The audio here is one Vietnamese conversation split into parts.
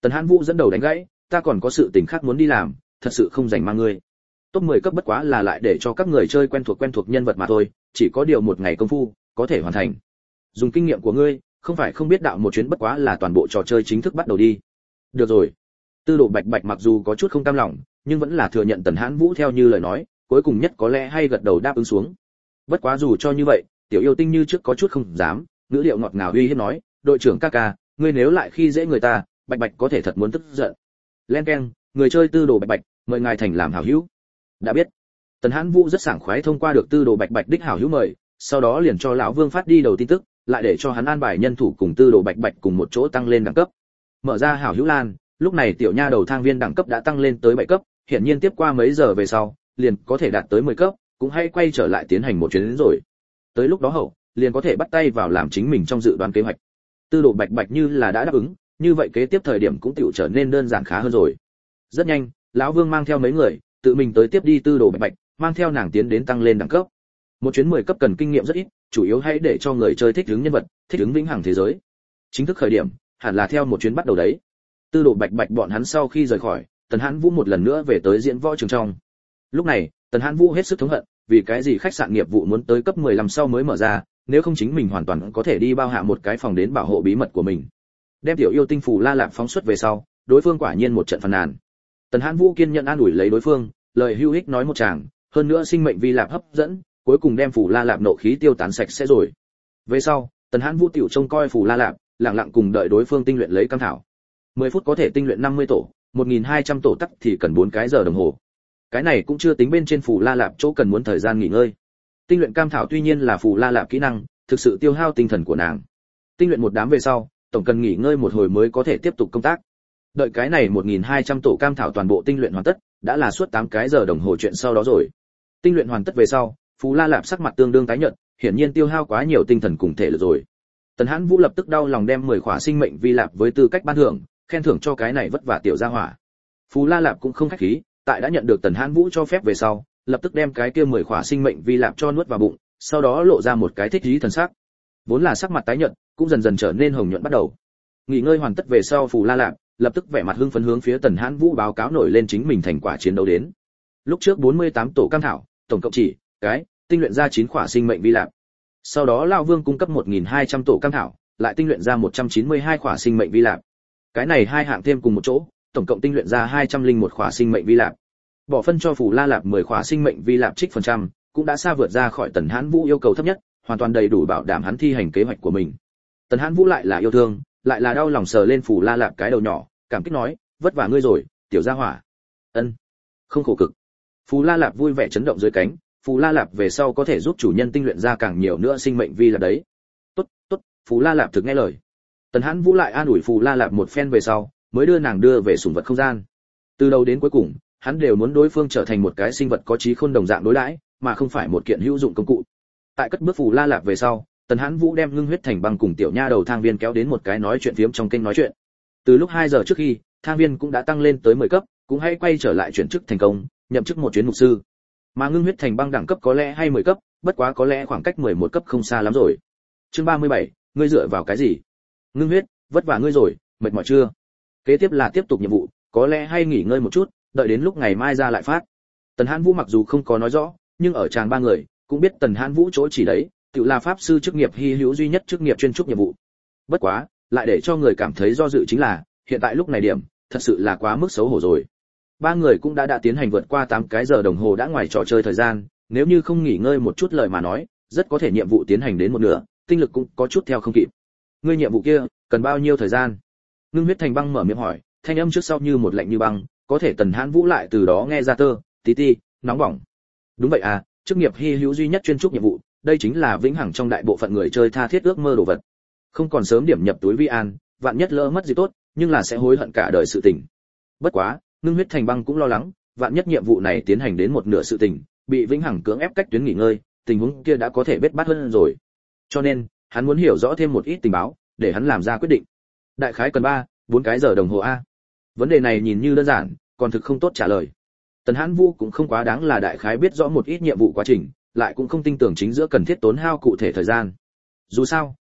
Tần Hãn Vũ dẫn đầu đánh gãy, ta còn có sự tình khác muốn đi làm, thật sự không rảnh mang ngươi. Top 10 cấp bất quá là lại để cho các người chơi quen thuộc nhân vật mà thôi, chỉ có điều một ngày công phu có thể hoàn thành. Dùng kinh nghiệm của ngươi, không phải không biết đạo một chuyến bất quá là toàn bộ trò chơi chính thức bắt đầu đi. Được rồi. Tư Đồ Bạch Bạch mặc dù có chút không cam lòng, nhưng vẫn là thừa nhận Tần Hãn Vũ theo như lời nói, cuối cùng nhất có lẽ hay gật đầu đáp ứng xuống. Bất quá dù cho như vậy, Tiểu Yêu Tinh như trước có chút không dám, ngữ điệu ngọt ngào uy hiếp nói, đội trưởng ca ca, ngươi nếu lại khi dễ người ta, Bạch Bạch có thể thật muốn tức giận. Len keng, người chơi Tư Đồ Bạch Bạch, mời ngài thành làm hảo hữu. Đã biết. Tần Hãn Vũ rất sảng khoái thông qua được Tư Đồ Bạch Bạch đích hảo hữu mời, sau đó liền cho lão Vương phát đi đầu tin tức, lại để cho hắn an bài nhân thủ cùng Tư Đồ Bạch Bạch cùng một chỗ tăng lên đẳng cấp. Mở ra hảo hữu lan, lúc này tiểu nha đầu thang viên đẳng cấp đã tăng lên tới 7 cấp, hiển nhiên tiếp qua mấy giờ về sau, liền có thể đạt tới 10 cấp, cũng hãy quay trở lại tiến hành một chuyến đến rồi. Tới lúc đó hậu, liền có thể bắt tay vào làm chính mình trong dự đoán kế hoạch. Tư Đồ Bạch Bạch như là đã đáp ứng, như vậy kế tiếp thời điểm cũng tiểu trở nên đơn giản khá hơn rồi. Rất nhanh, lão Vương mang theo mấy người, tự mình tới tiếp đi Tư Đồ Bạch Bạch, mang theo nàng tiến đến tăng lên đẳng cấp. Một chuyến 10 cấp cần kinh nghiệm rất ít, chủ yếu hãy để cho người chơi thích ứng nhân vật, thích ứng vĩnh hằng thế giới. Chính thức khởi điểm, hẳn là theo một chuyến bắt đầu đấy. Tư Đồ Bạch Bạch bọn hắn sau khi rời khỏi, Tần Hãn Vũ một lần nữa về tới diễn võ trường trong. Lúc này, Tần Hãn Vũ hết sức thống hận, vì cái gì khách sạn nghiệp vụ muốn tới cấp 15 sau mới mở ra, nếu không chính mình hoàn toàn có thể đi bao hạ một cái phòng đến bảo hộ bí mật của mình. Đem Tiểu Yêu Tinh Phù La Lạp phóng xuất về sau, đối phương quả nhiên một trận phàn nàn. Tần Hãn Vũ kiên nhẫn an ủi lấy đối phương, lời hữu ích nói một tràng, hơn nữa sinh mệnh vi lạp hấp dẫn, cuối cùng đem Phù La Lạp nộ khí tiêu tán sạch sẽ rồi. Về sau, Tần Hãn Vũ tiểu trông coi Phù La Lạp, lặng lặng cùng đợi đối phương tinh luyện lấy cam thảo. 10 phút có thể tinh luyện 50 tổ, 1200 tổ tắc thì cần 4 cái giờ đồng hồ. Cái này cũng chưa tính bên trên Phù La Lạp chỗ cần muốn thời gian nghỉ ngơi. Tinh luyện cam thảo tuy nhiên là Phù La Lạp kỹ năng, thực sự tiêu hao tinh thần của nàng. Tinh luyện một đám về sau, tổng cần nghỉ ngơi một hồi mới có thể tiếp tục công tác. Đợi cái này 1200 tổ cam thảo toàn bộ tinh luyện hoàn tất, đã là suốt 8 cái giờ đồng hồ chuyện sau đó rồi. Tinh luyện hoàn tất về sau, Phù La Lạp sắc mặt tương đương tái nhợt, hiển nhiên tiêu hao quá nhiều tinh thần cùng thể lực rồi. Tần Hãn Vũ lập tức đau lòng đem 10 khỏa sinh mệnh vi lạp với tư cách ban thưởng, khen thưởng cho cái này vất vả tiểu gia hỏa. Phù La Lạp cũng không khách khí, tại đã nhận được Tần Hãn Vũ cho phép về sau, lập tức đem cái kia 10 khỏa sinh mệnh vi lạp cho nuốt vào bụng, sau đó lộ ra một cái thích ý thần sắc. Vốn là sắc mặt tái nhợt, cũng dần dần trở nên hồng nhuận bắt đầu. Nghỉ ngơi hoàn tất về sau, Phù La Lạp lập tức vẻ mặt hưng phấn hướng phía Tần Hãn Vũ báo cáo nổi lên chính mình thành quả chiến đấu đến. Lúc trước 48 tổ cam thảo, tổng cộng chỉ cái tinh luyện ra 9 khỏa sinh mệnh vi lạp. Sau đó lão Vương cung cấp 1200 tổ cam thảo, lại tinh luyện ra 192 khỏa sinh mệnh vi lạp. Cái này hai hạng thêm cùng một chỗ, tổng cộng tinh luyện ra 201 khỏa sinh mệnh vi lạp. Bỏ phân cho Phù La Lạp 10 khỏa sinh mệnh vi lạp trích phần trăm, cũng đã xa vượt ra khỏi Tần Hãn Vũ yêu cầu thấp nhất, hoàn toàn đầy đủ bảo đảm hắn thi hành kế hoạch của mình. Tần Hãn Vũ lại là yêu thương, lại là đau lòng sờ lên Phù La Lạp cái đầu nhỏ, cảm kích nói, vất vả ngươi rồi, tiểu gia hỏa. Ân, không khổ cực. Phù La Lạp vui vẻ chấn động dưới cánh, Phù La Lạp về sau có thể giúp chủ nhân tinh luyện ra càng nhiều nữa sinh mệnh vi là đấy. Tốt, tốt, Phù La Lạp thực nghe lời. Tần Hãn Vũ lại an ủi Phù La Lạp một phen về sau, mới đưa nàng đưa về sủng vật không gian. Từ đầu đến cuối cùng, hắn đều muốn đối phương trở thành một cái sinh vật có trí khôn đồng dạng đối đãi, mà không phải một kiện hữu dụng công cụ. Tại cất bước Phù La Lạp về sau, Tần Hãn Vũ đem ngưng huyết thành băng cùng tiểu nha đầu thang viên kéo đến một cái nói chuyện phiếm trong kênh nói chuyện. Từ lúc 2 giờ trước khi, thang viên cũng đã tăng lên tới 10 cấp, cũng hãy quay trở lại chuyển chức thành công, nhậm chức một chuyến mục sư. Mà ngưng huyết thành băng đẳng cấp có lẽ hay 10 cấp, bất quá có lẽ khoảng cách 11 cấp không xa lắm rồi. Chương 37, ngươi dựa vào cái gì? Ngưng huyết, vất vả ngươi rồi, mệt mỏi chưa? Kế tiếp là tiếp tục nhiệm vụ, có lẽ hay nghỉ ngơi một chút, đợi đến lúc ngày mai ra lại phát. Tần Hãn Vũ mặc dù không có nói rõ, nhưng ở tràng ba người cũng biết Tần Hãn Vũ chỗ chỉ đấy, tự là pháp sư chức nghiệp hy hữu duy nhất chức nghiệp chuyên trúc nhiệm vụ. Bất quá, lại để cho người cảm thấy do dự chính là, hiện tại lúc này điểm, thật sự là quá mức xấu hổ rồi. Ba người cũng đã tiến hành vượt qua 8 cái giờ đồng hồ đã ngoài trò chơi thời gian, nếu như không nghỉ ngơi một chút lời mà nói, rất có thể nhiệm vụ tiến hành đến một nửa, tinh lực cũng có chút theo không kịp. Ngươi nhiệm vụ kia cần bao nhiêu thời gian? Ngưng huyết thành băng mở miệng hỏi, thanh âm trước sau như một lạnh như băng, có thể Tần Hãn Vũ lại từ đó nghe ra tí ti, nóng bỏng. Đúng vậy à, chức nghiệp hy hữu duy nhất chuyên trúc nhiệm vụ, đây chính là vĩnh hằng trong đại bộ phận người chơi tha thiết ước mơ đồ vật. Không còn sớm điểm nhập túi vi an, vạn nhất lỡ mất gì tốt, nhưng là sẽ hối hận cả đời sự tình. Bất quá, ngưng huyết thành băng cũng lo lắng, vạn nhất nhiệm vụ này tiến hành đến một nửa sự tình, bị vĩnh hằng cưỡng ép cách tuyến nghỉ ngơi, tình huống kia đã có thể bết bát hơn rồi. Cho nên, hắn muốn hiểu rõ thêm một ít tình báo, để hắn làm ra quyết định. Đại khái cần 4 cái giờ đồng hồ a. Vấn đề này nhìn như đơn giản, còn thực không tốt trả lời. Tần Hãn Vũ cũng không quá đáng là đại khái biết rõ một ít nhiệm vụ quá trình, lại cũng không tin tưởng chính giữa cần thiết tốn hao cụ thể thời gian. Dù sao,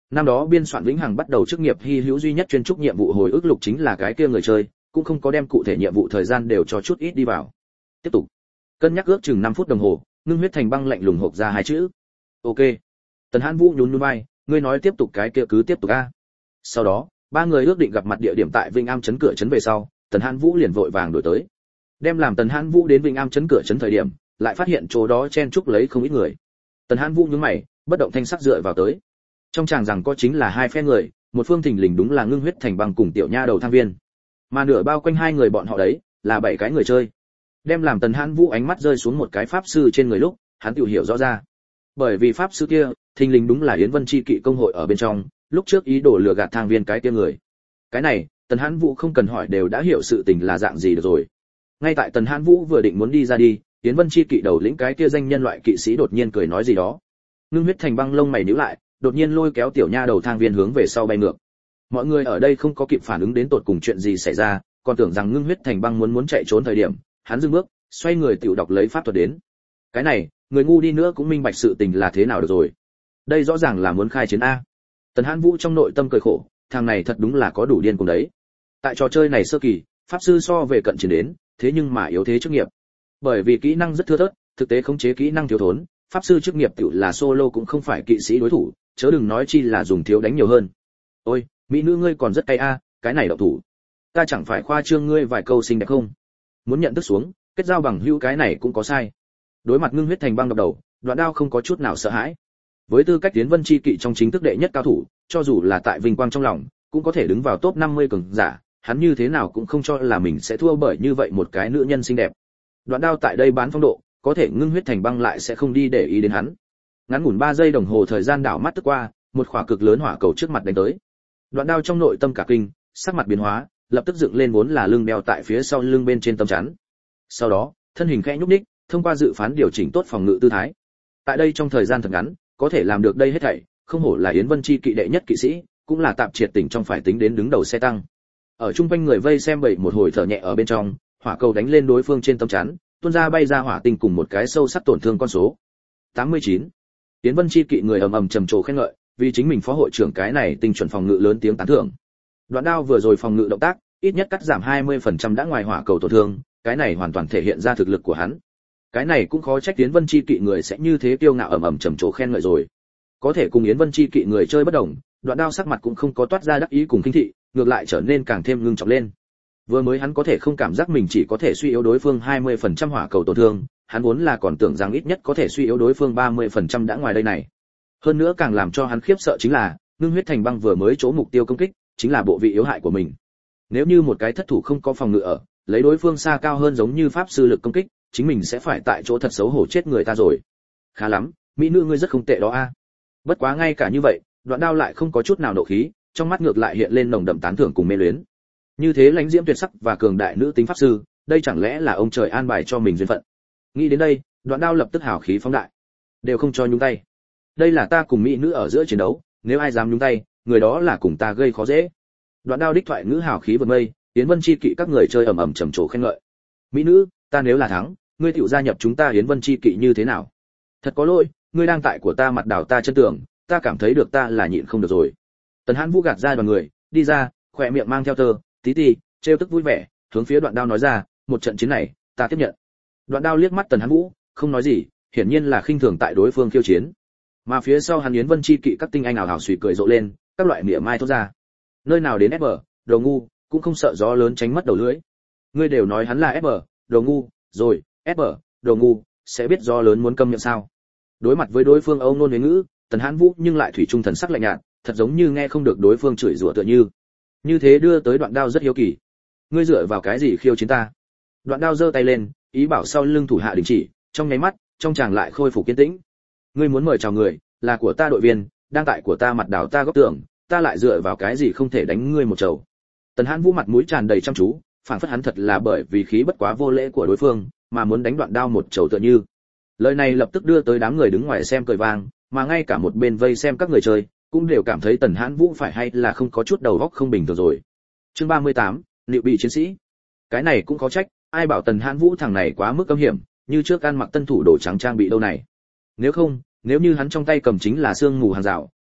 Năm đó biên soạn Vĩnh Hằng bắt đầu chức nghiệp hy hữu duy nhất chuyên trúc nhiệm vụ hồi ức lục chính là cái kia người chơi, cũng không có đem cụ thể nhiệm vụ thời gian đều cho chút ít đi vào. Tiếp tục. Cân nhắc ước chừng 5 phút đồng hồ, Ngưng Huyết Thành Băng lạnh lùng hộc ra hai chữ. Ok. Tần Hãn Vũ nhún nhún vai, ngươi nói tiếp tục cái kia cứ tiếp tục a. Sau đó, ba người ước định gặp mặt địa điểm tại Vinh Am trấn cửa trấn về sau, Tần Hãn Vũ liền vội vàng đổi tới. Đem làm Tần Hãn Vũ đến Vinh Am trấn cửa trấn thời điểm, lại phát hiện chỗ đó chen chúc lấy không ít người. Tần Hãn Vũ nhướng mày, bất động thanh sắc dựa vào tới. Trong chàng rằng có chính là hai phe người, một phương thình lình đúng là Ngưng Huyết Thành Băng cùng tiểu nha đầu Thang Viên, mà nửa bao quanh hai người bọn họ đấy là 7 cái người chơi. Đem làm Tần Hãn Vũ ánh mắt rơi xuống một cái pháp sư trên người lúc, hắn tự hiểu rõ ra. Bởi vì pháp sư kia, thình lình đúng là Yến Vân Chi Kỵ công hội ở bên trong, lúc trước ý đồ lừa gạt Thang Viên cái kia người. Cái này, Tần Hãn Vũ không cần hỏi đều đã hiểu sự tình là dạng gì được rồi. Ngay tại Tần Hãn Vũ vừa định muốn đi ra đi, Yến Vân Chi Kỵ đầu lĩnh cái kia danh nhân loại kỵ sĩ đột nhiên cười nói gì đó. Ngưng Huyết Thành Băng lông mày nhíu lại, đột nhiên lôi kéo tiểu nha đầu Thang Viên hướng về sau bay ngược. Mọi người ở đây không có kịp phản ứng đến tột cùng chuyện gì xảy ra, còn tưởng rằng Ngưng Huyết Thành Băng muốn chạy trốn thời điểm, hắn dừng bước, xoay người tiểu đọc lấy pháp thuật đến. Cái này, người ngu đi nữa cũng minh bạch sự tình là thế nào được rồi. Đây rõ ràng là muốn khai chiến a. Tần Hãn Vũ trong nội tâm cười khổ, thằng này thật đúng là có đủ điên cùng đấy. Tại trò chơi này sơ kỳ, pháp sư so về cận chiến đến, thế nhưng mà yếu thế chức nghiệp. Bởi vì kỹ năng rất thưa thớt, thực tế khống chế kỹ năng thiếu thốn, pháp sư chức nghiệp tiểu là solo cũng không phải kỵ sĩ đối thủ, chớ đừng nói chi là dùng thiếu đánh nhiều hơn. Ôi, mỹ nữ ngươi còn rất cay a, cái này động thủ. Ta chẳng phải khoa trương ngươi vài câu xinh đẹp không? Muốn nhận thức xuống, kết giao bằng hữu cái này cũng có sai. Đối mặt Ngưng Huyết Thành Băng độc đầu, Đoạn Đao không có chút nào sợ hãi. Với tư cách Tiến Vân Chi Kỵ trong chính thức đệ nhất cao thủ, cho dù là tại vinh quang trong lòng, cũng có thể đứng vào top 50 cường giả, hắn như thế nào cũng không cho là mình sẽ thua bởi như vậy một cái nữ nhân xinh đẹp. Đoạn Đao tại đây bán phong độ, có thể Ngưng Huyết Thành Băng lại sẽ không đi để ý đến hắn. Ngắn ngủn 3 giây đồng hồ thời gian đảo mắt tức qua, một quả cực lớn hỏa cầu trước mặt đánh tới. Đoạn Đao trong nội tâm cả kinh, sắc mặt biến hóa, lập tức dựng lên vốn là lưng đeo tại phía sau lưng bên trên tấm chắn. Sau đó, thân hình khẽ nhúc nhích, thông qua dự phán điều chỉnh tốt phòng ngự tư thái. Tại đây trong thời gian thật ngắn, có thể làm được đây hết thảy, không hổ là Yến Vân Chi Kỵ đệ nhất kỵ sĩ, cũng là tạm triệt tỉnh trong phải tính đến đứng đầu xe tăng. Ở trung quanh người vây xem bậy một hồi thở nhẹ ở bên trong, hỏa cầu đánh lên đối phương trên tấm chắn, tuôn ra bay ra hỏa tinh cùng một cái sâu sắc tổn thương con số 89. Yến Vân Chi Kỵ người ầm ầm trầm trồ khen ngợi, vì chính mình phó hội trưởng cái này tinh chuẩn phòng ngự lớn tiếng tán thưởng. Đoạn Đao vừa rồi phòng ngự động tác, ít nhất cắt giảm 20% đã ngoài hỏa cầu tổn thương, cái này hoàn toàn thể hiện ra thực lực của hắn. Cái này cũng khó trách Yến Vân Chi Kỵ người sẽ như thế kiêu ngạo ầm ầm trầm trồ khen ngợi rồi. Có thể cùng Yến Vân Chi Kỵ người chơi bất đồng, Đoạn Đao sắc mặt cũng không có toát ra đắc ý cùng khinh thị, ngược lại trở nên càng thêm ngưng trọng lên. Vừa mới hắn có thể không cảm giác mình chỉ có thể suy yếu đối phương 20% hỏa cầu tổn thương, hắn vốn là còn tưởng rằng ít nhất có thể suy yếu đối phương 30% đã ngoài đây này. Hơn nữa càng làm cho hắn khiếp sợ chính là, Ngưng Huyết Thành Băng vừa mới chỗ mục tiêu công kích, chính là bộ vị yếu hại của mình. Nếu như một cái thất thủ không có phòng ngự ở, lấy đối phương xa cao hơn giống như pháp sư lực công kích, chính mình sẽ phải tại chỗ thật xấu hổ chết người ta rồi. Khá lắm, mỹ nữ ngươi rất không tệ đó a. Bất quá ngay cả như vậy, Đoạn Đao lại không có chút nào nộ khí, trong mắt ngược lại hiện lên nồng đậm tán thưởng cùng mê luyến. Như thế lãnh diễm tuyệt sắc và cường đại nữ tính pháp sư, đây chẳng lẽ là ông trời an bài cho mình duyên phận. Nghĩ đến đây, Đoạn Đao lập tức hào khí phóng đại. Đều không cho nhúng tay. Đây là ta cùng mỹ nữ ở giữa chiến đấu, nếu ai dám nhúng tay, người đó là cùng ta gây khó dễ. Đoạn Đao đích thoại ngữ hào khí vượt mây, Yến Vân Chi Kỵ các người chơi ầm ầm trầm trồ khen ngợi. Mỹ nữ, ta nếu là thắng, ngươi tiểu gia nhập chúng ta Yến Vân Chi Kỵ như thế nào? Thật có lỗi, ngươi đang tại của ta mặt đảo ta chân tường, ta cảm thấy được ta là nhịn không được rồi. Tần Hãn Vũ gạt ra đoàn người, đi ra, khỏe miệng mang theo tơ, tí tí, trêu tức vui vẻ, hướng phía Đoạn Đao nói ra, một trận chiến này, ta tiếp nhận. Đoạn Đao liếc mắt Tần Hãn Vũ, không nói gì, hiển nhiên là khinh thường tại đối phương khiêu chiến. Mà phía sau hắn Yến Vân Chi Kỵ các tinh anh ảo hào suy cười rộ lên, các loại mỉa mai thốt ra. Nơi nào đến FB, đồ ngu, cũng không sợ gió lớn tránh mất đầu lưỡi. Ngươi đều nói hắn là FB, đồ ngu, rồi, FB, đồ ngu, sẽ biết gió lớn muốn câm miệng sao? Đối mặt với đối phương âu nôn huế ngữ, Tần Hãn Vũ nhưng lại thủy chung thần sắc lạnh nhạt, thật giống như nghe không được đối phương chửi rủa tựa như. Như thế đưa tới Đoạn Đao rất hiếu kỳ. Ngươi dựa vào cái gì khiêu chiến ta? Đoạn Đao giơ tay lên, ý bảo sau lưng thủ hạ đình chỉ, trong nháy mắt, trong chàng lại khôi phục kiên tĩnh. Ngươi muốn mời chào người, là của ta đội viên, đang tại của ta mặt đảo ta góc tường, ta lại dựa vào cái gì không thể đánh ngươi một trầu. Tần Hãn Vũ mặt mũi tràn đầy chăm chú, phảng phất hắn thật là bởi vì khí bất quá vô lễ của đối phương, mà muốn đánh Đoạn Đao một trầu tựa như. Lời này lập tức đưa tới đám người đứng ngoài xem cười vang, mà ngay cả một bên vây xem các người chơi cũng đều cảm thấy Tần Hãn Vũ phải hay là không có chút đầu óc không bình thường rồi. Chương 38, liệu bị chiến sĩ. Cái này cũng có trách, ai bảo Tần Hãn Vũ thằng này quá mức âm hiểm, như trước ăn mặc tân thủ đồ trắng trang bị đâu này. Nếu không, nếu như hắn trong tay cầm chính là xương mù hàng rào,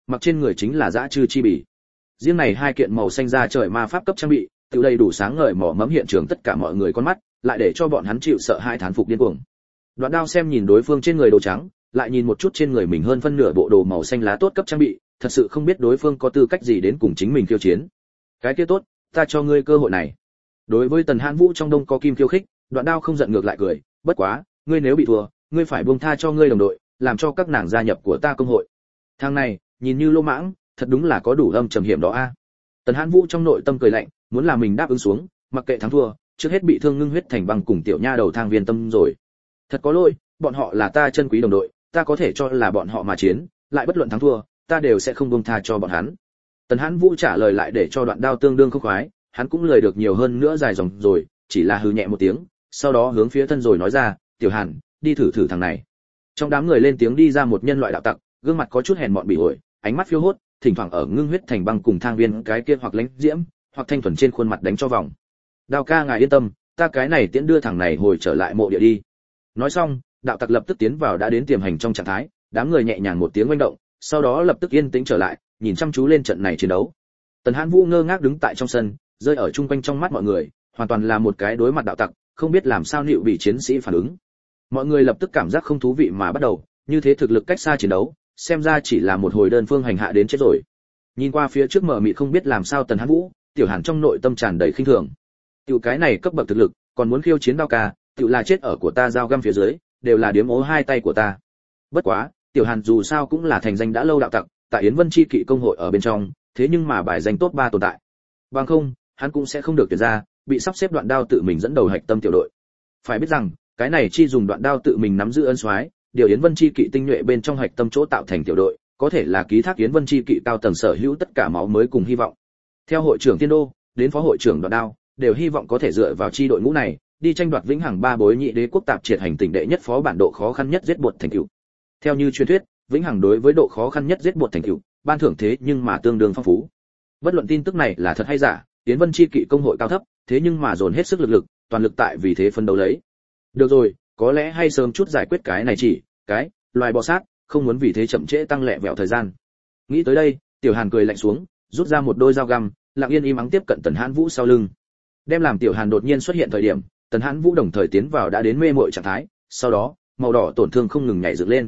mặc trên người chính là dã trư chi bỉ. Riêng này hai kiện màu xanh da trời ma pháp cấp trang bị, tự đầy đủ sáng ngời mỏ mẫm hiện trường tất cả mọi người con mắt, lại để cho bọn hắn chịu sợ hai thán phục điên cuồng. Đoạn Đao xem nhìn đối phương trên người đồ trắng, lại nhìn một chút trên người mình hơn phân nửa bộ đồ màu xanh lá tốt cấp trang bị, thật sự không biết đối phương có tư cách gì đến cùng chính mình khiêu chiến. Cái kia tốt, ta cho ngươi cơ hội này. Đối với Tần Hãn Vũ trong đông có kim khiêu khích, Đoạn Đao không giận ngược lại cười, bất quá, ngươi nếu bị thua, ngươi phải buông tha cho ngươi đồng đội, làm cho các nàng gia nhập của ta công hội. Thằng này, nhìn như lô mãng, thật đúng là có đủ âm trầm hiểm đó a. Tần Hãn Vũ trong nội tâm cười lạnh, muốn làm mình đáp ứng xuống, mặc kệ thắng thua, trước hết bị thương ngưng huyết thành băng cùng tiểu nha đầu Thang Viên Tâm rồi. Thật có lỗi, bọn họ là ta chân quý đồng đội, ta có thể cho là bọn họ mà chiến, lại bất luận thắng thua, ta đều sẽ không buông tha cho bọn hắn. Tần Hãn Vũ trả lời lại để cho Đoạn Đao tương đương không khoái, hắn cũng lời được nhiều hơn nữa dài dòng rồi, chỉ là hừ nhẹ một tiếng, sau đó hướng phía thân rồi nói ra, "Tiểu Hàn, đi thử thử thằng này." Trong đám người lên tiếng đi ra một nhân loại đạo tặc, gương mặt có chút hèn mọn bỉ ổi, ánh mắt phiêu hốt, thỉnh thoảng ở ngưng huyết thành băng cùng Thang Viên cái kia hoặc lãnh diễm, hoặc thanh thuần trên khuôn mặt đánh cho vòng. "Đao ca ngài yên tâm, ta cái này tiễn đưa thằng này hồi trở lại mộ địa đi." Nói xong, đạo tặc lập tức tiến vào đã đến tiềm hành trong trạng thái, đám người nhẹ nhàng một tiếng oanh động, sau đó lập tức yên tĩnh trở lại, nhìn chăm chú lên trận này chiến đấu. Tần Hãn Vũ ngơ ngác đứng tại trong sân, rơi ở chung quanh trong mắt mọi người, hoàn toàn là một cái đối mặt đạo tặc, không biết làm sao liệu bị chiến sĩ phản ứng. Mọi người lập tức cảm giác không thú vị mà bắt đầu, như thế thực lực cách xa chiến đấu, xem ra chỉ là một hồi đơn phương hành hạ đến chết rồi. Nhìn qua phía trước mở mịt không biết làm sao Tần Hãn Vũ, Tiểu Hàn trong nội tâm tràn đầy khinh thường. Tiểu cái này cấp bậc thực lực, còn muốn khiêu chiến Đao ca, tiểu là chết ở của ta dao găm phía dưới, đều là điếm ố hai tay của ta. Bất quá, Tiểu Hàn dù sao cũng là thành danh đã lâu đạo tặc, tại Yến Vân Chi kỵ công hội ở bên trong, thế nhưng mà bài danh top 3 tồn tại. Bằng không, hắn cũng sẽ không được tuyển ra, bị sắp xếp Đoạn Đao tự mình dẫn đầu hạch tâm tiểu đội. Phải biết rằng, cái này chi dùng Đoạn Đao tự mình nắm giữ ân soái, điều Yến Vân Chi kỵ tinh nhuệ bên trong hạch tâm chỗ tạo thành tiểu đội, có thể là ký thác Yến Vân Chi kỵ cao tầng sở hữu tất cả máu mới cùng hy vọng. Theo hội trưởng Tiên Đô, đến phó hội trưởng Đoạn Đao, đều hy vọng có thể dựa vào chi đội ngũ này, đi tranh đoạt vĩnh hằng ba bối nhị đế quốc tạp triệt hành tỉnh đệ nhất phó bản độ khó khăn nhất giết buộc thành tựu. Theo như truyền thuyết, vĩnh hằng đối với độ khó khăn nhất giết buộc thành tựu, ban thưởng thế nhưng mà tương đương phong phú. Bất luận tin tức này là thật hay giả, Yến Vân Chi kỵ công hội cao thấp, thế nhưng mà dồn hết sức lực, toàn lực tại vì thế phân đấu lấy. Được rồi, có lẽ hay sớm chút giải quyết cái này chỉ, cái loài bò sát, không muốn vì thế chậm trễ tăng lẹ vẹo thời gian. Nghĩ tới đây, Tiểu Hàn cười lạnh xuống, rút ra một đôi dao găm, lặng yên im ắng tiếp cận Tần Hãn Vũ sau lưng. Đem làm Tiểu Hàn đột nhiên xuất hiện thời điểm, Tần Hãn Vũ đồng thời tiến vào đã đến mê muội trạng thái, sau đó, màu đỏ tổn thương không ngừng nhảy dựng lên.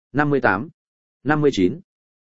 58, 59,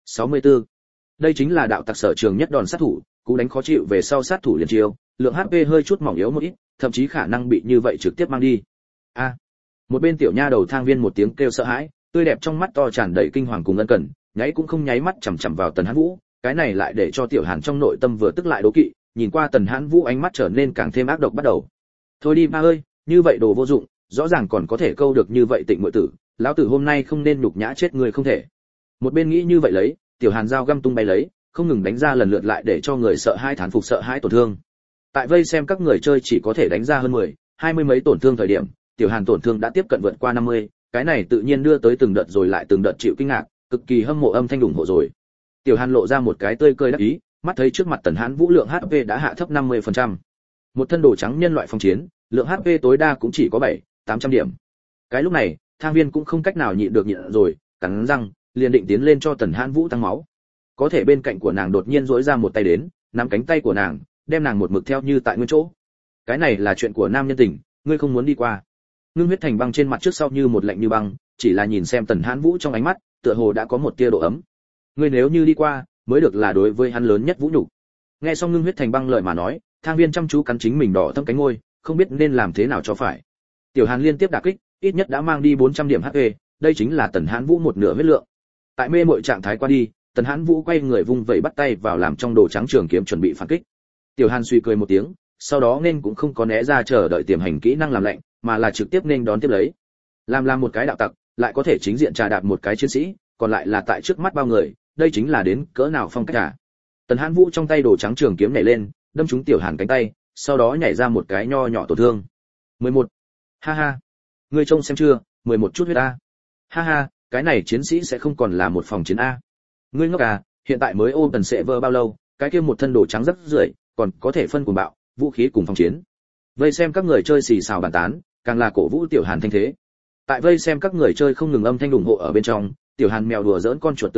64. Đây chính là đạo tặc sở trường nhất đòn sát thủ, cú đánh khó chịu về sau sát thủ liền chiêu, lượng HP hơi chút mỏng yếu một ít, thậm chí khả năng bị như vậy trực tiếp mang đi. A. Một bên tiểu nha đầu Thang Viên một tiếng kêu sợ hãi, tươi đẹp trong mắt to tràn đầy kinh hoàng cùng ân cần, nháy cũng không nháy mắt chằm chằm vào Tần Hãn Vũ, cái này lại để cho Tiểu Hàn trong nội tâm vừa tức lại đố kỵ, nhìn qua Tần Hãn Vũ ánh mắt trở nên càng thêm ác độc bắt đầu. Thôi đi ba ơi, như vậy đồ vô dụng, rõ ràng còn có thể câu được như vậy Tịnh muội tử, lão tử hôm nay không nên nhục nhã chết người không thể. Một bên nghĩ như vậy lấy, Tiểu Hàn dao găm tung bay lấy, không ngừng đánh ra lần lượt lại để cho người sợ hãi thán phục sợ hãi tổn thương. Tại vây xem các người chơi chỉ có thể đánh ra hơn 10, 20 mấy tổn thương thời điểm, Tiểu Hàn tổn thương đã tiếp cận vượt qua 50, cái này tự nhiên đưa tới từng đợt rồi lại từng đợt chịu kinh ngạc, cực kỳ hâm mộ âm thanh ủng hộ rồi. Tiểu Hàn lộ ra một cái tươi cười đắc ý, mắt thấy trước mặt Tần Hãn Vũ lượng HP đã hạ thấp 50%. Một thân đồ trắng nhân loại phong chiến, lượng HP tối đa cũng chỉ có 700-800 điểm. Cái lúc này, Thang Viên cũng không cách nào nhịn được nhịn rồi, cắn răng, liền định tiến lên cho Tần Hãn Vũ tăng máu. Có thể bên cạnh của nàng đột nhiên duỗi ra một tay đến, nắm cánh tay của nàng, đem nàng một mực theo như tại nguyên chỗ. Cái này là chuyện của nam nhân tình, ngươi không muốn đi qua. Ngưng huyết thành băng trên mặt trước sau như một lạnh như băng, chỉ là nhìn xem Tần Hãn Vũ trong ánh mắt, tựa hồ đã có một tia độ ấm. Ngươi nếu như đi qua, mới được là đối với hắn lớn nhất vũ nhục. Nghe xong ngưng huyết thành băng lời mà nói, Thang Viên chăm chú cắn chính mình đỏ thâm cánh môi, không biết nên làm thế nào cho phải. Tiểu Hàn liên tiếp đả kích, ít nhất đã mang đi 400 điểm HP, đây chính là Tần Hãn Vũ một nửa huyết lượng. Tại mê muội trạng thái qua đi, Tần Hãn Vũ quay người vung vẩy bắt tay vào làm trong đồ trắng trường kiếm chuẩn bị phản kích. Tiểu Hàn suy cười một tiếng, sau đó nên cũng không có né ra chờ đợi tiềm hành kỹ năng làm lạnh, mà là trực tiếp nên đón tiếp lấy. Làm một cái đạo tặc, lại có thể chính diện trà đạp một cái chiến sĩ, còn lại là tại trước mắt bao người, đây chính là đến cỡ nào phong cách à. Tần Hãn Vũ trong tay đồ trắng trường kiếm nhảy lên, đâm trúng Tiểu Hàn cánh tay, sau đó nhảy ra một cái nho nhỏ tổn thương. 11. Ha ha. Ngươi trông xem chưa, 11 chút huyết a. Ha ha, cái này chiến sĩ sẽ không còn là một phòng chiến a. Ngươi ngốc à, hiện tại mới ôm tần sệ vơ bao lâu, cái kia một thân đồ trắng rất rưởi, còn có thể phân cuồng bạo, vũ khí cùng phòng chiến. Vây xem các người chơi xì xào bàn tán, càng là cổ vũ Tiểu Hàn thanh thế. Tại vây xem các người chơi không ngừng âm thanh ủng hộ ở bên trong, Tiểu Hàn mèo đùa giỡn con chuột tựa như,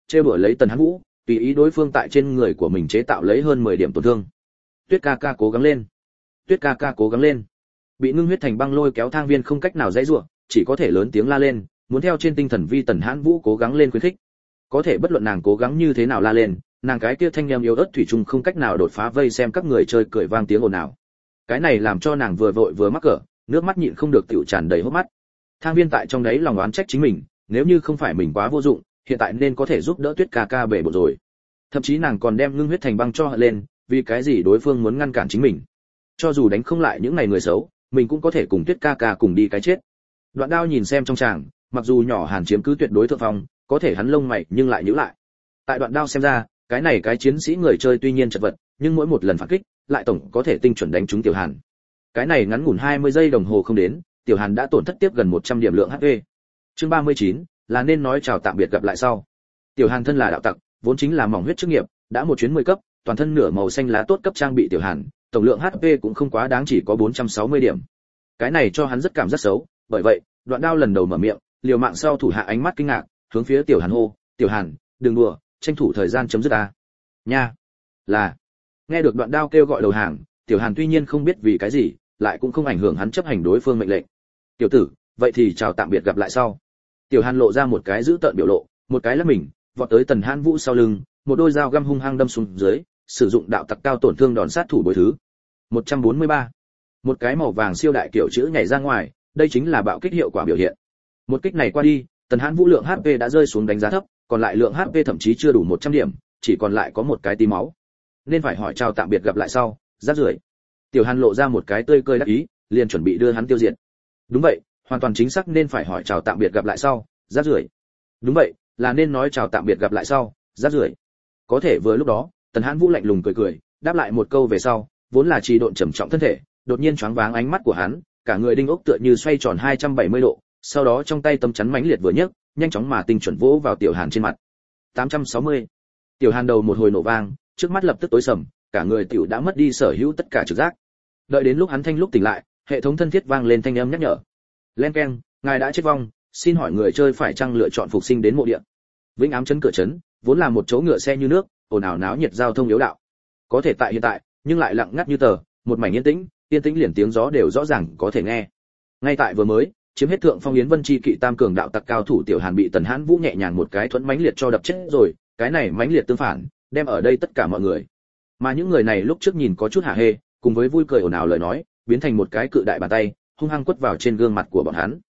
trêu đùa lấy Tần Hán Vũ, tùy ý đối phương tại trên người của mình chế tạo lấy hơn 10 điểm tổn thương. Tuyết ca ca cố gắng lên, Tuyết ca ca cố gắng lên. Bị ngưng huyết thành băng lôi kéo Thang Viên không cách nào dãy giụa, chỉ có thể lớn tiếng la lên, muốn theo trên tinh thần vi Tần Hán Vũ cố gắng lên khuyến khích. Có thể bất luận nàng cố gắng như thế nào la lên, nàng cái kia thanh âm yếu ớt thủy chung không cách nào đột phá vây xem các người chơi cười vang tiếng ồn ào. Cái này làm cho nàng vừa vội vừa mắc cỡ, nước mắt nhịn không được tiểu tràn đầy hốc mắt. Thang Viên tại trong đấy lòng oán trách chính mình, nếu như không phải mình quá vô dụng, hiện tại nên có thể giúp đỡ Tuyết ca ca bể bộ rồi. Thậm chí nàng còn đem ngưng huyết thành băng cho hận lên, vì cái gì đối phương muốn ngăn cản chính mình. Cho dù đánh không lại những này người xấu, mình cũng có thể cùng Tuyết ca ca cùng đi cái chết. Đoạn Đao nhìn xem trong tràng, mặc dù nhỏ Hàn chiếm cứ tuyệt đối thượng phong, có thể hắn lông mày nhưng lại nhíu lại. Tại Đoạn Đao xem ra, cái này cái chiến sĩ người chơi tuy nhiên chật vật, nhưng mỗi một lần phản kích, lại tổng có thể tinh chuẩn đánh trúng Tiểu Hàn. Cái này ngắn ngủn 20 giây đồng hồ không đến, Tiểu Hàn đã tổn thất tiếp gần 100 điểm lượng HP. Chương 39, là nên nói chào tạm biệt gặp lại sau. Tiểu Hàn thân là đạo tặc, vốn chính là mỏng huyết chức nghiệp, đã một chuyến 10 cấp, toàn thân nửa màu xanh lá tốt cấp trang bị Tiểu Hàn, tổng lượng HP cũng không quá đáng, chỉ có 460 điểm. Cái này cho hắn rất cảm giác xấu, bởi vậy, Đoạn Đao lần đầu mở miệng, liều mạng sau thủ hạ ánh mắt kinh ngạc, hướng phía Tiểu Hàn hô, "Tiểu Hàn, đừng đùa, tranh thủ thời gian chấm dứt ta." Nha. Là. Nghe được Đoạn Đao kêu gọi đầu hàng, Tiểu Hàn tuy nhiên không biết vì cái gì, lại cũng không ảnh hưởng hắn chấp hành đối phương mệnh lệnh. "Tiểu tử, vậy thì chào tạm biệt gặp lại sau." Tiểu Hàn lộ ra một cái dữ tợn biểu lộ, một cái lắc mình, vọt tới Tần Hán Vũ sau lưng, một đôi dao găm hung hăng đâm xuống dưới, sử dụng đạo tặc cao tổn thương đòn sát thủ bồi thứ. 143. Một cái màu vàng siêu đại kiểu chữ nhảy ra ngoài, đây chính là bạo kích hiệu quả biểu hiện. Một kích này qua đi, Tần Hán Vũ lượng HP đã rơi xuống đánh giá thấp, còn lại lượng HP thậm chí chưa đủ 100 điểm, chỉ còn lại có một cái tí máu. Nên phải hỏi chào tạm biệt gặp lại sau, rác rưởi. Tiểu Hàn lộ ra một cái tươi cười đắc ý, liền chuẩn bị đưa hắn tiêu diệt. Đúng vậy, hoàn toàn chính xác nên phải hỏi chào tạm biệt gặp lại sau, rác rưởi. Đúng vậy, là nên nói chào tạm biệt gặp lại sau, rác rưởi. Có thể vừa lúc đó, Tần Hán Vũ lạnh lùng cười cười, đáp lại một câu về sau, vốn là trì độn trầm trọng thân thể, đột nhiên choáng váng ánh mắt của hắn, cả người đinh ốc tựa như xoay tròn 270 độ, sau đó trong tay tấm chắn mãnh liệt vừa nhấc, nhanh chóng mà tinh chuẩn vỗ vào Tiểu Hàn trên mặt. 860. Tiểu Hàn đầu một hồi nổ vang, trước mắt lập tức tối sầm, cả người tiểu đã mất đi sở hữu tất cả trực giác. Đợi đến lúc hắn thanh lúc tỉnh lại, hệ thống thân thiết vang lên thanh âm nhắc nhở. Len keng, ngài đã chết vong, xin hỏi người chơi phải chăng lựa chọn phục sinh đến mộ địa. Vĩnh Ám trấn cửa trấn, vốn là một chỗ ngựa xe như nước, ồn ào náo nhiệt giao thông yếu đạo. Có thể tại hiện tại, nhưng lại lặng ngắt như tờ, một mảnh yên tĩnh liền tiếng gió đều rõ ràng có thể nghe. Ngay tại vừa mới, chiếm hết thượng phong Yến Vân Chi kỵ tam cường đạo tặc cao thủ Tiểu Hàn bị Tần Hán Vũ nhẹ nhàng một cái thuẫn mãnh liệt cho đập chết rồi, cái này mãnh liệt tương phản, đem ở đây tất cả mọi người. Mà những người này lúc trước nhìn có chút hả hê, cùng với vui cười ồn ào lời nói, biến thành một cái cự đại bàn tay, hung hăng quất vào trên gương mặt của bọn hắn.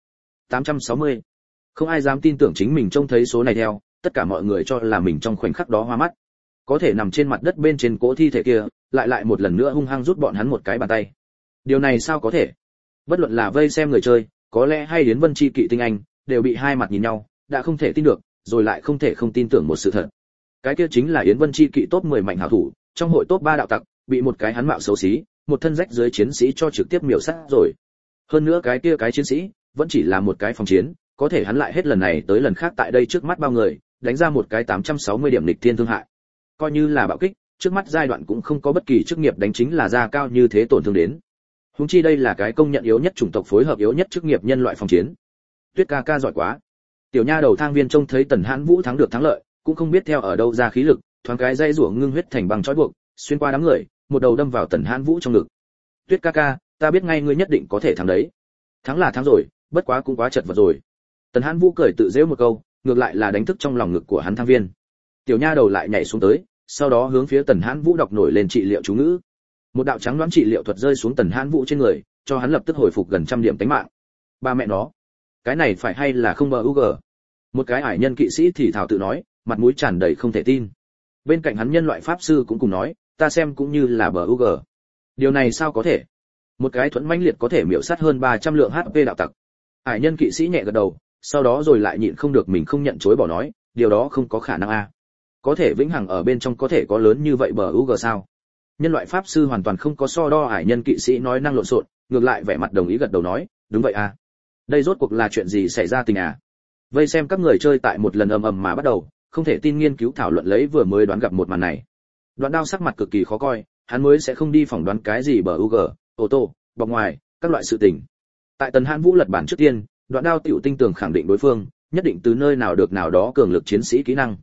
860. Không ai dám tin tưởng chính mình trông thấy số này theo, tất cả mọi người cho là mình trong khoảnh khắc đó hoa mắt. Có thể nằm trên mặt đất bên trên cỗ thi thể kia, lại một lần nữa hung hăng rút bọn hắn một cái bàn tay. Điều này sao có thể? Bất luận là vây xem người chơi, có lẽ hay Yến Vân Chi kỵ tinh anh, đều bị hai mặt nhìn nhau, đã không thể tin được, rồi lại không thể không tin tưởng một sự thật. Cái kia chính là Yến Vân Chi kỵ top 10 mạnh hảo thủ, trong hội top 3 đạo tặc, bị một cái hắn mạo xấu xí, một thân rách dưới chiến sĩ cho trực tiếp miểu sát rồi. Hơn nữa cái kia cái chiến sĩ, vẫn chỉ là một cái phòng chiến, có thể hắn lại hết lần này tới lần khác tại đây trước mắt bao người, đánh ra một cái 860 điểm lịch thiên thương hại. Coi như là bạo kích, trước mắt giai đoạn cũng không có bất kỳ chức nghiệp đánh chính là ra cao như thế tổn thương đến. Huống chi đây là cái công nhận yếu nhất chủng tộc phối hợp yếu nhất chức nghiệp nhân loại phòng chiến. Tuyết ca ca giỏi quá. Tiểu nha đầu Thang Viên trông thấy Tần Hán Vũ thắng được thắng lợi, cũng không biết theo ở đâu ra khí lực, thoáng cái dây rủa ngưng huyết thành băng trói buộc, xuyên qua đám người, một đầu đâm vào Tần Hán Vũ trong ngực. Tuyết ca ca, ta biết ngay ngươi nhất định có thể thắng đấy. Thắng là thắng rồi, bất quá cũng quá chật vật rồi. Tần Hán Vũ cười tự giễu một câu, ngược lại là đánh thức trong lòng ngực của hắn Thang Viên. Tiểu nha đầu lại nhảy xuống tới, sau đó hướng phía Tần Hán Vũ đọc nổi lên trị liệu chú ngữ. Một đạo trắng đoán trị liệu thuật rơi xuống Tần Hán Vũ trên người, cho hắn lập tức hồi phục gần 100 điểm tính mạng. Ba mẹ nó, cái này phải hay là không bug? Một cái ải nhân kỵ sĩ thì thào tự nói, mặt mũi tràn đầy không thể tin. Bên cạnh hắn nhân loại pháp sư cũng cùng nói, ta xem cũng như là bug. Điều này sao có thể? Một cái thuẫn mãnh liệt có thể miểu sát hơn 300 lượng HP đạo tặc. Ải nhân kỵ sĩ nhẹ gật đầu, sau đó rồi lại nhịn không được mình không nhận chối bỏ nói, điều đó không có khả năng a. Có thể vĩnh hằng ở bên trong có thể có lớn như vậy bug sao? Nhân loại pháp sư hoàn toàn không có so đo ải nhân kỵ sĩ nói năng lộn xộn, ngược lại vẻ mặt đồng ý gật đầu nói, đúng vậy a. Đây rốt cuộc là chuyện gì xảy ra tình à? Vây xem các người chơi tại một lần ầm ầm mà bắt đầu, không thể tin nghiên cứu thảo luận lấy vừa mới đoán gặp một màn này. Đoạn Đao sắc mặt cực kỳ khó coi, hắn mới sẽ không đi phỏng đoán cái gì bug, ô tô, bọc ngoài, các loại sự tình. Tại Tần Hán Vũ lật bản trước tiên, Đoạn Đao tiểu tinh tường khẳng định đối phương, nhất định từ nơi nào được nào đó cường lực chiến sĩ kỹ năng.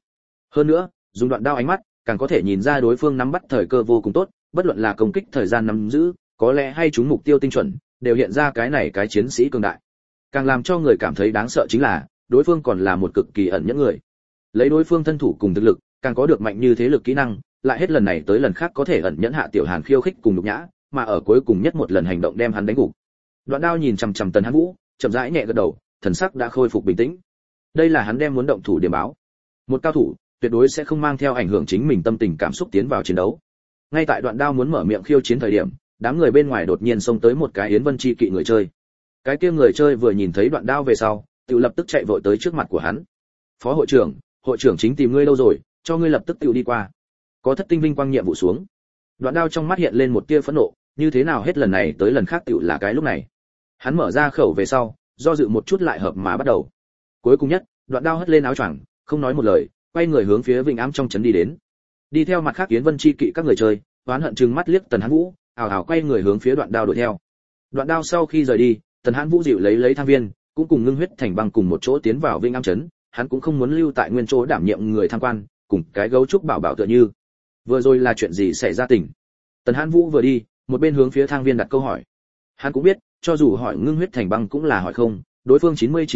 Hơn nữa, dùng đoạn đao ánh mắt, càng có thể nhìn ra đối phương nắm bắt thời cơ vô cùng tốt, bất luận là công kích thời gian nắm giữ, có lẽ hay trúng mục tiêu tinh chuẩn, đều hiện ra cái này cái chiến sĩ cường đại. Càng làm cho người cảm thấy đáng sợ chính là, đối phương còn là một cực kỳ ẩn nhẫn người. Lấy đối phương thân thủ cùng thực lực, càng có được mạnh như thế lực kỹ năng, lại hết lần này tới lần khác có thể ẩn nhẫn hạ Tiểu Hàn khiêu khích cùng nhục nhã, mà ở cuối cùng nhất một lần hành động đem hắn đánh gục. Đoạn đao nhìn chằm chằm Tần Hán Vũ, chậm rãi nhẹ gật đầu, thần sắc đã khôi phục bình tĩnh. Đây là hắn đem muốn động thủ điểm báo. Một cao thủ, tuyệt đối sẽ không mang theo ảnh hưởng chính mình tâm tình cảm xúc tiến vào chiến đấu. Ngay tại Đoạn đao muốn mở miệng khiêu chiến thời điểm, đám người bên ngoài đột nhiên xông tới một cái Yến Vân Chi kỵ người chơi. Cái kia người chơi vừa nhìn thấy Đoạn đao về sau, tự lập tức chạy vội tới trước mặt của hắn. Phó hội trưởng chính tìm ngươi đâu rồi, cho ngươi lập tức tự đi qua. Có thất tinh vinh quang nhiệm vụ xuống. Đoạn đao trong mắt hiện lên một tia phẫn nộ, như thế nào hết lần này tới lần khác tự là cái lúc này. Hắn mở ra khẩu về sau, do dự một chút lại hợp mà bắt đầu. Cuối cùng nhất, Đoạn đao hất lên áo choàng, không nói một lời, quay người hướng phía Vinh Ám trong trấn đi đến. Đi theo mặt khác Yến Vân Chi kỵ các người chơi, oán hận trừng mắt liếc Tần Hán Vũ, ảo ảo quay người hướng phía Đoạn đao đuổi theo. Đoạn đao sau khi rời đi, Tần Hán Vũ dịu lấy thang viên, cũng cùng ngưng huyết thành băng cùng một chỗ tiến vào Vinh Ám trấn, hắn cũng không muốn lưu tại nguyên chỗ đảm nhiệm người tham quan, cùng cái gấu trúc bảo bảo tựa như. Vừa rồi là chuyện gì xảy ra tỉnh? Tần Hán Vũ vừa đi, một bên hướng phía thang viên đặt câu hỏi. Hắn cũng biết, cho dù hỏi ngưng huyết thành băng cũng là hỏi không, đối phương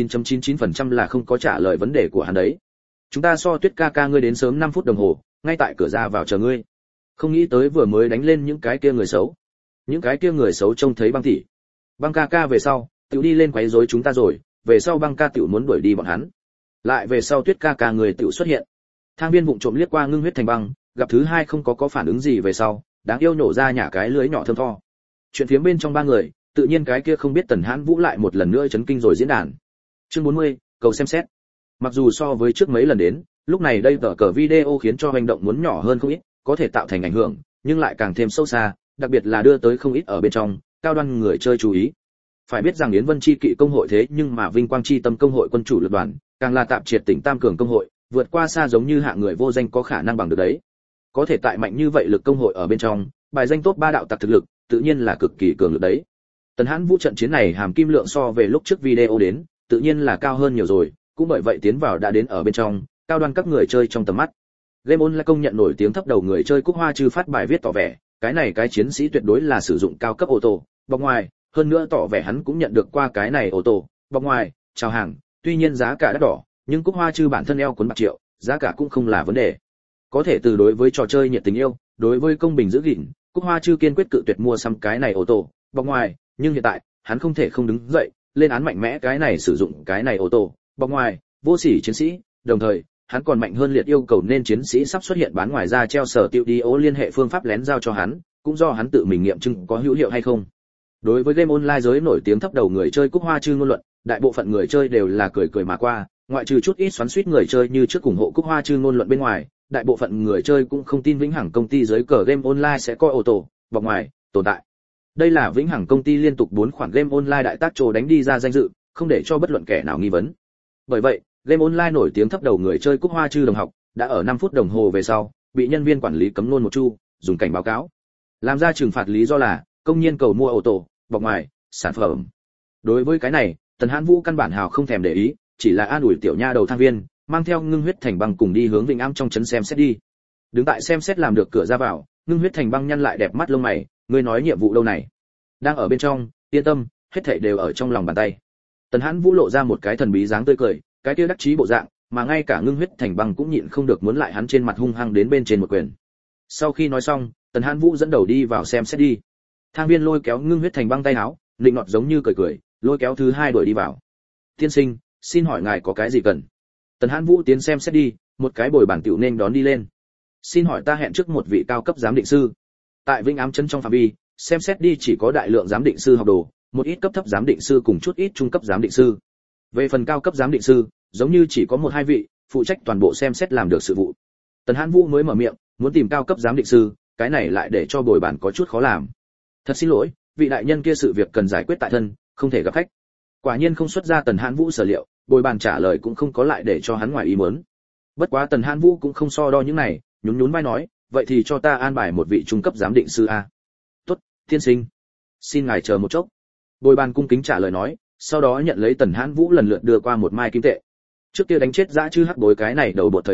99.99% là không có trả lời vấn đề của hắn đấy. Chúng ta so Tuyết ca ca ngươi đến sớm 5 phút đồng hồ, ngay tại cửa ra vào chờ ngươi. Không nghĩ tới vừa mới đánh lên những cái kia người xấu. Những cái kia người xấu trông thấy băng tỷ. Băng ca ca về sau, tiểu đi lên quấy rối chúng ta rồi, về sau băng ca tiểu muốn đuổi đi bọn hắn. Lại về sau Tuyết ca ca người tiểu xuất hiện. Thang viên vụng trộm liếc qua ngưng huyết thành băng, gặp thứ hai không có phản ứng gì về sau, đáng yêu nổ ra nhả cái lưới nhỏ thơm tho. Chuyện phía bên trong ba người, tự nhiên cái kia không biết Tần Hán Vũ lại một lần nữa chấn kinh rồi diễn đàn. Chương 40, cầu xem xét. Mặc dù so với trước mấy lần đến, lúc này đây tờ cờ video khiến cho hành động muốn nhỏ hơn không ít, có thể tạo thành ảnh hưởng, nhưng lại càng thêm sâu xa, đặc biệt là đưa tới không ít ở bên trong, cao đoan người chơi chú ý. Phải biết rằng Yến Vân Chi kỵ công hội thế nhưng mà Vinh Quang Chi Tâm công hội quân chủ lực đoàn, càng là tạm triệt tỉnh tam cường công hội, vượt qua xa giống như hạng người vô danh có khả năng bằng được đấy. Có thể tại mạnh như vậy lực công hội ở bên trong, bài danh top 3 đạo tặc thực lực, tự nhiên là cực kỳ cường lực đấy. Tần Hán Vũ trận chiến này hàm kim lượng so về lúc trước video đến, tự nhiên là cao hơn nhiều rồi, cũng bởi vậy tiến vào đã đến ở bên trong, cao đoan các người chơi trong tầm mắt. Game On là công nhận nổi tiếng thấp đầu người chơi Cúc Hoa Trư phát bài viết tỏ vẻ, cái này cái chiến sĩ tuyệt đối là sử dụng cao cấp ô tô, bọc ngoài, hơn nữa tỏ vẻ hắn cũng nhận được qua cái này ô tô, bọc ngoài, chào hàng, tuy nhiên giá cả đắt đỏ, nhưng Cúc Hoa Trư bản thân eo cuốn bạc triệu, giá cả cũng không là vấn đề. Có thể từ đối với trò chơi nhiệt tình yêu, đối với công bình giữ gìn, Cúc Hoa Trư kiên quyết cự tuyệt mua xăm cái này ô tô, bọc ngoài, nhưng hiện tại, hắn không thể không đứng dậy, lên án mạnh mẽ cái này sử dụng cái này ô tô, bọc ngoài, vô sỉ chiến sĩ, đồng thời, hắn còn mạnh hơn liệt yêu cầu nên chiến sĩ sắp xuất hiện bán ngoài ra treo sở tiêu đi ô liên hệ phương pháp lén giao cho hắn, cũng do hắn tự mình nghiệm chứng có hữu hiệu hay không. Đối với game online giới nổi tiếng thấp đầu người chơi Cúc Hoa Trư ngôn luận, đại bộ phận người chơi đều là cười cười mà qua, ngoại trừ chút ít xoắn xuýt người chơi như trước ủng hộ Cúc Hoa Trư ngôn luận bên ngoài, đại bộ phận người chơi cũng không tin vĩnh hằng công ty giới cờ game online sẽ coi ô tô bọc ngoài tồn tại. Đây là vĩnh hằng công ty liên tục 4 khoản game online đại tác trồ đánh đi ra danh dự, không để cho bất luận kẻ nào nghi vấn. Bởi vậy, game online nổi tiếng thấp đầu người chơi Cúc Hoa Trư đồng học đã ở 5 phút đồng hồ về sau bị nhân viên quản lý cấm nôn một chu, dùng cảnh báo cáo. Làm ra trừng phạt lý do là công nhân cầu mua ô tô bọc ngoài sản phẩm. Đối với cái này, Tần Hán Vũ căn bản hào không thèm để ý, chỉ là an ủi tiểu nha đầu thang viên, mang theo ngưng huyết thành băng cùng đi hướng Vinh Am trong trấn xem xét đi. Đứng tại xem xét làm được cửa ra vào, ngưng huyết thành băng nhăn lại đẹp mắt lông mày, ngươi nói nhiệm vụ đâu này? Đang ở bên trong, yên tâm, hết thảy đều ở trong lòng bàn tay. Tần Hán Vũ lộ ra một cái thần bí dáng tươi cười, cái kia đắc chí bộ dạng, mà ngay cả ngưng huyết thành băng cũng nhịn không được muốn lại hắn trên mặt hung hăng đến bên trên một quyền. Sau khi nói xong, Tần Hán Vũ dẫn đầu đi vào xem xét đi. Thang viên lôi kéo ngưng huyết thành băng tay áo, định nọt giống như cười cười, lôi kéo thứ hai đuổi đi vào. Tiên sinh, xin hỏi ngài có cái gì cần? Tần Hán Vũ tiến xem xét đi, một cái bồi bản tiểu nên đón đi lên. Xin hỏi ta hẹn trước một vị cao cấp giám định sư. Tại Vĩnh Ám trấn trong phạm vi, xem xét đi chỉ có đại lượng giám định sư học đồ, một ít cấp thấp giám định sư cùng chút ít trung cấp giám định sư. Về phần cao cấp giám định sư, giống như chỉ có 1-2 vị, phụ trách toàn bộ xem xét làm được sự vụ. Tần Hán Vũ mới mở miệng, muốn tìm cao cấp giám định sư, cái này lại để cho bồi bản có chút khó làm. Thật xin lỗi, vị đại nhân kia sự việc cần giải quyết tại thân, không thể gặp khách. Quả nhiên không xuất ra Tần Hán Vũ sở liệu, bồi bàn trả lời cũng không có lại để cho hắn ngoài ý muốn. Bất quá Tần Hán Vũ cũng không so đo những này, nhún nhún vai nói, vậy thì cho ta an bài một vị trung cấp giám định sư a. Tốt, tiên sinh. Xin ngài chờ một chốc. Bồi bàn cung kính trả lời nói, sau đó nhận lấy Tần Hán Vũ lần lượt đưa qua một mai kim tệ. Trước kia đánh chết dã chư hắc bối cái này đầu bột thời điểm,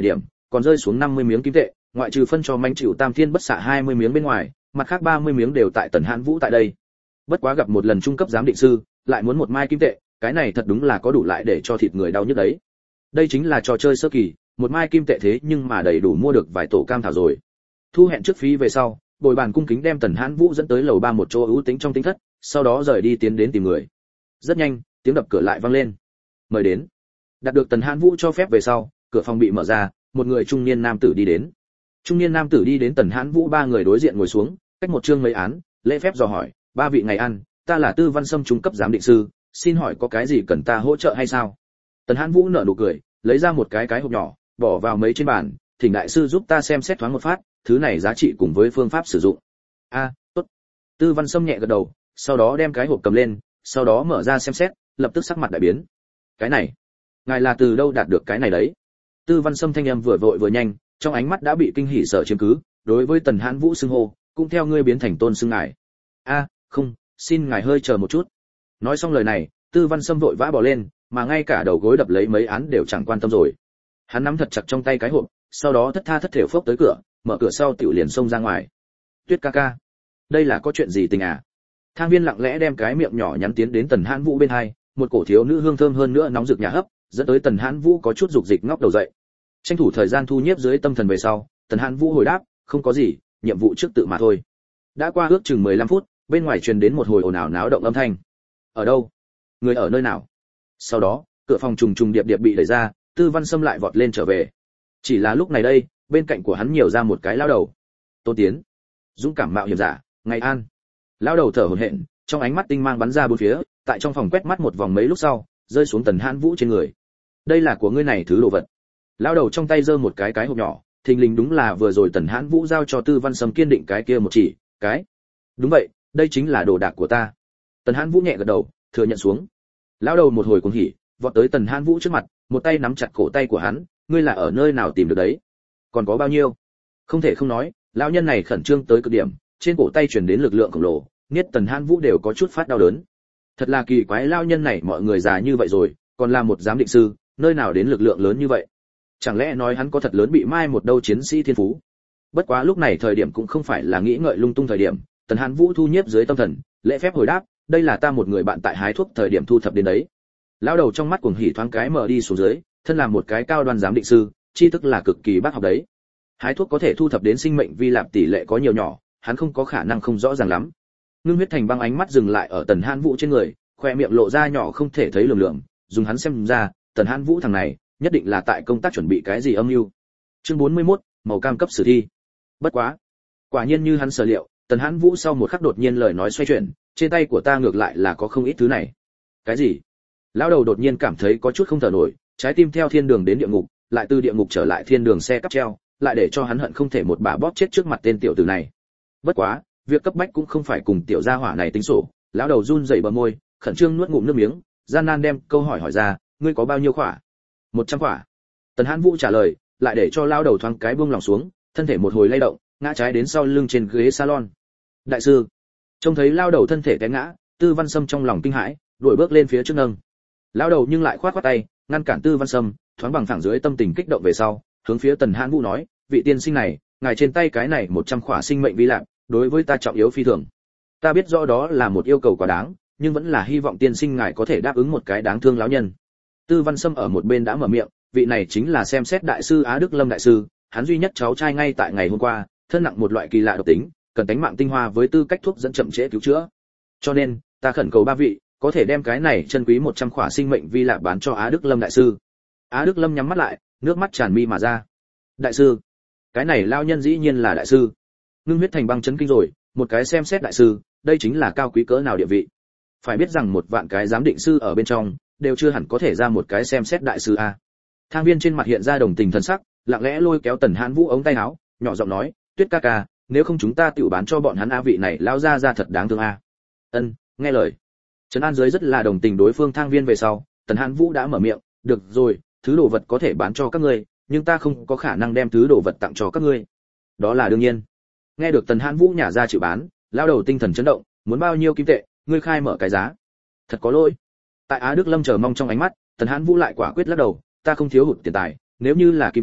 còn rơi xuống 50 miếng kim tệ, ngoại trừ phân cho manh chịu Tam Thiên Bất Xạ 20 miếng bên ngoài, mặt khác 30 miếng đều tại Tần Hãn Vũ tại đây. Bất quá gặp một lần trung cấp giám định sư, lại muốn một mai kim tệ, cái này thật đúng là có đủ lại để cho thịt người đau nhức đấy. Đây chính là trò chơi sơ kỳ, một mai kim tệ thế nhưng mà đầy đủ mua được vài tổ cam thảo rồi. Thu hẹn trước phí về sau, Bồi Bàn cung kính đem Tần Hãn Vũ dẫn tới lầu 3 một chỗ ưu tính trong tính thất, sau đó rời đi tiến đến tìm người. Rất nhanh, tiếng đập cửa lại vang lên. Mời đến. Đạt được Tần Hãn Vũ cho phép về sau, cửa phòng bị mở ra, một người trung niên nam tử đi đến. Trung niên nam tử đi đến Tần Hãn Vũ ba người đối diện ngồi xuống, cách một chương mấy án, lễ phép dò hỏi, ba vị ngày ăn, ta là Tư Văn Sâm trung cấp giám định sư, xin hỏi có cái gì cần ta hỗ trợ hay sao? Tần Hãn Vũ nở nụ cười, lấy ra một cái hộp nhỏ, bỏ vào mấy trên bàn, thỉnh đại sư giúp ta xem xét thoáng một phát, thứ này giá trị cùng với phương pháp sử dụng. A, tốt. Tư Văn Sâm nhẹ gật đầu, sau đó đem cái hộp cầm lên, sau đó mở ra xem xét, lập tức sắc mặt đại biến. Cái này, ngài là từ đâu đạt được cái này đấy? Tư Văn Sâm thanh âm vừa vội vừa nhanh, trong ánh mắt đã bị kinh hỉ sợ chiếm cứ, đối với Tần Hãn Vũ xưng hô, cũng theo ngươi biến thành tôn xưng ngài. A, không, xin ngài hơi chờ một chút. Nói xong lời này, Tư Văn Sâm vội vã bỏ lên, mà ngay cả đầu gối đập lấy mấy án đều chẳng quan tâm rồi. Hắn nắm thật chặt trong tay cái hộp, sau đó thất tha thất thểu phốc tới cửa, mở cửa sau tiểu liền xông ra ngoài. Tuyết ca ca, đây là có chuyện gì tình à? Thang Viên lặng lẽ đem cái miệng nhỏ nhắn tiến đến Tần Hãn Vũ bên hai, một cổ thiếu nữ hương thơm hơn nữa nóng rực nhà hấp, dẫn tới Tần Hãn Vũ có chút dục dịch ngóc đầu dậy. Tranh thủ thời gian thu nhiếp dưới tâm thần về sau, Tần Hãn Vũ hồi đáp, không có gì, nhiệm vụ trước tự mà thôi. Đã qua ước chừng 15 phút, bên ngoài truyền đến một hồi ồn ào náo động âm thanh. Ở đâu? Người ở nơi nào? Sau đó, cửa phòng trùng trùng điệp điệp bị đẩy ra, Tư Văn Sâm lại vọt lên trở về. Chỉ là lúc này đây, bên cạnh của hắn nhiều ra một cái lao đầu. Tôn Tiến, dũng cảm mạo hiểm giả, ngày an. Lao đầu thở hổn hển, trong ánh mắt tinh mang bắn ra bốn phía, tại trong phòng quét mắt một vòng mấy lúc sau, rơi xuống Tần Hãn Vũ trên người. Đây là của ngươi này thứ đồ vật. Lao đầu trong tay giơ một cái hộp nhỏ, thình lình đúng là vừa rồi Tần Hãn Vũ giao cho Tư Văn Sâm kiên định cái kia một chỉ, cái. Đúng vậy, đây chính là đồ đạc của ta. Tần Hãn Vũ nhẹ gật đầu, thừa nhận xuống. Lao đầu một hồi cuồng hỉ, vọt tới Tần Hãn Vũ trước mặt, một tay nắm chặt cổ tay của hắn, ngươi là ở nơi nào tìm được đấy? Còn có bao nhiêu? Không thể không nói, lão nhân này khẩn trương tới cực điểm, trên cổ tay truyền đến lực lượng khổng lồ, niết Tần Hãn Vũ đều có chút phát đau đớn. Thật là kỳ quái, lão nhân này mọi người già như vậy rồi, còn là một giám định sư, nơi nào đến lực lượng lớn như vậy? Chẳng lẽ nói hắn có thật lớn bị mai một đâu chiến sĩ thiên phú? Bất quá lúc này thời điểm cũng không phải là nghĩ ngợi lung tung thời điểm, Tần Hãn Vũ thu nhiếp dưới tâm thần, lễ phép hồi đáp, đây là ta một người bạn tại hái thuốc thời điểm thu thập đến đấy. Lão đầu trong mắt cuồng hỉ thoáng cái mở đi xuống dưới, thân là một cái cao đoan giám định sư, tri thức là cực kỳ bác học đấy. Hái thuốc có thể thu thập đến sinh mệnh vi lạp tỷ lệ có nhiều nhỏ, hắn không có khả năng không rõ ràng lắm. Ngưng Huyết Thành băng ánh mắt dừng lại ở Tần Hãn Vũ trên người, khoe miệng lộ ra nhỏ không thể thấy lườm lườm, dùng hắn xem ra, Tần Hãn Vũ thằng này, nhất định là tại công tác chuẩn bị cái gì âm mưu. Chương 41, màu cam cấp sử thi. Bất quá, quả nhiên như hắn sở liệu, Tần Hãn Vũ sau một khắc đột nhiên lời nói xoay chuyển, trên tay của ta ngược lại là có không ít thứ này. Cái gì? Lão đầu đột nhiên cảm thấy có chút không thở nổi, trái tim theo thiên đường đến địa ngục, lại từ địa ngục trở lại thiên đường xe cắp treo, lại để cho hắn hận không thể một bà bóp chết trước mặt tên tiểu tử này. Bất quá, việc cấp bách cũng không phải cùng tiểu gia hỏa này tính sổ, lão đầu run rẩy bờ môi, khẩn trương nuốt ngụm nước miếng, gian nan đem câu hỏi ra, ngươi có bao nhiêu khỏa? 100 khỏa. Tần Hãn Vũ trả lời, lại để cho lão đầu thoáng cái buông lòng xuống, thân thể một hồi lay động, ngã trái đến sau lưng trên ghế salon. Đại sư, trông thấy lão đầu thân thể té ngã, Tư Văn Sâm trong lòng kinh hãi, đuổi bước lên phía trước nâng. Lão đầu nhưng lại khoát khoát tay, ngăn cản Tư Văn Sâm, thoáng bằng phẳng dưới tâm tình kích động về sau, hướng phía Tần Hãn Vũ nói, vị tiên sinh này, ngài trên tay cái này 100 khỏa sinh mệnh vi lạc, đối với ta trọng yếu phi thường. Ta biết rõ đó là một yêu cầu quá đáng, nhưng vẫn là hy vọng tiên sinh ngài có thể đáp ứng một cái đáng thương lão nhân. Tư Văn Sâm ở một bên đã mở miệng, vị này chính là xem xét đại sư Á Đức Lâm đại sư, hắn duy nhất cháu trai ngay tại ngày hôm qua, thân nặng một loại kỳ lạ độc tính, cần tánh mạng tinh hoa với tư cách thuốc dẫn chậm trễ cứu chữa. Cho nên, ta khẩn cầu ba vị, có thể đem cái này chân quý 100 khỏa sinh mệnh vi lạc bán cho Á Đức Lâm đại sư. Á Đức Lâm nhắm mắt lại, nước mắt tràn mi mà ra. Đại sư, cái này lao nhân dĩ nhiên là đại sư. Ngưng Huyết Thành băng chấn kinh rồi, một cái xem xét đại sư, đây chính là cao quý cỡ nào địa vị. Phải biết rằng 1 vạn cái giám định sư ở bên trong, đều chưa hẳn có thể ra một cái xem xét đại sư a. Thang Viên trên mặt hiện ra đồng tình thân sắc, lặng lẽ lôi kéo Tần Hãn Vũ ống tay áo, nhỏ giọng nói, Tuyết ca ca, nếu không chúng ta tiểu bán cho bọn hắn a, vị này lao ra thật đáng thương a. Ân, nghe lời. Trấn An dưới rất là đồng tình đối phương Thang Viên về sau, Tần Hãn Vũ đã mở miệng, được rồi, thứ đồ vật có thể bán cho các ngươi, nhưng ta không có khả năng đem thứ đồ vật tặng cho các ngươi. Đó là đương nhiên. Nghe được Tần Hãn Vũ nhả ra chịu bán, lao đầu tinh thần chấn động, muốn bao nhiêu kim tệ, ngươi khai mở cái giá. Thật có lỗi. Tại Á Đức Lâm chờ mong trong ánh mắt, Tần Hãn Vũ lại quả quyết lắc đầu, ta không thiếu hụt tiền tài, nếu như là kim tiền,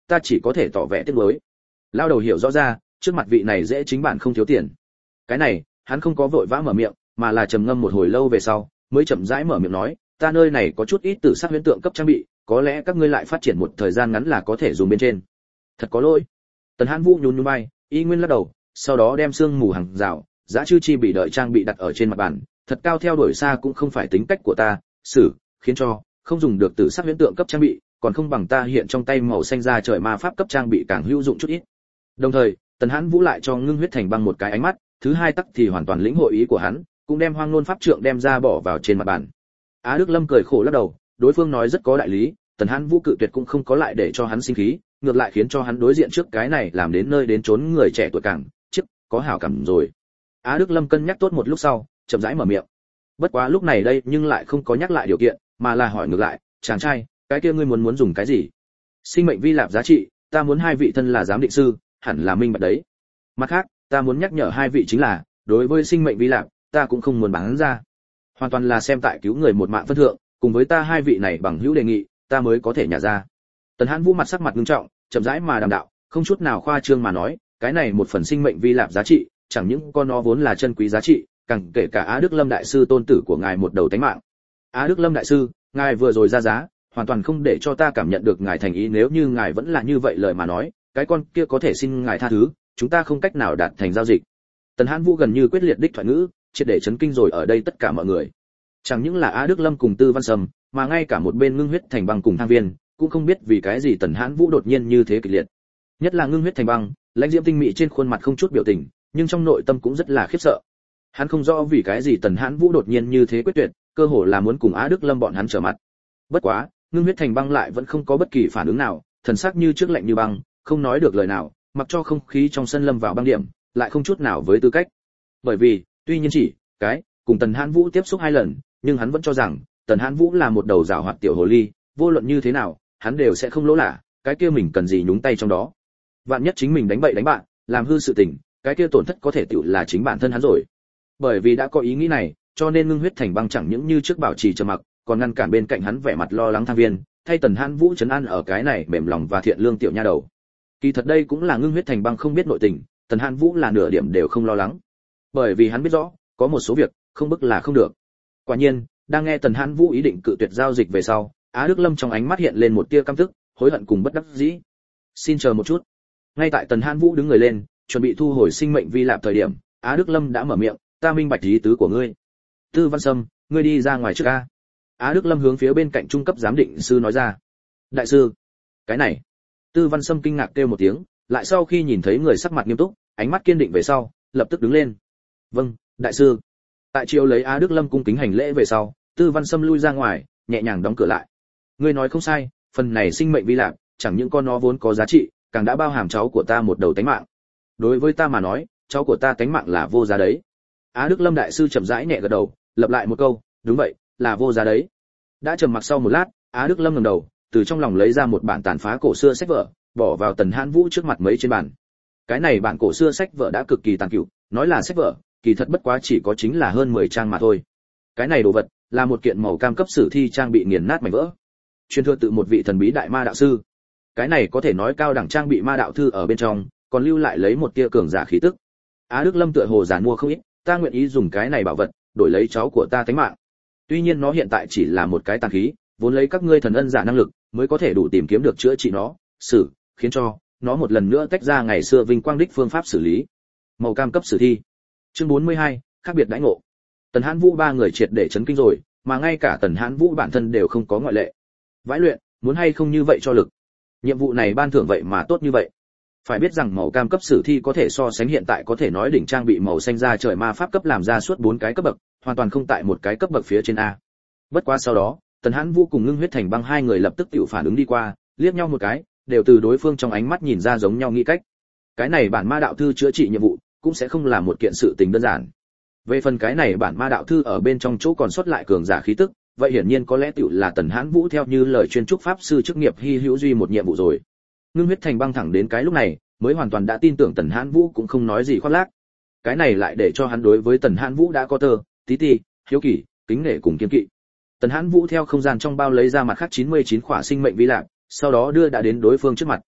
ta chỉ có thể tỏ vẻ tiếc nuối. Lao đầu hiểu rõ ra, trước mặt vị này dễ chính bản không thiếu tiền. Cái này, hắn không có vội vã mở miệng, mà là trầm ngâm một hồi lâu về sau, mới chậm rãi mở miệng nói, ta nơi này có chút ít tử sắc huyễn tượng cấp trang bị, có lẽ các ngươi lại phát triển một thời gian ngắn là có thể dùng bên trên. Thật có lỗi. Tần Hãn Vũ nhún nhún vai, y nguyên lắc đầu, sau đó đem xương mù hàng rào, giá chư chi bị đợi trang bị đặt ở trên mặt bàn, thật cao theo đuổi xa cũng không phải tính cách của ta, khiến cho không dùng được tử sắc huyễn tượng cấp trang bị, còn không bằng ta hiện trong tay màu xanh da trời ma pháp cấp trang bị càng hữu dụng chút ít. Đồng thời, Tần Hãn Vũ lại cho Ngưng Huyết Thành Băng một cái ánh mắt, thứ hai tắc thì hoàn toàn lĩnh hội ý của hắn, cũng đem Hoang Nôn pháp trượng đem ra bỏ vào trên mặt bàn. Á Đức Lâm cười khổ lắc đầu, đối phương nói rất có đại lý, Tần Hãn Vũ cự tuyệt cũng không có lại để cho hắn sinh khí, ngược lại khiến cho hắn đối diện trước cái này làm đến nơi đến chốn người trẻ tuổi càng có hảo cảm rồi. Á Đức Lâm cân nhắc tốt một lúc sau, chậm rãi mở miệng. Bất quá lúc này đây nhưng lại không có nhắc lại điều kiện, mà là hỏi ngược lại, chàng trai, cái kia ngươi muốn dùng cái gì? Sinh mệnh vi lạp giá trị, ta muốn hai vị thân là giám định sư, hẳn là minh bạch đấy. Mặt khác, ta muốn nhắc nhở hai vị chính là, đối với sinh mệnh vi lạp, ta cũng không muốn bán ra. Hoàn toàn là xem tại cứu người một mạng phân thượng, cùng với ta hai vị này bằng hữu đề nghị, ta mới có thể nhả ra. Tần Hãn Vũ mặt sắc mặt nghiêm trọng, chậm rãi mà đàm đạo, không chút nào khoa trương mà nói, cái này một phần sinh mệnh vi lạp giá trị, chẳng những con nó vốn là chân quý giá trị, càng kể cả Á Đức Lâm đại sư tôn tử của ngài một đầu tánh mạng. Á Đức Lâm đại sư, ngài vừa rồi ra giá, hoàn toàn không để cho ta cảm nhận được ngài thành ý, nếu như ngài vẫn là như vậy lời mà nói, cái con kia có thể xin ngài tha thứ, chúng ta không cách nào đạt thành giao dịch. Tần Hãn Vũ gần như quyết liệt đích thoại ngữ, triệt để chấn kinh rồi ở đây tất cả mọi người. Chẳng những là Á Đức Lâm cùng Tư Văn Sâm, mà ngay cả một bên Ngưng Huyết Thành Băng cùng Thang Viên, cũng không biết vì cái gì Tần Hãn Vũ đột nhiên như thế kịch liệt. Nhất là Ngưng Huyết Thành Băng, lãnh diễm tinh mỹ trên khuôn mặt không chút biểu tình, nhưng trong nội tâm cũng rất là khiếp sợ. Hắn không rõ vì cái gì Tần Hãn Vũ đột nhiên như thế quyết tuyệt, cơ hồ là muốn cùng Á Đức Lâm bọn hắn trở mặt. Bất quá, Ngưng Huyết Thành Băng lại vẫn không có bất kỳ phản ứng nào, thần sắc như trước lạnh như băng, không nói được lời nào, mặc cho không khí trong sân lâm vào băng điểm, lại không chút nào với tư cách. Bởi vì, tuy nhiên chỉ cùng Tần Hãn Vũ tiếp xúc hai lần, nhưng hắn vẫn cho rằng Tần Hãn Vũ là một đầu giảo hoạt tiểu hồ ly, vô luận như thế nào, hắn đều sẽ không lỗ lạ, cái kia mình cần gì nhúng tay trong đó. Vạn nhất chính mình đánh bậy đánh bạn, làm hư sự tình, cái kia tổn thất có thể tiểu là chính bản thân hắn rồi. Bởi vì đã có ý nghĩ này, cho nên Ngưng Huyết Thành Băng chẳng những như trước bảo trì trầm mặc, còn ngăn cản bên cạnh hắn vẻ mặt lo lắng Thang Viên, thay Tần Hãn Vũ trấn an ở cái này mềm lòng và thiện lương tiểu nha đầu. Kỳ thật đây cũng là Ngưng Huyết Thành Băng không biết nội tình, Tần Hãn Vũ là nửa điểm đều không lo lắng. Bởi vì hắn biết rõ, có một số việc, không bức là không được. Quả nhiên, đang nghe Tần Hãn Vũ ý định cự tuyệt giao dịch về sau, Á Đức Lâm trong ánh mắt hiện lên một tia căm tức, hối hận cùng bất đắc dĩ. Xin chờ một chút. Ngay tại Tần Hãn Vũ đứng người lên, chuẩn bị thu hồi sinh mệnh vi lạp thời điểm, Á Đức Lâm đã mở miệng, ta minh bạch ý tứ của ngươi. Tư Văn Sâm, ngươi đi ra ngoài trước a. Á Đức Lâm hướng phía bên cạnh trung cấp giám định sư nói ra. Đại sư, cái này. Tư Văn Sâm kinh ngạc kêu một tiếng, lại sau khi nhìn thấy người sắc mặt nghiêm túc, ánh mắt kiên định về sau, lập tức đứng lên. Vâng, đại sư. Tại chiều lấy Á Đức Lâm cung kính hành lễ về sau, Tư Văn Sâm lui ra ngoài, nhẹ nhàng đóng cửa lại. Ngươi nói không sai, phần này sinh mệnh vi lạp, chẳng những con nó vốn có giá trị, càng đã bao hàm cháu của ta một đầu tánh mạng. Đối với ta mà nói, cháu của ta tánh mạng là vô giá đấy. Á Đức Lâm đại sư chậm rãi nhẹ gật đầu, lặp lại một câu, đúng vậy, là vô giá đấy. Đã trầm mặc sau một lát, Á Đức Lâm ngẩng đầu, từ trong lòng lấy ra một bản tàn phá cổ xưa sách vở, bỏ vào Tần Hãn Vũ trước mặt mấy trên bàn. Cái này bản cổ xưa sách vở đã cực kỳ tàn cựu, nói là sách vở, kỳ thật bất quá chỉ có chính là hơn 10 trang mà thôi. Cái này đồ vật là một kiện màu cam cấp sử thi trang bị nghiền nát mảnh vỡ, truyền thừa từ một vị thần bí đại ma đạo sư. Cái này có thể nói cao đẳng trang bị ma đạo thư ở bên trong, còn lưu lại lấy một tia cường giả khí tức. Á Đức Lâm tựa hồ giàn mua không ít, ta nguyện ý dùng cái này bảo vật đổi lấy cháu của ta tánh mạng. Tuy nhiên nó hiện tại chỉ là một cái tàn khí, vốn lấy các ngươi thần ân giả năng lực mới có thể đủ tìm kiếm được chữa trị nó, khiến cho nó một lần nữa tách ra ngày xưa vinh quang đích phương pháp xử lý. Màu cam cấp sử thi. Chương 42, khác biệt đãi ngộ. Tần Hãn Vũ ba người triệt để chấn kinh rồi, mà ngay cả Tần Hãn Vũ bản thân đều không có ngoại lệ. Vãi luyện, muốn hay không như vậy cho lực. Nhiệm vụ này ban thưởng vậy mà tốt như vậy. Phải biết rằng màu cam cấp sử thi có thể so sánh hiện tại có thể nói đỉnh trang bị màu xanh da trời ma pháp cấp làm ra suốt 4 cái cấp bậc, hoàn toàn không tại một cái cấp bậc phía trên a. Bất quá sau đó, Tần Hãn Vũ cùng Ngưng Huyết Thành Băng hai người lập tức tự phản ứng đi qua, liếc nhau một cái, đều từ đối phương trong ánh mắt nhìn ra giống nhau nghĩ cách. Cái này bản ma đạo thư chữa trị nhiệm vụ, cũng sẽ không là một kiện sự tình đơn giản. Về phần cái này bản ma đạo thư ở bên trong chỗ còn sót lại cường giả khí tức, vậy hiển nhiên có lẽ tiểu là Tần Hãn Vũ theo như lời chuyên trúc pháp sư chức nghiệp hy hữu duy một nhiệm vụ rồi. Ngưng Huyết Thành Băng thẳng đến cái lúc này, mới hoàn toàn đã tin tưởng Tần Hãn Vũ cũng không nói gì khoác lác. Cái này lại để cho hắn đối với Tần Hãn Vũ đã có tí hiếu kỳ, kính nể cùng kiêng kỵ. Tần Hãn Vũ theo không gian trong bao lấy ra mặt khác 99 khỏa sinh mệnh vi lạc, sau đó đưa đã đến đối phương trước mặt.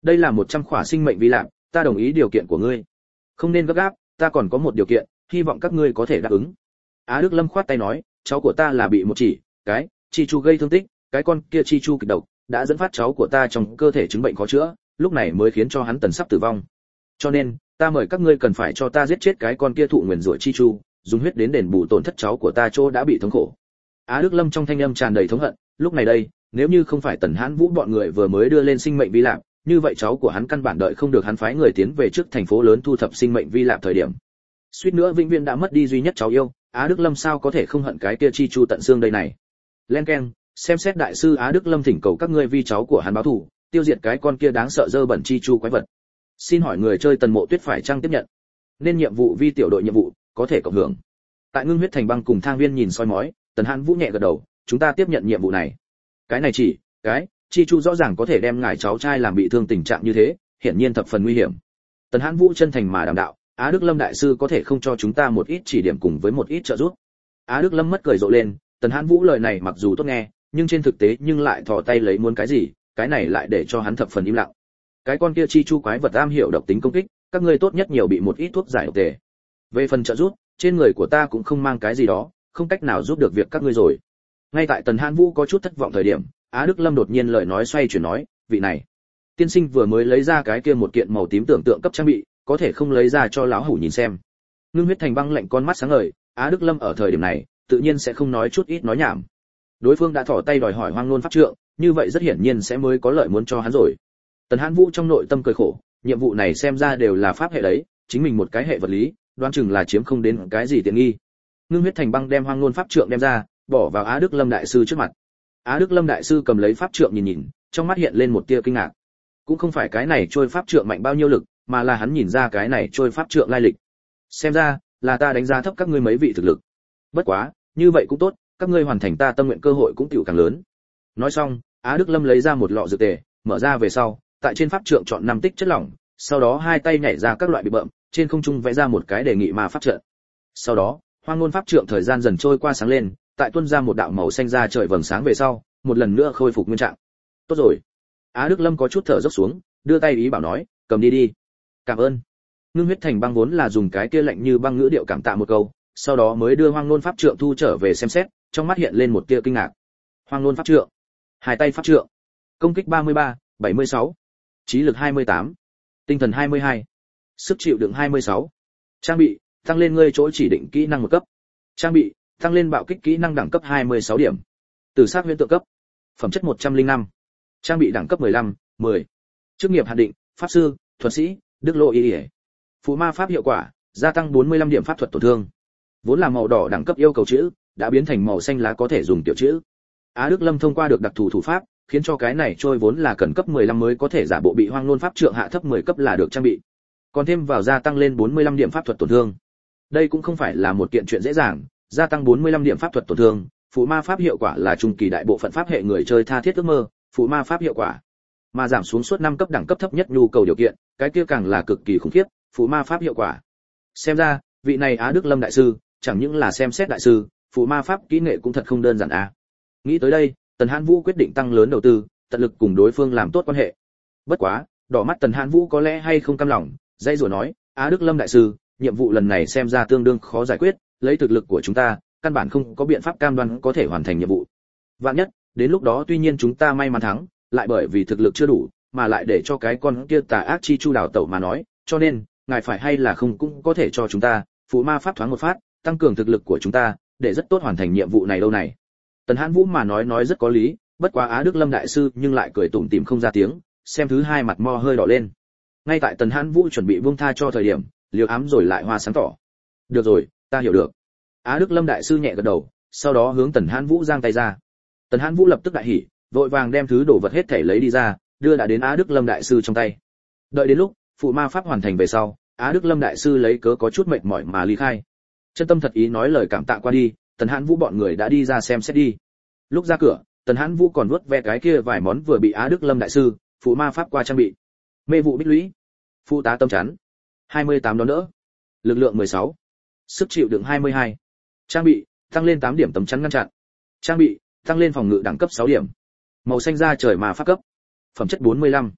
Đây là 100 khỏa sinh mệnh vi lạc, ta đồng ý điều kiện của ngươi. Không nên gấp gáp, ta còn có một điều kiện, hy vọng các ngươi có thể đáp ứng. Á Đức Lâm khoát tay nói, cháu của ta là bị một cái chi chu gây thương tích, cái con kia chi chu kịch độc đã dẫn phát cháu của ta trong cơ thể chứng bệnh khó chữa, lúc này mới khiến cho hắn tần sắp tử vong. Cho nên, ta mời các ngươi cần phải cho ta giết chết cái con kia thụ nguyền rủa chi chu, dùng huyết đến đền bù tổn thất cháu của ta chỗ đã bị thống khổ. Á Đức Lâm trong thanh âm tràn đầy thống hận, lúc này đây, nếu như không phải Tần Hãn Vũ bọn người vừa mới đưa lên sinh mệnh vi lạc, như vậy cháu của hắn căn bản đợi không được hắn phái người tiến về trước thành phố lớn thu thập sinh mệnh vi lạc thời điểm. Suýt nữa vĩnh viễn đã mất đi duy nhất cháu yêu, Á Đức Lâm sao có thể không hận cái kia chi chu tận xương đây này. Len keng, xem xét đại sư Á Đức Lâm thỉnh cầu các ngươi vì cháu của hắn báo thù, tiêu diệt cái con kia đáng sợ dơ bẩn chi chu quái vật. Xin hỏi người chơi Tần Mộ Tuyết phải chăng tiếp nhận? Nên nhiệm vụ vi tiểu đội nhiệm vụ, có thể cộng hưởng. Tại Ngưng Huyết Thành Băng cùng Thang Viên nhìn soi mói, Tần Hãn Vũ nhẹ gật đầu, chúng ta tiếp nhận nhiệm vụ này. Cái này chỉ, cái chi chu rõ ràng có thể đem ngài cháu trai làm bị thương tình trạng như thế, hiển nhiên thập phần nguy hiểm. Tần Hãn Vũ chân thành mà đàm đạo, Á Đức Lâm đại sư có thể không cho chúng ta một ít chỉ điểm cùng với một ít trợ giúp. Á Đức Lâm mất cười rộ lên, Tần Hãn Vũ lời này mặc dù tốt nghe, nhưng trên thực tế nhưng lại thò tay lấy muốn cái gì, cái này lại để cho hắn thập phần im lặng. Cái con kia chi chu quái vật am hiểu độc tính công kích, các ngươi tốt nhất nhiều bị một ít thuốc giải độc tề. Về phần trợ giúp, trên người của ta cũng không mang cái gì đó, không cách nào giúp được việc các ngươi rồi. Ngay tại Tần Hãn Vũ có chút thất vọng thời điểm, Á Đức Lâm đột nhiên lời nói xoay chuyển nói, vị này, tiên sinh vừa mới lấy ra cái kia một kiện màu tím tưởng tượng cấp trang bị, có thể không lấy ra cho lão hủ nhìn xem. Ngưng Huyết Thành Băng lạnh con mắt sáng ngời, Á Đức Lâm ở thời điểm này, tự nhiên sẽ không nói chút ít nói nhảm. Đối phương đã thỏ tay đòi hỏi Hoang Nôn pháp trượng, như vậy rất hiển nhiên sẽ mới có lợi muốn cho hắn rồi. Tần Hãn Vũ trong nội tâm cười khổ, nhiệm vụ này xem ra đều là pháp hệ đấy, chính mình một cái hệ vật lý, đoán chừng là chiếm không đến cái gì tiện nghi. Ngưng Huyết Thành Băng đem Hoang Nôn pháp trượng đem ra, bỏ vào Á Đức Lâm đại sư trước mặt. Á Đức Lâm đại sư cầm lấy pháp trượng nhìn nhìn, trong mắt hiện lên một tia kinh ngạc. Cũng không phải cái này trôi pháp trượng mạnh bao nhiêu lực, mà là hắn nhìn ra cái này trôi pháp trượng lai lịch. Xem ra, là ta đánh giá thấp các ngươi mấy vị thực lực. Bất quá, như vậy cũng tốt, các ngươi hoàn thành ta tâm nguyện cơ hội cũng tiểu càng lớn. Nói xong, Á Đức Lâm lấy ra một lọ dược tề, mở ra về sau, tại trên pháp trượng chọn 5 tích chất lỏng, sau đó hai tay nhảy ra các loại bị bợm, trên không trung vẽ ra một cái đề nghị ma pháp trận. Sau đó, Hoang Nôn pháp trượng thời gian dần trôi qua sáng lên, tại tuôn ra một đạo màu xanh ra trời vầng sáng về sau, một lần nữa khôi phục nguyên trạng. Tốt rồi. Á Đức Lâm có chút thở dốc xuống, đưa tay ý bảo nói, cầm đi đi. Cảm ơn. Ngưng Huyết Thành Băng vốn là dùng cái kia lạnh như băng ngữ điệu cảm tạ một câu, sau đó mới đưa Hoang Nôn pháp trượng thu trở về xem xét, trong mắt hiện lên một tia kinh ngạc. Hoang Nôn pháp trượng, hai tay pháp trượng, công kích 33, 76, trí lực 28, tinh thần 22, sức chịu đựng 26. Trang bị, tăng lên ngươi chỗ chỉ định kỹ năng một cấp. Trang bị, tăng lên bạo kích kỹ năng đẳng cấp 26 điểm. Từ sát huyễn tượng cấp. Phẩm chất 105. Trang bị đẳng cấp 15, 10. Chức nghiệp hạn định, pháp sư, thuật sĩ, đức lộ y. Phù ma pháp hiệu quả, gia tăng 45 điểm pháp thuật tổn thương. Vốn là màu đỏ đẳng cấp yêu cầu chữ, đã biến thành màu xanh lá có thể dùng tiểu chữ. Á Đức Lâm thông qua được đặc thù thủ pháp, khiến cho cái này trôi vốn là cần cấp 15 mới có thể giả bộ bị Hoang Nôn pháp trượng hạ thấp 10 cấp là được trang bị. Còn thêm vào gia tăng lên 45 điểm pháp thuật tổn thương. Đây cũng không phải là một kiện chuyện dễ dàng, gia tăng 45 điểm pháp thuật tổn thương, phụ ma pháp hiệu quả là trung kỳ đại bộ phận pháp hệ người chơi tha thiết ước mơ, phụ ma pháp hiệu quả. Mà giảm xuống suốt 5 cấp đẳng cấp thấp nhất nhu cầu điều kiện, cái kia càng là cực kỳ khủng khiếp, phụ ma pháp hiệu quả. Xem ra, vị này Á Đức Lâm đại sư, chẳng những là xem xét đại sư, phụ ma pháp kỹ nghệ cũng thật không đơn giản a. Nghĩ tới đây, Tần Hãn Vũ quyết định tăng lớn đầu tư, tận lực cùng đối phương làm tốt quan hệ. Bất quá, đỏ mắt Tần Hãn Vũ có lẽ hay không cam lòng, dây rủa nói, Á Đức Lâm đại sư, nhiệm vụ lần này xem ra tương đương khó giải quyết, lấy thực lực của chúng ta, căn bản không có biện pháp cam đoan có thể hoàn thành nhiệm vụ. Vạn nhất, đến lúc đó tuy nhiên chúng ta may mắn thắng, lại bởi vì thực lực chưa đủ, mà lại để cho cái con kia tà ác chi chu đào tẩu mà nói, cho nên, ngài phải hay là không cũng có thể cho chúng ta, phụ ma pháp thoáng một phát, tăng cường thực lực của chúng ta, để rất tốt hoàn thành nhiệm vụ này đâu này. Tần Hãn Vũ mà nói rất có lý, bất quá Á Đức Lâm đại sư nhưng lại cười tủm tỉm không ra tiếng, xem thứ hai mặt mo hơi đỏ lên. Ngay tại Tần Hãn Vũ chuẩn bị buông tha cho thời điểm, Liêu Ám rồi lại hoa sáng tỏ. Được rồi, ta hiểu được. Á Đức Lâm đại sư nhẹ gật đầu, sau đó hướng Tần Hãn Vũ giang tay ra. Tần Hãn Vũ lập tức đại hỉ, vội vàng đem thứ đồ vật hết thảy lấy đi ra, đưa đã đến Á Đức Lâm đại sư trong tay. Đợi đến lúc phụ ma pháp hoàn thành về sau, Á Đức Lâm đại sư lấy cớ có chút mệt mỏi mà ly khai. Chân tâm thật ý nói lời cảm tạ qua đi, Tần Hãn Vũ bọn người đã đi ra xem xét đi. Lúc ra cửa, Tần Hãn Vũ còn vuốt ve cái kia vài món vừa bị Á Đức Lâm đại sư phụ ma pháp qua trang bị. Mê vụ bích lũy, phụ tá tâm chắn, 28 đón đỡ, lực lượng 16, sức chịu đựng 22. Trang bị, tăng lên 8 điểm tấm chắn ngăn chặn. Trang bị, tăng lên phòng ngự đẳng cấp 6 điểm. Màu xanh da trời mà pháp cấp. Phẩm chất 45.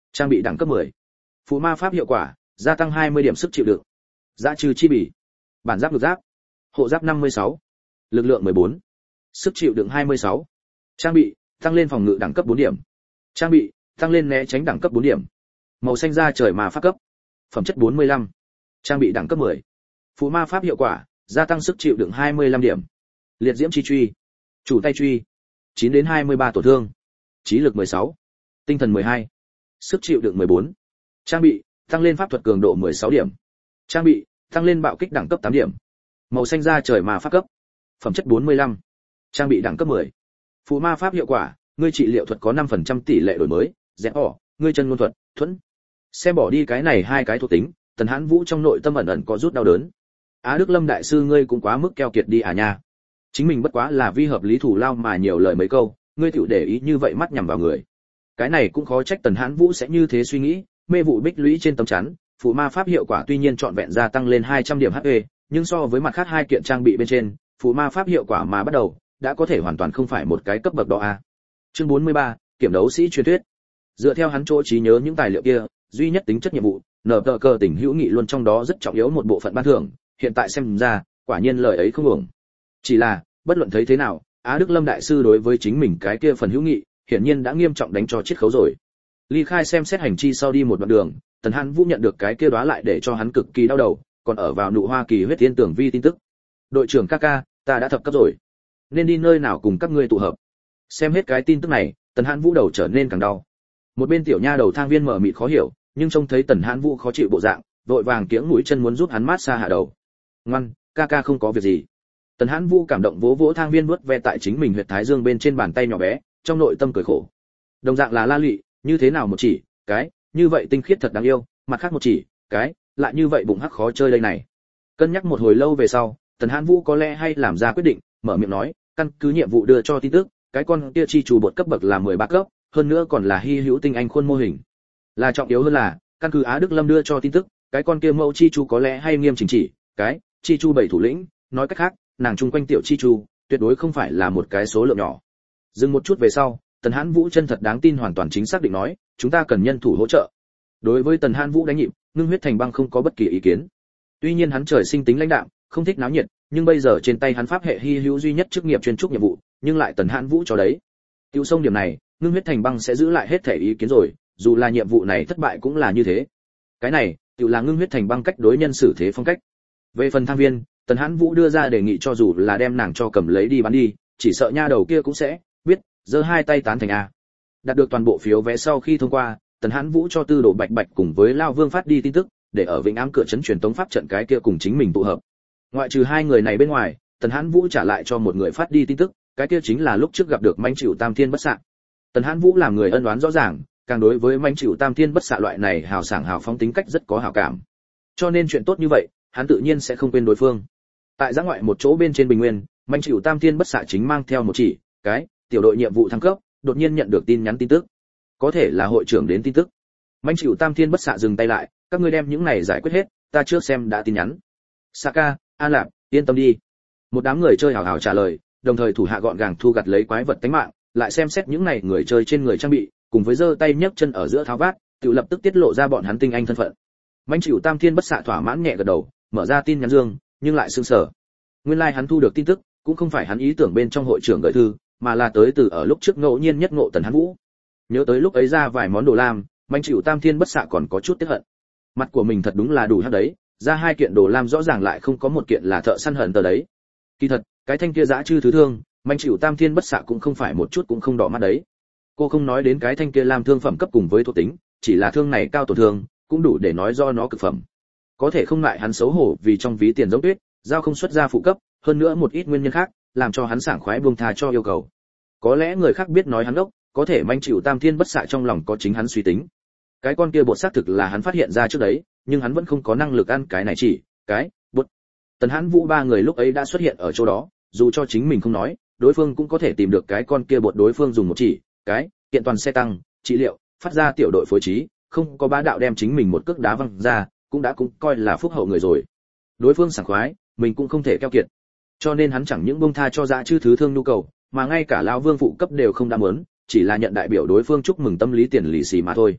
Trang bị đẳng cấp 10. Phụ ma pháp hiệu quả, gia tăng 20 điểm sức chịu đựng. Dã trừ chi bỉ. Bản giáp ngược giáp. Hộ giáp 56. Lực lượng 14. Sức chịu đựng 26. Trang bị, tăng lên phòng ngự đẳng cấp 4 điểm. Trang bị, tăng lên né tránh đẳng cấp 4 điểm. Màu xanh da trời ma pháp cấp. Phẩm chất 45. Trang bị đẳng cấp 10. Phụ ma pháp hiệu quả, gia tăng sức chịu đựng 25 điểm. Liệt diễm chi truy. Chủ tay truy. 9 đến 23 tổn thương. Trí lực 16. Tinh thần 12. Sức chịu đựng 14. Trang bị, tăng lên pháp thuật cường độ 16 điểm. Trang bị, tăng lên bạo kích đẳng cấp 8 điểm. Màu xanh da trời ma pháp cấp. Phẩm chất 45. Trang bị đẳng cấp 10. Phụ ma pháp hiệu quả, ngươi trị liệu thuật có 5% tỷ lệ đổi mới, rẽ ỏ, ngươi chân ngôn thuật, thuẫn. Xem bỏ đi cái này hai cái thuộc tính, Tần Hãn Vũ trong nội tâm ẩn ẩn có rút đau đớn. Á Đức Lâm đại sư ngươi cũng quá mức keo kiệt đi à nha. Chính mình bất quá là vi hợp lý thủ lao mà nhiều lời mấy câu, ngươi tiểu để ý như vậy mắt nhằm vào người. Cái này cũng khó trách Tần Hãn Vũ sẽ như thế suy nghĩ, mê vụ bích lũy trên tấm chắn, phụ ma pháp hiệu quả tuy nhiên trọn vẹn gia tăng lên 200 điểm HP, nhưng so với mặt khác hai kiện trang bị bên trên, phụ ma pháp hiệu quả mà bắt đầu, đã có thể hoàn toàn không phải một cái cấp bậc đó a. Chương 43, kiểm đấu sĩ truyền thuyết. Dựa theo hắn chỗ trí nhớ những tài liệu kia, duy nhất tính chất nhiệm vụ, nở tờ cờ tình hữu nghị luôn trong đó rất trọng yếu một bộ phận ban thưởng, hiện tại xem ra, quả nhiên lời ấy không ổng. Chỉ là, bất luận thấy thế nào, Á Đức Lâm đại sư đối với chính mình cái kia phần hữu nghị, hiển nhiên đã nghiêm trọng đánh cho chiết khấu rồi. Ly khai xem xét hành chi sau đi một đoạn đường, Tần Hãn Vũ nhận được cái kia đóa lại để cho hắn cực kỳ đau đầu, còn ở vào nụ hoa kỳ huyết tiên tưởng vi tin tức. Đội trưởng Kaka, ta đã thập cấp rồi, nên đi nơi nào cùng các ngươi tụ hợp. Xem hết cái tin tức này, Tần Hãn Vũ đầu trở nên càng đau. Một bên tiểu nha đầu thang viên mở mịt khó hiểu, nhưng trông thấy Tần Hãn Vũ khó chịu bộ dạng, vội vàng kiễng mũi chân muốn giúp hắn mát xa hạ đầu. Ngoan, Kaka không có việc gì. Tần Hãn Vũ cảm động vỗ vỗ thang viên vuốt ve tại chính mình huyệt thái dương bên trên bàn tay nhỏ bé, trong nội tâm cười khổ. Đồng dạng là La Lụy, như thế nào một chỉ, cái, như vậy tinh khiết thật đáng yêu, mặt khác một chỉ, cái, lại như vậy bụng hắc khó chơi đây này. Cân nhắc một hồi lâu về sau, Tần Hãn Vũ có lẽ hay làm ra quyết định, mở miệng nói, căn cứ nhiệm vụ đưa cho tin tức, cái con kia chi chủ bột cấp bậc là 13 cấp, hơn nữa còn là hy hữu tinh anh khuôn mô hình. Là trọng yếu hơn là, căn cứ Á Đức Lâm đưa cho tin tức, cái con kia mẫu chi chu có lẽ hay nghiêm chỉnh chỉ, cái, chi chu bảy thủ lĩnh, nói cách khác, nàng chung quanh tiểu chi chu, tuyệt đối không phải là một cái số lượng nhỏ. Dừng một chút về sau, Tần Hãn Vũ chân thật đáng tin hoàn toàn chính xác định nói, chúng ta cần nhân thủ hỗ trợ. Đối với Tần Hãn Vũ đánh nhịp, Ngưng huyết thành băng không có bất kỳ ý kiến. Tuy nhiên hắn trời sinh tính lãnh đạm, không thích náo nhiệt, nhưng bây giờ trên tay hắn pháp hệ hy hữu duy nhất chức nghiệp chuyên trúc nhiệm vụ, nhưng lại Tần Hãn Vũ cho đấy. Tiêu sông điểm này, Ngưng huyết thành băng sẽ giữ lại hết thể ý kiến rồi, dù là nhiệm vụ này thất bại cũng là như thế. Cái này, tiểu là Ngưng huyết thành băng cách đối nhân xử thế phong cách. Về phần thang viên, Tần Hãn Vũ đưa ra đề nghị cho dù là đem nàng cho cầm lấy đi bán đi, chỉ sợ nha đầu kia cũng sẽ biết, giơ hai tay tán thành a. Đạt được toàn bộ phiếu vé sau khi thông qua, Tần Hãn Vũ cho Tư Đồ Bạch Bạch cùng với Lao Vương phát đi tin tức, để ở Vĩnh Ám cửa trấn truyền tống pháp trận cái kia cùng chính mình tụ hợp. Ngoại trừ hai người này bên ngoài, Tần Hãn Vũ trả lại cho một người phát đi tin tức, cái kia chính là lúc trước gặp được Manh Chịu Tam Thiên Bất Xạ. Tần Hãn Vũ làm người ân oán rõ ràng, càng đối với Manh Chịu Tam Thiên Bất Xạ loại này hào sảng hào phóng tính cách rất có hảo cảm. Cho nên chuyện tốt như vậy, hắn tự nhiên sẽ không quên đối phương. Tại giã ngoại một chỗ bên trên bình nguyên, Manh Chịu Tam Thiên Bất Xạ chính mang theo một chỉ, cái, tiểu đội nhiệm vụ thăng cấp, đột nhiên nhận được tin nhắn tin tức. Có thể là hội trưởng đến tin tức. Manh Chịu Tam Thiên Bất Xạ dừng tay lại, các ngươi đem những này giải quyết hết, ta trước xem đã tin nhắn. Saka, An Lạc, yên tâm đi. Một đám người chơi hào hào trả lời, đồng thời thủ hạ gọn gàng thu gặt lấy quái vật tánh mạng, lại xem xét những này người chơi trên người trang bị, cùng với giơ tay nhấc chân ở giữa tháo vát, tự lập tức tiết lộ ra bọn hắn tinh anh thân phận. Manh Chịu Tam Thiên Bất Xạ thỏa mãn nhẹ gật đầu, mở ra tin nhắn dương, nhưng lại sững sờ. Nguyên lai hắn thu được tin tức, cũng không phải hắn ý tưởng bên trong hội trưởng gửi thư, mà là tới từ ở lúc trước ngẫu nhiên nhất ngộ Tần Hãn Vũ. Nhớ tới lúc ấy ra vài món đồ lam, Manh Chịu Tam Thiên Bất Xạ còn có chút tiếc hận. Mặt của mình thật đúng là đủ hắc đấy, ra hai kiện đồ lam rõ ràng lại không có một kiện là thợ săn hận tờ đấy. Kỳ thật, cái thanh kia dã chư thứ thương, Manh Chịu Tam Thiên Bất Xạ cũng không phải một chút cũng không đỏ mắt đấy. Cô không nói đến cái thanh kia lam thương phẩm cấp cùng với thuộc tính, chỉ là thương này cao tổn thương, cũng đủ để nói do nó cực phẩm. Có thể không lại hắn xấu hổ vì trong ví tiền giống tuyết, giao không xuất ra phụ cấp, hơn nữa một ít nguyên nhân khác, làm cho hắn sảng khoái buông tha cho yêu cầu. Có lẽ người khác biết nói hắn đốc, có thể Manh Chịu Tam Thiên Bất Xạ trong lòng có chính hắn suy tính. Cái con kia bột xác thực là hắn phát hiện ra trước đấy, nhưng hắn vẫn không có năng lực ăn cái này chỉ, cái, bột. Tần Hãn Vũ ba người lúc ấy đã xuất hiện ở chỗ đó, dù cho chính mình không nói, đối phương cũng có thể tìm được cái con kia bột đối phương dùng một chỉ, cái, kiện toàn xe tăng, trị liệu, phát ra tiểu đội phối trí, không có bá đạo đem chính mình một cước đá văng ra, cũng đã cũng coi là phúc hậu người rồi. Đối phương sảng khoái, mình cũng không thể keo kiệt. Cho nên hắn chẳng những buông tha cho dã chư thứ thương nhu cầu, mà ngay cả lão vương phụ cấp đều không đã muốn, chỉ là nhận đại biểu đối phương chúc mừng tâm lý tiền lì xì mà thôi.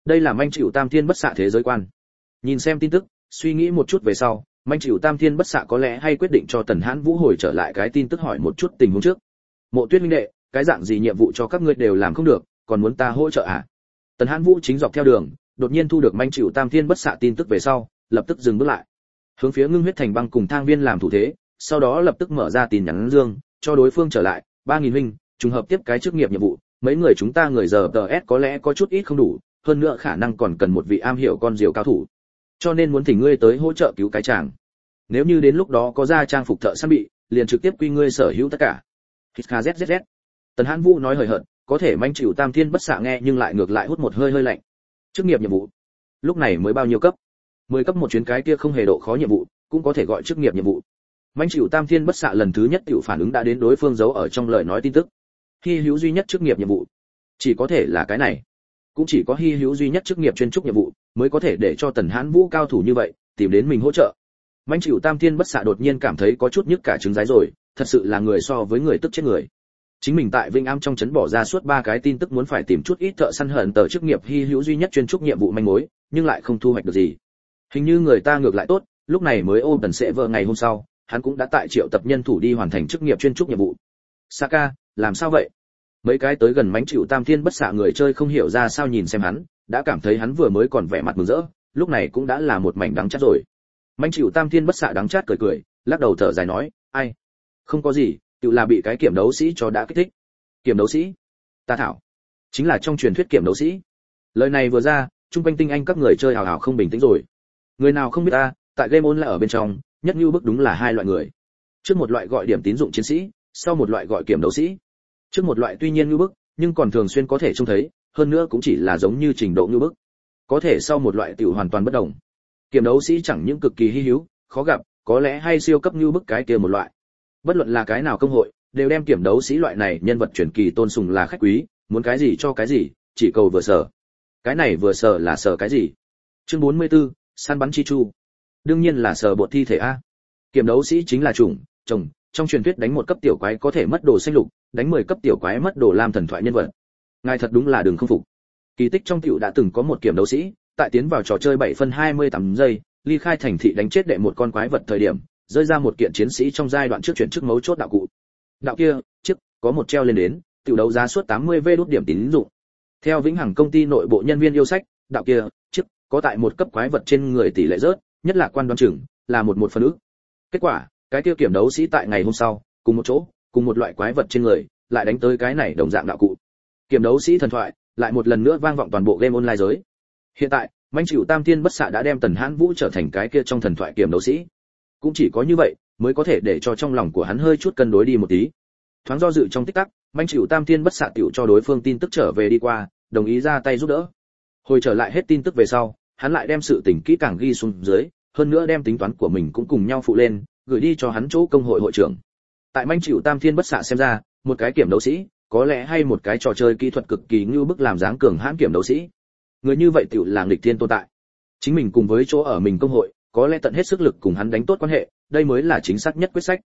Đây là manh chịu tam thiên bất xạ thế giới quan. Nhìn xem tin tức, suy nghĩ một chút về sau, manh chịu tam thiên bất xạ có lẽ hay quyết định cho Tần Hãn Vũ hồi trở lại cái tin tức hỏi một chút tình huống trước. Mộ Tuyết huynh đệ, cái dạng gì nhiệm vụ cho các ngươi đều làm không được, còn muốn ta hỗ trợ à? Tần Hãn Vũ chính dọc theo đường, đột nhiên thu được manh chịu tam thiên bất xạ tin tức về sau, lập tức dừng bước lại. Hướng phía Ngưng Huyết Thành Băng cùng Thang Viên làm thủ thế, sau đó lập tức mở ra tin nhắn dương, cho đối phương trở lại, 3000 huynh, trùng hợp tiếp cái chức nghiệp nhiệm vụ, mấy người chúng ta người giờ TS có lẽ có chút ít không đủ, hơn nữa khả năng còn cần một vị am hiểu con diều cao thủ. Cho nên muốn thỉnh ngươi tới hỗ trợ cứu cái chàng. Nếu như đến lúc đó có ra trang phục thợ săn bị, liền trực tiếp quy ngươi sở hữu tất cả. KZZZ. Tần Hãn Vũ nói hời hợt, có thể manh chịu tam thiên bất xạ nghe nhưng lại ngược lại hút một hơi hơi lạnh. Chức nghiệp nhiệm vụ. Lúc này mới bao nhiêu cấp? 10 cấp một chuyến cái kia không hề độ khó nhiệm vụ, cũng có thể gọi chức nghiệp nhiệm vụ. Manh chịu tam thiên bất xạ lần thứ nhất tiểu phản ứng đã đến đối phương giấu ở trong lời nói tin tức. Hy hữu duy nhất chức nghiệp nhiệm vụ, chỉ có thể là cái này. Cũng chỉ có hy hữu duy nhất chức nghiệp chuyên trúc nhiệm vụ mới có thể để cho Tần Hãn Vũ cao thủ như vậy tìm đến mình hỗ trợ. Manh chịu tam thiên bất xạ đột nhiên cảm thấy có chút nhức cả trứng rái rồi, thật sự là người so với người tức chết người. Chính mình tại Vinh Am trong trấn bỏ ra suốt 3 cái tin tức muốn phải tìm chút ít thợ săn hận tờ chức nghiệp hy hữu duy nhất chuyên trúc nhiệm vụ manh mối, nhưng lại không thu hoạch được gì. Hình như người ta ngược lại tốt, lúc này mới ôm Tần sẽ vợ ngày hôm sau, hắn cũng đã tại triệu tập nhân thủ đi hoàn thành chức nghiệp chuyên trúc nhiệm vụ. Saka, làm sao vậy? Mấy cái tới gần mánh chịu tam thiên bất xạ người chơi không hiểu ra sao nhìn xem hắn, đã cảm thấy hắn vừa mới còn vẻ mặt mừng rỡ, lúc này cũng đã là một mảnh đắng chát rồi. Mánh chịu tam thiên bất xạ đắng chát cười cười, lắc đầu thở dài nói, ai, không có gì, tự là bị cái kiểm đấu sĩ cho đã kích thích. Kiểm đấu sĩ? Ta thảo, chính là trong truyền thuyết kiểm đấu sĩ. Lời này vừa ra, trung quanh tinh anh các người chơi hào hào không bình tĩnh rồi. Người nào không biết ta, tại game online ở bên trong, nhất như bức đúng là hai loại người. Trước một loại gọi điểm tín dụng chiến sĩ, sau một loại gọi kiểm đấu sĩ. Trước một loại tuy nhiên như bức, nhưng còn thường xuyên có thể trông thấy, hơn nữa cũng chỉ là giống như trình độ như bức. Có thể sau một loại tiểu hoàn toàn bất đồng. Kiểm đấu sĩ chẳng những cực kỳ hi hữu, khó gặp, có lẽ hay siêu cấp như bức cái kia một loại. Bất luận là cái nào công hội, đều đem kiểm đấu sĩ loại này nhân vật truyền kỳ tôn sùng là khách quý, muốn cái gì cho cái gì, chỉ cầu vừa sở. Cái này vừa sở là sở cái gì? Chương 44, săn bắn chi chu. Đương nhiên là sở bột thi thể a. Kiểm đấu sĩ chính là chủng, chồng, trong truyền thuyết đánh một cấp tiểu quái có thể mất đồ xanh lục, đánh 10 cấp tiểu quái mất đồ lam thần thoại nhân vật. Ngài thật đúng là đừng không phục. Kỳ tích trong tiểu đã từng có một kiểm đấu sĩ, tại tiến vào trò chơi 7 phân 28 giây, ly khai thành thị đánh chết đệ một con quái vật thời điểm, rơi ra một kiện chiến sĩ trong giai đoạn trước chuyển chức mấu chốt đạo cụ. Đạo kia, trước có một treo lên đến, tiểu đấu giá suốt 80V đút điểm tín dụng. Theo Vĩnh Hằng công ty nội bộ nhân viên yêu sách, đạo kia, trước có tại một cấp quái vật trên người tỷ lệ rớt, nhất là quan đoán chừng, là một phần ức. Kết quả, cái kia kiểm đấu sĩ tại ngày hôm sau, cùng một chỗ, cùng một loại quái vật trên người, lại đánh tới cái này đồng dạng đạo cụ. Kiểm đấu sĩ thần thoại, lại một lần nữa vang vọng toàn bộ game online giới. Hiện tại, manh chịu tam thiên bất xạ đã đem Tần Hãn Vũ trở thành cái kia trong thần thoại kiểm đấu sĩ. Cũng chỉ có như vậy, mới có thể để cho trong lòng của hắn hơi chút cân đối đi một tí. Thoáng do dự trong tích tắc, manh chịu tam thiên bất xạ tiểu cho đối phương tin tức trở về đi qua, đồng ý ra tay giúp đỡ. Hồi trở lại hết tin tức về sau, hắn lại đem sự tình kỹ càng ghi xuống dưới, hơn nữa đem tính toán của mình cũng cùng nhau phụ lên, gửi đi cho hắn chỗ công hội hội trưởng. Tại manh chịu tam thiên bất xạ xem ra, một cái kiểm đấu sĩ, có lẽ hay một cái trò chơi kỹ thuật cực kỳ ngưu bức làm dáng cường hãn kiểm đấu sĩ. Người như vậy tiểu là nghịch thiên tồn tại. Chính mình cùng với chỗ ở mình công hội, có lẽ tận hết sức lực cùng hắn đánh tốt quan hệ, đây mới là chính xác nhất quyết sách.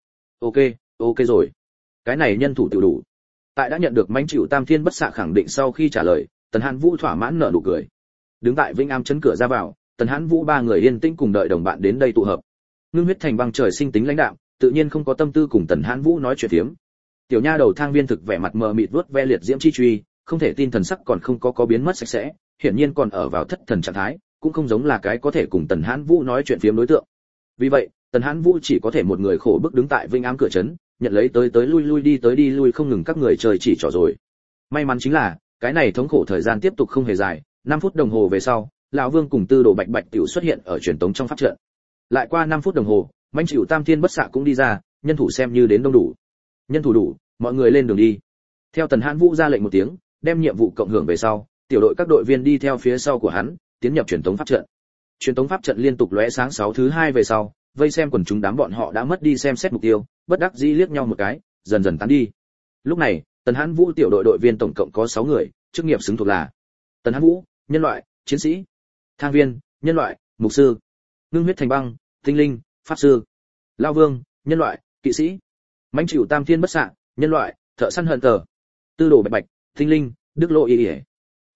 Ok rồi. Cái này nhân thủ tiểu đủ. Tại đã nhận được manh chịu tam thiên bất xạ khẳng định sau khi trả lời, Tần Hãn Vũ thỏa mãn nở nụ cười. Đứng tại Vĩnh Am chấn cửa ra vào, Tần Hãn Vũ ba người yên tĩnh cùng đợi đồng bạn đến đây tụ hợp. Ngưng Huyết Thành Băng trời sinh tính lãnh đạm, tự nhiên không có tâm tư cùng Tần Hãn Vũ nói chuyện phiếm. Tiểu nha đầu Thang Viên thực vẻ mặt mờ mịt vuốt ve liệt diễm chi truy, không thể tin thần sắc còn không có biến mất sạch sẽ, hiển nhiên còn ở vào thất thần trạng thái, cũng không giống là cái có thể cùng Tần Hãn Vũ nói chuyện phiếm đối tượng. Vì vậy, Tần Hãn Vũ chỉ có thể một người khổ bức đứng tại Vinh Ám cửa trấn, nhận lấy tới lui đi lui không ngừng các người chơi chỉ trỏ rồi. May mắn chính là, cái này thống khổ thời gian tiếp tục không hề dài, 5 phút đồng hồ về sau, lão Vương cùng Tư Đồ Bạch Bạch tiểu xuất hiện ở truyền tống trong pháp trận. Lại qua 5 phút đồng hồ, manh chịu tam thiên bất xạ cũng đi ra, nhân thủ xem như đến đông đủ. Nhân thủ đủ, mọi người lên đường đi. Theo Tần Hãn Vũ ra lệnh một tiếng, đem nhiệm vụ cộng hưởng về sau, tiểu đội các đội viên đi theo phía sau của hắn, tiến nhập truyền tống pháp trận. Truyền tống pháp trận liên tục lóe sáng 6 thứ 2 về sau, vây xem quần chúng đám bọn họ đã mất đi xem xét mục tiêu, bất đắc dĩ liếc nhau một cái, dần dần tán đi. Lúc này, Tần Hãn Vũ tiểu đội đội viên tổng cộng có 6 người, chức nghiệp xứng thuộc là Tần Hãn Vũ, nhân loại, chiến sĩ; Thang Viên, nhân loại, mục sư; Ngưng Huyết Thành Băng, tinh linh, pháp sư; Lão Vương, nhân loại, kỵ sĩ; Mãnh Chịu Tam Thiên Bất Xạ, nhân loại, thợ săn hận tờ; Tư Đồ Bạch Bạch, tinh linh, Đức Lộ Y Y.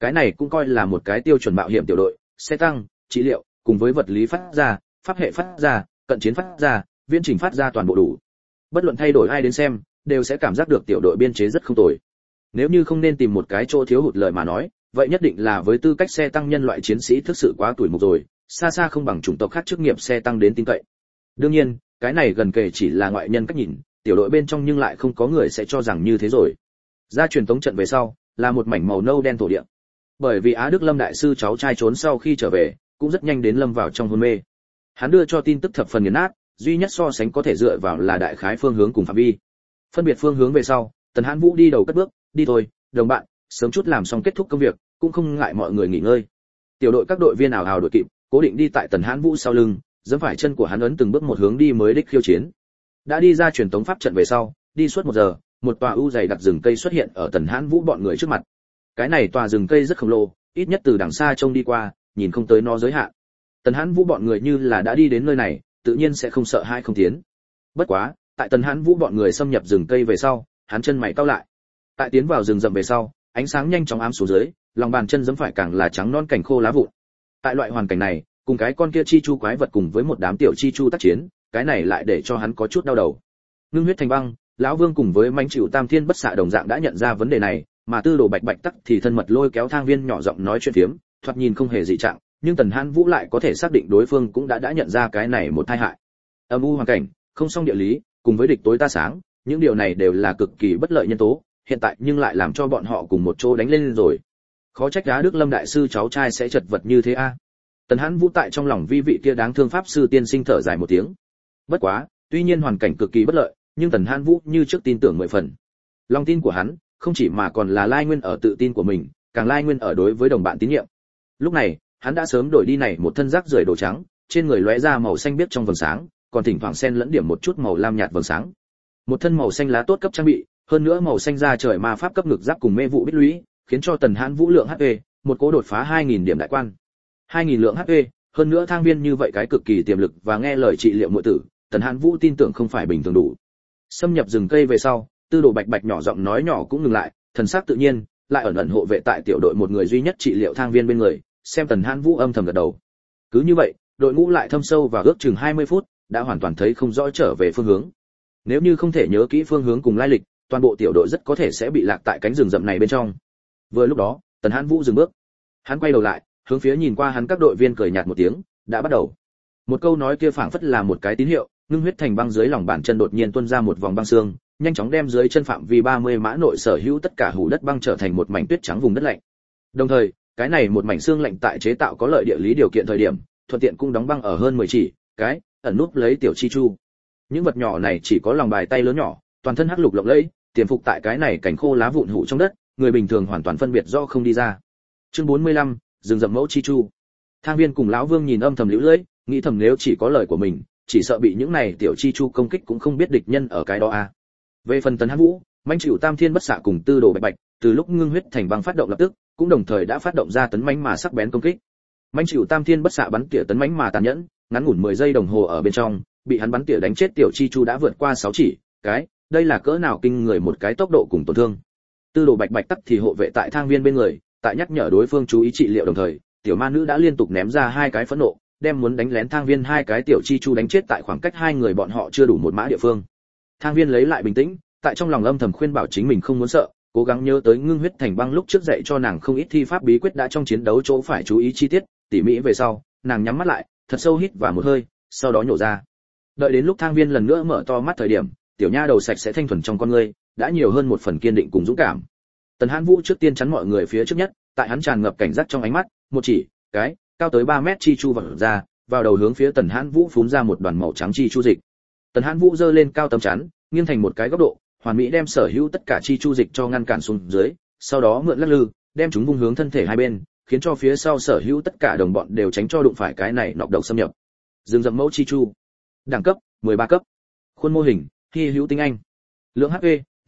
Cái này cũng coi là một cái tiêu chuẩn mạo hiểm tiểu đội, xe tăng, trị liệu, cùng với vật lý phát ra, pháp hệ phát ra, cận chiến phát ra, viễn trình phát ra toàn bộ đủ. Bất luận thay đổi ai đến xem, đều sẽ cảm giác được tiểu đội biên chế rất không tồi. Nếu như không nên tìm một cái chỗ thiếu hụt lời mà nói, vậy nhất định là với tư cách xe tăng nhân loại chiến sĩ thực sự quá tuổi mục rồi, xa xa không bằng chủng tộc khác chức nghiệp xe tăng đến tin cậy. Đương nhiên, cái này gần kể chỉ là ngoại nhân cách nhìn, tiểu đội bên trong nhưng lại không có người sẽ cho rằng như thế rồi. Ra truyền tống trận về sau, là một mảnh màu nâu đen thổ địa. Bởi vì Á Đức Lâm đại sư cháu trai trốn sau khi trở về, cũng rất nhanh đến lâm vào trong hôn mê. Hắn đưa cho tin tức thập phần nghiền nát, duy nhất so sánh có thể dựa vào là đại khái phương hướng cùng phạm vi. Phân biệt phương hướng về sau, Tần Hãn Vũ đi đầu cất bước, đi thôi, đồng bạn, sớm chút làm xong kết thúc công việc, cũng không ngại mọi người nghỉ ngơi. Tiểu đội các đội viên ảo ảo đội kịp, cố định đi tại Tần Hãn Vũ sau lưng, giẫm phải chân của hắn ấn từng bước một hướng đi mới đích khiêu chiến. Đã đi ra truyền tống pháp trận về sau, đi suốt 1 giờ, một tòa u dày đặc rừng cây xuất hiện ở Tần Hãn Vũ bọn người trước mặt. Cái này tòa rừng cây rất khổng lồ, ít nhất từ đằng xa trông đi qua, nhìn không tới nó giới hạn. Tần Hãn Vũ bọn người như là đã đi đến nơi này, tự nhiên sẽ không sợ hai không tiến. Bất quá, tại Tần Hãn Vũ bọn người xâm nhập rừng cây về sau, hắn chân mày cau lại. Tại tiến vào rừng rậm về sau, ánh sáng nhanh chóng ám xuống dưới, lòng bàn chân giẫm phải càng là trắng non cảnh khô lá vụn. Tại loại hoàn cảnh này, cùng cái con kia chi chu quái vật cùng với một đám tiểu chi chu tác chiến, cái này lại để cho hắn có chút đau đầu. Ngưng huyết thành băng, lão Vương cùng với mãnh chịu Tam Thiên bất xạ đồng dạng đã nhận ra vấn đề này, mà Tư Đồ Bạch Bạch tắc thì thân mật lôi kéo Thang Viên nhỏ giọng nói chuyện phiếm, thoạt nhìn không hề dị trạng, nhưng Tần Hãn Vũ lại có thể xác định đối phương cũng đã nhận ra cái này một tai hại. Âm u hoàn cảnh, không song địa lý, cùng với địch tối ta sáng, những điều này đều là cực kỳ bất lợi nhân tố, hiện tại nhưng lại làm cho bọn họ cùng một chỗ đánh lên rồi. Khó trách Á Đức Lâm đại sư cháu trai sẽ chật vật như thế a. Tần Hãn Vũ tại trong lòng vi vị kia đáng thương pháp sư tiên sinh thở dài một tiếng. Bất quá, tuy nhiên hoàn cảnh cực kỳ bất lợi, nhưng Tần Hãn Vũ như trước tin tưởng 10 phần. Lòng tin của hắn, không chỉ mà còn là lai nguyên ở tự tin của mình, càng lai nguyên ở đối với đồng bạn tín nhiệm. Lúc này, hắn đã sớm đổi đi này một thân rác rưởi đồ trắng, trên người lóe ra màu xanh biếc trong vầng sáng, còn thỉnh thoảng xen lẫn điểm một chút màu lam nhạt vầng sáng. Một thân màu xanh lá tốt cấp trang bị, hơn nữa màu xanh da trời ma pháp cấp ngực giáp cùng mê vụ bích lũy, khiến cho Tần Hãn Vũ lượng HP, một cố đột phá 2000 điểm đại quan. 2000 lượng HP, hơn nữa Thang Viên như vậy cái cực kỳ tiềm lực và nghe lời trị liệu muội tử, Tần Hãn Vũ tin tưởng không phải bình thường đủ. Xâm nhập rừng cây về sau, Tư Đồ Bạch Bạch nhỏ giọng nói nhỏ cũng ngừng lại, thần sắc tự nhiên, lại ẩn ẩn hộ vệ tại tiểu đội một người duy nhất trị liệu Thang Viên bên người, xem Tần Hãn Vũ âm thầm gật đầu. Cứ như vậy, đội ngũ lại thâm sâu và ước chừng 20 phút, đã hoàn toàn thấy không rõ trở về phương hướng. Nếu như không thể nhớ kỹ phương hướng cùng lai lịch, toàn bộ tiểu đội rất có thể sẽ bị lạc tại cánh rừng rậm này bên trong. Vừa lúc đó, Tần Hãn Vũ dừng bước. Hắn quay đầu lại, hướng phía nhìn qua hắn các đội viên cười nhạt một tiếng, đã bắt đầu. Một câu nói kia phảng phất là một cái tín hiệu, ngưng huyết thành băng dưới lòng bàn chân đột nhiên tuôn ra một vòng băng xương, nhanh chóng đem dưới chân phạm vi 30 mã nội sở hữu tất cả hủ đất băng trở thành một mảnh tuyết trắng vùng đất lạnh. Đồng thời, cái này một mảnh xương lạnh tại chế tạo có lợi địa lý điều kiện thời điểm, thuận tiện cũng đóng băng ở hơn 10 chỉ, cái ẩn núp lấy tiểu chi chu. Những vật nhỏ này chỉ có lòng bàn tay lớn nhỏ, toàn thân hắc lục lộng lẫy, tiềm phục tại cái này cảnh khô lá vụn hủ trong đất, người bình thường hoàn toàn phân biệt do không đi ra. Chương 45, rừng rậm mẫu chi chu. Thang Viên cùng lão Vương nhìn âm thầm liễu lưỡi, nghĩ thầm nếu chỉ có lời của mình, chỉ sợ bị những này tiểu chi chu công kích cũng không biết địch nhân ở cái đó a. Về phần Tần Hãn Vũ, mãnh chịu Tam Thiên bất xạ cùng Tư Đồ Bạch Bạch, từ lúc ngưng huyết thành băng phát động lập tức, cũng đồng thời đã phát động ra tấn mãnh mà sắc bén công kích. Mãnh chịu Tam Thiên bất xạ bắn tỉa tấn mãnh mà tàn nhẫn, ngắn ngủn 10 giây đồng hồ ở bên trong, bị hắn bắn tỉa đánh chết tiểu chi chu đã vượt qua 6 chỉ, cái, đây là cỡ nào kinh người một cái tốc độ cùng tổn thương. Tư Đồ Bạch Bạch tắc thì hộ vệ tại Thang Viên bên người, tại nhắc nhở đối phương chú ý trị liệu đồng thời, tiểu ma nữ đã liên tục ném ra 2 cái phẫn nộ, đem muốn đánh lén Thang Viên 2 cái tiểu chi chu đánh chết tại khoảng cách 2 người bọn họ chưa đủ 1 mã địa phương. Thang Viên lấy lại bình tĩnh, tại trong lòng âm thầm khuyên bảo chính mình không muốn sợ, cố gắng nhớ tới ngưng huyết thành băng lúc trước dạy cho nàng không ít thi pháp bí quyết đã trong chiến đấu chỗ phải chú ý chi tiết, tỉ mỉ về sau, nàng nhắm mắt lại, thật sâu hít vào một hơi, sau đó nhổ ra. Đợi đến lúc Thang Viên lần nữa mở to mắt thời điểm, tiểu nha đầu sạch sẽ thanh thuần trong con ngươi, đã nhiều hơn một phần kiên định cùng dũng cảm. Tần Hãn Vũ trước tiên chắn mọi người phía trước nhất, tại hắn tràn ngập cảnh giác trong ánh mắt, một chỉ, cái, cao tới 3 mét chi chu vọt ra, vào đầu hướng phía Tần Hãn Vũ phún ra một đoàn màu trắng chi chu dịch. Tần Hãn Vũ giơ lên cao tấm chắn, nghiêng thành một cái góc độ, hoàn mỹ đem sở hữu tất cả chi chu dịch cho ngăn cản xuống dưới, sau đó mượn lắc lư, đem chúng vung hướng thân thể hai bên, khiến cho phía sau sở hữu tất cả đồng bọn đều tránh cho đụng phải cái này nọc độc xâm nhập. Rừng rậm mẫu chi chu. Đẳng cấp 13 cấp. Khuôn mô hình hy hữu tinh anh. Lượng HP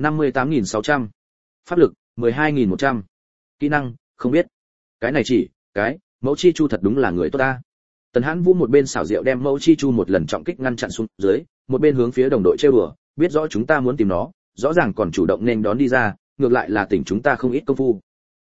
58.600. Pháp lực 12.100. Kỹ năng không biết. Cái này chỉ, cái, mẫu chi chu thật đúng là người tốt ta. Tần Hãn Vũ một bên xảo diệu đem mẫu chi chu một lần trọng kích ngăn chặn xuống dưới, một bên hướng phía đồng đội trêu đùa, biết rõ chúng ta muốn tìm nó, rõ ràng còn chủ động nên đón đi ra, ngược lại là tỉnh chúng ta không ít công phu.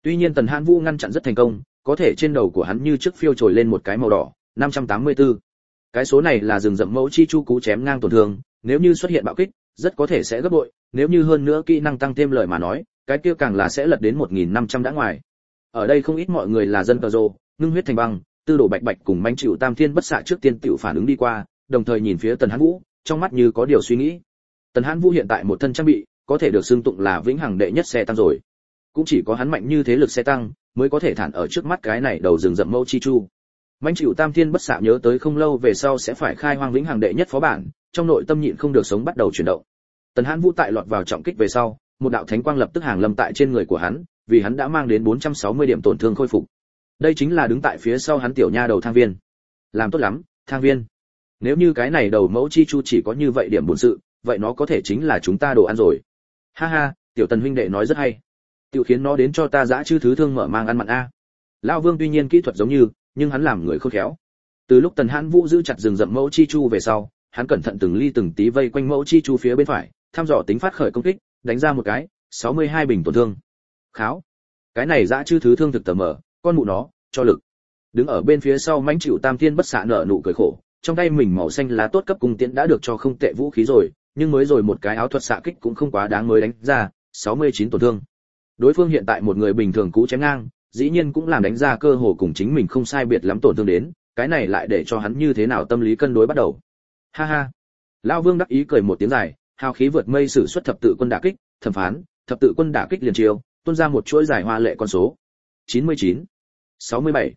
Tuy nhiên Tần Hãn Vũ ngăn chặn rất thành công, có thể trên đầu của hắn như trước phiêu trồi lên một cái màu đỏ, 584. Cái số này là rừng rậm mẫu chi chu cú chém ngang tổn thương, nếu như xuất hiện bạo kích, rất có thể sẽ gấp bội, nếu như hơn nữa kỹ năng tăng thêm lời mà nói, cái kia càng là sẽ lật đến 1500 đã ngoài. Ở đây không ít mọi người là dân cờ rồ, ngưng huyết thành băng, tư đồ bạch bạch cùng manh chịu tam thiên bất xạ trước tiên tiểu phản ứng đi qua, đồng thời nhìn phía Tần Hãn Vũ, trong mắt như có điều suy nghĩ. Tần Hãn Vũ hiện tại một thân trang bị, có thể được xưng tụng là vĩnh hằng đệ nhất xe tăng rồi. Cũng chỉ có hắn mạnh như thế lực xe tăng, mới có thể thản ở trước mắt cái này đầu rừng rậm mẫu chi chu. Manh chịu tam thiên bất xạ nhớ tới không lâu về sau sẽ phải khai hoang vĩnh hằng đệ nhất phó bản, trong nội tâm nhịn không được sống bắt đầu chuyển động. Tần Hãn Vũ tại lọt vào trọng kích về sau, một đạo thánh quang lập tức hàng lâm tại trên người của hắn, vì hắn đã mang đến 460 điểm tổn thương khôi phục. Đây chính là đứng tại phía sau hắn tiểu nha đầu Thang Viên. Làm tốt lắm, Thang Viên. Nếu như cái này đầu mẫu chi chu chỉ có như vậy điểm bổn sự, vậy nó có thể chính là chúng ta đồ ăn rồi. Ha ha, tiểu Tần huynh đệ nói rất hay. Tiểu khiến nó đến cho ta dã chư thứ thương mở mang ăn mặn a. Lão Vương tuy nhiên kỹ thuật giống như, nhưng hắn làm người khôn khéo. Từ lúc Tần Hãn Vũ giữ chặt rừng rậm mẫu chi chu về sau, hắn cẩn thận từng ly từng tí vây quanh mẫu chi chu phía bên phải, thăm dò tính phát khởi công kích, đánh ra một cái 62 bình tổn thương. Kháo, cái này dã chư thứ thương thực tờ mở, con mụ nó, cho lực. Đứng ở bên phía sau mãnh chịu tam thiên bất xạ nở nụ cười khổ, trong tay mình màu xanh lá tốt cấp cung tiễn đã được cho không tệ vũ khí rồi, nhưng mới rồi một cái áo thuật xạ kích cũng không quá đáng mới đánh ra 69 tổn thương. Đối phương hiện tại một người bình thường cú chém ngang, dĩ nhiên cũng làm đánh ra cơ hồ cùng chính mình không sai biệt lắm tổn thương đến, cái này lại để cho hắn như thế nào tâm lý cân đối bắt đầu. Ha ha. Lão Vương đắc ý cười một tiếng dài, hào khí vượt mây sử xuất thập tự quân đả kích, thẩm phán, thập tự quân đả kích liền chiêu, tuôn ra một chuỗi dài hoa lệ con số. 99, 67,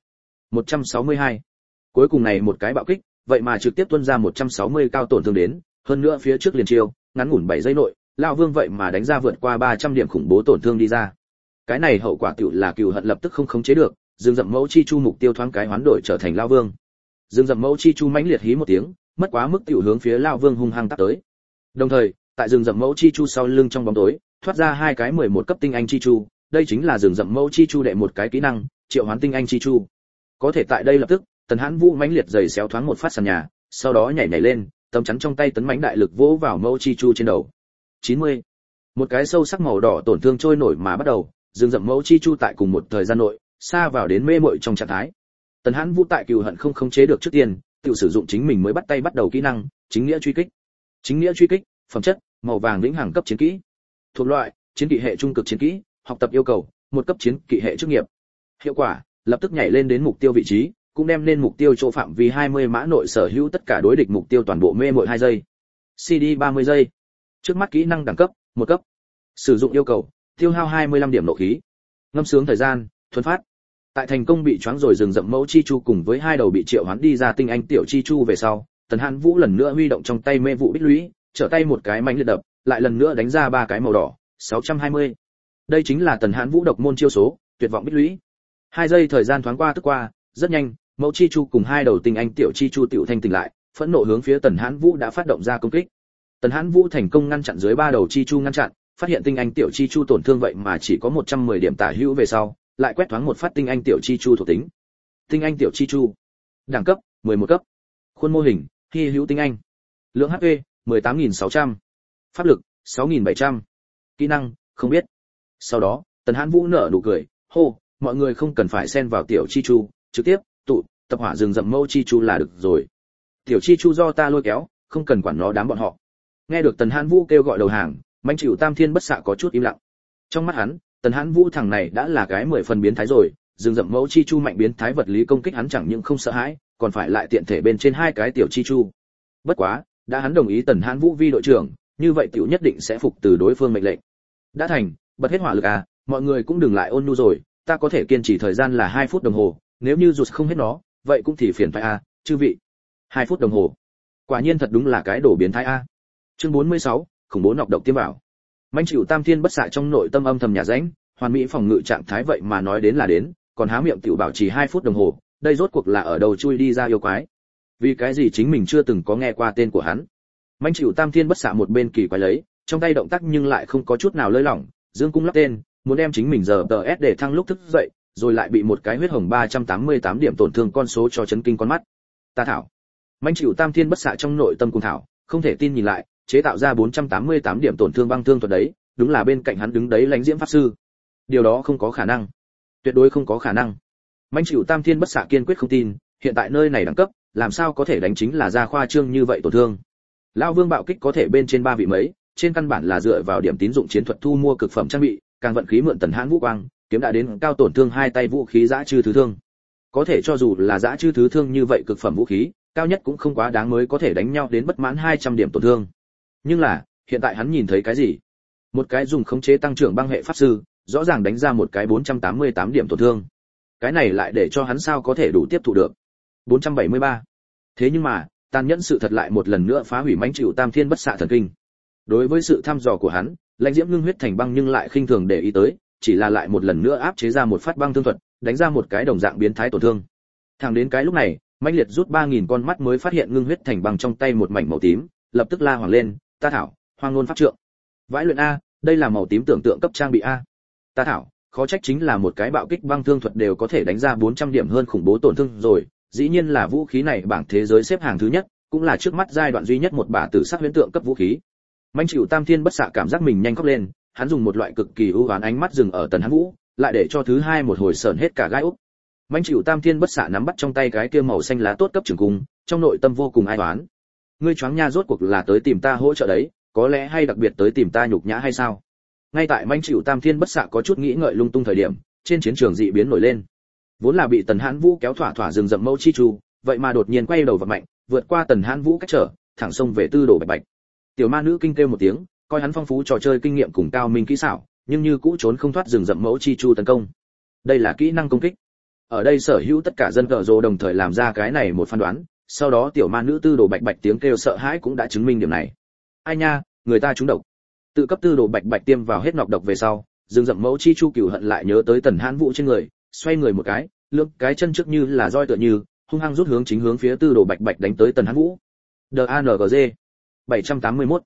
162. Cuối cùng này một cái bạo kích, vậy mà trực tiếp tuôn ra 160 cao tổn thương đến, hơn nữa phía trước liền chiêu, ngắn ngủn 7 giây nội, lão Vương vậy mà đánh ra vượt qua 300 điểm khủng bố tổn thương đi ra. Cái này hậu quả tiểu là cừu hận lập tức không khống chế được, rừng rậm mẫu chi chu mục tiêu thoáng cái hoán đổi trở thành lão Vương. Rừng rậm mẫu chi chu mãnh liệt hí một tiếng, mất quá mức tiểu hướng phía lão Vương hung hăng tát tới. Đồng thời, tại rừng rậm mẫu chi chu sau lưng trong bóng tối, thoát ra hai cái 11 cấp tinh anh chi chu, đây chính là rừng rậm mẫu chi chu đệ một cái kỹ năng, triệu hoán tinh anh chi chu. Có thể tại đây lập tức, Tần Hãn Vũ mãnh liệt giày xéo thoáng một phát sàn nhà, sau đó nhảy lên, tấm chắn trong tay tấn mãnh đại lực vỗ vào mẫu chi chu trên đầu. 90. Một cái sâu sắc màu đỏ tổn thương trôi nổi mà bắt đầu, rừng rậm mẫu chi chu tại cùng một thời gian nội, xa vào đến mê muội trong trạng thái. Tần Hãn Vũ tại cừu hận không khống chế được trước tiên, tự sử dụng chính mình mới bắt tay bắt đầu kỹ năng, chính nghĩa truy kích. Chính nghĩa truy kích, phẩm chất, màu vàng lĩnh hàng cấp chiến kỹ. Thuộc loại, chiến kỵ hệ trung cực chiến kỹ, học tập yêu cầu, một cấp chiến kỵ hệ chức nghiệp. Hiệu quả, lập tức nhảy lên đến mục tiêu vị trí, cũng đem lên mục tiêu chỗ phạm vi 20 mã nội sở hữu tất cả đối địch mục tiêu toàn bộ mê muội 2 giây. CD 30 giây. Trước mắt kỹ năng đẳng cấp, 1 cấp. Sử dụng yêu cầu, tiêu hao 25 điểm nộ khí. Ngâm sướng thời gian, thuần phát. Tại thành công bị choáng rồi rừng rậm mẫu chi chu cùng với hai đầu bị triệu hoán đi ra tinh anh tiểu chi chu về sau, Tần Hãn Vũ lần nữa huy động trong tay mê vụ bích lũy, trở tay một cái mạnh liệt đập, lại lần nữa đánh ra ba cái màu đỏ, 620. Đây chính là Tần Hãn Vũ độc môn chiêu số, tuyệt vọng bích lũy. 2 giây thời gian thoáng qua tức qua, rất nhanh, mẫu chi chu cùng hai đầu tinh anh tiểu chi chu tiểu thanh tỉnh lại, phẫn nộ hướng phía Tần Hãn Vũ đã phát động ra công kích. Tần Hãn Vũ thành công ngăn chặn dưới ba đầu chi chu ngăn chặn, phát hiện tinh anh tiểu chi chu tổn thương vậy mà chỉ có 110 điểm tả hữu về sau, lại quét thoáng một phát tinh anh tiểu chi chu thuộc tính. Tinh anh tiểu chi chu, đẳng cấp 11 cấp, khuôn mô hình hy hữu tinh anh, lượng HP 18.600, pháp lực 6.700, kỹ năng không biết. Sau đó, Tần Hãn Vũ nở nụ cười, hô, mọi người không cần phải xen vào tiểu chi chu, trực tiếp tụ tập hỏa rừng rậm mẫu chi chu là được rồi. Tiểu chi chu do ta lôi kéo, không cần quản nó đám bọn họ. Nghe được Tần Hãn Vũ kêu gọi đầu hàng, mãnh chịu tam thiên bất xạ có chút im lặng. Trong mắt hắn, Tần Hãn Vũ thằng này đã là cái 10 phần biến thái rồi, rừng rậm mẫu chi chu mạnh biến thái vật lý công kích hắn chẳng những không sợ hãi, còn phải lại tiện thể bên trên hai cái tiểu chi chu. Bất quá, đã hắn đồng ý Tần Hãn Vũ vi đội trưởng, như vậy tiểu nhất định sẽ phục từ đối phương mệnh lệnh. Đã thành, bật hết hỏa lực à, mọi người cũng đừng lại ôn nhu rồi, ta có thể kiên trì thời gian là 2 phút đồng hồ, nếu như rụt không hết nó, vậy cũng thì phiền phải à, chư vị. 2 phút đồng hồ. Quả nhiên thật đúng là cái đồ biến thái a. Chương 46, khủng bố nọc độc tiêm vào. Mãnh chịu tam thiên bất xạ trong nội tâm âm thầm nhà rãnh, hoàn mỹ phòng ngự trạng thái vậy mà nói đến là đến, còn há miệng tiểu bảo trì 2 phút đồng hồ, đây rốt cuộc là ở đầu chui đi ra yêu quái. Vì cái gì chính mình chưa từng có nghe qua tên của hắn. Mãnh chịu tam thiên bất xạ một bên kỳ quái lấy, trong tay động tác nhưng lại không có chút nào lơi lỏng, dương cung lắp tên, muốn đem chính mình giờ DS để thăng lúc thức dậy, rồi lại bị một cái huyết hồng 388 điểm tổn thương con số cho chấn kinh con mắt. Ta thảo. Mãnh chịu tam thiên bất xạ trong nội tâm cùng thảo, không thể tin nhìn lại, chế tạo ra 488 điểm tổn thương băng thương thuật đấy, đúng là bên cạnh hắn đứng đấy lãnh diễm pháp sư. Điều đó không có khả năng. tuyệt đối không có khả năng. Mãnh Chịu Tam Thiên Bất Xạ kiên quyết không tin, hiện tại nơi này đẳng cấp, làm sao có thể đánh chính là ra khoa trương như vậy tổn thương. Lão Vương bạo kích có thể bên trên 3 vị mấy, trên căn bản là dựa vào điểm tín dụng chiến thuật thu mua cực phẩm trang bị, càng vận khí mượn Tần Hãn Vũ quang, kiếm đã đến cao tổn thương hai tay vũ khí dã chư thứ thương. Có thể cho dù là dã chư thứ thương như vậy cực phẩm vũ khí, cao nhất cũng không quá đáng mới có thể đánh nhau đến bất mãn 200 điểm tổn thương. Nhưng là, hiện tại hắn nhìn thấy cái gì? Một cái dùng khống chế tăng trưởng băng hệ pháp sư, rõ ràng đánh ra một cái 488 điểm tổn thương. Cái này lại để cho hắn sao có thể đủ tiếp thụ được. 473. Thế nhưng mà, tàn nhẫn sự thật lại một lần nữa phá hủy Mãnh Chịu Tam Thiên Bất Xạ thần kinh. Đối với sự thăm dò của hắn, Lãnh Diễm ngưng huyết thành băng nhưng lại khinh thường để ý tới, chỉ là lại một lần nữa áp chế ra một phát băng thương thuật, đánh ra một cái đồng dạng biến thái tổn thương. Thẳng đến cái lúc này, Mãnh Liệt rút 3000 con mắt mới phát hiện ngưng huyết thành băng trong tay một mảnh màu tím, lập tức la hoảng lên, "Ta thảo, hoang ngôn pháp trượng. Vãi luyện a, đây là màu tím tưởng tượng cấp trang bị a. Ta thảo, khó trách chính là một cái bạo kích băng thương thuật đều có thể đánh ra 400 điểm hơn khủng bố tổn thương rồi, dĩ nhiên là vũ khí này bảng thế giới xếp hàng thứ nhất, cũng là trước mắt giai đoạn duy nhất một bả tử sắc huyễn tượng cấp vũ khí." Mãnh Chịu Tam Thiên Bất Xạ cảm giác mình nhanh khóc lên, hắn dùng một loại cực kỳ ưu ám ánh mắt dừng ở Tần Hãn Vũ, lại để cho thứ hai một hồi sởn hết cả gai ốc. Mãnh Chịu Tam Thiên Bất Xạ nắm bắt trong tay cái kia màu xanh lá tốt cấp trường cung, trong nội tâm vô cùng ai oán. Ngươi choáng nha, rốt cuộc là tới tìm ta hỗ trợ đấy, có lẽ hay đặc biệt tới tìm ta nhục nhã hay sao? Ngay tại Mãnh Chịu Tam Thiên Bất Xạ có chút nghĩ ngợi lung tung thời điểm, trên chiến trường dị biến nổi lên. Vốn là bị Tần Hãn Vũ kéo thỏa thỏa rừng rậm mẫu chi chu, vậy mà đột nhiên quay đầu vật mạnh, vượt qua Tần Hãn Vũ cách trở, thẳng xông về Tư Đồ Bạch Bạch. Tiểu ma nữ kinh kêu một tiếng, coi hắn phong phú trò chơi kinh nghiệm cùng cao minh kỹ xảo, nhưng như cũ trốn không thoát rừng rậm mẫu chi chu tấn công. Đây là kỹ năng công kích. Ở đây sở hữu tất cả dân cờ rồ đồng thời làm ra cái này một phán đoán, sau đó tiểu ma nữ Tư Đồ Bạch Bạch tiếng kêu sợ hãi cũng đã chứng minh điểm này. Ai nha, người ta trúng độc. Tự cấp Tư Đồ Bạch Bạch tiêm vào hết nọc độc về sau, rừng rậm mẫu chi chu cừu hận lại nhớ tới Tần Hãn Vũ trên người, xoay người một cái, lưỡng cái chân trước như là roi tựa như, hung hăng rút hướng chính hướng phía Tư Đồ Bạch Bạch đánh tới Tần Hãn Vũ. DANGG 781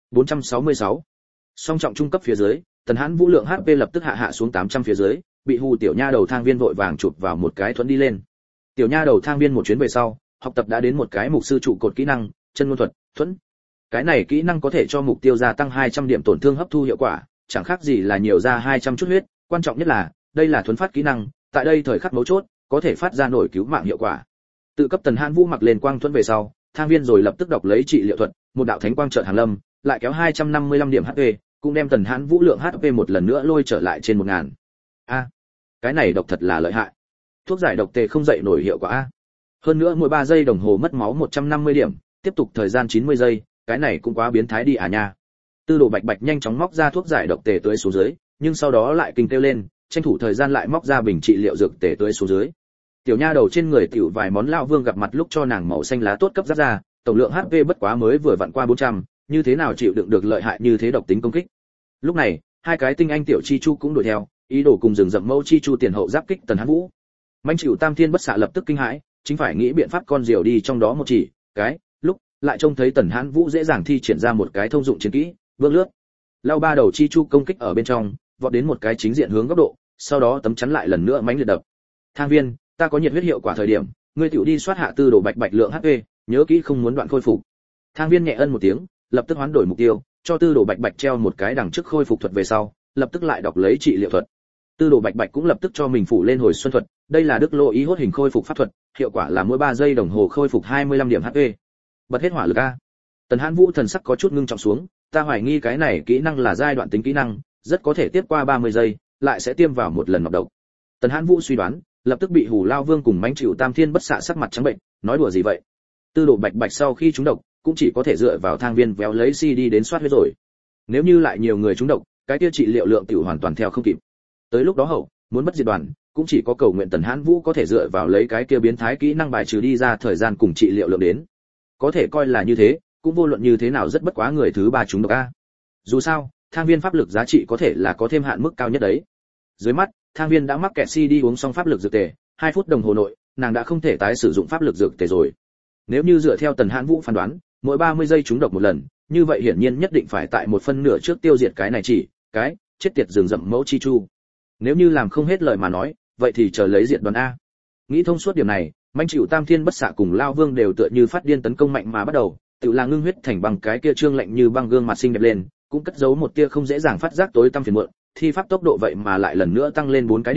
466. Song trọng trung cấp phía dưới, Tần Hãn Vũ lượng HP lập tức hạ xuống 800 phía dưới, bị hù tiểu nha đầu thang viên vội vàng chụp vào một cái thuẫn đi lên. Tiểu nha đầu thang viên một chuyến về sau, học tập đã đến một cái mục sư trụ cột kỹ năng, chân ngôn thuật, thuẫn. Cái này kỹ năng có thể cho mục tiêu gia tăng 200 điểm tổn thương hấp thu hiệu quả, chẳng khác gì là nhiều ra 200 chút huyết, quan trọng nhất là, đây là thuấn phát kỹ năng, tại đây thời khắc mấu chốt, có thể phát ra nổi cứu mạng hiệu quả. Tự cấp Tần Hãn Vũ mặc lên quang thuẫn về sau, thang viên rồi lập tức đọc lấy trị liệu thuật, một đạo thánh quang chợt hàng lâm, lại kéo 255 điểm HP, cũng đem Tần Hãn Vũ lượng HP một lần nữa lôi trở lại trên 1000. A, cái này độc thật là lợi hại. Thuốc giải độc tề không dậy nổi hiệu quả a. Hơn nữa mỗi 3 giây đồng hồ mất máu 150 điểm, tiếp tục thời gian 90 giây, cái này cũng quá biến thái đi à nha. Tư Đồ Bạch Bạch nhanh chóng móc ra thuốc giải độc tề tưới xuống dưới, nhưng sau đó lại kinh kêu lên, tranh thủ thời gian lại móc ra bình trị liệu dược tề tưới xuống dưới. Tiểu nha đầu trên người tiểu vài món lão vương gặp mặt lúc cho nàng màu xanh lá tốt cấp giáp ra, tổng lượng HP bất quá mới vừa vặn qua 400, như thế nào chịu đựng được lợi hại như thế độc tính công kích. Lúc này, hai cái tinh anh tiểu chi chu cũng đuổi theo, ý đồ cùng rừng rậm mẫu chi chu tiền hậu giáp kích Tần Hãn Vũ. Mãnh Chịu Tam Thiên Bất Xạ lập tức kinh hãi, chính phải nghĩ biện pháp con diều đi trong đó một chỉ, cái, lúc lại trông thấy Tần Hãn Vũ dễ dàng thi triển ra một cái thông dụng chiến kỹ, vương lướt. Lao ba đầu chi chu công kích ở bên trong, vọt đến một cái chính diện hướng góc độ, sau đó tấm chắn lại lần nữa mãnh liệt đập. Thang viên, ta có nhiệt huyết hiệu quả thời điểm, ngươi tiểu đi soát hạ Tư Đồ Bạch Bạch lượng HP, nhớ kỹ không muốn đoạn khôi phục. Thang viên nhẹ ân một tiếng, lập tức hoán đổi mục tiêu, cho Tư Đồ Bạch Bạch treo một cái đằng trước khôi phục thuật về sau, lập tức lại đọc lấy trị liệu thuật. Tư Đồ Bạch Bạch cũng lập tức cho mình phủ lên hồi xuân thuật, đây là Đức Lô ý hốt hình khôi phục pháp thuật, hiệu quả là mỗi 3 giây đồng hồ khôi phục 25 điểm HP. Bật hết hỏa lực a. Tần Hãn Vũ thần sắc có chút ngưng trọng xuống, ta hoài nghi cái này kỹ năng là giai đoạn tính kỹ năng, rất có thể tiếp qua 30 giây, lại sẽ tiêm vào một lần nọc độc. Tần Hãn Vũ suy đoán, lập tức bị Hủ Lao Vương cùng Mãnh Chịu Tam Thiên Bất Xạ sắc mặt trắng bệnh, nói đùa gì vậy? Tư Đồ Bạch Bạch sau khi trúng độc, cũng chỉ có thể dựa vào thang viên véo lấy CD đến soát huyết rồi. Nếu như lại nhiều người trúng độc, cái kia trị liệu lượng tiểu hoàn toàn theo không kịp. Tới lúc đó hậu, muốn bất diệt đoàn, cũng chỉ có cầu nguyện Tần Hãn Vũ có thể dựa vào lấy cái kia biến thái kỹ năng bài trừ đi ra thời gian cùng trị liệu lượng đến. Có thể coi là như thế, cũng vô luận như thế nào rất bất quá người thứ 3 trúng độc a. Dù sao, thang viên pháp lực giá trị có thể là có thêm hạn mức cao nhất đấy. Dưới mắt, thang viên đã mắc kẹt CD uống xong pháp lực dược tề, 2 phút đồng hồ nội, nàng đã không thể tái sử dụng pháp lực dược tề rồi. Nếu như dựa theo Tần Hãn Vũ phán đoán, mỗi 30 giây trúng độc một lần, như vậy hiển nhiên nhất định phải tại 1/2 trước tiêu diệt cái này chỉ, cái, chết tiệt rừng rậm mẫu chi chu. Nếu như làm không hết lời mà nói, vậy thì chờ lấy diệt đoàn a. Nghĩ thông suốt điểm này, Mãnh Chịu Tam Thiên Bất Xạ cùng Lao Vương đều tựa như phát điên tấn công mạnh mà bắt đầu, tự là ngưng huyết thành bằng cái kia trương lạnh như băng gương mặt xinh đẹp lên, cũng cất giấu một tia không dễ dàng phát giác tối tăm phiền muộn, thi pháp tốc độ vậy mà lại lần nữa tăng lên 4 cái điểm,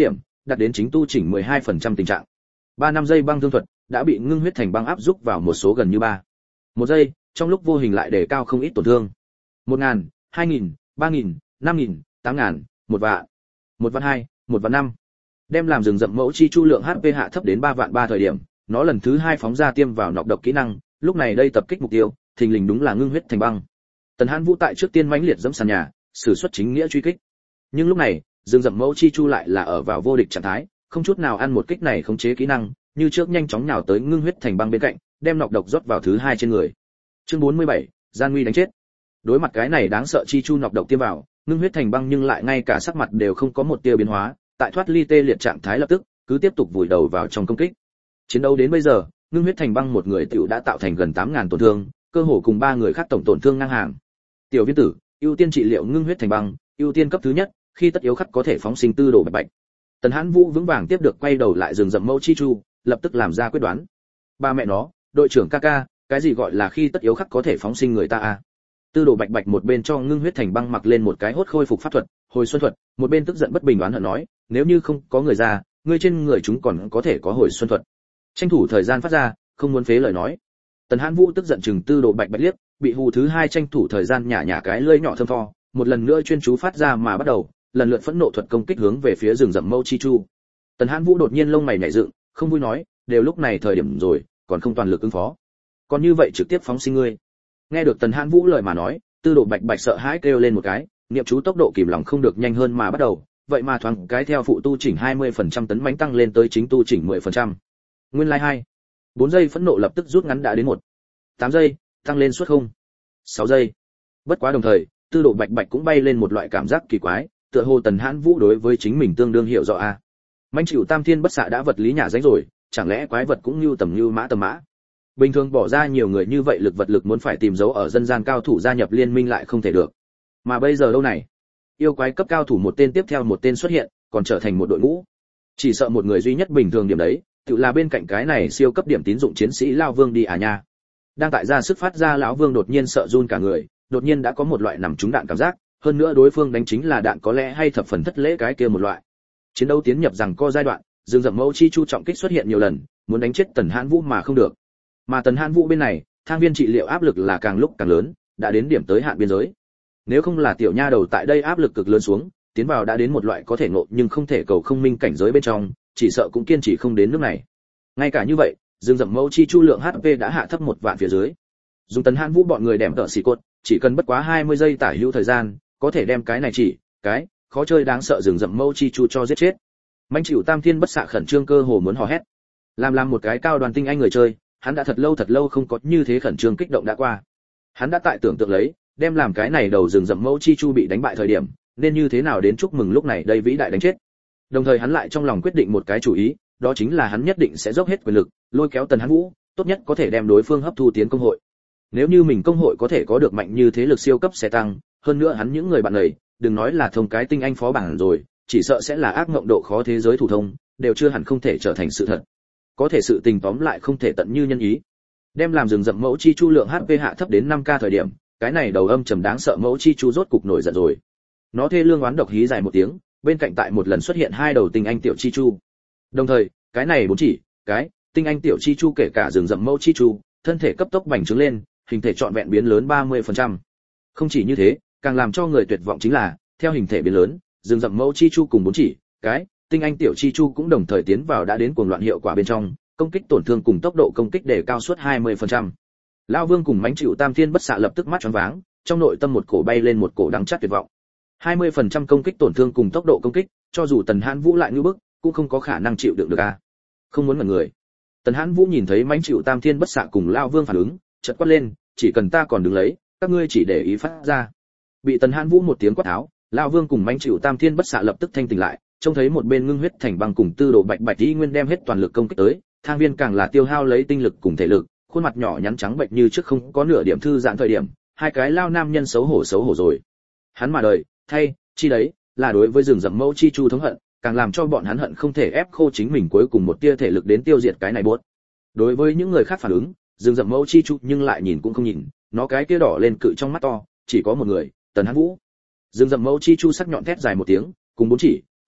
đạt đến chính tu chỉnh 12% tình trạng. 3-5 giây băng thương thuật đã bị ngưng huyết thành băng áp giúp vào một số gần như 1 giây, trong lúc vô hình lại đề cao không ít tổn thương. 1000, 2000, 3000, 5000, 8000, 1 vạn, 1 vạn 2, 1 vạn 5. Đem làm rừng rậm mẫu chi chu lượng HP hạ thấp đến 3 vạn 3 thời điểm, nó lần thứ 2 phóng ra tiêm vào nọc độc kỹ năng, lúc này đây tập kích mục tiêu, thình lình đúng là ngưng huyết thành băng. Tần Hãn Vũ tại trước tiên mãnh liệt dẫm sàn nhà, sử xuất chính nghĩa truy kích. Nhưng lúc này, rừng rậm mẫu chi chu lại là ở vào vô địch trạng thái, không chút nào ăn một kích này khống chế kỹ năng, như trước nhanh chóng nhào tới ngưng huyết thành băng bên cạnh, đem nọc độc rót vào thứ 2 trên người. Chương 47, gian nguy đánh chết. Đối mặt cái này đáng sợ chi chu nọc độc tiêm vào, ngưng huyết thành băng nhưng lại ngay cả sắc mặt đều không có một tia biến hóa, tại thoát ly tê liệt trạng thái lập tức, cứ tiếp tục vùi đầu vào trong công kích. Chiến đấu đến bây giờ, ngưng huyết thành băng một người tiểu đã tạo thành gần 8000 tổn thương, cơ hồ cùng 3 người khác tổng tổn thương ngang hàng. Tiểu viên tử, ưu tiên trị liệu ngưng huyết thành băng, ưu tiên cấp thứ nhất, khi tất yếu khắc có thể phóng sinh tư đồ bạch bạch. Tần Hãn Vũ vững vàng tiếp được quay đầu lại rừng rậm mẫu chi chu, lập tức làm ra quyết đoán. Ba mẹ nó, đội trưởng Kaka, cái gì gọi là khi tất yếu khắc có thể phóng sinh người ta à? Tư đồ bạch bạch một bên cho ngưng huyết thành băng mặc lên một cái hốt khôi phục pháp thuật, hồi xuân thuật, một bên tức giận bất bình đoán hận nói, nếu như không có người ra, ngươi trên người chúng còn có thể có hồi xuân thuật. Tranh thủ thời gian phát ra, không muốn phế lời nói. Tần Hãn Vũ tức giận chừng tư đồ bạch bạch liếc, bị hù thứ 2 tranh thủ thời gian nhả cái lưỡi nhỏ thơm tho, một lần nữa chuyên chú phát ra mà bắt đầu, lần lượt phẫn nộ thuật công kích hướng về phía rừng rậm mâu chi chu. Tần Hãn Vũ đột nhiên lông mày nhảy dựng, không vui nói, đều lúc này thời điểm rồi, còn không toàn lực ứng phó. Còn như vậy trực tiếp phóng sinh ngươi. Nghe được Tần Hãn Vũ lời mà nói, tư đồ bạch bạch sợ hãi kêu lên một cái, niệm chú tốc độ kìm lòng không được nhanh hơn mà bắt đầu, vậy mà thoáng cái theo phụ tu chỉnh 20% tấn mãnh tăng lên tới chính tu chỉnh 10%. Nguyên lai 4 giây phẫn nộ lập tức rút ngắn đã đến 8 giây, tăng lên suốt 6 giây. Bất quá đồng thời, tư đồ bạch bạch cũng bay lên một loại cảm giác kỳ quái, tựa hồ Tần Hãn Vũ đối với chính mình tương đương hiểu rõ a. Mãnh chịu tam thiên bất xạ đã vật lý nhả ránh rồi, chẳng lẽ quái vật cũng như mã tầm mã. Bình thường bỏ ra nhiều người như vậy lực vật lực muốn phải tìm dấu ở dân gian cao thủ gia nhập liên minh lại không thể được. Mà bây giờ đâu này? Yêu quái cấp cao thủ một tên tiếp theo một tên xuất hiện, còn trở thành một đội ngũ. Chỉ sợ một người duy nhất bình thường điểm đấy, tự là bên cạnh cái này siêu cấp điểm tín dụng chiến sĩ Lão Vương đi à nha. Đang tại ra sức phát ra lão Vương đột nhiên sợ run cả người, đột nhiên đã có một loại nằm trúng đạn cảm giác, hơn nữa đối phương đánh chính là đạn có lẽ hay thập phần thất lễ cái kia một loại. Chiến đấu tiến nhập rằng co giai đoạn, rừng rậm mẫu chi chu trọng kích xuất hiện nhiều lần, muốn đánh chết Tần Hãn Vũ mà không được. Mà Tần Hãn Vũ bên này, thang viên trị liệu áp lực là càng lúc càng lớn, đã đến điểm tới hạn biên giới. Nếu không là tiểu nha đầu tại đây áp lực cực lớn xuống, tiến vào đã đến một loại có thể ngộ nhưng không thể cầu không minh cảnh giới bên trong, chỉ sợ cũng kiên trì không đến nước này. Ngay cả như vậy, rừng rậm mẫu chi chu lượng HP đã hạ thấp 1 vạn phía dưới. Dùng Tần Hãn Vũ bọn người đẻm tợ xì cốt, chỉ cần bất quá 20 giây tả hữu thời gian, có thể đem cái này khó chơi đáng sợ rừng rậm mẫu chi chu cho giết chết. Mãnh chịu tam thiên bất xạ khẩn trương cơ hồ muốn hò hét. Làm một cái cao đoàn tinh anh người chơi, hắn đã thật lâu không có như thế khẩn trương kích động đã qua. Hắn đã tại tưởng tượng lấy, đem làm cái này đầu rừng rậm mẫu chi chu bị đánh bại thời điểm, nên như thế nào đến chúc mừng lúc này đây vĩ đại đánh chết. Đồng thời hắn lại trong lòng quyết định một cái chủ ý, đó chính là hắn nhất định sẽ dốc hết quyền lực, lôi kéo Tần Hãn Vũ, tốt nhất có thể đem đối phương hấp thu tiến công hội. Nếu như mình công hội có thể có được mạnh như thế lực siêu cấp sẽ tăng, hơn nữa hắn những người bạn này, đừng nói là thông cái tinh anh phó bảng rồi, chỉ sợ sẽ là ác mộng độ khó thế giới thủ thông, đều chưa hẳn không thể trở thành sự thật. Có thể sự tình tóm lại không thể tận như nhân ý. Đem làm rừng rậm mẫu chi chu lượng HP hạ thấp đến 5k thời điểm, cái này đầu âm trầm đáng sợ mẫu chi chu rốt cục nổi giận rồi. Nó thê lương oán độc hí dài một tiếng, bên cạnh tại một lần xuất hiện 2 đầu tinh anh tiểu chi chu. Đồng thời, cái này 4 chỉ, tinh anh tiểu chi chu kể cả rừng rậm mẫu chi chu, thân thể cấp tốc bành trướng lên, hình thể trọn vẹn biến lớn 30%. Không chỉ như thế, càng làm cho người tuyệt vọng chính là, theo hình thể biến lớn, rừng rậm mẫu chi chu cùng 4 chỉ, tinh anh tiểu chi chu cũng đồng thời tiến vào đã đến cuồng loạn hiệu quả bên trong, công kích tổn thương cùng tốc độ công kích để cao suốt 20%. Lão Vương cùng mãnh chịu tam thiên bất xạ lập tức mắt choáng váng, trong nội tâm một cổ bay lên một cổ đắng chát tuyệt vọng. 20% công kích tổn thương cùng tốc độ công kích, cho dù Tần Hãn Vũ lại như bức, cũng không có khả năng chịu đựng được a. Không muốn ngẩn người. Tần Hãn Vũ nhìn thấy mãnh chịu tam thiên bất xạ cùng Lão Vương phản ứng, chợt quát lên, chỉ cần ta còn đứng lấy, các ngươi chỉ để ý phát ra. Bị Tần Hãn Vũ một tiếng quát tháo, Lão Vương cùng mãnh chịu tam thiên bất xạ lập tức thanh tỉnh lại, trông thấy một bên ngưng huyết thành băng cùng tư đồ bạch bạch y nguyên đem hết toàn lực công kích tới, thang viên càng là tiêu hao lấy tinh lực cùng thể lực, khuôn mặt nhỏ nhắn trắng bệnh như trước không có nửa điểm thư giãn thời điểm, hai cái lao nam nhân xấu hổ rồi. Hắn mà đời, thay, chi đấy, là đối với rừng rậm mẫu chi chu thống hận, càng làm cho bọn hắn hận không thể ép khô chính mình cuối cùng một tia thể lực đến tiêu diệt cái này buốt. Đối với những người khác phản ứng, rừng rậm mẫu chi chu nhưng lại nhìn cũng không nhìn, nó cái kia đỏ lên cự trong mắt to, chỉ có một người, Tần Hãn Vũ. Rừng rậm mẫu chi chu sắc nhọn thét dài một tiếng, cùng 4 chỉ,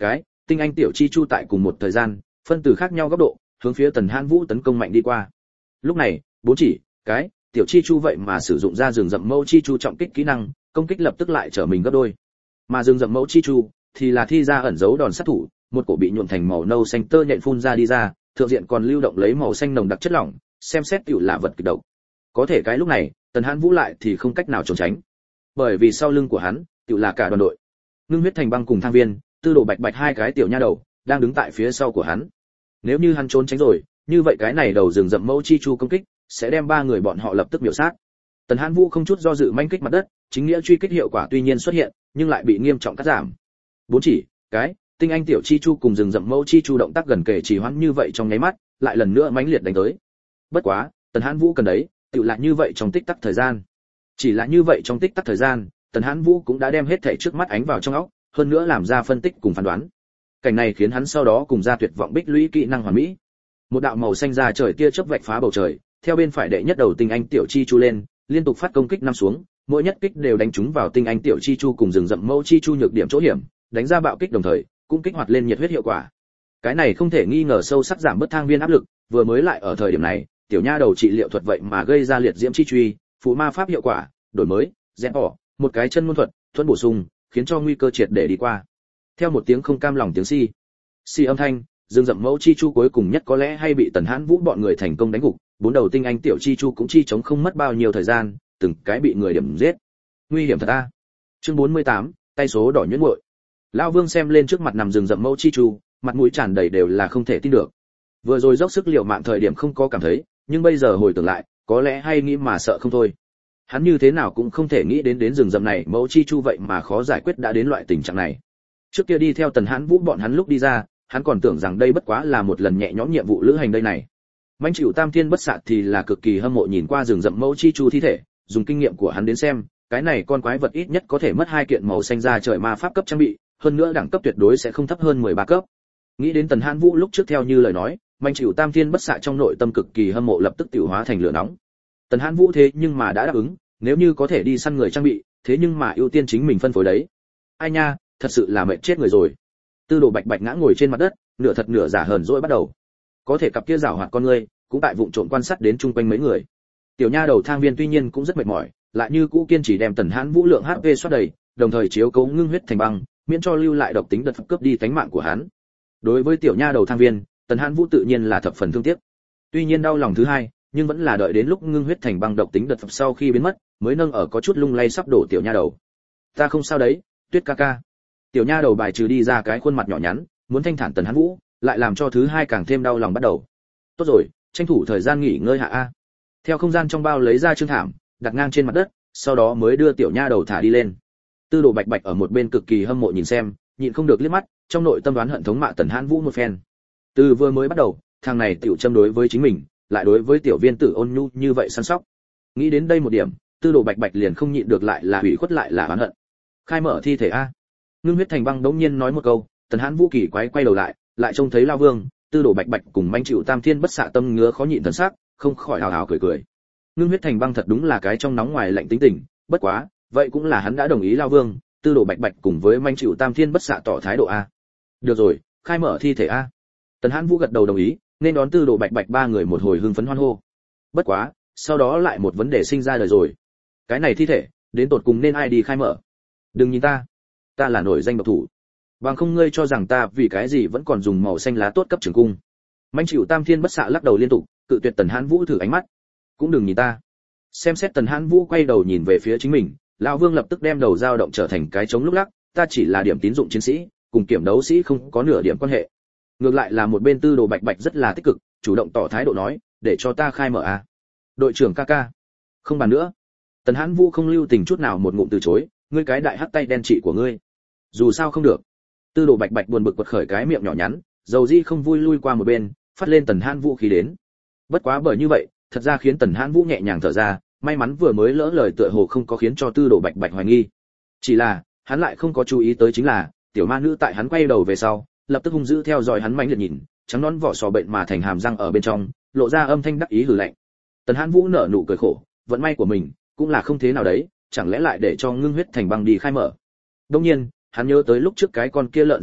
tinh anh tiểu chi chu tại cùng một thời gian, phân từ khác nhau góc độ, hướng phía Tần Hãn Vũ tấn công mạnh đi qua. Lúc này, bốn chỉ cái tiểu chi chu vậy mà sử dụng ra rừng rậm mẫu chi chu trọng kích kỹ năng, công kích lập tức lại trở mình gấp đôi. Mà rừng rậm mẫu chi chu thì là thi ra ẩn giấu đòn sát thủ, một cổ bị nhuộm thành màu nâu xanh tơ nhện phun ra đi ra, thượng diện còn lưu động lấy màu xanh nồng đặc chất lỏng, xem xét tiểu là vật kịch độc. Có thể cái lúc này, Tần Hãn Vũ lại thì không cách nào trốn tránh, bởi vì sau lưng của hắn tiểu là cả đoàn đội. Ngưng huyết thành băng cùng Thang Viên, Tư Đồ Bạch Bạch hai cái tiểu nha đầu đang đứng tại phía sau của hắn. Nếu như hắn trốn tránh rồi, như vậy cái này đầu rừng rậm mẫu chi chu công kích sẽ đem ba người bọn họ lập tức miểu sát. Tần Hãn Vũ không chút do dự manh kích mặt đất, chính nghĩa truy kích hiệu quả tuy nhiên xuất hiện, nhưng lại bị nghiêm trọng cắt giảm. Bốn chỉ cái tinh anh tiểu chi chu cùng rừng rậm mẫu chi chu động tác gần kề trì hoãn như vậy trong nháy mắt, lại lần nữa mãnh liệt đánh tới. Bất quá, Tần Hãn Vũ cần đấy, tựu là như vậy trong tích tắc thời gian. Chỉ là như vậy trong tích tắc thời gian, Tần Hãn Vũ cũng đã đem hết thảy trước mắt ánh vào trong óc, hơn nữa làm ra phân tích cùng phán đoán. Cảnh này khiến hắn sau đó cùng ra tuyệt vọng bích lũy kỹ năng hoàn mỹ. Một đạo màu xanh ra trời tia chớp vạch phá bầu trời, theo bên phải đệ nhất đầu tinh anh tiểu chi chu lên, liên tục phát công kích năm xuống, mỗi nhất kích đều đánh trúng vào tinh anh tiểu chi chu cùng rừng rậm mẫu chi chu nhược điểm chỗ hiểm, đánh ra bạo kích đồng thời, cũng kích hoạt lên nhiệt huyết hiệu quả. Cái này không thể nghi ngờ sâu sắc giảm bớt Thang Viên áp lực, vừa mới lại ở thời điểm này, tiểu nha đầu trị liệu thuật vậy mà gây ra liệt diễm chi truy, phụ ma pháp hiệu quả, đổi mới, rẽ bỏ, một cái chân môn thuật, thuẫn bổ sung, khiến cho nguy cơ triệt để đi qua. Theo một tiếng không cam lòng tiếng xi âm thanh, rừng rậm mẫu chi chu cuối cùng nhất có lẽ hay bị Tần Hãn Vũ bọn người thành công đánh gục, bốn đầu tinh anh tiểu chi chu cũng chi chống không mất bao nhiêu thời gian, từng cái bị người điểm giết. Nguy hiểm thật a. Chương 48, tay số đỏ nhuyễn muội. Lão Vương xem lên trước mặt nằm rừng rậm mẫu chi chu, mặt mũi tràn đầy đều là không thể tin được. Vừa rồi dốc sức liều mạng thời điểm không có cảm thấy, nhưng bây giờ hồi tưởng lại, có lẽ hay nghĩ mà sợ không thôi. Hắn như thế nào cũng không thể nghĩ đến rừng rậm này mẫu chi chu vậy mà khó giải quyết đã đến loại tình trạng này. Trước kia đi theo Tần Hãn Vũ bọn hắn lúc đi ra, hắn còn tưởng rằng đây bất quá là một lần nhẹ nhõm nhiệm vụ lữ hành đây này. Mãnh Chịu Tam Thiên Bất Xạ thì là cực kỳ hâm mộ nhìn qua rừng rậm mẫu chi chu thi thể, dùng kinh nghiệm của hắn đến xem, cái này con quái vật ít nhất có thể mất hai kiện màu xanh ra trời ma pháp cấp trang bị, hơn nữa đẳng cấp tuyệt đối sẽ không thấp hơn 13 cấp. Nghĩ đến Tần Hãn Vũ lúc trước theo như lời nói, Mãnh Chịu Tam Thiên Bất Xạ trong nội tâm cực kỳ hâm mộ lập tức tiểu hóa thành lửa nóng. Tần Hãn Vũ thế nhưng mà đã đáp ứng, nếu như có thể đi săn người trang bị, thế nhưng mà ưu tiên chính mình phân phối đấy. Ai nha, thật sự là mệt chết người rồi. Tư Đồ Bạch Bạch ngã ngồi trên mặt đất, nửa thật nửa giả hờn dỗi bắt đầu. Có thể cặp kia giảo hoạt con ngươi, cũng tại vụng trộm quan sát đến chung quanh mấy người. Tiểu nha đầu Thang Viên tuy nhiên cũng rất mệt mỏi, lại như cũ kiên trì đem Tần Hãn Vũ lượng HP soát đầy, đồng thời chiếu cố ngưng huyết thành băng, miễn cho lưu lại độc tính đợt cướp đi tánh mạng của hắn. Đối với tiểu nha đầu Thang Viên, Tần Hãn Vũ tự nhiên là thập phần thương tiếc. Tuy nhiên đau lòng thứ hai, nhưng vẫn là đợi đến lúc ngưng huyết thành băng độc tính đợt sau khi biến mất, mới nâng ở có chút lung lay sắp đổ tiểu nha đầu. Ta không sao đấy, Tuyết ca ca. Tiểu nha đầu bài trừ đi ra cái khuôn mặt nhỏ nhắn, muốn thanh thản Tần Hãn Vũ, lại làm cho thứ hai càng thêm đau lòng bắt đầu. Tốt rồi, tranh thủ thời gian nghỉ ngơi hạ a. Theo không gian trong bao lấy ra trương thảm, đặt ngang trên mặt đất, sau đó mới đưa tiểu nha đầu thả đi lên. Tư Đồ Bạch Bạch ở một bên cực kỳ hâm mộ nhìn xem, nhịn không được liếc mắt, trong nội tâm đoán hận thống mạ Tần Hãn Vũ một phen. Từ vừa mới bắt đầu, thằng này tiểu châm đối với chính mình, lại đối với tiểu viên tử ôn nhu như vậy săn sóc. Nghĩ đến đây một điểm, Tư Đồ Bạch Bạch liền không nhịn được lại là hủy khuất lại là oán hận. Khai mở thi thể a. Ngưng huyết thành băng đống nhiên nói một câu, Tần Hãn Vũ kỳ quay đầu lại trông thấy Lão Vương, Tư Đồ Bạch Bạch cùng Mãnh Chịu Tam Thiên Bất Xạ tâm ngứa khó nhịn thần sắc, không khỏi hào hào cười. Ngưng huyết thành băng thật đúng là cái trong nóng ngoài lạnh tính tình, bất quá, vậy cũng là hắn đã đồng ý Lão Vương, Tư Đồ Bạch Bạch cùng với Mãnh Chịu Tam Thiên Bất Xạ tỏ thái độ a. Được rồi, khai mở thi thể a. Tần Hãn Vũ gật đầu đồng ý, nên đón Tư Đồ Bạch Bạch ba người một hồi hưng phấn hoan hô. Bất quá, sau đó lại một vấn đề sinh ra đời rồi. Cái này thi thể, đến tột cùng nên ai đi khai mở? Đừng nhìn ta là nổi danh độc thủ. Bằng không ngươi cho rằng ta vì cái gì vẫn còn dùng màu xanh lá tốt cấp trường cung. Mãnh Chịu Tam Thiên Bất Xạ lắc đầu liên tục, cự tuyệt Tần Hãn Vũ thử ánh mắt. Cũng đừng nhìn ta. Xem xét Tần Hãn Vũ quay đầu nhìn về phía chính mình, lão Vương lập tức đem đầu dao động trở thành cái trống lúc lắc, ta chỉ là điểm tín dụng chiến sĩ, cùng kiểm đấu sĩ không có nửa điểm quan hệ. Ngược lại là một bên Tư Đồ Bạch Bạch rất là tích cực, chủ động tỏ thái độ nói, để cho ta khai mở a. Đội trưởng ca ca. Không bàn nữa. Tần Hãn Vũ không lưu tình chút nào một ngụm từ chối, ngươi cái đại hắc tay đen trị của ngươi. Dù sao không được. Tư Đồ Bạch Bạch buồn bực quật khởi cái miệng nhỏ nhắn, dầu di không vui lui qua một bên, phát lên Tần Hãn Vũ khí đến. Bất quá bởi như vậy, thật ra khiến Tần Hãn Vũ nhẹ nhàng thở ra, may mắn vừa mới lỡ lời tựa hồ không có khiến cho Tư Đồ Bạch Bạch hoài nghi. Chỉ là, hắn lại không có chú ý tới chính là, tiểu ma nữ tại hắn quay đầu về sau, lập tức hung dữ theo dõi hắn mãnh liệt nhìn, trắng nón vỏ sò bệnh mà thành hàm răng ở bên trong, lộ ra âm thanh đắc ý hừ lạnh. Tần Hãn Vũ nở nụ cười khổ, vận may của mình cũng là không thế nào đấy, chẳng lẽ lại để cho ngưng huyết thành băng đi khai mở. Đương nhiên, hắn nhớ tới lúc trước cái con kia lợn rừng buốt,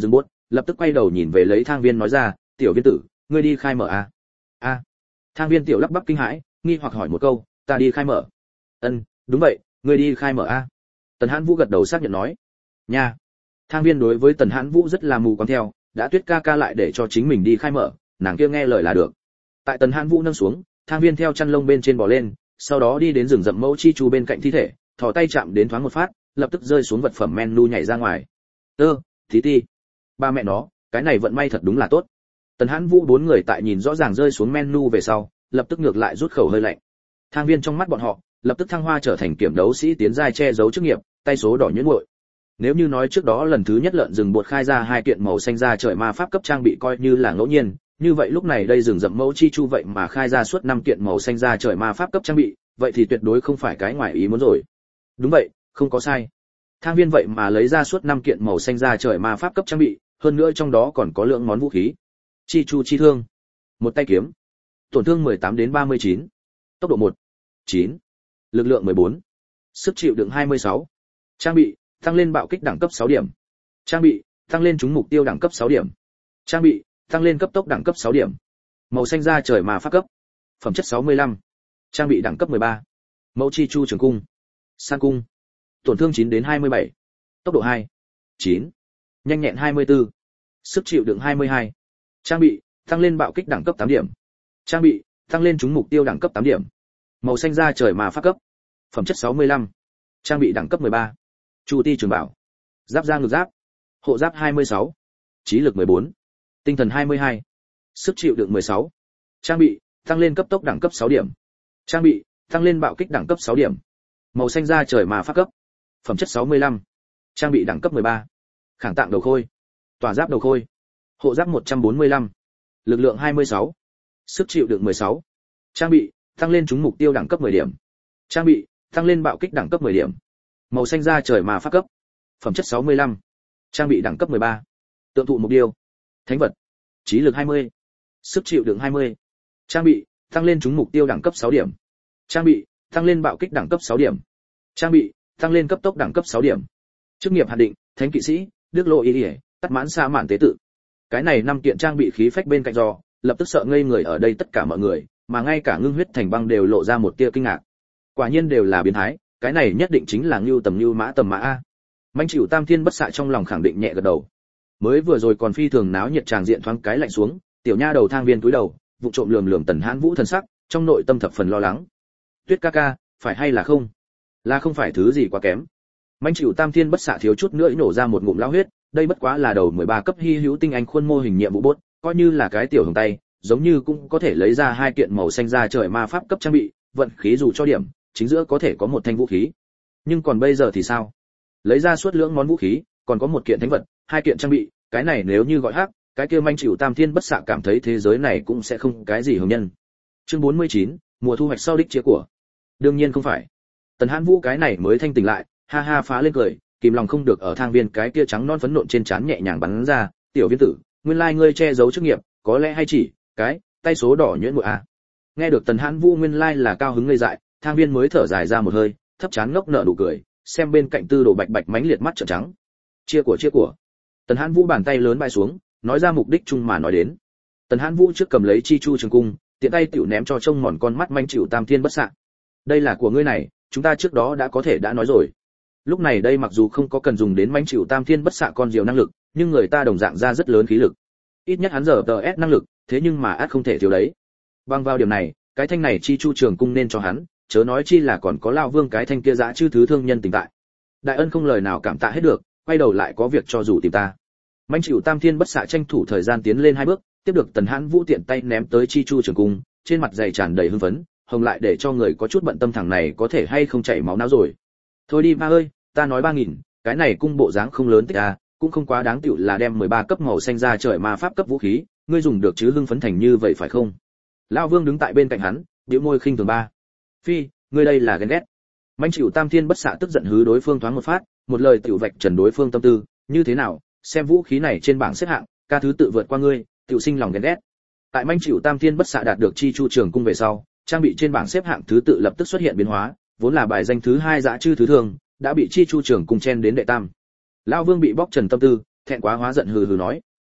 lập tức quay đầu nhìn về lấy Thang Viên nói ra, "Tiểu Viên tử, ngươi đi khai mở à?" "A." Thang Viên tiểu lắp bắp kinh hãi, nghi hoặc hỏi một câu, "Ta đi khai mở?" "Ân, đúng vậy, ngươi đi khai mở a." Tần Hãn Vũ gật đầu xác nhận nói. "Nha." Thang Viên đối với Tần Hãn Vũ rất là mù quáng theo, đã Tuyết ca ca lại để cho chính mình đi khai mở, nàng kia nghe lời là được. Tại Tần Hãn Vũ nâng xuống, Thang Viên theo chăn lông bên trên bò lên, sau đó đi đến rừng rậm mẫu chi chu bên cạnh thi thể, thò tay chạm đến thoáng một phát, lập tức rơi xuống vật phẩm menu nhảy ra ngoài. Thí ti. Ba mẹ nó, cái này vận may thật đúng là tốt. Tần Hãn Vũ bốn người tại nhìn rõ ràng rơi xuống menu về sau, lập tức ngược lại rút khẩu hơi lạnh. Thang Viên trong mắt bọn họ, lập tức thăng hoa trở thành kiểm đấu sĩ tiến giai che giấu chức nghiệp, tay số đỏ nhuyễn muội. Nếu như nói trước đó lần thứ nhất lợn rừng bột khai ra hai kiện màu xanh da trời ma pháp cấp trang bị coi như là ngẫu nhiên, như vậy lúc này đây rừng rậm mẫu chi chu vậy mà khai ra suốt 5 kiện màu xanh da trời ma pháp cấp trang bị, vậy thì tuyệt đối không phải cái ngoài ý muốn rồi. Đúng vậy, không có sai. Thang Viên vậy mà lấy ra suốt 5 kiện màu xanh da trời ma pháp cấp trang bị, hơn nữa trong đó còn có lượng món vũ khí. Chi chu chi thương, một tay kiếm, tổn thương 18 đến 39, tốc độ 1, 9, lực lượng 14, sức chịu đựng 26. Trang bị, tăng lên bạo kích đẳng cấp 6 điểm. Trang bị, tăng lên trúng mục tiêu đẳng cấp 6 điểm. Trang bị, tăng lên cấp tốc đẳng cấp 6 điểm. Màu xanh da trời ma pháp cấp. Phẩm chất 65. Trang bị đẳng cấp 13. Mẫu chi chu trường cung. San cung. Tổn thương 9 đến 27. Tốc độ 2. 9. Nhanh nhẹn 24. Sức chịu đựng 22. Trang bị, tăng lên bạo kích đẳng cấp 8 điểm. Trang bị, tăng lên trúng mục tiêu đẳng cấp 8 điểm. Màu xanh da trời ma pháp cấp. Phẩm chất 65. Trang bị đẳng cấp 13. Chu ti trường bảo. Giáp da ngực giáp. Hộ giáp 26. Trí lực 14. Tinh thần 22. Sức chịu đựng 16. Trang bị, tăng lên cấp tốc đẳng cấp 6 điểm. Trang bị, tăng lên bạo kích đẳng cấp 6 điểm. Màu xanh da trời ma pháp cấp. Phẩm chất 65. Trang bị đẳng cấp 13. Kháng tạng đầu khôi. Tỏa giáp đầu khôi. Hộ giáp 145. Lực lượng 26. Sức chịu đựng 16. Trang bị, tăng lên trúng mục tiêu đẳng cấp 10 điểm. Trang bị, tăng lên bạo kích đẳng cấp 10 điểm. Màu xanh da trời ma pháp cấp. Phẩm chất 65. Trang bị đẳng cấp 13. Tượng thụ mục điêu. Thánh vật. Trí lực 20. Sức chịu đựng 20. Trang bị, tăng lên trúng mục tiêu đẳng cấp 6 điểm. Trang bị, tăng lên bạo kích đẳng cấp 6 điểm. Trang bị, tăng lên cấp tốc đẳng cấp 6 điểm. Chức nghiệp hạn định, Thánh kỵ sĩ, Đức Lộ Y, Tắt mãn sa mạn tế tự. Cái này 5 kiện trang bị khí phách bên cạnh do, lập tức sợ ngây người ở đây tất cả mọi người, mà ngay cả Ngưng huyết thành băng đều lộ ra một tia kinh ngạc. Quả nhiên đều là biến thái, cái này nhất định chính là Ngưu tầm mã a. Manh Chịu Tam Thiên bất xạ trong lòng khẳng định nhẹ gật đầu. Mới vừa rồi còn phi thường náo nhiệt tràng diện thoáng cái lạnh xuống, tiểu nha đầu Thang Viên túi đầu, vụ trộm lườm Tần Hãn Vũ thân sắc, trong nội tâm thập phần lo lắng. Tuyết ca ca, phải hay là không? Là không phải thứ gì quá kém. Manh Chịu Tam Thiên bất xạ thiếu chút nữa nổ ra một ngụm lao huyết, đây bất quá là đầu 13 cấp hy hữu tinh anh khuôn mô hình nhiệm vụ bốt, coi như là cái tiểu hồng tay, giống như cũng có thể lấy ra 2 kiện màu xanh da trời ma pháp cấp trang bị, vận khí dù cho điểm, chính giữa có thể có một thanh vũ khí. Nhưng còn bây giờ thì sao? Lấy ra suốt lưỡng món vũ khí, còn có 1 kiện thánh vật, 2 kiện trang bị, cái này nếu như gọi hắc, cái kia Manh Chịu Tam Thiên bất xạ cảm thấy thế giới này cũng sẽ không cái gì hồng nhân. Chương 49, mùa thu hoạch sau đích chia của. Đương nhiên không phải. Tần Hãn Vũ cái này mới thanh tỉnh lại, ha ha phá lên cười, kìm lòng không được ở Thang Viên cái kia trắng non phấn nộn trên trán nhẹ nhàng bắn ra, "Tiểu Viên tử, nguyên lai ngươi che giấu chức nghiệp, có lẽ hay chỉ cái tay số đỏ nhuyễn muội à?" Nghe được Tần Hãn Vũ nguyên lai là cao hứng ngây dại, Thang Viên mới thở dài ra một hơi, thấp chán ngốc nở nụ cười, xem bên cạnh Tư Đồ Bạch Bạch mánh liệt mắt trợn trắng. Chia của." Tần Hãn Vũ bàn tay lớn bay xuống, nói ra mục đích chung mà nói đến. Tần Hãn Vũ trước cầm lấy chi chu trường cung, tiện tay tiểu ném cho trông mòn con mắt Manh Chịu Tam Thiên bất xạ. "Đây là của ngươi này, chúng ta trước đó đã có thể đã nói rồi." Lúc này đây mặc dù không có cần dùng đến Manh Chịu Tam Thiên bất xạ con diều năng lực, nhưng người ta đồng dạng ra rất lớn khí lực. Ít nhất hắn giờ TS năng lực, thế nhưng mà ắt không thể thiếu đấy. Bằng vào điểm này, cái thanh này chi chu trường cung nên cho hắn, chớ nói chi là còn có Lão Vương cái thanh kia dã chư thứ thương nhân tình tại. Đại ân không lời nào cảm tạ hết được, quay đầu lại có việc cho dù tìm ta. Manh Chịu Tam Thiên bất xạ tranh thủ thời gian tiến lên 2 bước, tiếp được Tần Hãn Vũ tiện tay ném tới chi chu trường cung, trên mặt dày tràn đầy hưng phấn, hồng lại để cho người có chút bận tâm thằng này có thể hay không chảy máu não rồi. "Thôi đi ba ơi, ta nói 3000, cái này cung bộ dáng không lớn tích à, cũng không quá đáng tiểu là đem 13 cấp màu xanh da trời ma pháp cấp vũ khí, ngươi dùng được chứ hưng phấn thành như vậy phải không?" Lão Vương đứng tại bên cạnh hắn, bĩu môi khinh thường ba. "Phi, ngươi đây là ghen ghét." Manh Chịu Tam Thiên bất xạ tức giận hứ đối phương thoáng một phát, một lời tiểu vạch trần đối phương tâm tư, "Như thế nào, xem vũ khí này trên bảng xếp hạng, ca thứ tự vượt qua ngươi, tiểu sinh lòng ghen ghét." Tại Manh Chịu Tam Thiên bất xạ đạt được chi chu trường cung về sau, trang bị trên bảng xếp hạng thứ tự lập tức xuất hiện biến hóa, vốn là bài danh thứ 2 dã chư thứ thường, đã bị chi chu trường cung chen đến đệ tam. Lão Vương bị bóc trần tâm tư, thẹn quá hóa giận hừ hừ nói,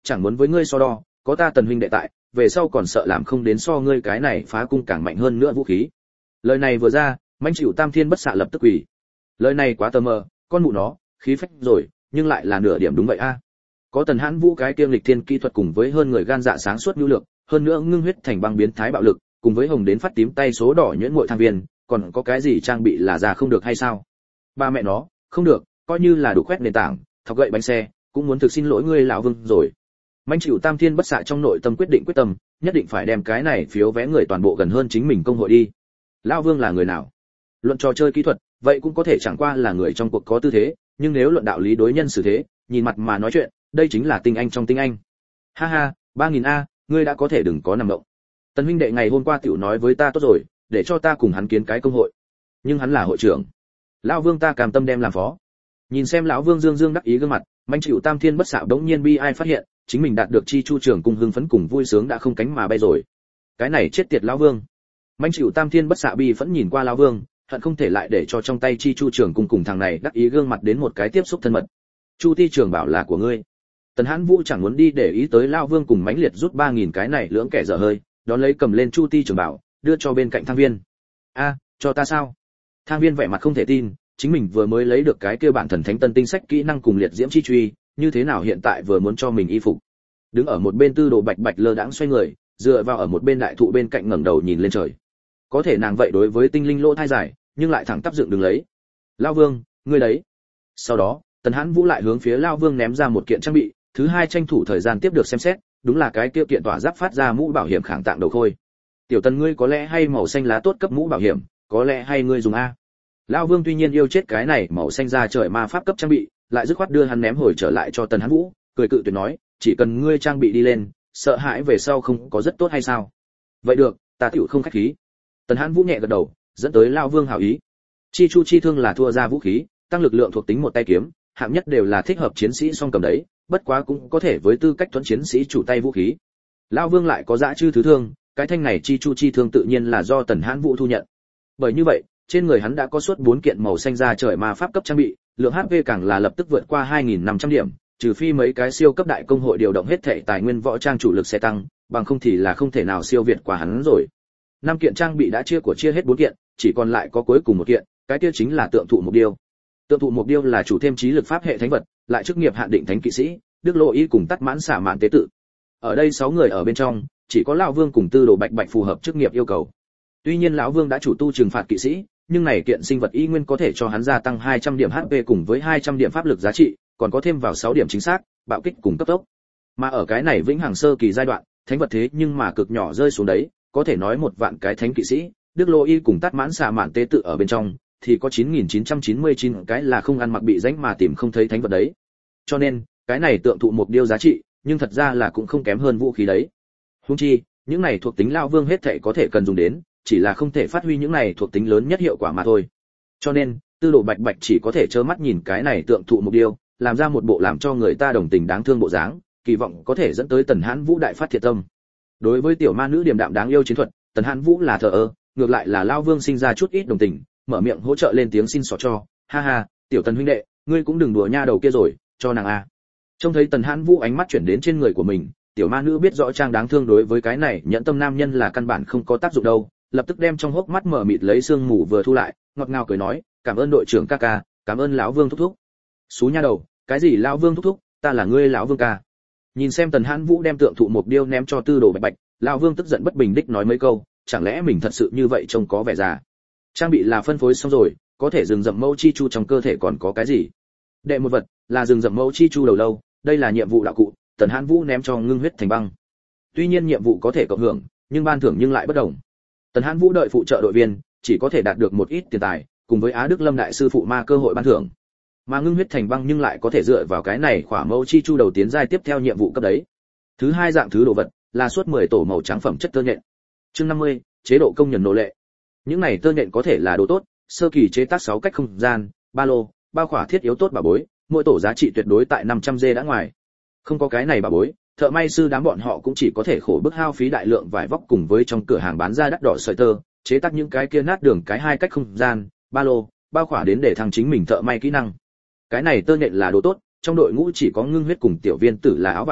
chẳng muốn với ngươi so đo, có ta Tần huynh đệ tại, về sau còn sợ làm không đến so ngươi cái này phá cung càng mạnh hơn nữa vũ khí. Lời này vừa ra, Mãnh Chịu Tam Thiên Bất Xạ lập tức quỳ. Lời này quá tờ mờ, con mụ nó, khí phách rồi, nhưng lại là nửa điểm đúng vậy a. Có Tần Hãn Vũ cái kiêm lịch thiên kỹ thuật cùng với hơn người gan dạ sáng suốt nhu lược, hơn nữa ngưng huyết thành băng biến thái bạo lực, cùng với hồng đến phát tím tay số đỏ nhuyễn muội thang viên, còn có cái gì trang bị là già không được hay sao? Ba mẹ nó, không được, coi như là đủ quét nền tảng, thọc gậy bánh xe, cũng muốn thực xin lỗi ngươi lão Vương rồi. Mãnh Chịu Tam Thiên Bất Xạ trong nội tâm quyết tâm, nhất định phải đem cái này phiếu vé người toàn bộ gần hơn chính mình công hội đi. Lão Vương là người nào? Luận trò chơi kỹ thuật, vậy cũng có thể chẳng qua là người trong cuộc có tư thế, nhưng nếu luận đạo lý đối nhân xử thế, nhìn mặt mà nói chuyện, đây chính là tinh anh trong tinh anh. Ha ha, 3000 a, ngươi đã có thể đừng có nằm động. Tần huynh đệ ngày hôm qua tiểu nói với ta tốt rồi, để cho ta cùng hắn kiến cái công hội. Nhưng hắn là hội trưởng. Lão Vương ta cam tâm đem làm phó. Nhìn xem lão Vương dương dương đắc ý gương mặt, Mãnh Chịu Tam Thiên Bất Xạ đống nhiên bi ai phát hiện, chính mình đạt được chi chu trưởng cung hưng phấn cùng vui sướng đã không cánh mà bay rồi. Cái này chết tiệt lão Vương. Mãnh Chịu Tam Thiên Bất Xạ bi phẫn nhìn qua lão Vương, hận không thể lại để cho trong tay chi chu trưởng cung cùng thằng này đắc ý gương mặt đến một cái tiếp xúc thân mật. Chu Ti trưởng bảo là của ngươi. Tần Hãn Vũ chẳng muốn đi để ý tới lão Vương cùng mãnh liệt rút 3000 cái này lưỡng kẻ dở hơi, đón lấy cầm lên Chu Ti trưởng bảo, đưa cho bên cạnh Thang Viên. A, cho ta sao? Thang Viên vẻ mặt không thể tin, chính mình vừa mới lấy được cái kia bản thần thánh tân tinh sách kỹ năng cùng liệt diễm chi truy, như thế nào hiện tại vừa muốn cho mình y phục. Đứng ở một bên Tư Đồ Bạch Bạch lơ đãng xoay người, dựa vào ở một bên đại thụ bên cạnh ngẩng đầu nhìn lên trời. Có thể nàng vậy đối với tinh linh lỗ thai dài, nhưng lại thẳng tắp dựng đứng lấy. Lão Vương, ngươi đấy. Sau đó, Tần Hãn Vũ lại hướng phía Lão Vương ném ra một kiện trang bị, thứ hai tranh thủ thời gian tiếp được xem xét, đúng là cái kia kiện tỏa giáp phát ra mũ bảo hiểm kháng tạng đầu khôi. Tiểu Tần ngươi có lẽ hay màu xanh lá tốt cấp mũ bảo hiểm, có lẽ hay ngươi dùng a. Lão Vương tuy nhiên yêu chết cái này màu xanh da trời ma pháp cấp trang bị, lại dứt khoát đưa hắn ném hồi trở lại cho Tần Hãn Vũ, cười cự tuyệt nói, chỉ cần ngươi trang bị đi lên, sợ hãi về sau không có rất tốt hay sao? Vậy được, ta tiểu không khách khí. Tần Hãn Vũ nhẹ gật đầu, dẫn tới Lão Vương hảo ý. Chi chu chi thương là thua ra vũ khí, tăng lực lượng thuộc tính một tay kiếm, hạng nhất đều là thích hợp chiến sĩ song cầm đấy, bất quá cũng có thể với tư cách thuẫn chiến sĩ chủ tay vũ khí. Lão Vương lại có dã chư thứ thương, cái thanh này chi chu chi thương tự nhiên là do Tần Hãn Vũ thu nhận. Bởi như vậy, trên người hắn đã có suốt 4 kiện màu xanh da trời ma pháp cấp trang bị, lượng HP càng là lập tức vượt qua 2500 điểm, trừ phi mấy cái siêu cấp đại công hội điều động hết thảy tài nguyên võ trang chủ lực sẽ tăng, bằng không thì là không thể nào siêu việt qua hắn rồi. 5 kiện trang bị đã chia hết 4 kiện, chỉ còn lại có cuối cùng một kiện, cái kia chính là tượng thụ mục điêu. Tượng thụ mục điêu là chủ thêm trí lực pháp hệ thánh vật, lại chức nghiệp hạn định thánh kỵ sĩ, Đức Lộ Y cùng Tắt Mãn Xả Mạn tế tự. Ở đây 6 người ở bên trong, chỉ có lão Vương cùng Tư Đồ Bạch Bạch phù hợp chức nghiệp yêu cầu. Tuy nhiên lão Vương đã chủ tu trừng phạt kỵ sĩ, nhưng này kiện sinh vật y nguyên có thể cho hắn gia tăng 200 điểm HP cùng với 200 điểm pháp lực giá trị, còn có thêm vào 6 điểm chính xác, bạo kích cùng cấp tốc. Mà ở cái này vĩnh hằng sơ kỳ giai đoạn, thánh vật thế nhưng mà cực nhỏ rơi xuống đấy, có thể nói 1 vạn cái thánh kỵ sĩ, Đức Lô Y cùng Tắt Mãn Xạ Mạn tế tự ở bên trong, thì có 9999 cái là không ăn mặc bị rãnh mà tìm không thấy thánh vật đấy. Cho nên, cái này tượng thụ mục điêu giá trị, nhưng thật ra là cũng không kém hơn vũ khí đấy. Huống chi, những này thuộc tính lão Vương hết thảy có thể cần dùng đến, chỉ là không thể phát huy những này thuộc tính lớn nhất hiệu quả mà thôi. Cho nên, Tư Đồ Bạch Bạch chỉ có thể trơ mắt nhìn cái này tượng thụ mục điêu, làm ra một bộ làm cho người ta đồng tình đáng thương bộ dáng, kỳ vọng có thể dẫn tới Tần Hãn Vũ đại phát thiệt tâm. Đối với tiểu ma nữ điềm đạm đáng yêu chiến thuật, Tần Hãn Vũ là thờ ơ, ngược lại là lão Vương sinh ra chút ít đồng tình, mở miệng hỗ trợ lên tiếng xin xỏ cho, ha ha, tiểu Tần huynh đệ, ngươi cũng đừng đùa nha đầu kia rồi, cho nàng a. Trông thấy Tần Hãn Vũ ánh mắt chuyển đến trên người của mình, tiểu ma nữ biết rõ trang đáng thương đối với cái này nhẫn tâm nam nhân là căn bản không có tác dụng đâu, lập tức đem trong hốc mắt mở mịt lấy sương mù vừa thu lại, ngọt ngào cười nói, cảm ơn đội trưởng ca ca, cảm ơn lão Vương thúc thúc. Xú nha đầu, cái gì lão Vương thúc thúc, ta là ngươi lão Vương ca. Nhìn xem Tần Hãn Vũ đem tượng thụ mục điêu ném cho Tư Đồ Bạch Bạch, lão Vương tức giận bất bình đích nói mấy câu, chẳng lẽ mình thật sự như vậy trông có vẻ già. Trang bị là phân phối xong rồi, có thể rừng rậm mẫu chi chu trong cơ thể còn có cái gì? Đệ một vật là rừng rậm mẫu chi chu đầu lâu, đây là nhiệm vụ đạo cụ, Tần Hãn Vũ ném cho ngưng huyết thành băng. Tuy nhiên nhiệm vụ có thể cộng hưởng, nhưng ban thưởng nhưng lại bất đồng. Tần Hãn Vũ đợi phụ trợ đội viên, chỉ có thể đạt được một ít tiền tài, cùng với Á Đức Lâm đại sư phụ ma cơ hội ban thưởng. Mà ngưng huyết thành băng nhưng lại có thể dựa vào cái này khỏa mẫu chi chu đầu tiến giai tiếp theo nhiệm vụ cấp đấy. Thứ hai dạng thứ đồ vật là suốt 10 tổ màu trắng phẩm chất tơ nhện. Chương 50, chế độ công nhân nô lệ. Những này tơ nhện có thể là đồ tốt, sơ kỳ chế tác 6 cách không gian, ba lô, bao khỏa thiết yếu tốt bảo bối, mỗi tổ giá trị tuyệt đối tại 500G đã ngoài. Không có cái này bảo bối, thợ may sư đám bọn họ cũng chỉ có thể khổ bức hao phí đại lượng vải vóc cùng với trong cửa hàng bán ra đắt đỏ sợi tơ, chế tác những cái kia nát đường cái 2 cách không gian, ba lô, bao khỏa đến để thăng chính mình thợ may kỹ năng. Cái này tơ nhện là đồ tốt, trong đội ngũ chỉ có ngưng huyết cùng tiểu viên tử là áo vải,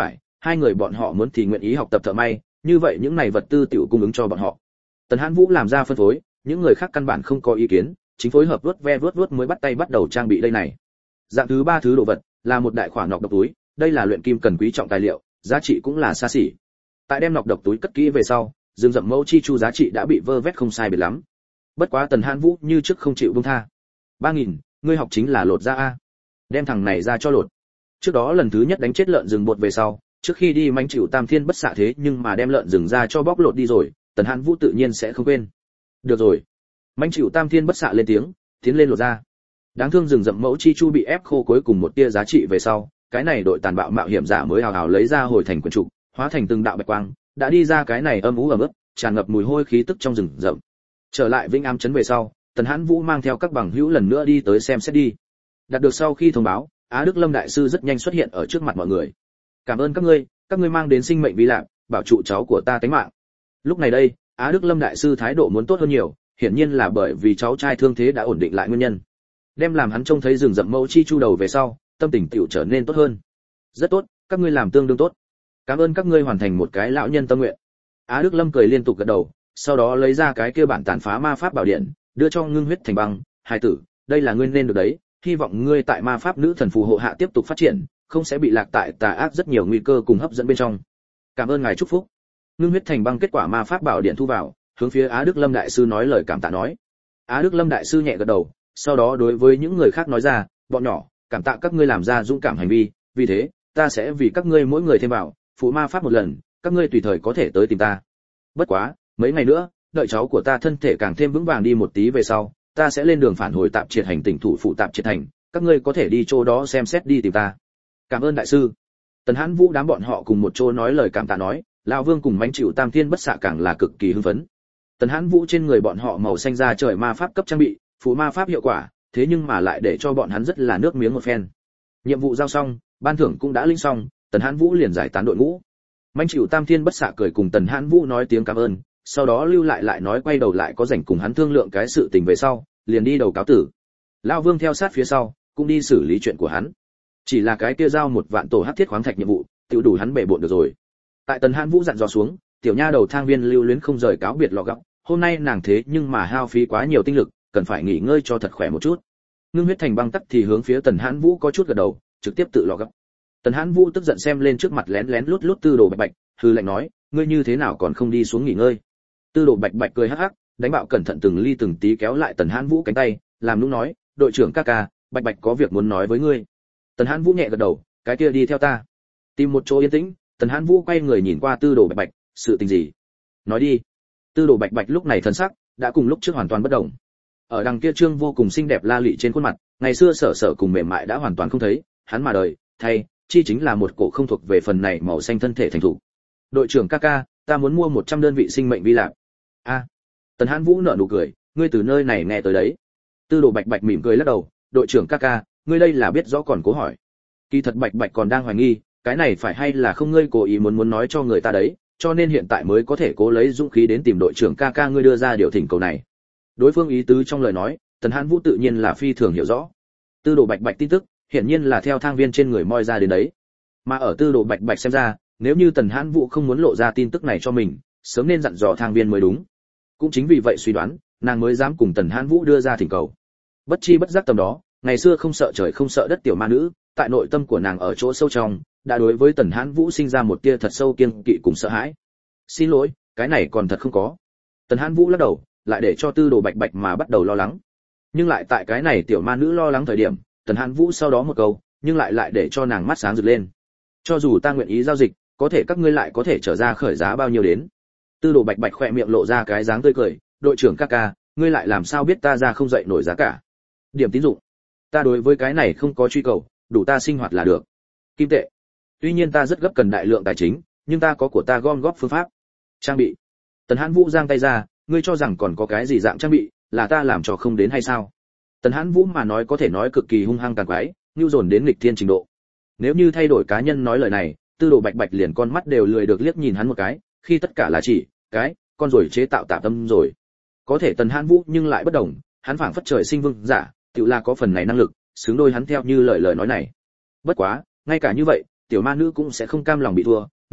hai người bọn họ muốn thì nguyện ý học tập thợ may, như vậy những này vật tư tiểu cung ứng cho bọn họ. Tần Hãn Vũ làm ra phân phối, những người khác căn bản không có ý kiến, chính phối hợp vuốt mới bắt tay bắt đầu trang bị đây này. Dạng thứ ba thứ đồ vật là một đại khoản nọc độc túi, đây là luyện kim cần quý trọng tài liệu, giá trị cũng là xa xỉ. Tại đem nọc độc túi cất kỹ về sau, rừng rậm mẫu chi chu giá trị đã bị vơ vét không sai biệt lắm. Bất quá Tần Hãn Vũ như trước không chịu buông tha. 3000, ngươi học chính là lột ra a. Đem thằng này ra cho lột. Trước đó lần thứ nhất đánh chết lợn rừng bột về sau, trước khi đi manh chịu Tam Thiên bất xạ thế nhưng mà đem lợn rừng ra cho bóc lột đi rồi, Tần Hãn Vũ tự nhiên sẽ không quên. Được rồi. Manh chịu Tam Thiên bất xạ lên tiếng, tiến lên lột ra. Đáng thương rừng rậm mẫu chi chu bị ép khô cuối cùng một tia giá trị về sau, cái này đội tàn bạo mạo hiểm giả mới hào hào lấy ra hồi thành quyển trục, hóa thành từng đạo bạch quang, đã đi ra cái này âm u ẩm ướt, tràn ngập mùi hôi khí tức trong rừng rậm. Trở lại Vĩnh Am trấn về sau, Tần Hãn Vũ mang theo các bằng hữu lần nữa đi tới xem xét đi. Đạt được sau khi thông báo, Á Đức Lâm đại sư rất nhanh xuất hiện ở trước mặt mọi người. Cảm ơn các ngươi mang đến sinh mệnh vi lạc, bảo trụ cháu của ta tính mạng. Lúc này đây, Á Đức Lâm đại sư thái độ muốn tốt hơn nhiều, hiển nhiên là bởi vì cháu trai thương thế đã ổn định lại nguyên nhân. Đem làm hắn trông thấy rừng rậm mẫu chi chu đầu về sau, tâm tình tiểu trở nên tốt hơn. Rất tốt, các ngươi làm tương đương tốt. Cảm ơn các ngươi hoàn thành một cái lão nhân tâm nguyện. Á Đức Lâm cười liên tục gật đầu, sau đó lấy ra cái kia bản tàn phá ma pháp bảo điện, đưa cho Ngưng Huyết Thành Băng, "Hài tử, đây là ngươi nên được đấy, hy vọng ngươi tại ma pháp nữ thần phù hộ hạ tiếp tục phát triển, không sẽ bị lạc tại tà ác rất nhiều nguy cơ cùng hấp dẫn bên trong. Cảm ơn ngài chúc phúc." Ngưng Huyết Thành Băng kết quả ma pháp bảo điện thu vào, hướng phía Á Đức Lâm đại sư nói lời cảm tạ nói. Á Đức Lâm đại sư nhẹ gật đầu, sau đó đối với những người khác nói ra, "Bọn nhỏ, cảm tạ các ngươi làm ra dũng cảm hành vi, vì thế, ta sẽ vì các ngươi mỗi người thêm vào phụ ma pháp một lần, các ngươi tùy thời có thể tới tìm ta. Bất quá, mấy ngày nữa, đợi cháu của ta thân thể càng thêm vững vàng đi một tí về sau, ta sẽ lên đường phản hồi tạm triệt hành tỉnh thủ phụ tạm triệt thành, các ngươi có thể đi chỗ đó xem xét đi tìm ta." "Cảm ơn đại sư." Tần Hãn Vũ đám bọn họ cùng một chỗ nói lời cảm tạ nói, lão Vương cùng Mãnh Chịu Tam Thiên bất xạ càng là cực kỳ hưng phấn. Tần Hãn Vũ trên người bọn họ màu xanh da trời ma pháp cấp trang bị, phụ ma pháp hiệu quả, thế nhưng mà lại để cho bọn hắn rất là nước miếng một phen. Nhiệm vụ giao xong, ban thưởng cũng đã linh xong, Tần Hãn Vũ liền giải tán đội ngũ. Mãnh Chịu Tam Thiên bất xạ cười cùng Tần Hãn Vũ nói tiếng cảm ơn, sau đó lưu lại nói quay đầu lại có rảnh cùng hắn thương lượng cái sự tình về sau, liền đi đầu cáo tử. Lão Vương theo sát phía sau, cũng đi xử lý chuyện của hắn. Chỉ là cái kia giao một vạn tổ hắc thiết khoáng thạch nhiệm vụ, tự đủ hắn bể bộn được rồi. Tại Tần Hãn Vũ dặn dò xuống, tiểu nha đầu Thang Viên lưu luyến không rời cáo biệt lọ gọng, hôm nay nàng thế nhưng mà hao phí quá nhiều tinh lực, cần phải nghỉ ngơi cho thật khỏe một chút. Ngưng Huyết Thành Băng tắc thì hướng phía Tần Hãn Vũ có chút gật đầu, trực tiếp tự lọ gọng. Tần Hãn Vũ tức giận xem lên trước mặt lén lén lút lút Tư Đồ Bạch Bạch, hừ lạnh nói, ngươi như thế nào còn không đi xuống nghỉ ngơi? Tư Đồ Bạch Bạch cười hắc hắc, đánh bạo cẩn thận từng ly từng tí kéo lại Tần Hãn Vũ cánh tay, làm nũng nói, đội trưởng ca ca, Bạch Bạch có việc muốn nói với ngươi. Tần Hãn Vũ nhẹ gật đầu, cái kia đi theo ta. Tìm một chỗ yên tĩnh, Tần Hãn Vũ quay người nhìn qua Tư Đồ Bạch Bạch, sự tình gì? Nói đi. Tư Đồ Bạch Bạch lúc này thần sắc đã cùng lúc trước hoàn toàn bất động. Ở đằng kia trương vô cùng xinh đẹp la lị trên khuôn mặt, ngày xưa sở sở cùng mềm mại đã hoàn toàn không thấy, hắn mà đời, thay, chi chính là một cổ không thuộc về phần này màu xanh thân thể thành thủ. Đội trưởng ca ca, ta muốn mua 100 đơn vị sinh mệnh vi lạc. A. Tần Hãn Vũ nở nụ cười, ngươi từ nơi này nghe tới đấy. Tư Đồ Bạch Bạch mỉm cười lắc đầu, đội trưởng ca ca, ngươi đây là biết rõ còn cố hỏi. Kỳ thật Bạch Bạch còn đang hoài nghi, cái này phải hay là không ngươi cố ý muốn nói cho người ta đấy, cho nên hiện tại mới có thể cố lấy dũng khí đến tìm đội trưởng ca ca ngươi đưa ra điều thỉnh cầu này. Đối phương ý tứ trong lời nói, Tần Hãn Vũ tự nhiên là phi thường hiểu rõ. Tư Đồ Bạch Bạch tin tức, hiển nhiên là theo Thang Viên trên người moi ra đến đấy. Mà ở Tư Đồ Bạch Bạch xem ra, nếu như Tần Hãn Vũ không muốn lộ ra tin tức này cho mình, sớm nên dặn dò Thang Viên mới đúng. Cũng chính vì vậy suy đoán, nàng mới dám cùng Tần Hãn Vũ đưa ra thỉnh cầu. Bất chi bất giác tầm đó, ngày xưa không sợ trời không sợ đất tiểu ma nữ, tại nội tâm của nàng ở chỗ sâu trong, đã đối với Tần Hãn Vũ sinh ra một tia thật sâu kiêng kỵ cùng sợ hãi. Xin lỗi, cái này còn thật không có. Tần Hãn Vũ lắc đầu, lại để cho Tư Đồ Bạch Bạch mà bắt đầu lo lắng. Nhưng lại tại cái này tiểu ma nữ lo lắng thời điểm, Tần Hãn Vũ sau đó một câu, nhưng lại để cho nàng mắt sáng rực lên. Cho dù ta nguyện ý giao dịch, có thể các ngươi lại có thể trở ra khởi giá bao nhiêu đến? Tư Đồ Bạch Bạch khỏe miệng lộ ra cái dáng tươi cười, đội trưởng ca ca, ngươi lại làm sao biết ta ra không dậy nổi giá cả? Điểm tín dụng, ta đối với cái này không có truy cầu, đủ ta sinh hoạt là được. Kim tệ, tuy nhiên ta rất gấp cần đại lượng tài chính, nhưng ta có của ta gom góp phương pháp. Trang bị, Tần Hãn Vũ giang tay ra, ngươi cho rằng còn có cái gì dạng trang bị, là ta làm cho không đến hay sao? Tần Hãn Vũ mà nói có thể nói cực kỳ hung hăng tàn quái, nhu dồn đến nghịch thiên trình độ. Nếu như thay đổi cá nhân nói lời này, Tư Đồ Bạch Bạch liền con mắt đều lười được liếc nhìn hắn một cái, khi tất cả là chỉ cái con rồi chế tạo tạp tâm rồi. Có thể Tần Hãn Vũ nhưng lại bất đồng, hắn phảng phất trời sinh vương giả, tự là có phần này năng lực, xứng đôi hắn theo như lời nói này. Bất quá, ngay cả như vậy, tiểu ma nữ cũng sẽ không cam lòng bị thua,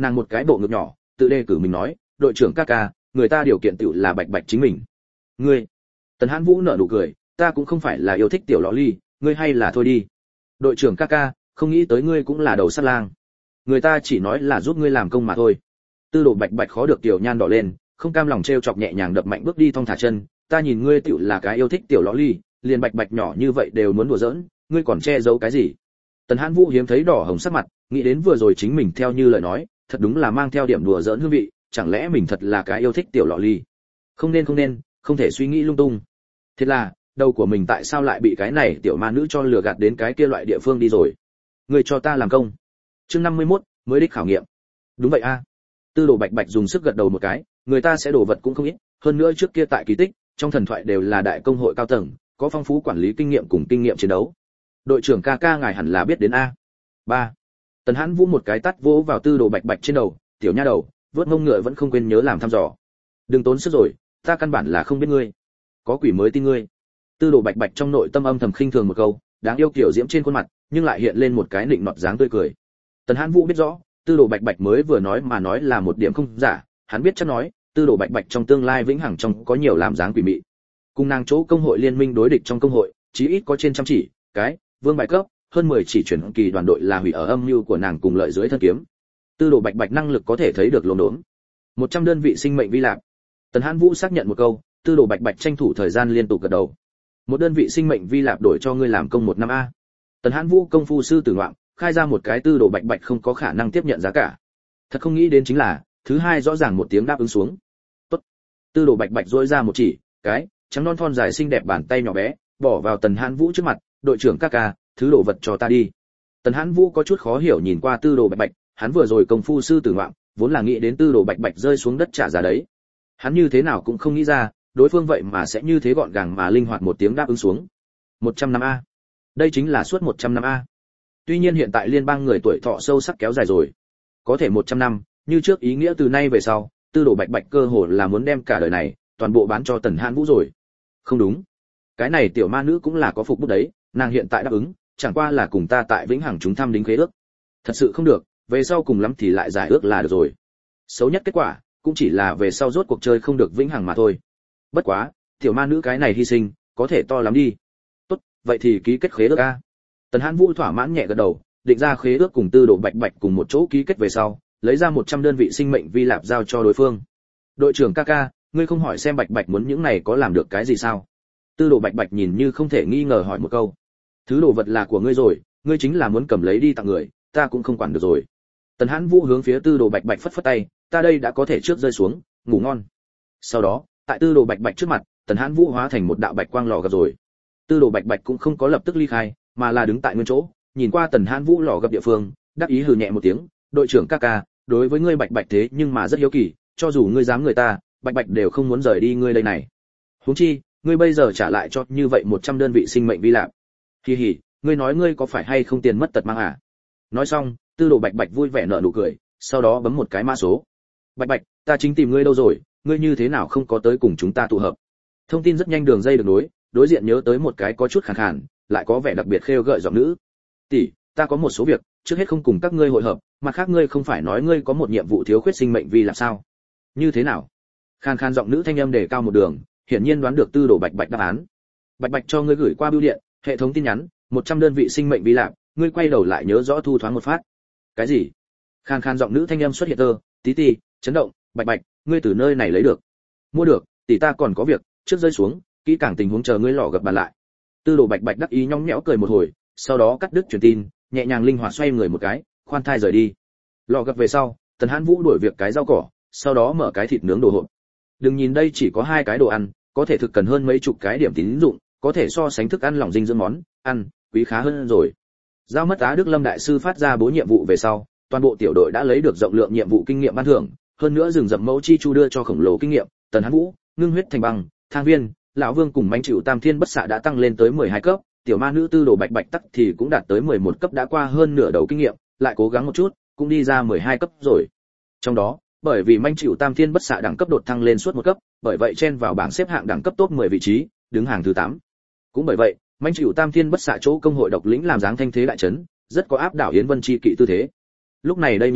nàng một cái bộ ngực nhỏ, tự đề cử mình nói, đội trưởng ca ca, người ta điều kiện tiểu là Bạch Bạch chính mình. Ngươi? Tần Hãn Vũ nở nụ cười, ta cũng không phải là yêu thích tiểu lọ ly, ngươi hay là thôi đi. Đội trưởng ca ca, không nghĩ tới ngươi cũng là đầu sắt lang. Người ta chỉ nói là giúp ngươi làm công mà thôi. Tư Đồ Bạch Bạch khó được tiểu nhan đỏ lên, không cam lòng trêu chọc nhẹ nhàng đập mạnh bước đi thong thả chân, ta nhìn ngươi tiểu là cái yêu thích tiểu lọ ly, liền Bạch Bạch nhỏ như vậy đều muốn đùa giỡn, ngươi còn che giấu cái gì? Tần Hãn Vũ hiếm thấy đỏ hồng sắc mặt, nghĩ đến vừa rồi chính mình theo như lời nói, thật đúng là mang theo điểm đùa giỡn hương vị, chẳng lẽ mình thật là cái yêu thích tiểu lọ ly? Không nên, không thể suy nghĩ lung tung. Thế là, đầu của mình tại sao lại bị cái này tiểu ma nữ cho lừa gạt đến cái kia loại địa phương đi rồi? Ngươi cho ta làm công. Chương 51, mới đích khảo nghiệm. Đúng vậy a. Tư Đồ Bạch Bạch dùng sức gật đầu một cái, người ta sẽ đổ vật cũng không ít, hơn nữa trước kia tại kỳ tích, trong thần thoại đều là đại công hội cao tầng, có phong phú quản lý kinh nghiệm cùng kinh nghiệm chiến đấu. Đội trưởng ca ca ngài hẳn là biết đến a. 3. Tần Hãn Vũ một cái tát vỗ vào Tư Đồ Bạch Bạch trên đầu, tiểu nha đầu, vớt mông ngựa vẫn không quên nhớ làm thăm dò. Đừng tốn sức rồi, ta căn bản là không biết ngươi. Có quỷ mới tin ngươi. Tư Đồ Bạch Bạch trong nội tâm âm thầm khinh thường một câu, đáng yêu kiểu diễm trên khuôn mặt, nhưng lại hiện lên một cái nịnh nọt dáng tươi cười. Tần Hãn Vũ biết rõ, Tư Đồ Bạch Bạch mới vừa nói mà nói là một điểm không giả, hắn biết chắc nói, Tư Đồ Bạch Bạch trong tương lai vĩnh hằng trong có nhiều làm dáng quỷ mị. Cùng nàng chỗ công hội liên minh đối địch trong công hội, chí ít có trên trăm chỉ, cái, vương bài cấp, hơn 10 chỉ chuyển kỳ đoàn đội là hủy ở âm mưu của nàng cùng lợi dưới thân kiếm. Tư Đồ Bạch Bạch năng lực có thể thấy được lồn đốn. 100 đơn vị sinh mệnh vi lạc. Tần Hãn Vũ xác nhận một câu, Tư Đồ Bạch Bạch tranh thủ thời gian liên tục gật đầu. Một đơn vị sinh mệnh vi lạc đổi cho ngươi làm công 1 năm a. Tần Hãn Vũ công phu sư tử ngoạm, khai ra một cái Tư Đồ Bạch Bạch không có khả năng tiếp nhận giá cả. Thật không nghĩ đến chính là, thứ hai rõ ràng một tiếng đáp ứng xuống. Tốt. Tư Đồ Bạch Bạch rũa ra một chỉ, cái, trắng non thon dài xinh đẹp bàn tay nhỏ bé, bỏ vào Tần Hãn Vũ trước mặt, đội trưởng ca ca, thứ đồ vật cho ta đi. Tần Hãn Vũ có chút khó hiểu nhìn qua Tư Đồ Bạch Bạch, hắn vừa rồi công phu sư tử ngoạm, vốn là nghĩ đến Tư Đồ Bạch Bạch rơi xuống đất trả giá đấy. Hắn như thế nào cũng không nghĩ ra, đối phương vậy mà sẽ như thế gọn gàng mà linh hoạt một tiếng đáp ứng xuống. 100 năm a. Đây chính là suốt 100 năm a. Tuy nhiên hiện tại liên bang người tuổi thọ sâu sắc kéo dài rồi, có thể 100 năm, như trước ý nghĩa từ nay về sau, Tư Đồ Bạch Bạch cơ hồ là muốn đem cả đời này toàn bộ bán cho Tần Hãn Vũ rồi. Không đúng, cái này tiểu ma nữ cũng là có phục bút đấy, nàng hiện tại đáp ứng, chẳng qua là cùng ta tại vĩnh hằng chúng thăm đính khế ước. Thật sự không được, về sau cùng lắm thì lại giải ước là được rồi. Xấu nhất kết quả, cũng chỉ là về sau rốt cuộc chơi không được vĩnh hằng mà thôi. Bất quá, tiểu ma nữ cái này hy sinh, có thể to lắm đi. Tốt, vậy thì ký kết khế ước a. Tần Hãn Vũ thỏa mãn nhẹ gật đầu, định ra khế ước cùng Tư Đồ Bạch Bạch cùng một chỗ ký kết về sau, lấy ra 100 đơn vị sinh mệnh vi lạp giao cho đối phương. Đội trưởng ca ca, ngươi không hỏi xem Bạch Bạch muốn những này có làm được cái gì sao? Tư Đồ Bạch Bạch nhìn như không thể nghi ngờ hỏi một câu. Thứ đồ vật là của ngươi rồi, ngươi chính là muốn cầm lấy đi tặng người, ta cũng không quản được rồi. Tần Hãn Vũ hướng phía Tư Đồ Bạch Bạch phất phất tay, ta đây đã có thể trước rơi xuống, ngủ ngon. Sau đó, tại Tư Đồ Bạch Bạch trước mặt, Tần Hãn Vũ hóa thành một đạo bạch quang lò gặp rồi. Tư Đồ Bạch Bạch cũng không có lập tức ly khai, mà là đứng tại nguyên chỗ, nhìn qua Tần Hãn Vũ lò gặp địa phương, đáp ý hừ nhẹ một tiếng, đội trưởng ca ca, đối với ngươi Bạch Bạch thế nhưng mà rất hiếu kỳ, cho dù ngươi dám người ta, Bạch Bạch đều không muốn rời đi ngươi đây này. Huống chi, ngươi bây giờ trả lại cho như vậy 100 đơn vị sinh mệnh vi lạc. Hi hi, ngươi nói ngươi có phải hay không tiền mất tật mang à? Nói xong, Tư Đồ Bạch Bạch vui vẻ nở nụ cười, sau đó bấm một cái mã số. Bạch Bạch, ta chính tìm ngươi đâu rồi, ngươi như thế nào không có tới cùng chúng ta tụ hợp? Thông tin rất nhanh đường dây được đối diện nhớ tới một cái có chút khàn khàn, lại có vẻ đặc biệt khêu gợi giọng nữ. Tỷ, ta có một số việc, trước hết không cùng các ngươi hội hợp, mặt khác ngươi không phải nói ngươi có một nhiệm vụ thiếu khuyết sinh mệnh vi làm sao? Như thế nào? Khàn khàn giọng nữ thanh âm đề cao một đường, hiển nhiên đoán được Tư Đồ Bạch Bạch đáp án. Bạch Bạch cho ngươi gửi qua bưu điện, hệ thống tin nhắn, 100 đơn vị sinh mệnh vi lạc, ngươi quay đầu lại nhớ rõ thu thoáng một phát. Cái gì? Khàn khàn giọng nữ thanh âm xuất hiện tí chấn động, Bạch Bạch, ngươi từ nơi này lấy được. Mua được, tỷ ta còn có việc, trước rơi xuống, kỹ càng tình huống chờ ngươi lọ gặp bàn lại. Tư Đồ Bạch Bạch đắc ý nhõng nhẽo cười một hồi, sau đó cắt đứt truyền tin, nhẹ nhàng linh hoạt xoay người một cái, khoan thai rời đi. Lọ gặp về sau, Tần Hãn Vũ đuổi việc cái rau cỏ, sau đó mở cái thịt nướng đồ hộp. Đừng nhìn đây chỉ có 2 cái đồ ăn, có thể thực cần hơn mấy chục cái điểm tín dụng, có thể so sánh thức ăn lỏng dinh dưỡng món ăn quý khá hơn rồi. Giao mất Á Đức Lâm đại sư phát ra bố nhiệm vụ về sau, toàn bộ tiểu đội đã lấy được rộng lượng nhiệm vụ kinh nghiệm ban thưởng, hơn nữa rừng rậm mẫu chi chu đưa cho khổng lồ kinh nghiệm. Tần Hãn Vũ, ngưng huyết thành băng, thang viên, lão vương cùng mãnh chịu tam thiên bất xạ đã tăng lên tới 12 cấp, tiểu ma nữ Tư Đồ Bạch Bạch tắc thì cũng đạt tới 11 cấp, đã qua hơn nửa đầu kinh nghiệm, lại cố gắng một chút, cũng đi ra 12 cấp rồi. Trong đó, bởi vì mãnh chịu tam thiên bất xạ đẳng cấp đột thăng lên suốt 1 cấp, bởi vậy chen vào bảng xếp hạng đẳng cấp top 10 vị trí, đứng hàng thứ 8. Cũng bởi vậy, mãnh chịu tam thiên bất xạ chỗ công hội độc lĩnh làm dáng thanh thế đại chấn, rất có áp đảo Yến Vân chi kỵ tư thế. Lúc này đây nhiệm vụ,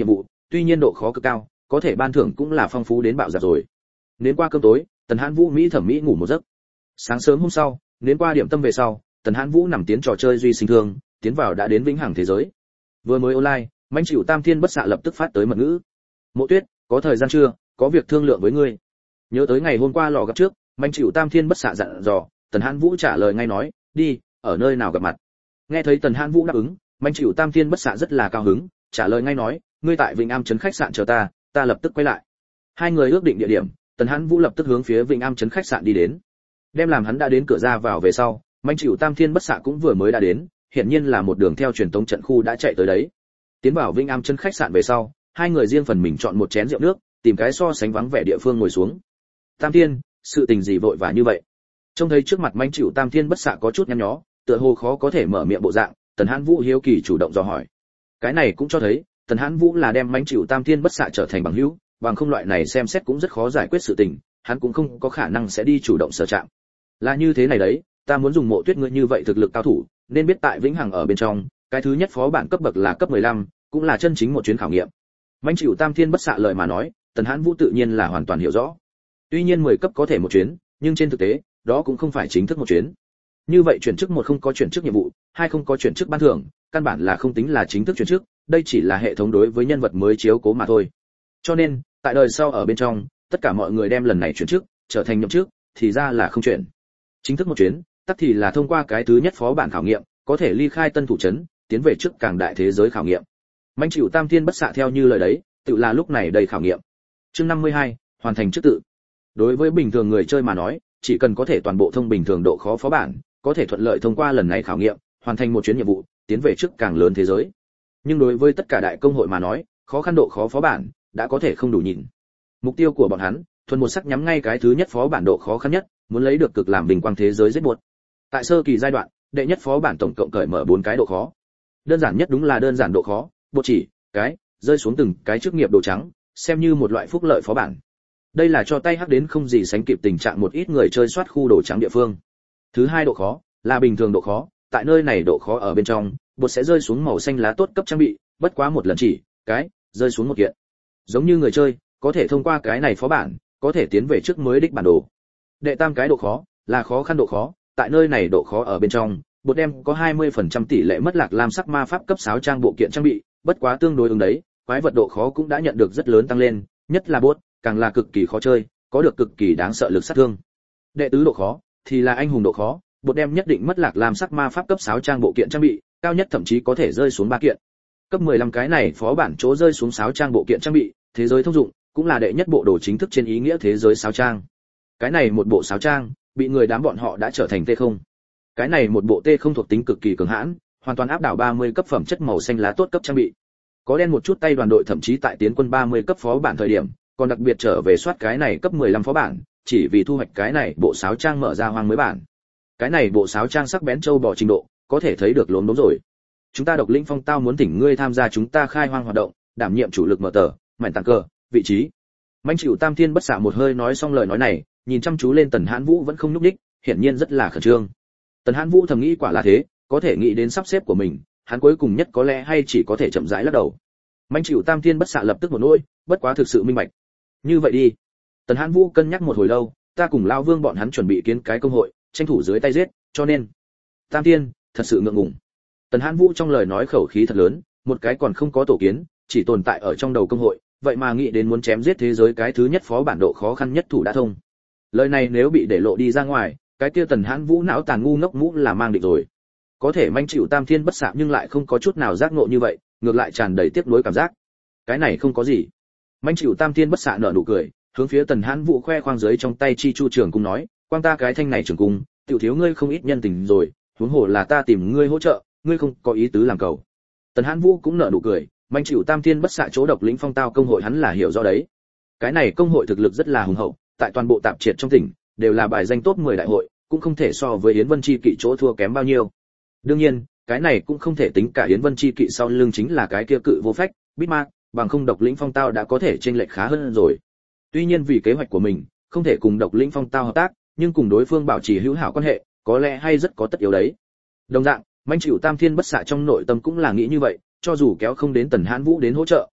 tuy nhiên độ khó cực cao, có thể ban thưởng cũng là phong phú đến bạo dạn rồi. Đến qua cơm tối, Tần Hãn Vũ mỹ thẩm mỹ ngủ một giấc. Sáng sớm hôm sau, đến qua điểm tâm về sau, Tần Hãn Vũ nằm tiến trò chơi duy sinh thương, tiến vào đã đến vĩnh hằng thế giới. Vừa mới online, Mãnh Chịu Tam Thiên Bất Xạ lập tức phát tới mật ngữ. Mộ Tuyết, có thời gian chưa, có việc thương lượng với ngươi. Nhớ tới ngày hôm qua lò gặp trước, Mãnh Chịu Tam Thiên Bất Xạ dặn dò, Tần Hãn Vũ trả lời ngay nói, đi, ở nơi nào gặp mặt. Nghe thấy Tần Hãn Vũ đáp ứng, Mãnh Chịu Tam Thiên Bất Xạ rất là cao hứng, trả lời ngay nói, ngươi tại Vĩnh Am trấn khách sạn chờ ta, ta lập tức quay lại. Hai người ước định địa điểm, Tần Hãn Vũ lập tức hướng phía Vĩnh Am trấn khách sạn đi đến. Đem làm hắn đã đến cửa ra vào về sau, Mãnh Chịu Tam Thiên Bất Xạ cũng vừa mới đã đến, hiển nhiên là một đường theo truyền tống trận khu đã chạy tới đấy. Tiến vào Vĩnh Am trấn khách sạn về sau, hai người riêng phần mình chọn một chén rượu nước, tìm cái so sánh vắng vẻ địa phương ngồi xuống. Tam Thiên, sự tình gì vội vã như vậy? Trông thấy trước mặt Mãnh Chịu Tam Thiên Bất Xạ có chút nhăn nhó, tựa hồ khó có thể mở miệng bộ dạng, Tần Hãn Vũ hiếu kỳ chủ động dò hỏi. Cái này cũng cho thấy, Tần Hãn Vũ là đem Mãnh Chịu Tam Thiên Bất Xạ trở thành bằng hữu, bằng không loại này xem xét cũng rất khó giải quyết sự tình, hắn cũng không có khả năng sẽ đi chủ động sở chạm. Là như thế này đấy, ta muốn dùng Mộ Tuyết ngươi như vậy thực lực cao thủ, nên biết tại Vĩnh Hằng ở bên trong, cái thứ nhất phó bản cấp bậc là cấp 15, cũng là chân chính một chuyến khảo nghiệm. Mãnh Chịu Tam Thiên Bất Xạ lời mà nói, Tần Hãn Vũ tự nhiên là hoàn toàn hiểu rõ. Tuy nhiên 10 cấp có thể một chuyến, nhưng trên thực tế, đó cũng không phải chính thức một chuyến. Như vậy chuyển chức một không có chuyển chức nhiệm vụ, hai không có chuyển chức ban thưởng, căn bản là không tính là chính thức chuyển chức, đây chỉ là hệ thống đối với nhân vật mới chiếu cố mà thôi. Cho nên, tại đời sau ở bên trong, tất cả mọi người đem lần này chuyển chức trở thành nhậm chức, thì ra là không chuyển. Chính thức một chuyến, tất thì là thông qua cái thứ nhất phó bản khảo nghiệm, có thể ly khai tân thủ trấn, tiến về trước càng đại thế giới khảo nghiệm. Mãnh Chịu Tam Thiên Bất Xạ theo như lời đấy, tự là lúc này đầy khảo nghiệm. Chương 52, hoàn thành chức tự. Đối với bình thường người chơi mà nói, chỉ cần có thể toàn bộ thông bình thường độ khó phó bản, có thể thuận lợi thông qua lần này khảo nghiệm, hoàn thành một chuyến nhiệm vụ, tiến về trước càng lớn thế giới. Nhưng đối với tất cả đại công hội mà nói, khó khăn độ khó phó bản đã có thể không đủ nhìn. Mục tiêu của bọn hắn, thuần một sắc nhắm ngay cái thứ nhất phó bản độ khó khăn nhất, muốn lấy được cực làm bình quang thế giới giết buộc. Tại sơ kỳ giai đoạn, đệ nhất phó bản tổng cộng cởi mở 4 cái độ khó. Đơn giản nhất đúng là đơn giản độ khó, bột chỉ, cái, rơi xuống từng cái chức nghiệp đồ trắng, xem như một loại phúc lợi phó bản. Đây là cho tay hắc đến không gì sánh kịp tình trạng một ít người chơi soát khu đồ trắng địa phương. Thứ hai độ khó là bình thường độ khó, tại nơi này độ khó ở bên trong, bột sẽ rơi xuống màu xanh lá tốt cấp trang bị, bất quá một lần chỉ, cái, rơi xuống một kiện. Giống như người chơi, có thể thông qua cái này phó bản, có thể tiến về trước mới đích bản đồ. Đệ tam cái độ khó là khó khăn độ khó, tại nơi này độ khó ở bên trong, bột đem có 20% tỷ lệ mất lạc lam sắc ma pháp cấp 6 trang bộ kiện trang bị, bất quá tương đối ứng đấy, quái vật độ khó cũng đã nhận được rất lớn tăng lên, nhất là bot, càng là cực kỳ khó chơi, có được cực kỳ đáng sợ lực sát thương. Đệ tứ độ khó thì là anh hùng độ khó, bột đem nhất định mất lạc lam sắc ma pháp cấp 6 trang bộ kiện trang bị, cao nhất thậm chí có thể rơi xuống 3 kiện. Cấp 15 cái này phó bản chỗ rơi xuống 6 trang bộ kiện trang bị, thế giới thông dụng, cũng là đệ nhất bộ đồ chính thức trên ý nghĩa thế giới 6 trang. Cái này một bộ 6 trang, bị người đám bọn họ đã trở thành T0. Cái này một bộ T0 thuộc tính cực kỳ cường hãn, hoàn toàn áp đảo 30 cấp phẩm chất màu xanh lá tốt cấp trang bị. Có đen một chút tay đoàn đội thậm chí tại tiến quân 30 cấp phó bản thời điểm, còn đặc biệt trở về soát cái này cấp 15 phó bản, chỉ vì thu hoạch cái này bộ 6 trang mở ra hoang mới bản. Cái này bộ 6 trang sắc bén châu bò trình độ, có thể thấy được lốm đốm rồi. Chúng ta Độc Lĩnh Phong Tao muốn thỉnh ngươi tham gia chúng ta khai hoang hoạt động, đảm nhiệm chủ lực mở tờ, mảnh tàng cờ, vị trí. Mãnh Chịu Tam Thiên Bất Xạ một hơi nói xong lời nói này, nhìn chăm chú lên Tần Hãn Vũ vẫn không nhúc nhích, hiển nhiên rất là khẩn trương. Tần Hãn Vũ thầm nghĩ quả là thế, có thể nghĩ đến sắp xếp của mình, hắn cuối cùng nhất có lẽ hay chỉ có thể chậm rãi lắc đầu. Mãnh Chịu Tam Thiên Bất Xạ lập tức một nỗi, bất quá thực sự minh bạch. Như vậy đi. Tần Hãn Vũ cân nhắc một hồi lâu, ta cùng Lão Vương bọn hắn chuẩn bị kiến cái công hội, tranh thủ dưới tay giết, cho nên Tam Thiên, thật sự ngượng ngùng. Tần Hãn Vũ trong lời nói khẩu khí thật lớn, một cái còn không có tổ kiến, chỉ tồn tại ở trong đầu công hội, vậy mà nghĩ đến muốn chém giết thế giới cái thứ nhất phó bản độ khó khăn nhất thủ đã thông. Lời này nếu bị để lộ đi ra ngoài, cái kia Tần Hãn Vũ não tàn ngu ngốc mũ là mang định rồi. Có thể Mãnh Chịu Tam Thiên Bất Xạ nhưng lại không có chút nào giác ngộ như vậy, ngược lại tràn đầy tiếc nuối cảm giác. Cái này không có gì. Mãnh Chịu Tam Thiên Bất Xạ nở nụ cười, hướng phía Tần Hãn Vũ khoe khoang dưới trong tay chi chu trường cung nói, quang ta cái thanh này trường cung, tiểu thiếu ngươi không ít nhân tình rồi, huống hồ là ta tìm ngươi hỗ trợ, ngươi không có ý tứ làm cầu. Tần Hãn Vũ cũng nở nụ cười, Mãnh Chịu Tam Thiên Bất Xạ chỗ Độc Lĩnh Phong Tao công hội hắn là hiểu rõ đấy. Cái này công hội thực lực rất là hùng hậu, tại toàn bộ tạp triệt trong tỉnh, đều là bài danh top 10 đại hội, cũng không thể so với Yến Vân Chi Kỵ chỗ thua kém bao nhiêu. Đương nhiên, cái này cũng không thể tính cả Yến Vân Chi Kỵ sau lưng chính là cái kia cự vô phách, Bitmark, bằng không Độc Lĩnh Phong Tao đã có thể chênh lệch khá hơn rồi. Tuy nhiên vì kế hoạch của mình, không thể cùng Độc Lĩnh Phong Tao hợp tác, nhưng cùng đối phương bảo trì hữu hảo quan hệ, có lẽ hay rất có tất yếu đấy. Đồng dạng, Mãnh Chịu Tam Thiên Bất Xạ trong nội tâm cũng là nghĩ như vậy, cho dù kéo không đến Tần Hãn Vũ đến hỗ trợ,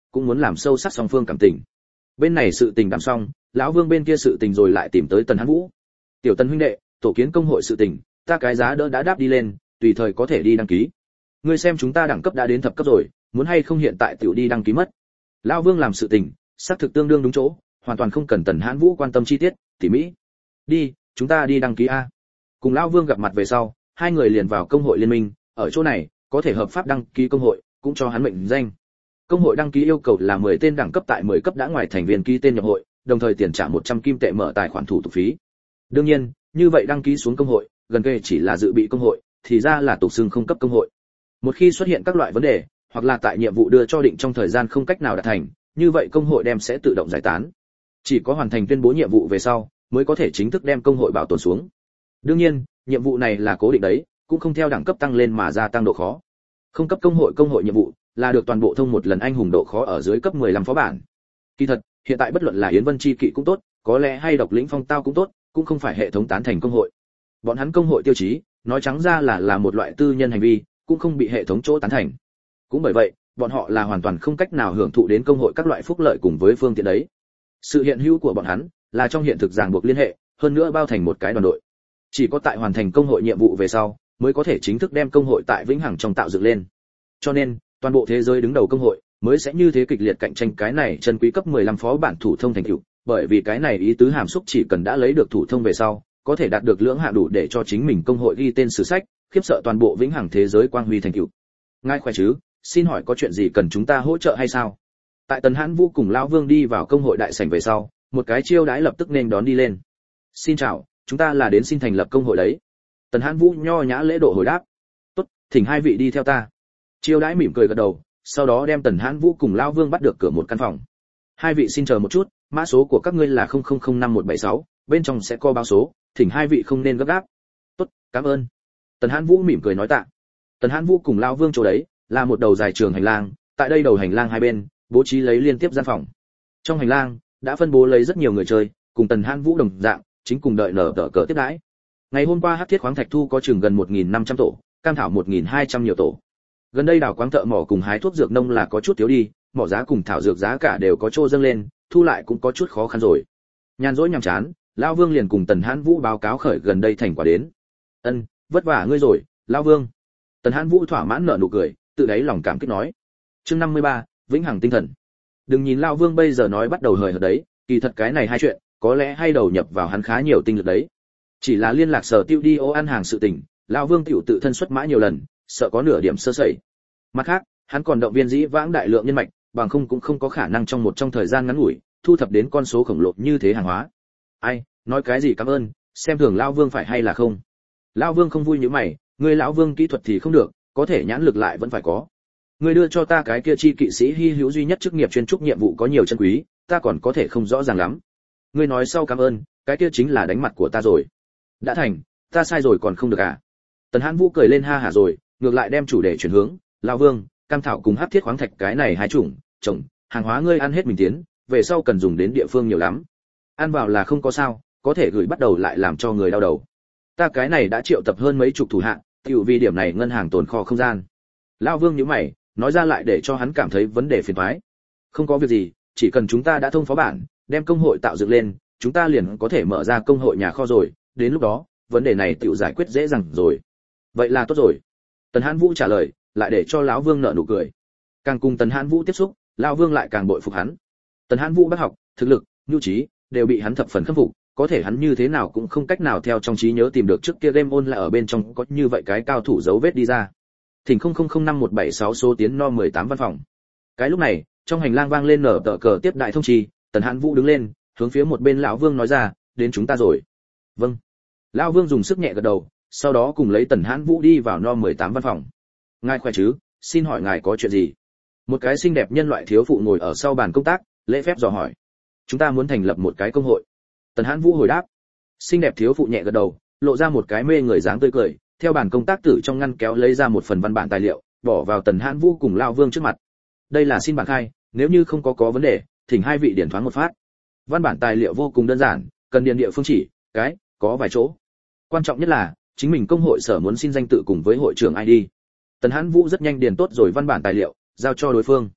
cũng muốn làm sâu sắc song phương cảm tình. Bên này sự tình đàm xong, lão Vương bên kia sự tình rồi lại tìm tới Tần Hán Vũ. Tiểu Tần huynh đệ, tổ kiến công hội sự tình, ta cái giá đỡ đã đáp đi lên, tùy thời có thể đi đăng ký. Ngươi xem chúng ta đẳng cấp đã đến thập cấp rồi, muốn hay không hiện tại tiểu đi đăng ký mất. Lão Vương làm sự tình, xác thực tương đương đúng chỗ, hoàn toàn không cần Tần Hán Vũ quan tâm chi tiết, tỉ mỹ. Đi, chúng ta đi đăng ký a. Cùng lão Vương gặp mặt về sau, hai người liền vào công hội liên minh, ở chỗ này có thể hợp pháp đăng ký công hội, cũng cho hắn mệnh danh. Công hội đăng ký yêu cầu là 10 tên đẳng cấp tại 10 cấp đã ngoài thành viên ký tên nhập hội, đồng thời tiền trả 100 kim tệ mở tài khoản thủ tục phí. Đương nhiên, như vậy đăng ký xuống công hội, gần kề chỉ là dự bị công hội, thì ra là tục xưng không cấp công hội. Một khi xuất hiện các loại vấn đề, hoặc là tại nhiệm vụ đưa cho định trong thời gian không cách nào đạt thành, như vậy công hội đem sẽ tự động giải tán. Chỉ có hoàn thành tuyên bố nhiệm vụ về sau, mới có thể chính thức đem công hội bảo tồn xuống. Đương nhiên, nhiệm vụ này là cố định đấy, cũng không theo đẳng cấp tăng lên mà gia tăng độ khó. Không cấp công hội nhiệm vụ là được toàn bộ thông một lần anh hùng độ khó ở dưới cấp 15 phó bản. Kỳ thật, hiện tại bất luận là Yến Vân Chi kỵ cũng tốt, có lẽ hay Độc Lĩnh Phong Tao cũng tốt, cũng không phải hệ thống tán thành công hội. Bọn hắn công hội tiêu chí, nói trắng ra là một loại tư nhân hành vi, cũng không bị hệ thống chỗ tán thành. Cũng bởi vậy, bọn họ là hoàn toàn không cách nào hưởng thụ đến công hội các loại phúc lợi cùng với phương tiện đấy. Sự hiện hữu của bọn hắn là trong hiện thực ràng buộc liên hệ, hơn nữa bao thành một cái đoàn đội. Chỉ có tại hoàn thành công hội nhiệm vụ về sau, mới có thể chính thức đem công hội tại vĩnh hằng trong tạo dựng lên. Cho nên, toàn bộ thế giới đứng đầu công hội mới sẽ như thế kịch liệt cạnh tranh cái này chân quý cấp 15 phó bản thủ thông thành tựu, bởi vì cái này ý tứ hàm xúc chỉ cần đã lấy được thủ thông về sau, có thể đạt được lưỡng hạng đủ để cho chính mình công hội ghi tên sử sách, khiếp sợ toàn bộ vĩnh hằng thế giới quang huy thành tựu. Ngài khỏe chứ? Xin hỏi có chuyện gì cần chúng ta hỗ trợ hay sao? Tại Tần Hán Vũ cùng lão Vương đi vào công hội đại sảnh về sau, một cái chiêu đãi lập tức nên đón đi lên. Xin chào, chúng ta là đến xin thành lập công hội đấy. Tần Hán Vũ nho nhã lễ độ hồi đáp. Tốt, thỉnh hai vị đi theo ta. Chiêu đãi mỉm cười gật đầu, sau đó đem Tần Hán Vũ cùng lão Vương bắt được cửa một căn phòng. Hai vị xin chờ một chút, mã số của các ngươi là 00055176, bên trong sẽ có báo số, thỉnh hai vị không nên gấp gáp. Tốt, cảm ơn. Tần Hán Vũ mỉm cười nói tạ. Tần Hán Vũ cùng lão Vương chỗ đấy là một đầu dài trường hành lang, tại đây đầu hành lang hai bên bố trí lấy liên tiếp gian phòng. Trong hành lang đã phân bố lấy rất nhiều người chơi, cùng Tần Hán Vũ đồng dạng, chính cùng đợi nở tờ cờ tiếp đãi. Ngày hôm qua hắc thiết khoáng thạch thu có chừng gần 1500 tổ, cam thảo 1200 nhiều tổ. Gần đây đào quáng thợ mỏ cùng hái thuốc dược nông là có chút thiếu đi, mỏ giá cùng thảo dược giá cả đều có trô dâng lên, thu lại cũng có chút khó khăn rồi. Nhàn rỗi nhàm chán, lão Vương liền cùng Tần Hán Vũ báo cáo khởi gần đây thành quả đến. Ân, vất vả ngươi rồi, lão Vương. Tần Hán Vũ thỏa mãn nở nụ cười, tự đáy lòng cảm kích nói. Chương 53, vĩnh hằng tinh thần. Đừng nhìn lão Vương bây giờ nói bắt đầu hời hợt đấy, kỳ thật cái này hai chuyện, có lẽ hay đầu nhập vào hắn khá nhiều tinh lực đấy. Chỉ là liên lạc sở tiêu đi ô ăn hàng sự tình, lão Vương tiểu tự thân xuất mã nhiều lần, sợ có nửa điểm sơ sẩy. Mặt khác, hắn còn động viên dĩ vãng đại lượng nhân mạch, bằng không cũng không có khả năng trong thời gian ngắn ngủi thu thập đến con số khổng lồ như thế hàng hóa. Ai, nói cái gì cảm ơn, xem thường lão Vương phải hay là không? Lão Vương không vui như mày, ngươi lão Vương kỹ thuật thì không được, có thể nhãn lực lại vẫn phải có. Ngươi đưa cho ta cái kia chi kỵ sĩ hi hữu duy nhất chức nghiệp chuyên trúc nhiệm vụ có nhiều chân quý, ta còn có thể không rõ ràng lắm. Ngươi nói sau cảm ơn, cái kia chính là đánh mặt của ta rồi. Đã thành, ta sai rồi còn không được à? Tần Hán Vũ cười lên ha hả rồi, ngược lại đem chủ đề chuyển hướng, lão Vương, cam thảo cùng hắc thiết khoáng thạch cái này hai chủng, trồng, hàng hóa ngươi ăn hết mình tiến, về sau cần dùng đến địa phương nhiều lắm. Ăn vào là không có sao, có thể gửi bắt đầu lại làm cho người đau đầu. Ta cái này đã triệu tập hơn mấy chục thủ hạ, tiểu vì điểm này ngân hàng tồn kho không gian. Lão Vương nhíu mày, nói ra lại để cho hắn cảm thấy vấn đề phiền toái. Không có việc gì, chỉ cần chúng ta đã thông phó bản, đem công hội tạo dựng lên, chúng ta liền có thể mở ra công hội nhà kho rồi, đến lúc đó, vấn đề này tiểu giải quyết dễ dàng rồi. Vậy là tốt rồi. Tần Hán Vũ trả lời, lại để cho lão Vương nở nụ cười. Càng cùng Tần Hán Vũ tiếp xúc, lão Vương lại càng bội phục hắn. Tần Hán Vũ bác học, thực lực, nhu trí đều bị hắn thập phần khâm phục, có thể hắn như thế nào cũng không cách nào theo trong trí nhớ tìm được trước kia game on là ở bên trong có như vậy cái cao thủ dấu vết đi ra. Thỉnh 00055176 số tiến no 18 văn phòng. Cái lúc này, trong hành lang vang lên nở tờ cờ tiếp đại thông trì, Tần Hán Vũ đứng lên, hướng phía một bên lão Vương nói ra, đến chúng ta rồi. Vâng. Lão Vương dùng sức nhẹ gật đầu, sau đó cùng lấy Tần Hán Vũ đi vào no 18 văn phòng. Ngài khỏe chứ, xin hỏi ngài có chuyện gì? Một cái xinh đẹp nhân loại thiếu phụ ngồi ở sau bàn công tác, lễ phép dò hỏi. Chúng ta muốn thành lập một cái công hội. Tần Hán Vũ hồi đáp. Xinh đẹp thiếu phụ nhẹ gật đầu, lộ ra một cái mê người dáng tươi cười, theo bàn công tác tử trong ngăn kéo lấy ra một phần văn bản tài liệu, bỏ vào Tần Hán Vũ cùng lão Vương trước mặt. Đây là xin bản khai, nếu như không có vấn đề, thỉnh hai vị điển thoáng một phát. Văn bản tài liệu vô cùng đơn giản, cần điền địa phương chỉ, cái, có vài chỗ. Quan trọng nhất là, chính mình công hội sở muốn xin danh tự cùng với hội trưởng ID. Tần Hán Vũ rất nhanh điền tốt rồi văn bản tài liệu, giao cho đối phương.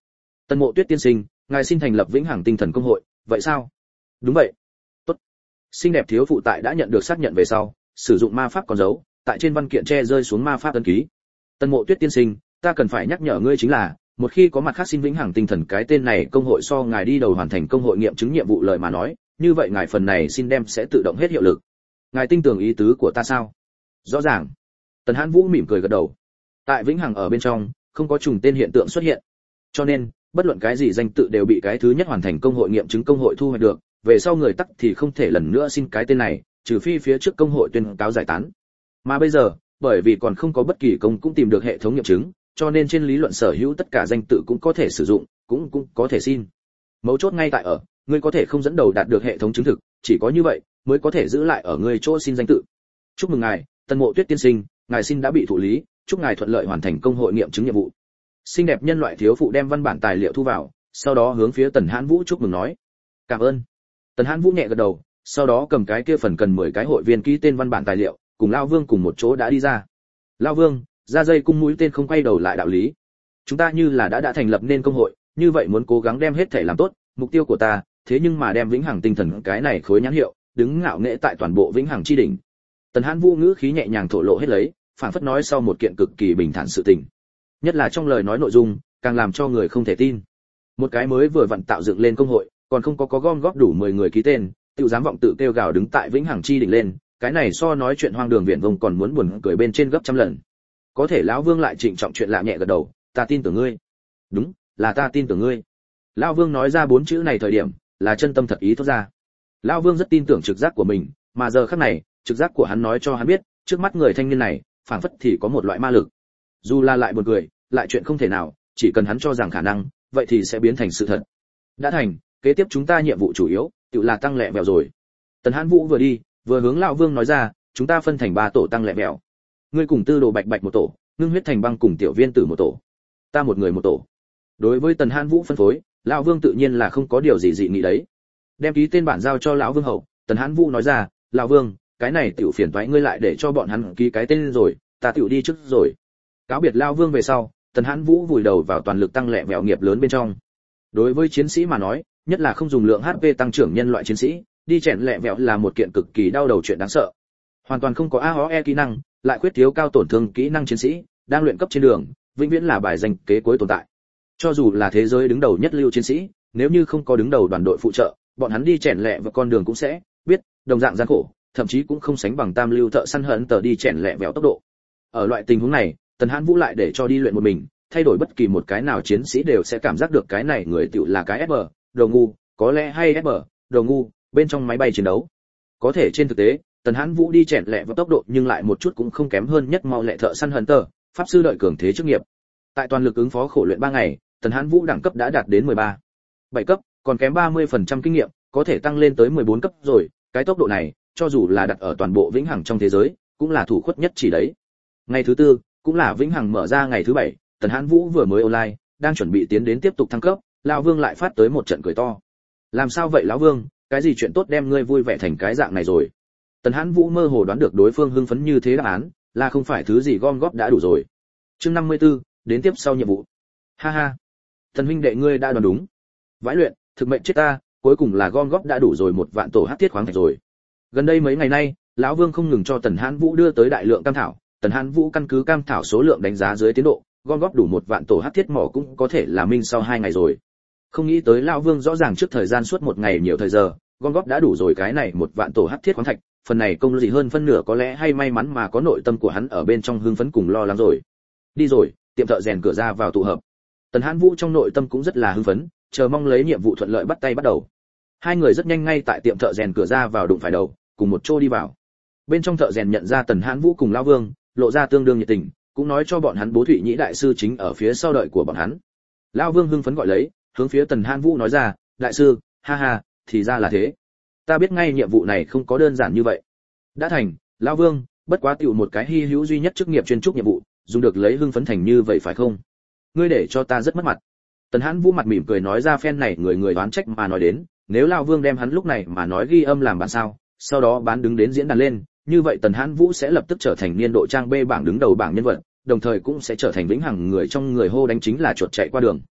Tần Mộ Tuyết tiên sinh, ngài xin thành lập Vĩnh Hằng Tinh Thần Công hội, vậy sao? Đúng vậy. Tốt. Xinh đẹp thiếu phụ tại đã nhận được xác nhận về sau, sử dụng ma pháp con dấu, tại trên văn kiện che rơi xuống ma pháp ấn ký. Tần Mộ Tuyết tiên sinh, ta cần phải nhắc nhở ngươi chính là, một khi có mặt khác xin Vĩnh Hằng Tinh Thần cái tên này công hội so ngài đi đầu hoàn thành công hội nghiệm chứng nhiệm vụ lời mà nói, như vậy ngài phần này xin đem sẽ tự động hết hiệu lực. Ngài tin tưởng ý tứ của ta sao? Rõ ràng. Tần Hãn Vũ mỉm cười gật đầu. Tại Vĩnh Hằng ở bên trong, không có trùng tên hiện tượng xuất hiện. Cho nên, bất luận cái gì danh tự đều bị cái thứ nhất hoàn thành công hội nghiệm chứng công hội thu hoạch được, về sau người tắc thì không thể lần nữa xin cái tên này, trừ phi phía trước công hội tuyên cáo giải tán. Mà bây giờ, bởi vì còn không có bất kỳ công cũng tìm được hệ thống nghiệm chứng, cho nên trên lý luận sở hữu tất cả danh tự cũng có thể sử dụng, cũng có thể xin. Mấu chốt ngay tại ở, ngươi có thể không dẫn đầu đạt được hệ thống chứng thực, chỉ có như vậy mới có thể giữ lại ở ngươi chỗ xin danh tự. Chúc mừng ngài, Tần Mộ Tuyết tiên sinh, ngài xin đã bị thụ lý, chúc ngài thuận lợi hoàn thành công hội nghiệm chứng nhiệm vụ. Xinh đẹp nhân loại thiếu phụ đem văn bản tài liệu thu vào, sau đó hướng phía Tần Hãn Vũ chúc mừng nói: "Cảm ơn." Tần Hãn Vũ nhẹ gật đầu, sau đó cầm cái kia phần cần 10 cái hội viên ký tên văn bản tài liệu, cùng Lão Vương cùng một chỗ đã đi ra. "Lão Vương, ra dây cung mũi tên không quay đầu lại đạo lý. Chúng ta như là đã thành lập nên công hội, như vậy muốn cố gắng đem hết thể làm tốt, mục tiêu của ta, thế nhưng mà đem Vĩnh Hằng Tinh Thần cái này khối nhãn hiệu, đứng ngạo nghễ tại toàn bộ Vĩnh Hằng chi đỉnh." Tần Hãn Vũ ngữ khí nhẹ nhàng thổ lộ hết lấy, phảng phất nói sau một kiện cực kỳ bình thản sự tình. Nhất là trong lời nói nội dung, càng làm cho người không thể tin. Một cái mới vừa vặn tạo dựng lên công hội, còn không có gom góp đủ 10 người ký tên, tự dám vọng tự kêu gào đứng tại Vĩnh Hằng chi đỉnh lên, cái này so nói chuyện hoang đường viển vông còn muốn buồn cười bên trên gấp trăm lần. Có thể lão Vương lại trịnh trọng chuyện lạ nhẹ gật đầu, "Ta tin tưởng ngươi." "Đúng, là ta tin tưởng ngươi." Lão Vương nói ra 4 chữ này thời điểm, là chân tâm thật ý thốt ra. Lão Vương rất tin tưởng trực giác của mình, mà giờ khắc này, trực giác của hắn nói cho hắn biết, trước mắt người thanh niên này, phảng phất thì có một loại ma lực. Dù là lại buồn cười, lại chuyện không thể nào, chỉ cần hắn cho rằng khả năng, vậy thì sẽ biến thành sự thật. Đã thành, kế tiếp chúng ta nhiệm vụ chủ yếu, tự là tăng lẹ vẹo rồi. Tần Hãn Vũ vừa đi, vừa hướng lão Vương nói ra, chúng ta phân thành 3 tổ tăng lẹ vẹo. Ngươi cùng Tư Đồ Bạch Bạch một tổ, Ngưng Huyết Thành Băng cùng Tiểu Viên Tử một tổ. Ta một người một tổ. Đối với Tần Hãn Vũ phân phối, lão Vương tự nhiên là không có điều gì dị nghị đấy. Đem ký tên bản giao cho lão Vương hậu, Tần Hãn Vũ nói ra, lão Vương, cái này tiểu phiền toái ngươi lại để cho bọn hắn ký cái tên rồi, ta tiểu đi trước rồi. Cáo biệt lão Vương về sau, Tần Hãn Vũ vùi đầu vào toàn lực tăng lẹ vẹo nghiệp lớn bên trong. Đối với chiến sĩ mà nói, nhất là không dùng lượng HP tăng trưởng nhân loại chiến sĩ, đi chèn lẹ vẹo là một kiện cực kỳ đau đầu chuyện đáng sợ. Hoàn toàn không có AOE kỹ năng, lại khuyết thiếu cao tổn thương kỹ năng chiến sĩ, đang luyện cấp trên đường, vĩnh viễn là bài danh kế cuối tồn tại. Cho dù là thế giới đứng đầu nhất lưu chiến sĩ, nếu như không có đứng đầu đoàn đội phụ trợ, bọn hắn đi chèn lẹ vào con đường cũng sẽ biết đồng dạng gian khổ, thậm chí cũng không sánh bằng tam lưu thợ săn hận tờ đi chèn lẹ vẹo tốc độ. Ở loại tình huống này, Tần Hãn Vũ lại để cho đi luyện một mình, thay đổi bất kỳ một cái nào chiến sĩ đều sẽ cảm giác được cái này người tựu là cái FB, đồ ngu, có lẽ hay FB, đồ ngu, bên trong máy bay chiến đấu. Có thể trên thực tế, Tần Hãn Vũ đi chèn lẹ vào tốc độ nhưng lại một chút cũng không kém hơn nhất mau lẹ thợ săn hận tờ, pháp sư đợi cường thế chức nghiệp. Tại toàn lực ứng phó khổ luyện 3 ngày, Tần Hãn Vũ đẳng cấp đã đạt đến 13. 7 cấp, còn kém 30% kinh nghiệm, có thể tăng lên tới 14 cấp rồi, cái tốc độ này, cho dù là đặt ở toàn bộ Vĩnh Hằng trong thế giới, cũng là thủ khuất nhất chỉ đấy. Ngày thứ 4, cũng là Vĩnh Hằng mở ra ngày thứ 7, Tần Hãn Vũ vừa mới online, đang chuẩn bị tiến đến tiếp tục thăng cấp, lão Vương lại phát tới một trận cười to. "Làm sao vậy lão Vương, cái gì chuyện tốt đem ngươi vui vẻ thành cái dạng này rồi?" Tần Hãn Vũ mơ hồ đoán được đối phương hưng phấn như thế đáp án, là không phải thứ gì gom góp đã đủ rồi. Chương 54, đến tiếp sau nhiệm vụ. Ha ha, Tần huynh đệ ngươi đã đoán đúng. Vãi luyện, thực mệnh chết ta, cuối cùng là gom góp đã đủ rồi 1 vạn tổ hắc thiết khoáng thạch rồi. Gần đây mấy ngày nay, lão Vương không ngừng cho Tần Hãn Vũ đưa tới đại lượng cam thảo, Tần Hãn Vũ căn cứ cam thảo số lượng đánh giá dưới tiến độ, gom góp đủ 1 vạn tổ hắc thiết mỏ cũng có thể là minh sau 2 ngày rồi. Không nghĩ tới lão Vương rõ ràng trước thời gian suốt 1 ngày nhiều thời giờ, gom góp đã đủ rồi cái này 1 vạn tổ hắc thiết khoáng thạch, phần này công gì hơn phân nửa có lẽ hay may mắn mà có nội tâm của hắn ở bên trong hưng phấn cùng lo lắng rồi. Đi rồi, tiệm thợ rèn cửa ra vào tụ hợp. Tần Hãn Vũ trong nội tâm cũng rất là hưng phấn, chờ mong lấy nhiệm vụ thuận lợi bắt tay bắt đầu. Hai người rất nhanh ngay tại tiệm thợ rèn cửa ra vào đụng phải đầu, cùng một chỗ đi vào. Bên trong thợ rèn nhận ra Tần Hãn Vũ cùng lão Vương, lộ ra tương đương nhiệt tình, cũng nói cho bọn hắn Bố Thụy Nhĩ đại sư chính ở phía sau đợi của bọn hắn. Lão Vương hưng phấn gọi lấy, hướng phía Tần Hãn Vũ nói ra, đại sư, ha ha, thì ra là thế. Ta biết ngay nhiệm vụ này không có đơn giản như vậy. Đã thành, lão Vương, bất quá tiểu một cái hi hữu duy nhất chức nghiệp chuyên trúc nhiệm vụ, dùng được lấy hưng phấn thành như vậy phải không? Ngươi để cho ta rất mất mặt. Tần Hãn Vũ mặt mỉm cười nói ra phen này người đoán trách mà nói đến, nếu lão Vương đem hắn lúc này mà nói ghi âm làm bản sao, sau đó bán đứng đến diễn đàn lên, như vậy Tần Hãn Vũ sẽ lập tức trở thành niên độ trang B bảng đứng đầu bảng nhân vật, đồng thời cũng sẽ trở thành vĩnh hằng người trong người hô đánh chính là chuột chạy qua đường.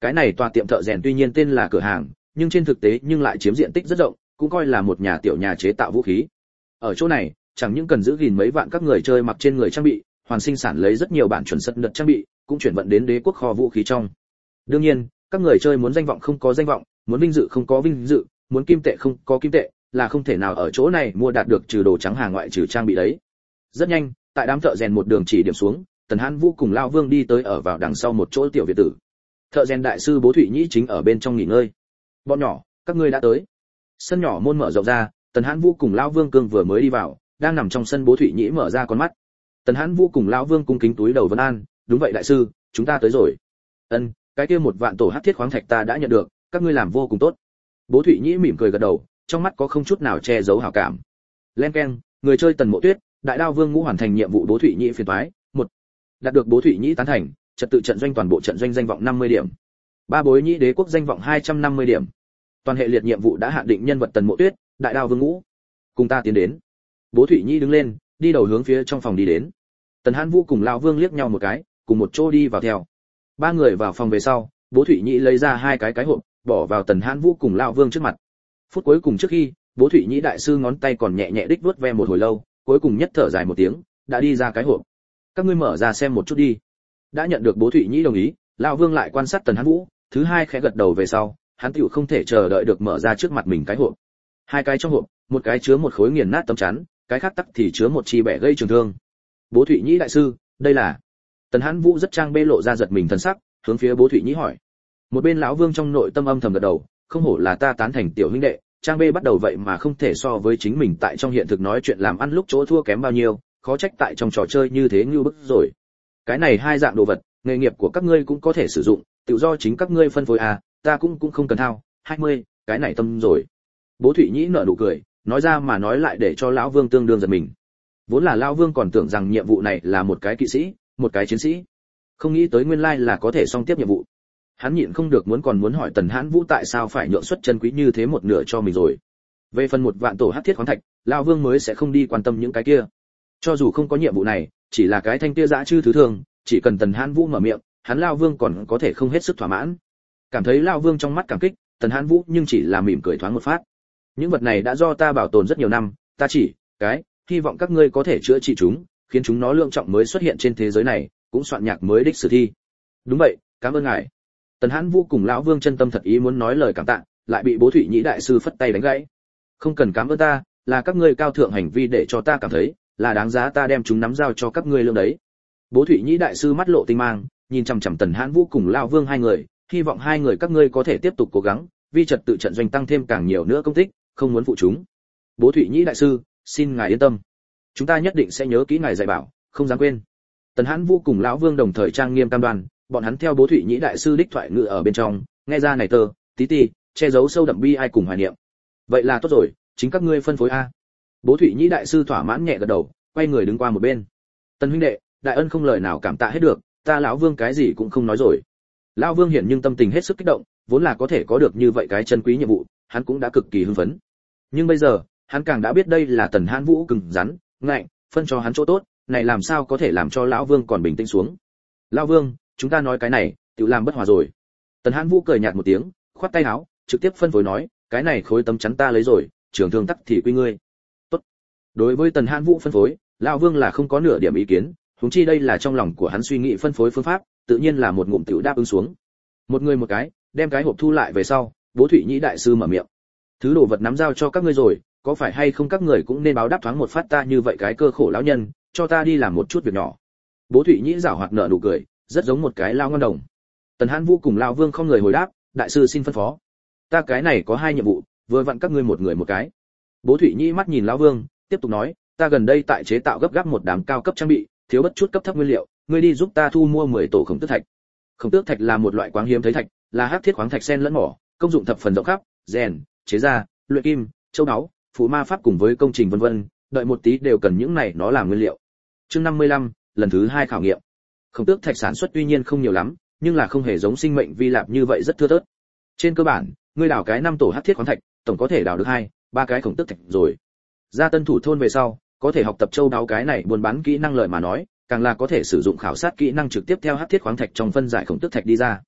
Cái này tòa tiệm thợ rèn tuy nhiên tên là cửa hàng, nhưng trên thực tế nhưng lại chiếm diện tích rất rộng, cũng coi là một nhà tiểu nhà chế tạo vũ khí. Ở chỗ này, chẳng những cần giữ gìn mấy vạn các người chơi mặc trên người trang bị, hoàn sinh sản lấy rất nhiều bản chuẩn sật đợt trang bị, cũng chuyển vận đến đế quốc kho vũ khí trong. Đương nhiên, các người chơi muốn danh vọng không có danh vọng, muốn vinh dự không có vinh dự, muốn kim tệ không có kim tệ, là không thể nào ở chỗ này mua đạt được trừ đồ trắng hàng ngoại trừ trang bị đấy. Rất nhanh, tại đám thợ rèn một đường chỉ điểm xuống, Tần Hãn Vũ cùng Lão Vương đi tới ở vào đằng sau một chỗ tiểu viện tử. Thợ rèn đại sư Bố Thụy Nhĩ chính ở bên trong nghỉ ngơi. "Bọn nhỏ, các ngươi đã tới." Sân nhỏ môn mở rộng ra, Tần Hãn Vũ cùng Lão Vương Cương vừa mới đi vào, đang nằm trong sân Bố Thụy Nhĩ mở ra con mắt. Tần Hãn Vũ cùng Lão Vương cung kính túi đầu vân an, "Đúng vậy đại sư, chúng ta tới rồi." "Ân, cái kia một vạn tổ hắc thiết khoáng thạch ta đã nhận được, các ngươi làm vô cùng tốt." Bố Thụy Nhĩ mỉm cười gật đầu, trong mắt có không chút nào che giấu hảo cảm. Len keng, người chơi Tần Mộ Tuyết, Đại Đao Vương Ngũ hoàn thành nhiệm vụ Bố Thụy Nhĩ phiền toái, 1. Đạt được Bố Thụy Nhĩ tán thành, trật tự trận doanh toàn bộ trận doanh danh vọng 50 điểm. Ba bối nhĩ đế quốc danh vọng 250 điểm. Toàn hệ liệt nhiệm vụ đã hạn định nhân vật Tần Mộ Tuyết, Đại Đao Vương Ngũ. Cùng ta tiến đến. Bố Thụy Nhĩ đứng lên, đi đầu hướng phía trong phòng đi đến. Tần Hãn Vũ cùng lão Vương liếc nhau một cái, cùng một chỗ đi vào theo. Ba người vào phòng về sau, Bố Thụy Nhĩ lấy ra hai cái hộp, bỏ vào Tần Hãn Vũ cùng lão Vương trước mặt. Phút cuối cùng trước khi, Bố Thụy Nhĩ đại sư ngón tay còn nhẹ nhẹ đích vuốt ve một hồi lâu, cuối cùng nhất thở dài một tiếng, đã đi ra cái hộp. "Các ngươi mở ra xem một chút đi." Đã nhận được Bố Thụy Nhĩ đồng ý, lão Vương lại quan sát Tần Hãn Vũ, thứ hai khẽ gật đầu về sau, hắn tựu không thể chờ đợi được mở ra trước mặt mình cái hộp. Hai cái trong hộp, một cái chứa một khối nghiền nát tấm chắn, cái khác tắc thì chứa một chi bẻ gây trường thương. "Bố Thụy Nhĩ đại sư, đây là?" Tần Hãn Vũ rất trang bê lộ ra giật mình thần sắc, hướng phía Bố Thụy Nhĩ hỏi. Một bên lão Vương trong nội tâm âm thầm gật đầu, không hổ là ta tán thành tiểu huynh đệ, trang bê bắt đầu vậy mà không thể so với chính mình tại trong hiện thực nói chuyện làm ăn lúc chỗ thua kém bao nhiêu, khó trách tại trong trò chơi như thế như bức rồi. Cái này hai dạng đồ vật, nghề nghiệp của các ngươi cũng có thể sử dụng, tự do chính các ngươi phân phối à, ta cũng không cần thao, 20, cái này tâm rồi. Bố Thụy Nhĩ nở nụ cười, nói ra mà nói lại để cho lão Vương tương đương giật mình. Vốn là lão Vương còn tưởng rằng nhiệm vụ này là một cái kỵ sĩ, một cái chiến sĩ, không nghĩ tới nguyên lai là có thể song tiếp nhiệm vụ. Hắn nhịn không được muốn hỏi Tần Hãn Vũ tại sao phải nhượng suất chân quý như thế một nửa cho mình rồi. Về phần một vạn tổ hắc thiết khoáng thạch, lão Vương mới sẽ không đi quan tâm những cái kia. Cho dù không có nhiệm vụ này, chỉ là cái thanh tia dã chư thứ thường, chỉ cần Tần Hãn Vũ mở miệng, hắn lão Vương còn có thể không hết sức thỏa mãn. Cảm thấy lão Vương trong mắt cảm kích, Tần Hãn Vũ nhưng chỉ là mỉm cười thoáng một phát. Những vật này đã do ta bảo tồn rất nhiều năm, ta chỉ hy vọng các ngươi có thể chữa trị chúng, khiến chúng nó lượng trọng mới xuất hiện trên thế giới này, cũng soạn nhạc mới đích sử thi. Đúng vậy, cảm ơn ngài. Tần Hãn Vũ cùng lão Vương chân tâm thật ý muốn nói lời cảm tạ, lại bị Bố Thụy Nhĩ đại sư phất tay đánh gãy. Không cần cảm ơn ta, là các ngươi cao thượng hành vi để cho ta cảm thấy là đáng giá ta đem chúng nắm giao cho các ngươi lương đấy. Bố Thụy Nhĩ đại sư mắt lộ tinh mang, nhìn chằm chằm Tần Hãn Vũ cùng lão Vương hai người, hy vọng hai người các ngươi có thể tiếp tục cố gắng, vi trật tự trận doanh tăng thêm càng nhiều nữa công tích, không muốn phụ chúng. Bố Thụy Nhĩ đại sư, xin ngài yên tâm, chúng ta nhất định sẽ nhớ kỹ ngài dạy bảo, không dám quên. Tần Hãn Vũ cùng lão Vương đồng thời trang nghiêm cam đoan, bọn hắn theo Bố Thụy Nhĩ đại sư đích thoại ngữ ở bên trong, nghe ra này tờ tí tí che giấu sâu đậm bi ai cùng hoài niệm. Vậy là tốt rồi, chính các ngươi phân phối a. Bố Thụy Nhĩ đại sư thỏa mãn nhẹ gật đầu, quay người đứng qua một bên. Tần huynh đệ, đại ân không lời nào cảm tạ hết được, ta lão Vương cái gì cũng không nói rồi. Lão Vương hiện nhưng tâm tình hết sức kích động, vốn là có thể có được như vậy cái chân quý nhiệm vụ, hắn cũng đã cực kỳ hưng phấn. Nhưng bây giờ, hắn càng đã biết đây là Tần Hãn Vũ cứng rắn, ngạnh, phân cho hắn chỗ tốt, này làm sao có thể làm cho lão Vương còn bình tĩnh xuống. Lão Vương, chúng ta nói cái này, tự làm bất hòa rồi. Tần Hãn Vũ cười nhạt một tiếng, khoát tay áo, trực tiếp phân phối nói, cái này khối tấm chắn ta lấy rồi, trưởng thương tắc thì quy ngươi. Tốt. Đối với Tần Hãn Vũ phân phối, lão Vương là không có nửa điểm ý kiến, huống chi đây là trong lòng của hắn suy nghĩ phân phối phương pháp, tự nhiên là một ngụm tiểu đáp ứng xuống. Một người một cái, đem cái hộp thu lại về sau, Bố Thụy Nhĩ đại sư mở miệng. Thứ đồ vật nắm giao cho các ngươi rồi, có phải hay không các người cũng nên báo đáp thoáng một phát ta như vậy cái cơ khổ lão nhân, cho ta đi làm một chút việc nhỏ. Bố Thụy Nhĩ giảo hoạt nở nụ cười, rất giống một cái lao ngon đồng. Tần Hãn Vũ cùng lão Vương không người hồi đáp, đại sư xin phân phó. Ta cái này có hai nhiệm vụ, vừa vặn các ngươi một người một cái. Bố Thụy Nhĩ mắt nhìn lão Vương, tiếp tục nói, ta gần đây tại chế tạo gấp gáp một đám cao cấp trang bị, thiếu bất chút cấp thấp nguyên liệu, ngươi đi giúp ta thu mua 10 tổ khổng tước thạch. Khổng tước thạch là một loại quáng hiếm thấy thạch, là hắc thiết khoáng thạch sen lẫn mỏ, công dụng thập phần rộng khắp, rèn, chế ra, luyện kim, châu báu, phụ ma pháp cùng với công trình vân vân, đợi một tí đều cần những này nó làm nguyên liệu. Chương 55, lần thứ 2 khảo nghiệm. Khổng tước thạch sản xuất tuy nhiên không nhiều lắm, nhưng là không hề giống sinh mệnh vi lạp như vậy rất thưa thớt. Trên cơ bản, ngươi đào cái 5 tổ hắc thiết khoáng thạch, tổng có thể đào được 2-3 cái khổng tước thạch rồi. Ra tân thủ thôn về sau, có thể học tập châu đáo cái này buôn bán kỹ năng lợi mà nói, càng là có thể sử dụng khảo sát kỹ năng trực tiếp theo hắc thiết khoáng thạch trong phân giải khổng tước thạch đi ra.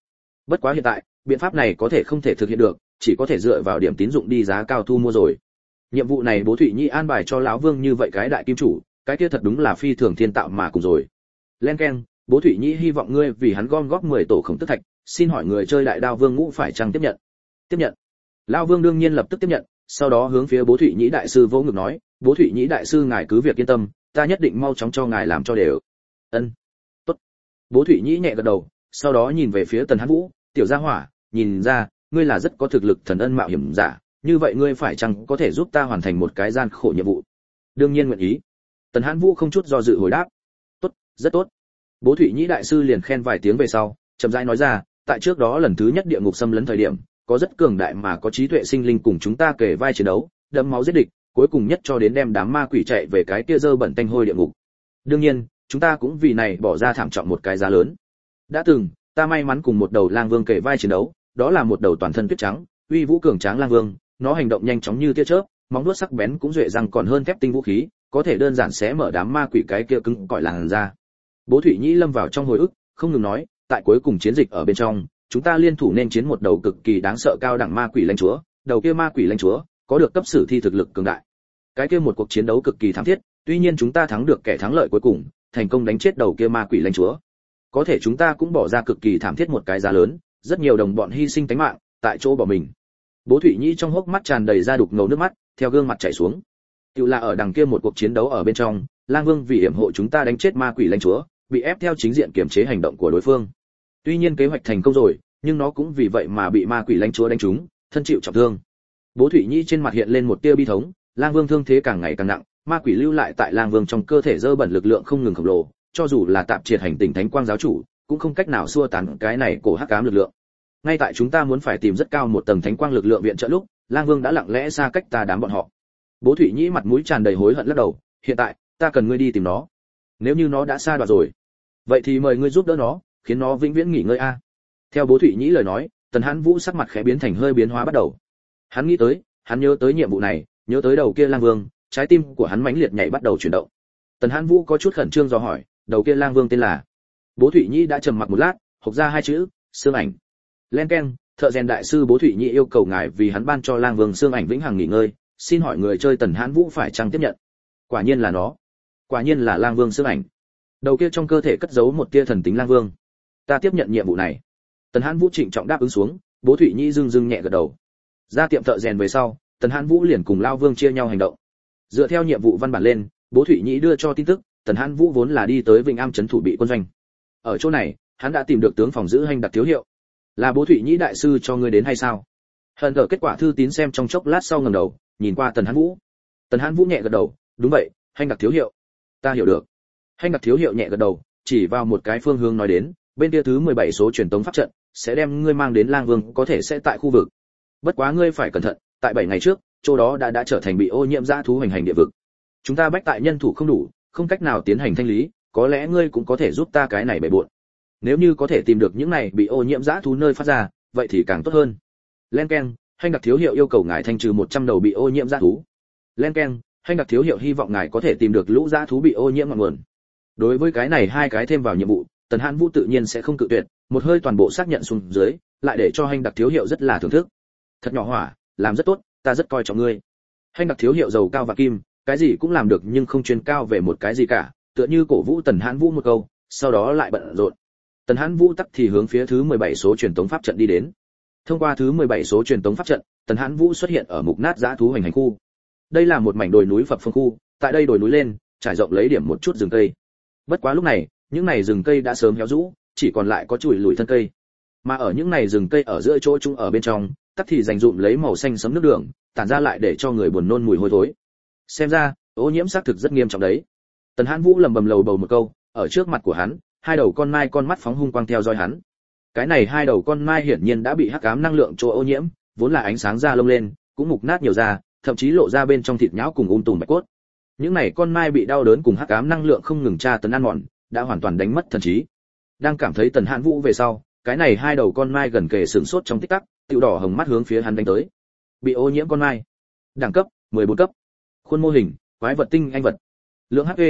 Bất quá hiện tại, biện pháp này có thể không thể thực hiện được, chỉ có thể dựa vào điểm tín dụng đi giá cao thu mua rồi. Nhiệm vụ này Bố Thụy Nhĩ an bài cho lão Vương như vậy cái đại kim chủ, cái kia thật đúng là phi thường thiên tạo mà cùng rồi. Len keng, Bố Thụy Nhĩ hy vọng ngươi vì hắn gom góp 10 tổ khổng tức thạch, xin hỏi người chơi đại đao Vương Ngũ phải chăng tiếp nhận? Tiếp nhận. Lão Vương đương nhiên lập tức tiếp nhận, sau đó hướng phía Bố Thụy Nhĩ đại sư vỗ ngực nói, Bố Thụy Nhĩ đại sư ngài cứ việc yên tâm, ta nhất định mau chóng cho ngài làm cho đều. Ân. Tốt. Bố Thụy Nhĩ nhẹ gật đầu, sau đó nhìn về phía Tần Hán Vũ, tiểu gia hỏa, nhìn ra, ngươi là rất có thực lực thần ân mạo hiểm giả, như vậy ngươi phải chăng có thể giúp ta hoàn thành một cái gian khổ nhiệm vụ? Đương nhiên nguyện ý. Tần Hán Vũ không chút do dự hồi đáp. Tốt, rất tốt. Bố Thụy Nhĩ đại sư liền khen vài tiếng về sau, chậm rãi nói ra, tại trước đó lần thứ nhất địa ngục xâm lấn thời điểm, có rất cường đại mà có trí tuệ sinh linh cùng chúng ta kề vai chiến đấu, đẫm máu giết địch, cuối cùng nhất cho đến đem đám ma quỷ chạy về cái kia dơ bẩn tanh hôi địa ngục. Đương nhiên, chúng ta cũng vì này bỏ ra thảm trọng một cái giá lớn. Đã từng, ta may mắn cùng một đầu lang vương kề vai chiến đấu, đó là một đầu toàn thân tuyết trắng, uy vũ cường tráng lang vương, nó hành động nhanh chóng như tia chớp, móng vuốt sắc bén cũng duệ răng còn hơn thép tinh vũ khí, có thể đơn giản xé mở đám ma quỷ cái kia cứng cỏi làn ra. Bố Thụy Nhĩ lâm vào trong hồi ức, không ngừng nói, tại cuối cùng chiến dịch ở bên trong, chúng ta liên thủ nên chiến một đầu cực kỳ đáng sợ cao đẳng ma quỷ lãnh chúa, đầu kia ma quỷ lãnh chúa có được cấp sử thi thực lực cường đại. Cái kia một cuộc chiến đấu cực kỳ thảm thiết, tuy nhiên chúng ta thắng được kẻ thắng lợi cuối cùng, thành công đánh chết đầu kia ma quỷ lãnh chúa. Có thể chúng ta cũng bỏ ra cực kỳ thảm thiết một cái giá lớn, rất nhiều đồng bọn hy sinh tính mạng, tại chỗ bỏ mình. Bố Thụy Nhĩ trong hốc mắt tràn đầy ra đục ngầu nước mắt, theo gương mặt chảy xuống. Tiểu là ở đằng kia một cuộc chiến đấu ở bên trong, Lang Vương vì yểm hộ chúng ta đánh chết ma quỷ lãnh chúa, bị ép theo chính diện kiểm chế hành động của đối phương. Tuy nhiên kế hoạch thành công rồi, nhưng nó cũng vì vậy mà bị ma quỷ lãnh chúa đánh trúng, thân chịu trọng thương. Bố Thụy Nhĩ trên mặt hiện lên một tia bi thống, Lang Vương thương thế càng ngày càng nặng, ma quỷ lưu lại tại Lang Vương trong cơ thể dơ bẩn lực lượng không ngừng khổng lồ, cho dù là tạm triệt hành tinh thánh quang giáo chủ, cũng không cách nào xua tán cái này cổ hắc ám lực lượng. Ngay tại chúng ta muốn phải tìm rất cao một tầng thánh quang lực lượng viện trợ lúc, Lang Vương đã lặng lẽ xa cách ta đám bọn họ. Bố Thụy Nhĩ mặt mũi tràn đầy hối hận lắc đầu, hiện tại, ta cần ngươi đi tìm nó. Nếu như nó đã xa đoạn rồi, vậy thì mời ngươi giúp đỡ nó, khiến nó vĩnh viễn nghỉ ngơi a. Theo Bố Thụy Nhĩ lời nói, Tần Hán Vũ sắc mặt khẽ biến thành hơi biến hóa bắt đầu. Hắn nghĩ tới, hắn nhớ tới nhiệm vụ này, nhớ tới đầu kia Lang Vương, trái tim của hắn mãnh liệt nhảy bắt đầu chuyển động. Tần Hán Vũ có chút khẩn trương dò hỏi, đầu kia Lang Vương tên là? Bố Thụy Nhĩ đã trầm mặc một lát, hộc ra hai chữ, xương ảnh. Len keng, thợ rèn đại sư Bố Thụy Nhĩ yêu cầu ngài vì hắn ban cho Lang Vương xương ảnh vĩnh hằng nghỉ ngơi, xin hỏi người chơi Tần Hán Vũ phải chăng tiếp nhận? Quả nhiên là nó. Quả nhiên là Lang Vương xương ảnh. Đầu kia trong cơ thể cất giấu một tia thần tính Lang Vương. Ta tiếp nhận nhiệm vụ này. Tần Hán Vũ trịnh trọng đáp ứng xuống, Bố Thụy Nhĩ dưng dưng nhẹ gật đầu. Ra tiệm thợ rèn về sau, Tần Hán Vũ liền cùng Lao Vương chia nhau hành động. Dựa theo nhiệm vụ văn bản lên, Bố Thụy Nhĩ đưa cho tin tức, Tần Hán Vũ vốn là đi tới Vinh Am trấn thủ bị quân doanh. Ở chỗ này, hắn đã tìm được tướng phòng giữ Hành Đặc thiếu hiệu. Là Bố Thụy Nhĩ đại sư cho ngươi đến hay sao? Hận ở kết quả thư tín xem trong chốc lát sau ngẩng đầu, nhìn qua Tần Hán Vũ. Tần Hán Vũ nhẹ gật đầu, đúng vậy, Hành Đặc thiếu hiệu. Ta hiểu được. Hành Đặc thiếu hiệu nhẹ gật đầu, chỉ vào một cái phương hướng nói đến, bên kia thứ 17 số truyền tống pháp trận sẽ đem ngươi mang đến Lang Vương, có thể sẽ tại khu vực. Bất quá ngươi phải cẩn thận, tại 7 ngày trước, chỗ đó đã trở thành bị ô nhiễm dã thú hành hành địa vực. Chúng ta bách tại nhân thủ không đủ, không cách nào tiến hành thanh lý, có lẽ ngươi cũng có thể giúp ta cái này bể bội. Nếu như có thể tìm được những này bị ô nhiễm dã thú nơi phát ra, vậy thì càng tốt hơn. Len keng, Hành Đặc thiếu hiệu yêu cầu ngài thanh trừ 100 đầu bị ô nhiễm dã thú. Len keng, Hành Đặc thiếu hiệu hy vọng ngài có thể tìm được lũ dã thú bị ô nhiễm ngọn nguồn. Đối với cái này hai cái thêm vào nhiệm vụ, Tần Hán Vũ tự nhiên sẽ không cự tuyệt, một hơi toàn bộ xác nhận xuống dưới, lại để cho Hành Đặc thiếu hiệu rất là thưởng thức. Thật nhỏ hỏa, làm rất tốt, ta rất coi trọng ngươi. Hành Đặc thiếu hiệu giàu cao và kim, cái gì cũng làm được nhưng không chuyên cao về một cái gì cả, tựa như cổ vũ Tần Hán Vũ một câu, sau đó lại bận rộn. Tần Hán Vũ tắc thì hướng phía thứ 17 số truyền tống pháp trận đi đến. Thông qua thứ 17 số truyền tống pháp trận, Tần Hán Vũ xuất hiện ở mục nát dã thú hành hành khu. Đây là một mảnh đồi núi phập phồng khu, tại đây đồi núi lên, trải rộng lấy điểm một chút rừng cây. Bất quá lúc này, những này rừng cây đã sớm héo rũ, chỉ còn lại có chùi lùi thân cây. Mà ở những này rừng cây ở giữa chỗ chúng ở bên trong, tắc thì dành dụm lấy màu xanh sẫm nước đường, tản ra lại để cho người buồn nôn mùi hôi thối. Xem ra, ô nhiễm xác thực rất nghiêm trọng đấy. Tần Hán Vũ lầm bầm lầu bầu một câu, ở trước mặt của hắn, hai đầu con mai con mắt phóng hung quang theo dõi hắn. Cái này hai đầu con mai hiển nhiên đã bị hắc ám năng lượng chỗ ô nhiễm, vốn là ánh sáng da lông lên, cũng mục nát nhiều da, thậm chí lộ ra bên trong thịt nhão cùng tùm bạch cốt. Những này con mai bị đau đớn cùng hắc ám năng lượng không ngừng tra tấn ăn mòn, đã hoàn toàn đánh mất thần trí. Đang cảm thấy Tần Hán Vũ về sau, cái này hai đầu con mai gần kề sửng sốt trong tích tắc, tiểu đỏ hồng mắt hướng phía hắn đánh tới. Bị ô nhiễm con mai. Đẳng cấp 14 cấp. Khuôn mô hình, quái vật tinh anh vật. Lượng HP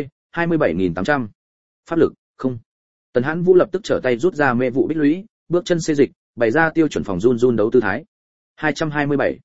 27.800. Pháp lực không. Tần Hán Vũ lập tức trở tay rút ra mê vụ bích lũy, bước chân xê dịch, bày ra tiêu chuẩn phòng run đấu tư thái. 227,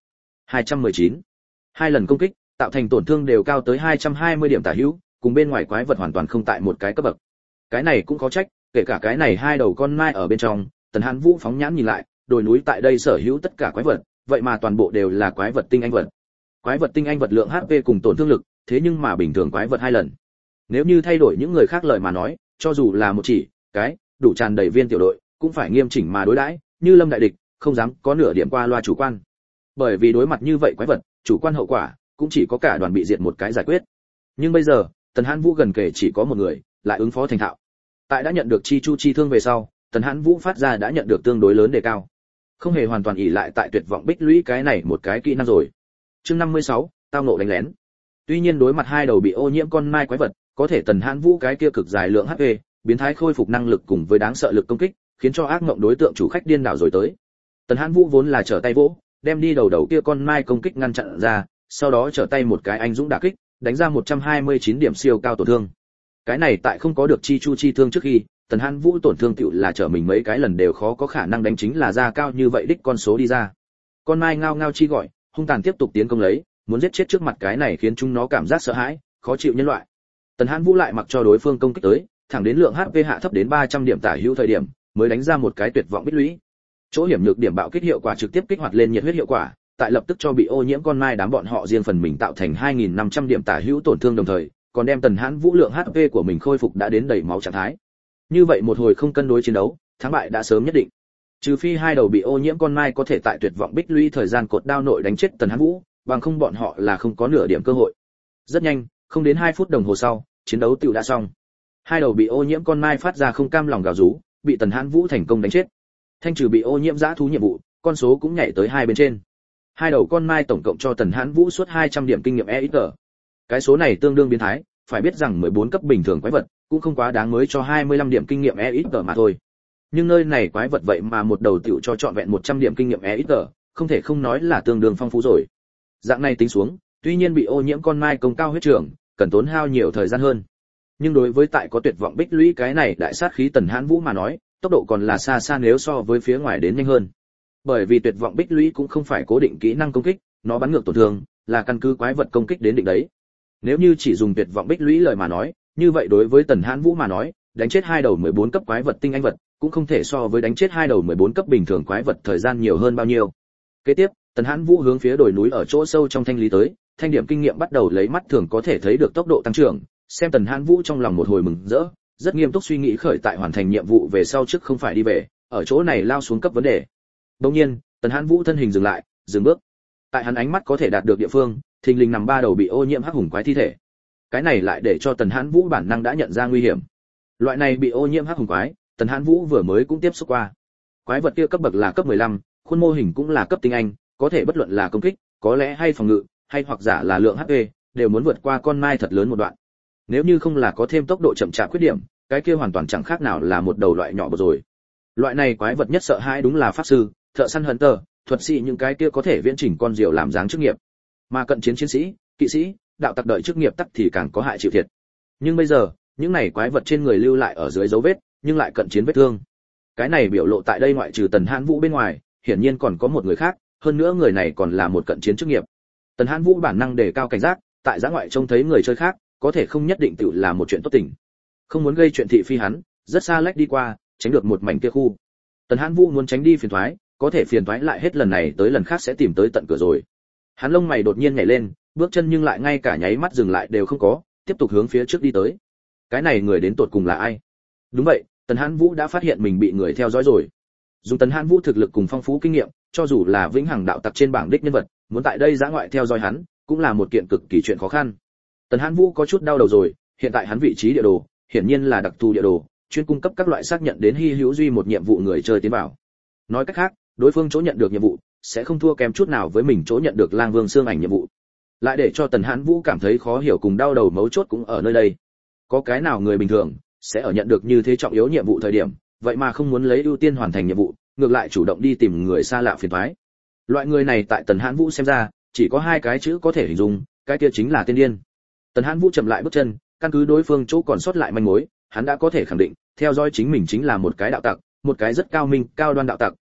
219. Hai lần công kích, tạo thành tổn thương đều cao tới 220 điểm tả hữu, cùng bên ngoài quái vật hoàn toàn không tại một cái cấp bậc. Cái này cũng có trách, kể cả cái này hai đầu con mai ở bên trong, Tần Hán Vũ phóng nhãn nhìn lại, đồi núi tại đây sở hữu tất cả quái vật, vậy mà toàn bộ đều là quái vật tinh anh vật. Quái vật tinh anh vật lượng HP cùng tổn thương lực, thế nhưng mà bình thường quái vật hai lần. Nếu như thay đổi những người khác lời mà nói, cho dù là một chỉ cái đủ tràn đầy viên tiểu đội, cũng phải nghiêm chỉnh mà đối đãi, như lâm đại địch, không dám có nửa điểm qua loa chủ quan. Bởi vì đối mặt như vậy quái vật, chủ quan hậu quả cũng chỉ có cả đoàn bị diệt một cái giải quyết. Nhưng bây giờ, Tần Hán Vũ gần kể chỉ có một người, lại ứng phó thành thạo. Tại đã nhận được chi chu chi thương về sau, Tần Hán Vũ phát ra đã nhận được tương đối lớn đề cao. Không hề hoàn toàn ỷ lại tại tuyệt vọng bích lũy cái này một cái kỹ năng rồi. Chương 56, tao nộ đánh lén. Tuy nhiên đối mặt hai đầu bị ô nhiễm con mai quái vật, có thể Tần Hán Vũ cái kia cực dài lượng HP, biến thái khôi phục năng lực cùng với đáng sợ lực công kích, khiến cho ác mộng đối tượng chủ khách điên đảo rồi tới. Tần Hán Vũ vốn là trở tay vỗ, đem đi đầu kia con mai công kích ngăn chặn ra, sau đó trở tay một cái anh dũng đả kích, đánh ra 129 điểm siêu cao tổn thương. Cái này tại không có được chi chu chi thương trước khi, Tần Hán Vũ tổn thương tựu là trở mình mấy cái lần đều khó có khả năng đánh chính là ra cao như vậy đích con số đi ra. Con mai ngao ngao chi gọi, hung tàn tiếp tục tiến công lấy, muốn giết chết trước mặt cái này khiến chúng nó cảm giác sợ hãi, khó chịu nhân loại. Tần Hán Vũ lại mặc cho đối phương công kích tới, thẳng đến lượng HP hạ thấp đến 300 điểm tả hữu thời điểm, mới đánh ra một cái tuyệt vọng bích lũy. Chỗ hiểm nhược điểm bạo kích hiệu quả trực tiếp kích hoạt lên nhiệt huyết hiệu quả, tại lập tức cho bị ô nhiễm con mai đám bọn họ riêng phần mình tạo thành 2500 điểm tả hữu tổn thương đồng thời, còn đem Tần Hán Vũ lượng HP của mình khôi phục đã đến đầy máu trạng thái. Như vậy một hồi không cân đối chiến đấu, thắng bại đã sớm nhất định. Trừ phi hai đầu bị ô nhiễm con mai có thể tại tuyệt vọng bích lũy thời gian cột đao nội đánh chết Tần Hán Vũ, bằng không bọn họ là không có nửa điểm cơ hội. Rất nhanh, không đến 2 phút đồng hồ sau, chiến đấu tựu đã xong. Hai đầu bị ô nhiễm con mai phát ra không cam lòng gào rú, bị Tần Hán Vũ thành công đánh chết. Thanh trừ bị ô nhiễm dã thú nhiệm vụ, con số cũng nhảy tới hai bên trên. Hai đầu con mai tổng cộng cho Tần Hán Vũ suốt 200 điểm kinh nghiệm EXP. Cái số này tương đương biến thái, phải biết rằng 14 cấp bình thường quái vật cũng không quá đáng mới cho 25 điểm kinh nghiệm EXP mà thôi. Nhưng nơi này quái vật vậy mà một đầu tiểu cho trọn vẹn 100 điểm kinh nghiệm EXP, không thể không nói là tương đương phong phú rồi. Dạng này tính xuống, tuy nhiên bị ô nhiễm con mai công cao huyết trưởng, cần tốn hao nhiều thời gian hơn. Nhưng đối với tại có tuyệt vọng bích lũy cái này đại sát khí Tần Hán Vũ mà nói, tốc độ còn là xa xa nếu so với phía ngoài đến nhanh hơn. Bởi vì tuyệt vọng bích lũy cũng không phải cố định kỹ năng công kích, nó bắn ngược tổn thương, là căn cứ quái vật công kích đến định đấy. Nếu như chỉ dùng tuyệt vọng bích lũy lời mà nói, như vậy đối với Tần Hán Vũ mà nói, đánh chết hai đầu 14 cấp quái vật tinh anh vật, cũng không thể so với đánh chết hai đầu 14 cấp bình thường quái vật thời gian nhiều hơn bao nhiêu. Kế tiếp, Tần Hán Vũ hướng phía đồi núi ở chỗ sâu trong thanh lý tới, thanh điểm kinh nghiệm bắt đầu lấy mắt thường có thể thấy được tốc độ tăng trưởng, xem Tần Hán Vũ trong lòng một hồi mừng rỡ, rất nghiêm túc suy nghĩ khởi tại hoàn thành nhiệm vụ về sau trước không phải đi về, ở chỗ này lao xuống cấp vấn đề. Đương nhiên, Tần Hán Vũ thân hình dừng lại, dừng bước. Tại hắn ánh mắt có thể đạt được địa phương, thình lình nằm ba đầu bị ô nhiễm hắc hùng quái thi thể. Cái này lại để cho Tần Hán Vũ bản năng đã nhận ra nguy hiểm. Loại này bị ô nhiễm hắc hùng quái, Tần Hán Vũ vừa mới cũng tiếp xúc qua. Quái vật kia cấp bậc là cấp 15, khuôn mô hình cũng là cấp tinh anh, có thể bất luận là công kích, có lẽ hay phòng ngự, hay hoặc giả là lượng HP, đều muốn vượt qua con mai thật lớn một đoạn. Nếu như không là có thêm tốc độ chậm chạp khuyết điểm, cái kia hoàn toàn chẳng khác nào là một đầu loại nhỏ rồi. Loại này quái vật nhất sợ hãi đúng là pháp sư, thợ săn hunter, thuật sĩ những cái kia có thể viễn chỉnh con diều làm dáng chức nghiệp. Mà cận chiến chiến sĩ, kỵ sĩ, đạo tặc đợi chức nghiệp tắc thì càng có hại chịu thiệt. Nhưng bây giờ, những này quái vật trên người lưu lại ở dưới dấu vết, nhưng lại cận chiến vết thương. Cái này biểu lộ tại đây ngoại trừ Tần Hán Vũ bên ngoài, hiển nhiên còn có một người khác, hơn nữa người này còn là một cận chiến chức nghiệp. Tần Hán Vũ bản năng đề cao cảnh giác, tại giã ngoại trông thấy người chơi khác, có thể không nhất định tự là một chuyện tốt tình. Không muốn gây chuyện thị phi hắn, rất xa lách đi qua, tránh được một mảnh kia khu. Tần Hán Vũ muốn tránh đi phiền toái, có thể phiền toái lại hết lần này tới lần khác sẽ tìm tới tận cửa rồi. Hắn lông mày đột nhiên nhảy lên, bước chân nhưng lại ngay cả nháy mắt dừng lại đều không có, tiếp tục hướng phía trước đi tới. Cái này người đến tột cùng là ai? Đúng vậy, Tần Hán Vũ đã phát hiện mình bị người theo dõi rồi. Dùng Tần Hán Vũ thực lực cùng phong phú kinh nghiệm, cho dù là vĩnh hằng đạo tặc trên bảng đích nhân vật, muốn tại đây giã ngoại theo dõi hắn, cũng là một kiện cực kỳ chuyện khó khăn. Tần Hán Vũ có chút đau đầu rồi, hiện tại hắn vị trí địa đồ, hiển nhiên là đặc thù địa đồ, chuyên cung cấp các loại xác nhận đến hy hữu duy một nhiệm vụ người chơi tiến vào. Nói cách khác, đối phương chỗ nhận được nhiệm vụ sẽ không thua kém chút nào với mình chỗ nhận được Lang Vương xương ảnh nhiệm vụ. Lại để cho Tần Hán Vũ cảm thấy khó hiểu cùng đau đầu mấu chốt cũng ở nơi đây. Có cái nào người bình thường sẽ ở nhận được như thế trọng yếu nhiệm vụ thời điểm, vậy mà không muốn lấy ưu tiên hoàn thành nhiệm vụ, ngược lại chủ động đi tìm người xa lạ phiền toái. Loại người này tại Tần Hán Vũ xem ra, chỉ có hai cái chữ có thể hình dung, cái kia chính là tên điên. Tần Hán Vũ chậm lại bước chân, căn cứ đối phương chỗ còn sót lại manh mối, hắn đã có thể khẳng định, theo dõi chính mình chính là một cái đạo tặc, một cái rất cao minh, cao đoan đạo tặc,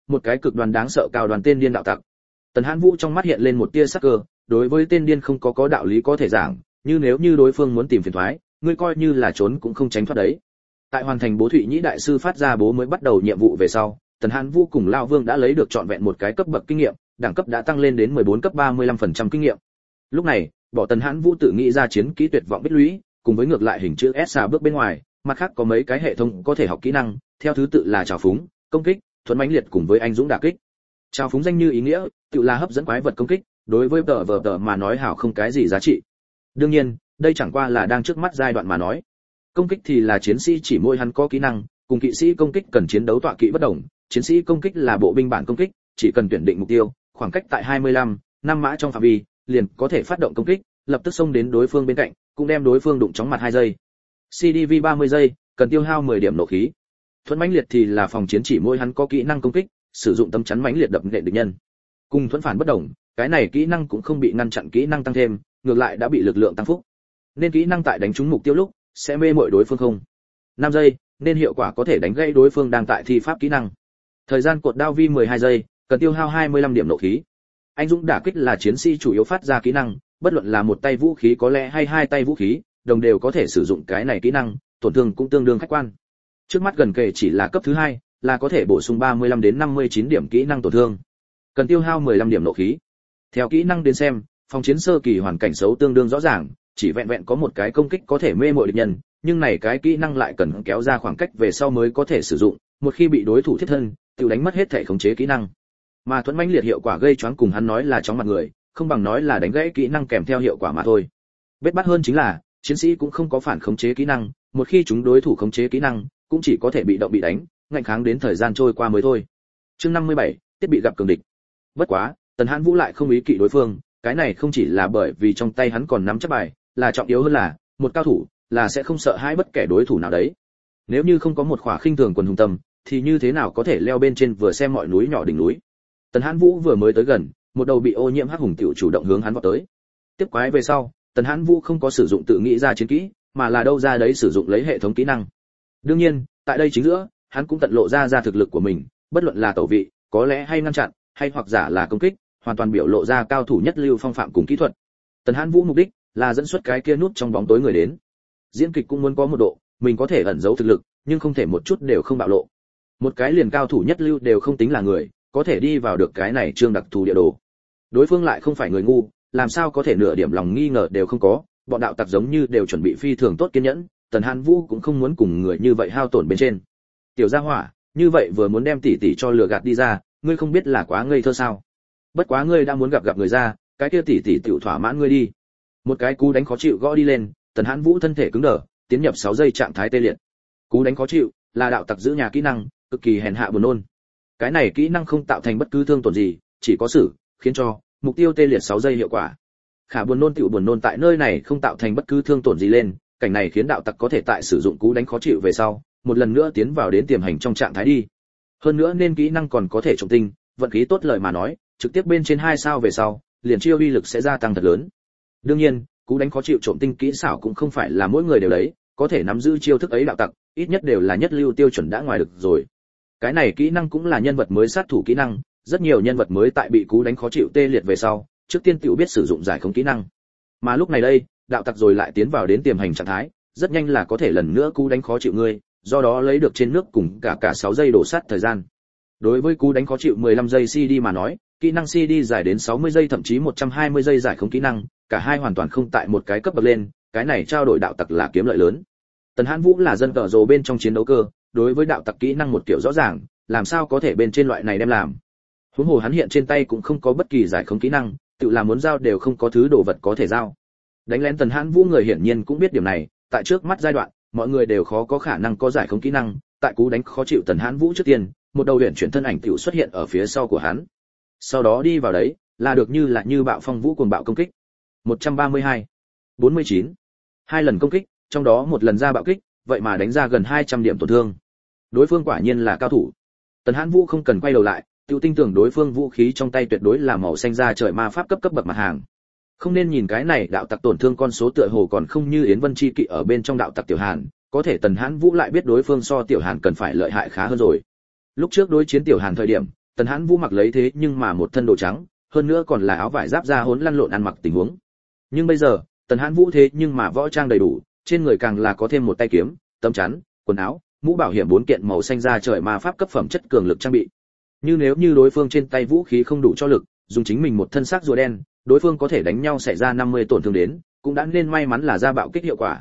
một cái cực đoan đáng sợ cao đoàn tên điên đạo tặc. Tần Hãn Vũ trong mắt hiện lên một tia sắc cơ, đối với tên điên không có đạo lý có thể giảng, như nếu như đối phương muốn tìm phiền toái, ngươi coi như là trốn cũng không tránh thoát đấy. Tại hoàn thành Bố Thụy Nhĩ đại sư phát ra bố mới bắt đầu nhiệm vụ về sau, Tần Hãn Vũ cùng Lão Vương đã lấy được trọn vẹn một cái cấp bậc kinh nghiệm, đẳng cấp đã tăng lên đến 14 cấp 35% kinh nghiệm. Lúc này, bỏ Tần Hãn Vũ tự nghĩ ra chiến kỹ tuyệt vọng bích lũy, cùng với ngược lại hình chữ S xà bước bên ngoài, mặt khác có mấy cái hệ thống có thể học kỹ năng, theo thứ tự là trào phúng, công kích, thuần mãnh liệt cùng với anh dũng đả kích. Trào phúng danh như ý nghĩa, tự là hấp dẫn quái vật công kích, đối với tờ mà nói hảo không cái gì giá trị. Đương nhiên, đây chẳng qua là đang trước mắt giai đoạn mà nói. Công kích thì là chiến sĩ chỉ mỗi hắn có kỹ năng, cùng kỵ sĩ công kích cần chiến đấu tọa kỵ bất đồng, chiến sĩ công kích là bộ binh bản công kích, chỉ cần tuyển định mục tiêu, khoảng cách tại 25 năm mã trong phạm vi, liền có thể phát động công kích, lập tức xông đến đối phương bên cạnh, cũng đem đối phương đụng chóng mặt 2 giây. CDV 30 giây, cần tiêu hao 10 điểm nộ khí. Thuẫn mãnh liệt thì là phòng chiến chỉ mỗi hắn có kỹ năng công kích, sử dụng tấm chắn mãnh liệt đập nện địch nhân. Cùng thuẫn phản bất đồng, cái này kỹ năng cũng không bị ngăn chặn kỹ năng tăng thêm, ngược lại đã bị lực lượng tăng phúc. Nên kỹ năng tại đánh trúng mục tiêu lúc sẽ mê mội đối phương không 5 giây, nên hiệu quả có thể đánh gãy đối phương đang tại thi pháp kỹ năng. Thời gian cột đao vi 12 giây, cần tiêu hao 25 điểm nộ khí. Anh dũng đả kích là chiến sĩ chủ yếu phát ra kỹ năng, bất luận là một tay vũ khí có lẽ hay hai tay vũ khí, đồng đều có thể sử dụng cái này kỹ năng, tổn thương cũng tương đương khách quan. Trước mắt gần kề chỉ là cấp thứ 2, là có thể bổ sung 35 đến 59 điểm kỹ năng tổn thương. Cần tiêu hao 15 điểm nộ khí. Theo kỹ năng đến xem, phòng chiến sơ kỳ hoàn cảnh xấu tương đương rõ ràng, chỉ vẹn vẹn có một cái công kích có thể mê mội địch nhân, nhưng này cái kỹ năng lại cần kéo ra khoảng cách về sau mới có thể sử dụng, một khi bị đối thủ thiết thân, tự đánh mất hết thể khống chế kỹ năng. Mà thuẫn mãnh liệt hiệu quả gây choáng cùng hắn nói là chóng mặt người, không bằng nói là đánh gãy kỹ năng kèm theo hiệu quả mà thôi. Bết bát hơn chính là, chiến sĩ cũng không có phản khống chế kỹ năng, một khi chúng đối thủ khống chế kỹ năng, cũng chỉ có thể bị động bị đánh, ngạnh kháng đến thời gian trôi qua mới thôi. Chương 57, thiết bị gặp cường địch. Bất quá, Tần Hãn Vũ lại không ý kỵ đối phương, cái này không chỉ là bởi vì trong tay hắn còn nắm chắc bài, là trọng yếu hơn là, một cao thủ là sẽ không sợ hãi bất kể đối thủ nào đấy. Nếu như không có một khỏa khinh thường quần hùng tâm, thì như thế nào có thể leo bên trên vừa xem mọi núi nhỏ đỉnh núi. Tần Hãn Vũ vừa mới tới gần, một đầu bị ô nhiễm hắc hùng tiểu chủ động hướng hắn vọt tới. Tiếp quái về sau, Tần Hãn Vũ không có sử dụng tự nghĩ ra chiến kỹ, mà là đâu ra đấy sử dụng lấy hệ thống kỹ năng. Đương nhiên, tại đây chính giữa, hắn cũng tận lộ ra thực lực của mình, bất luận là tẩu vị, có lẽ hay ngăn chặn, hay hoặc giả là công kích, hoàn toàn biểu lộ ra cao thủ nhất lưu phong phạm cùng kỹ thuật. Tần Hãn Vũ mục đích là dẫn xuất cái kia nút trong bóng tối người đến. Diễn kịch cũng muốn có một độ, mình có thể ẩn giấu thực lực, nhưng không thể một chút đều không bạo lộ. Một cái liền cao thủ nhất lưu đều không tính là người, có thể đi vào được cái này chương đặc thù địa đồ. Đối phương lại không phải người ngu, làm sao có thể nửa điểm lòng nghi ngờ đều không có, bọn đạo tặc giống như đều chuẩn bị phi thường tốt kiên nhẫn, Tần Hãn Vũ cũng không muốn cùng người như vậy hao tổn bên trên. Tiểu gia hỏa, như vậy vừa muốn đem tỷ tỷ cho lừa gạt đi ra, ngươi không biết là quá ngây thơ sao? Bất quá ngươi đã muốn gặp người ra, cái kia tỷ tỷ tiểu thỏa mãn ngươi đi. Một cái cú đánh khó chịu gõ đi lên, Tần Hãn Vũ thân thể cứng đờ, tiến nhập 6 giây trạng thái tê liệt. Cú đánh khó chịu là đạo tặc giữ nhà kỹ năng, cực kỳ hèn hạ buồn nôn. Cái này kỹ năng không tạo thành bất cứ thương tổn gì, chỉ có xử khiến cho mục tiêu tê liệt 6 giây hiệu quả. Khả buồn nôn tiểu buồn nôn tại nơi này không tạo thành bất cứ thương tổn gì lên, cảnh này khiến đạo tặc có thể tại sử dụng cú đánh khó chịu về sau, một lần nữa tiến vào đến tiềm hành trong trạng thái đi. Hơn nữa nên kỹ năng còn có thể trùng tinh, vận khí tốt lời mà nói, trực tiếp bên trên 2 sao về sau, liền chiêu uy lực sẽ gia tăng thật lớn. Đương nhiên, cú đánh khó chịu trộm tinh kỹ xảo cũng không phải là mỗi người đều đấy, có thể nắm giữ chiêu thức ấy đạo tặc, ít nhất đều là nhất lưu tiêu chuẩn đã ngoài được rồi. Cái này kỹ năng cũng là nhân vật mới sát thủ kỹ năng, rất nhiều nhân vật mới tại bị cú đánh khó chịu tê liệt về sau, trước tiên tiểu biết sử dụng giải khống kỹ năng. Mà lúc này đây, đạo tặc rồi lại tiến vào đến tiềm hành trạng thái, rất nhanh là có thể lần nữa cú đánh khó chịu ngươi, do đó lấy được trên nước cùng cả 6 giây đổ sát thời gian. Đối với cú đánh khó chịu 15 giây CD mà nói, kỹ năng CD dài đến 60 giây thậm chí 120 giây giải khống kỹ năng, cả hai hoàn toàn không tại một cái cấp bậc lên, cái này trao đổi đạo tặc là kiếm lợi lớn. Tần Hãn Vũ là dân cờ rồ bên trong chiến đấu cơ, đối với đạo tặc kỹ năng một kiểu rõ ràng, làm sao có thể bên trên loại này đem làm. Huống hồ hắn hiện trên tay cũng không có bất kỳ giải khống kỹ năng, tự làm muốn giao đều không có thứ đồ vật có thể giao. Đánh lén Tần Hãn Vũ người hiển nhiên cũng biết điểm này, tại trước mắt giai đoạn, mọi người đều khó có khả năng có giải khống kỹ năng, tại cú đánh khó chịu Tần Hãn Vũ trước tiên, một đầu huyền chuyển thân ảnh tiểu xuất hiện ở phía sau của hắn. Sau đó đi vào đấy, là được như bạo phong vũ cuồng bạo công kích. 132, 49. 2 lần công kích, trong đó một lần ra bạo kích, vậy mà đánh ra gần 200 điểm tổn thương. Đối phương quả nhiên là cao thủ. Tần Hãn Vũ không cần quay đầu lại, tiêu tin tưởng đối phương vũ khí trong tay tuyệt đối là màu xanh da trời ma pháp cấp bậc mặt hàng. Không nên nhìn cái này đạo tặc tổn thương con số tựa hồ còn không như Yến Vân Chi kỵ ở bên trong đạo tặc Tiểu Hàn, có thể Tần Hãn Vũ lại biết đối phương so Tiểu Hàn cần phải lợi hại khá hơn rồi. Lúc trước đối chiến Tiểu Hàn thời điểm, Tần Hãn Vũ mặc lấy thế nhưng mà một thân đồ trắng, hơn nữa còn là áo vải giáp da hỗn lăn lộn ăn mặc tình huống. Nhưng bây giờ, Tần Hãn Vũ thế nhưng mà võ trang đầy đủ, trên người càng là có thêm một tay kiếm, tấm chắn, quần áo, mũ bảo hiểm 4 kiện màu xanh da trời ma pháp cấp phẩm chất cường lực trang bị. Nếu như đối phương trên tay vũ khí không đủ cho lực, dùng chính mình một thân xác rùa đen, đối phương có thể đánh nhau xảy ra 50 tổn thương đến, cũng đã nên may mắn là ra bạo kích hiệu quả.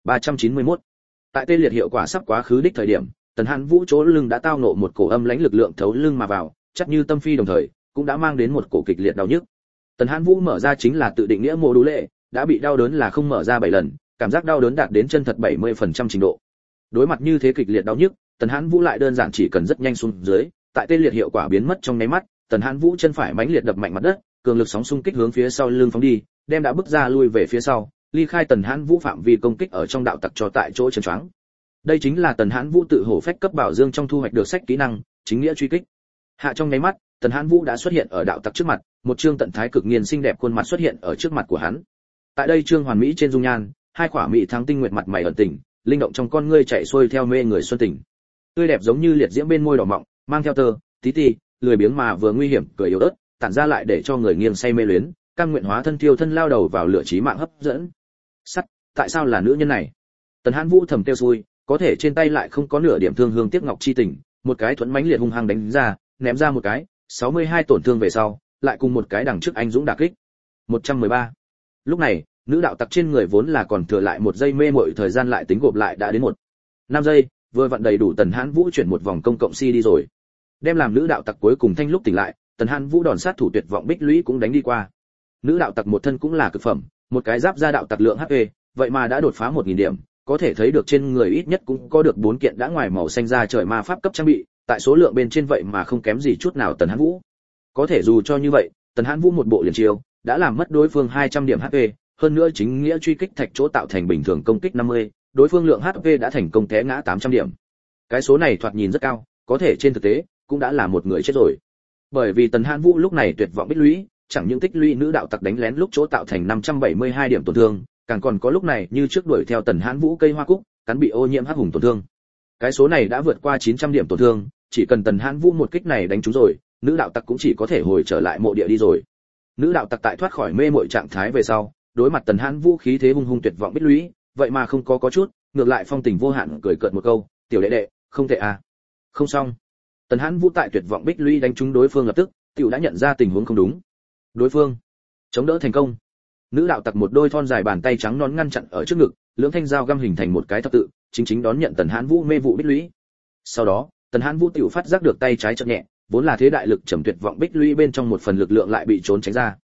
391. Tại tê liệt hiệu quả sắp quá khứ đích thời điểm, Tần Hãn Vũ chỗ lưng đã tao ngộ một cổ âm lãnh lực lượng thấu lưng mà vào, chắc như tâm phi đồng thời, cũng đã mang đến một cổ kịch liệt đau nhức. Tần Hãn Vũ mở ra chính là tự định nghĩa mô đú lệ, đã bị đau đớn là không mở ra 7 lần, cảm giác đau đớn đạt đến chân thật 70% trình độ. Đối mặt như thế kịch liệt đau nhức, Tần Hãn Vũ lại đơn giản chỉ cần rất nhanh xuống dưới, tại tê liệt hiệu quả biến mất trong nháy mắt, Tần Hãn Vũ chân phải mãnh liệt đập mạnh mặt đất, cường lực sóng xung kích hướng phía sau lưng phóng đi, đem đã bước ra lui về phía sau, ly khai Tần Hãn Vũ phạm vi công kích ở trong đạo tặc cho tại chỗ chấn choáng. Đây chính là Tần Hãn Vũ tự hổ phách cấp bảo dương trong thu hoạch được sách kỹ năng, chính nghĩa truy kích. Hạ trong nháy mắt, Tần Hãn Vũ đã xuất hiện ở đạo tặc trước mặt, một trương tận thái cực nghiền xinh đẹp khuôn mặt xuất hiện ở trước mặt của hắn. Tại đây trương hoàn mỹ trên dung nhan, hai khỏa mỹ thắng tinh nguyệt mặt mày ẩn tình, linh động trong con ngươi chạy xuôi theo mê người xuân tình. Tươi đẹp giống như liệt diễm bên môi đỏ mọng, mang theo tơ, tí ti, lười biếng mà vừa nguy hiểm, cười yếu ớt, tản ra lại để cho người nghiêng say mê luyến, cam nguyện hóa thân tiêu thân lao đầu vào lửa chí mạng hấp dẫn. Sắt, tại sao là nữ nhân này? Tần Hãn Vũ thầm tiêu xui, có thể trên tay lại không có nửa điểm thương hương tiếc ngọc chi tình, một cái thuẫn mãnh liệt hung hăng đánh ra, ném ra một cái, 62 tổn thương về sau, lại cùng một cái đằng trước anh dũng đả kích. 113. Lúc này, nữ đạo tặc trên người vốn là còn thừa lại một giây mê mội thời gian lại tính gộp lại đã đến 5 giây, vừa vặn đầy đủ Tần Hãn Vũ chuyển một vòng công cộng si đi rồi. Đem làm nữ đạo tặc cuối cùng thanh lúc tỉnh lại, Tần Hãn Vũ đòn sát thủ tuyệt vọng bích lũy cũng đánh đi qua. Nữ đạo tặc một thân cũng là cực phẩm, một cái giáp da đạo tặc lượng HP, vậy mà đã đột phá 1000 điểm, có thể thấy được trên người ít nhất cũng có được 4 kiện đã ngoài màu xanh da trời ma pháp cấp trang bị, tại số lượng bên trên vậy mà không kém gì chút nào Tần Hãn Vũ. Có thể dù cho như vậy, Tần Hãn Vũ một bộ liền chiêu, đã làm mất đối phương 200 điểm HP, hơn nữa chính nghĩa truy kích thạch chỗ tạo thành bình thường công kích 50, đối phương lượng HP đã thành công té ngã 800 điểm. Cái số này thoạt nhìn rất cao, có thể trên thực tế cũng đã là một người chết rồi. Bởi vì Tần Hãn Vũ lúc này tuyệt vọng bích lũy, chẳng những tích lũy nữ đạo tặc đánh lén lúc chỗ tạo thành 572 điểm tổn thương, càng còn có lúc này như trước đuổi theo Tần Hãn Vũ cây hoa cúc, cắn bị ô nhiễm hắc hùng tổn thương. Cái số này đã vượt qua 900 điểm tổn thương, chỉ cần Tần Hãn Vũ một kích này đánh trúng rồi, nữ đạo tặc cũng chỉ có thể hồi trở lại mộ địa đi rồi. Nữ đạo tặc tại thoát khỏi mê muội trạng thái về sau, đối mặt Tần Hãn Vũ khí thế hung hung tuyệt vọng bích lũy, vậy mà không có chút, ngược lại phong tình vô hạn cười cợt một câu, "Tiểu đệ đệ, không tệ à." Không xong. Tần Hãn Vũ tại tuyệt vọng bích lũy đánh trúng đối phương lập tức, tiểu đã nhận ra tình huống không đúng. Đối phương chống đỡ thành công. Nữ đạo tặc một đôi thon dài bàn tay trắng nõn ngăn chặn ở trước ngực, lưỡng thanh dao găm hình thành một cái thập tự, chính đón nhận Tần Hãn Vũ mê vụ bích lũy. Sau đó, Tần Hãn Vũ tiểu phát giác được tay trái chợt nhẹ, vốn là thế đại lực trầm tuyệt vọng bích lũy bên trong một phần lực lượng lại bị trốn tránh ra.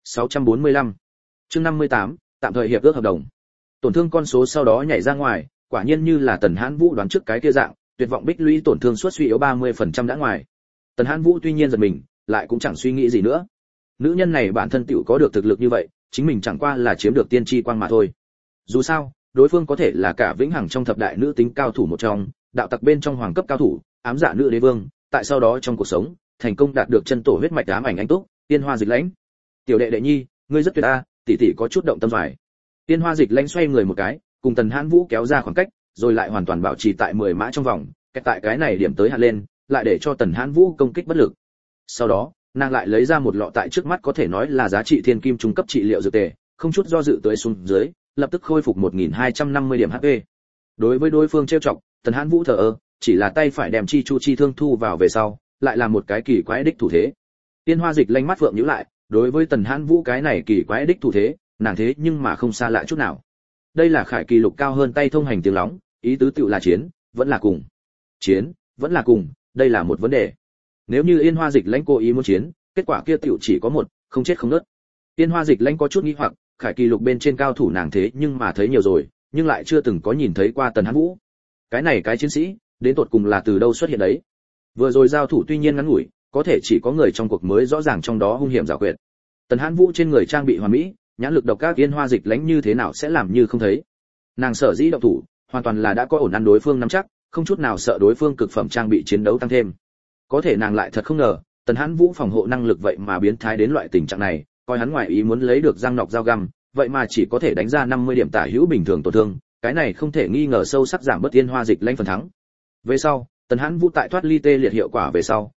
645. Chương 58, tạm thời hiệp ước hợp đồng. Tổn thương con số sau đó nhảy ra ngoài, quả nhiên như là Tần Hãn Vũ đoán trước cái kia dạng, tuyệt vọng bích lũy tổn thương suất suy yếu 30% đã ngoài. Tần Hãn Vũ tuy nhiên giật mình, lại cũng chẳng suy nghĩ gì nữa. Nữ nhân này bản thân tiểu có được thực lực như vậy, chính mình chẳng qua là chiếm được tiên tri quang mà thôi. Dù sao, đối phương có thể là cả vĩnh hằng trong thập đại nữ tính cao thủ một trong, đạo tặc bên trong hoàng cấp cao thủ, ám dạ nữ đế vương, tại sau đó trong cuộc sống, thành công đạt được chân tổ huyết mạch ám ảnh anh túc, Tiên Hoa Dịch Lãnh. "Tiểu đệ đệ nhi, ngươi rất tuyệt a." Tỷ tỷ có chút động tâm doài. Tiên Hoa Dịch Lãnh xoay người một cái, cùng Tần Hãn Vũ kéo ra khoảng cách, rồi lại hoàn toàn bảo trì tại 10 mã trong vòng, cách tại cái này điểm tới hạt lên, lại để cho Tần Hãn Vũ công kích bất lực. Sau đó, nàng lại lấy ra một lọ tại trước mắt có thể nói là giá trị thiên kim trung cấp trị liệu dược tề, không chút do dự tới xuống dưới, lập tức khôi phục 1250 điểm HP. Đối với đối phương trêu chọc, Tần Hãn Vũ thờ ơ, chỉ là tay phải đem chi chu chi thương thu vào về sau, lại là một cái kỳ quái đích thủ thế. Tiên Hoa Dịch Lãnh mắt vượng nhíu lại, đối với Tần Hãn Vũ cái này kỳ quái đích thủ thế, nàng thế nhưng mà không xa lạ chút nào. Đây là khải kỳ lục cao hơn tay thông hành tiếng lóng, ý tứ tựu là chiến, vẫn là cùng. Chiến, vẫn là cùng, đây là một vấn đề. Nếu như Yên Hoa Dịch Lãnh cố ý muốn chiến, kết quả kia tựu chỉ có một, không chết không nứt. Yên Hoa Dịch Lãnh có chút nghi hoặc, khải kỳ lục bên trên cao thủ nàng thế nhưng mà thấy nhiều rồi, nhưng lại chưa từng có nhìn thấy qua Tần Hãn Vũ. Cái này cái chiến sĩ, đến tột cùng là từ đâu xuất hiện đấy? Vừa rồi giao thủ tuy nhiên ngắn ngủi, có thể chỉ có người trong cuộc mới rõ ràng trong đó hung hiểm giảo quyệt. Tần Hãn Vũ trên người trang bị hoàn mỹ, nhãn lực độc các Yên Hoa Dịch Lãnh như thế nào sẽ làm như không thấy. Nàng sở dĩ động thủ, hoàn toàn là đã có ổn ăn đối phương nắm chắc, không chút nào sợ đối phương cực phẩm trang bị chiến đấu tăng thêm. Có thể nàng lại thật không ngờ, Tần Hãn Vũ phòng hộ năng lực vậy mà biến thái đến loại tình trạng này, coi hắn ngoài ý muốn lấy được răng nọc dao găm, vậy mà chỉ có thể đánh ra 50 điểm tả hữu bình thường tổn thương, cái này không thể nghi ngờ sâu sắc giảm bớt Yên Hoa Dịch Lãnh phần thắng. Về sau, Tần Hãn Vũ tại thoát ly tê liệt hiệu quả về sau,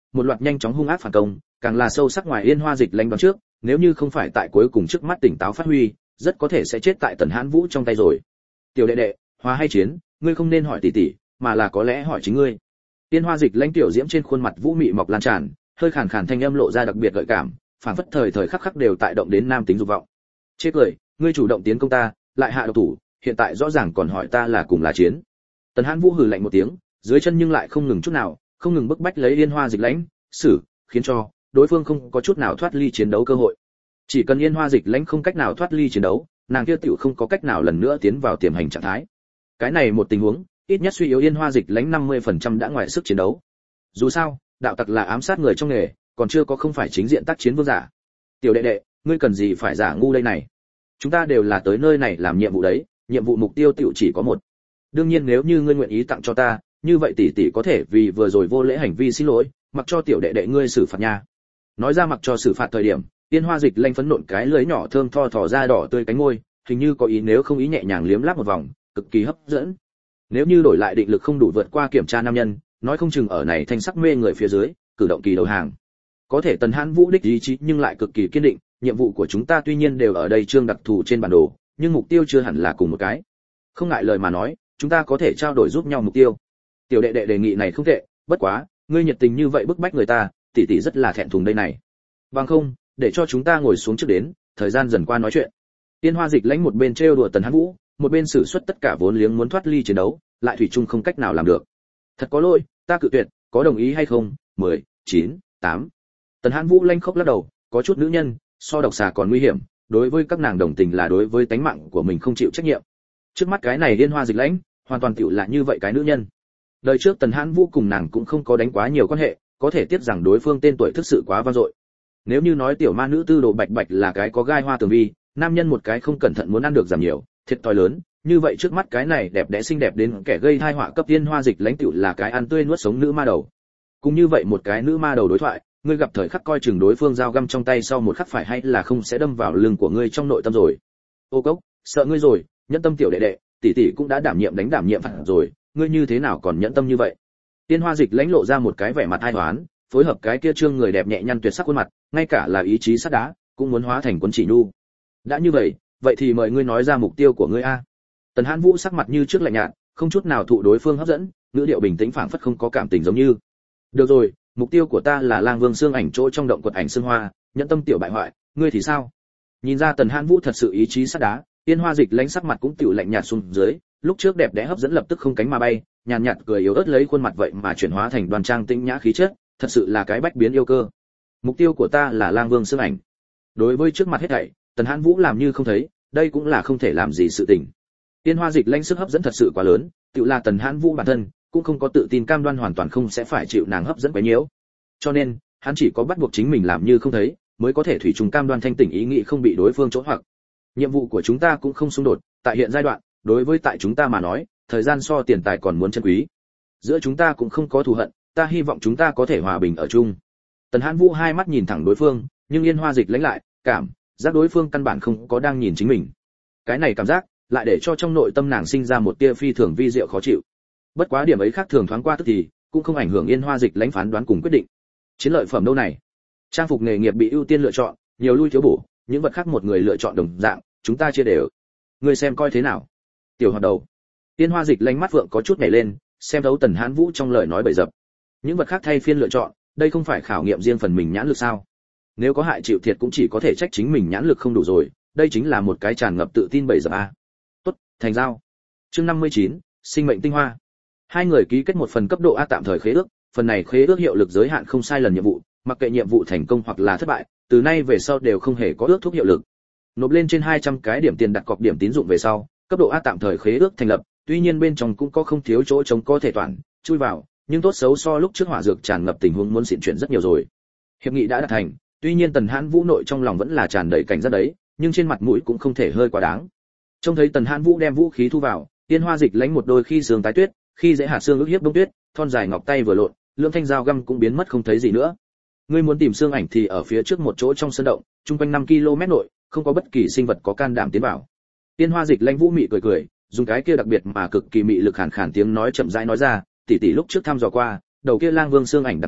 một loạt nhanh chóng hung ác phản công, càng là sâu sắc ngoài Yên Hoa Dịch Lãnh đoán trước, nếu như không phải tại cuối cùng trước mắt tỉnh táo phát huy, rất có thể sẽ chết tại Tần Hãn Vũ trong tay rồi. Tiểu đệ đệ, hòa hay chiến, ngươi không nên hỏi tỷ tỷ, mà là có lẽ hỏi chính ngươi. Yên Hoa Dịch Lãnh tiểu diễm trên khuôn mặt vũ mị mọc lan tràn, hơi khàn khàn thanh âm lộ ra đặc biệt gợi cảm, phảng phất thời thời khắc khắc đều tại động đến nam tính dục vọng. Chê cười, ngươi chủ động tiến công ta, lại hạ độc thủ, hiện tại rõ ràng còn hỏi ta là cùng là chiến. Tần Hãn Vũ hừ lạnh một tiếng, dưới chân nhưng lại không ngừng chút nào, không ngừng bức bách lấy Yên Hoa Dịch Lãnh, khiến cho đối phương không có chút nào thoát ly chiến đấu cơ hội. Chỉ cần Yên Hoa Dịch Lãnh không cách nào thoát ly chiến đấu, nàng kia tiểu không có cách nào lần nữa tiến vào tiềm hành trạng thái. Cái này một tình huống, ít nhất suy yếu Yên Hoa Dịch Lãnh 50% đã ngoài sức chiến đấu. Dù sao, đạo tặc là ám sát người trong nghề, còn chưa có không phải chính diện tác chiến vương giả. Tiểu đệ đệ, ngươi cần gì phải giả ngu đây này? Chúng ta đều là tới nơi này làm nhiệm vụ đấy, nhiệm vụ mục tiêu tiểu chỉ có một. Đương nhiên nếu như ngươi nguyện ý tặng cho ta, như vậy tỷ tỷ có thể vì vừa rồi vô lễ hành vi xin lỗi, mặc cho tiểu đệ đệ ngươi xử phạt nha. Nói ra mặc cho xử phạt thời điểm, Yên Hoa Dịch Lãnh phấn nộn cái lưỡi nhỏ thơm tho thò ra đỏ tươi cánh môi, hình như có ý nếu không ý nhẹ nhàng liếm láp một vòng, cực kỳ hấp dẫn. Nếu như đổi lại định lực không đủ vượt qua kiểm tra nam nhân, nói không chừng ở này thanh sắc mê người phía dưới, cử động kỳ đầu hàng. Có thể Tần Hãn Vũ đích ý chí nhưng lại cực kỳ kiên định, nhiệm vụ của chúng ta tuy nhiên đều ở đây chương đặc thù trên bản đồ, nhưng mục tiêu chưa hẳn là cùng một cái. Không ngại lời mà nói, chúng ta có thể trao đổi giúp nhau mục tiêu. Tiểu đệ đệ đề nghị này không tệ, bất quá, ngươi nhiệt tình như vậy bức bách người ta, tỷ tỷ rất là thẹn thùng đây này. Bằng không, để cho chúng ta ngồi xuống trước đến, thời gian dần qua nói chuyện. Tiên Hoa Dịch Lãnh một bên trêu đùa Tần Hãn Vũ, một bên sử xuất tất cả vốn liếng muốn thoát ly chiến đấu, lại thủy chung không cách nào làm được. Thật có lỗi, ta cự tuyệt, có đồng ý hay không? 10, 9, 8. Tần Hãn Vũ lanh khốc lắc đầu, có chút nữ nhân, so độc xà còn nguy hiểm, đối với các nàng đồng tình là đối với tánh mạng của mình không chịu trách nhiệm. Trước mắt cái này Liên Hoa Dịch Lãnh, hoàn toàn tiểu là như vậy cái nữ nhân. Đời trước Tần Hãn Vũ cùng nàng cũng không có đánh quá nhiều quan hệ, có thể tiếc rằng đối phương tên tuổi thực sự quá vang dội. Nếu như nói tiểu ma nữ tư đồ bạch bạch là cái có gai hoa tường vi, nam nhân một cái không cẩn thận muốn ăn được giảm nhiều, thiệt thòi lớn, như vậy trước mắt cái này đẹp đẽ xinh đẹp đến kẻ gây tai họa cấp Tiên Hoa Dịch Lãnh tiểu là cái ăn tươi nuốt sống nữ ma đầu. Cũng như vậy một cái nữ ma đầu đối thoại, ngươi gặp thời khắc coi chừng đối phương dao găm trong tay sau một khắc phải hay là không sẽ đâm vào lưng của ngươi trong nội tâm rồi. Ô cốc, sợ ngươi rồi, nhẫn tâm tiểu đệ đệ, tỷ tỷ cũng đã đảm nhiệm phạt rồi, ngươi như thế nào còn nhẫn tâm như vậy? Tiên Hoa Dịch Lãnh lộ ra một cái vẻ mặt ai oán, phối hợp cái kia trương người đẹp nhẹ nhăn tuyệt sắc khuôn mặt, ngay cả là ý chí sắt đá, cũng muốn hóa thành cuốn chỉ nhu. Đã như vậy, vậy thì mời ngươi nói ra mục tiêu của ngươi a. Tần Hãn Vũ sắc mặt như trước lạnh nhạt, không chút nào thụ đối phương hấp dẫn, ngữ điệu bình tĩnh phảng phất không có cảm tình giống như. Được rồi, mục tiêu của ta là Lang Vương xương ảnh chỗ trong động quật ảnh xương hoa, nhẫn tâm tiểu bại hoại, ngươi thì sao? Nhìn ra Tần Hãn Vũ thật sự ý chí sắt đá, Tiên Hoa Dịch Lãnh sắc mặt cũng tiểu lạnh nhạt xuống dưới, lúc trước đẹp đẽ hấp dẫn lập tức không cánh mà bay, nhàn nhạt cười yếu ớt lấy khuôn mặt vậy mà chuyển hóa thành đoan trang tĩnh nhã khí chất, thật sự là cái bách biến yêu cơ. Mục tiêu của ta là Lang Vương xương ảnh. Đối với trước mặt hết thảy, Tần Hãn Vũ làm như không thấy, đây cũng là không thể làm gì sự tình. Tiên Hoa Dịch Lãnh sức hấp dẫn thật sự quá lớn, tự là Tần Hãn Vũ bản thân cũng không có tự tin cam đoan hoàn toàn không sẽ phải chịu nàng hấp dẫn quấy nhiễu. Cho nên, hắn chỉ có bắt buộc chính mình làm như không thấy, mới có thể thủy chung cam đoan thanh tỉnh ý nghĩ không bị đối phương chỗ hoặc. Nhiệm vụ của chúng ta cũng không xung đột, tại hiện giai đoạn, đối với tại chúng ta mà nói, thời gian so tiền tài còn muốn chân quý. Giữa chúng ta cũng không có thù hận, ta hy vọng chúng ta có thể hòa bình ở chung. Tần Hãn Vũ hai mắt nhìn thẳng đối phương, nhưng Yên Hoa Dịch Lãnh lại, cảm giác đối phương căn bản không có đang nhìn chính mình. Cái này cảm giác lại để cho trong nội tâm nàng sinh ra một tia phi thường vi diệu khó chịu. Bất quá điểm ấy khác thường thoáng qua tức thì, cũng không ảnh hưởng Yên Hoa Dịch Lãnh phán đoán cùng quyết định. Chiến lợi phẩm đâu này? Trang phục nghề nghiệp bị ưu tiên lựa chọn, nhiều lui thiếu bổ, những vật khác một người lựa chọn đồng dạng, chúng ta chia đều. Ngươi xem coi thế nào? Tiểu hoạt đầu. Yên Hoa Dịch Lãnh mắt vượng có chút nhảy lên, xem thấu Tần Hãn Vũ trong lời nói bậy dập. Những vật khác thay phiên lựa chọn, đây không phải khảo nghiệm riêng phần mình nhãn lực sao? Nếu có hại chịu thiệt cũng chỉ có thể trách chính mình nhãn lực không đủ rồi, đây chính là một cái tràn ngập tự tin bậy dập a. Tốt, thành giao. Chương 59, sinh mệnh tinh hoa. Hai người ký kết một phần cấp độ A tạm thời khế ước, phần này khế ước hiệu lực giới hạn không sai lần nhiệm vụ, mặc kệ nhiệm vụ thành công hoặc là thất bại, từ nay về sau đều không hề có ước thúc hiệu lực. Nộp lên trên 200 cái điểm tiền đặt cọc điểm tín dụng về sau, cấp độ A tạm thời khế ước thành lập, tuy nhiên bên trong cũng có không thiếu chỗ trống có thể toàn chui vào, nhưng tốt xấu so lúc trước hỏa dược tràn ngập tình huống muốn xịn chuyển rất nhiều rồi. Hiệp nghị đã đạt thành, tuy nhiên Tần Hãn Vũ nội trong lòng vẫn là tràn đầy cảnh giác đấy, nhưng trên mặt mũi cũng không thể hơi quá đáng. Trông thấy Tần Hãn Vũ đem vũ khí thu vào, Tiên Hoa Dịch Lãnh một đôi khi sương tái tuyết, khi dễ hạt xương ức hiếp bông tuyết, thon dài ngọc tay vừa lộn, lưỡng thanh dao găm cũng biến mất không thấy gì nữa. Ngươi muốn tìm xương ảnh thì ở phía trước một chỗ trong sân động, trung quanh 5 km nội, không có bất kỳ sinh vật có can đảm tiến vào. Tiên Hoa Dịch Lãnh Vũ mị cười cười, dùng cái kia đặc biệt mà cực kỳ mị lực khàn khàn tiếng nói chậm rãi nói ra, tỷ tỷ lúc trước thăm dò qua, đầu kia Lang Vương xương ảnh đẳng cấp,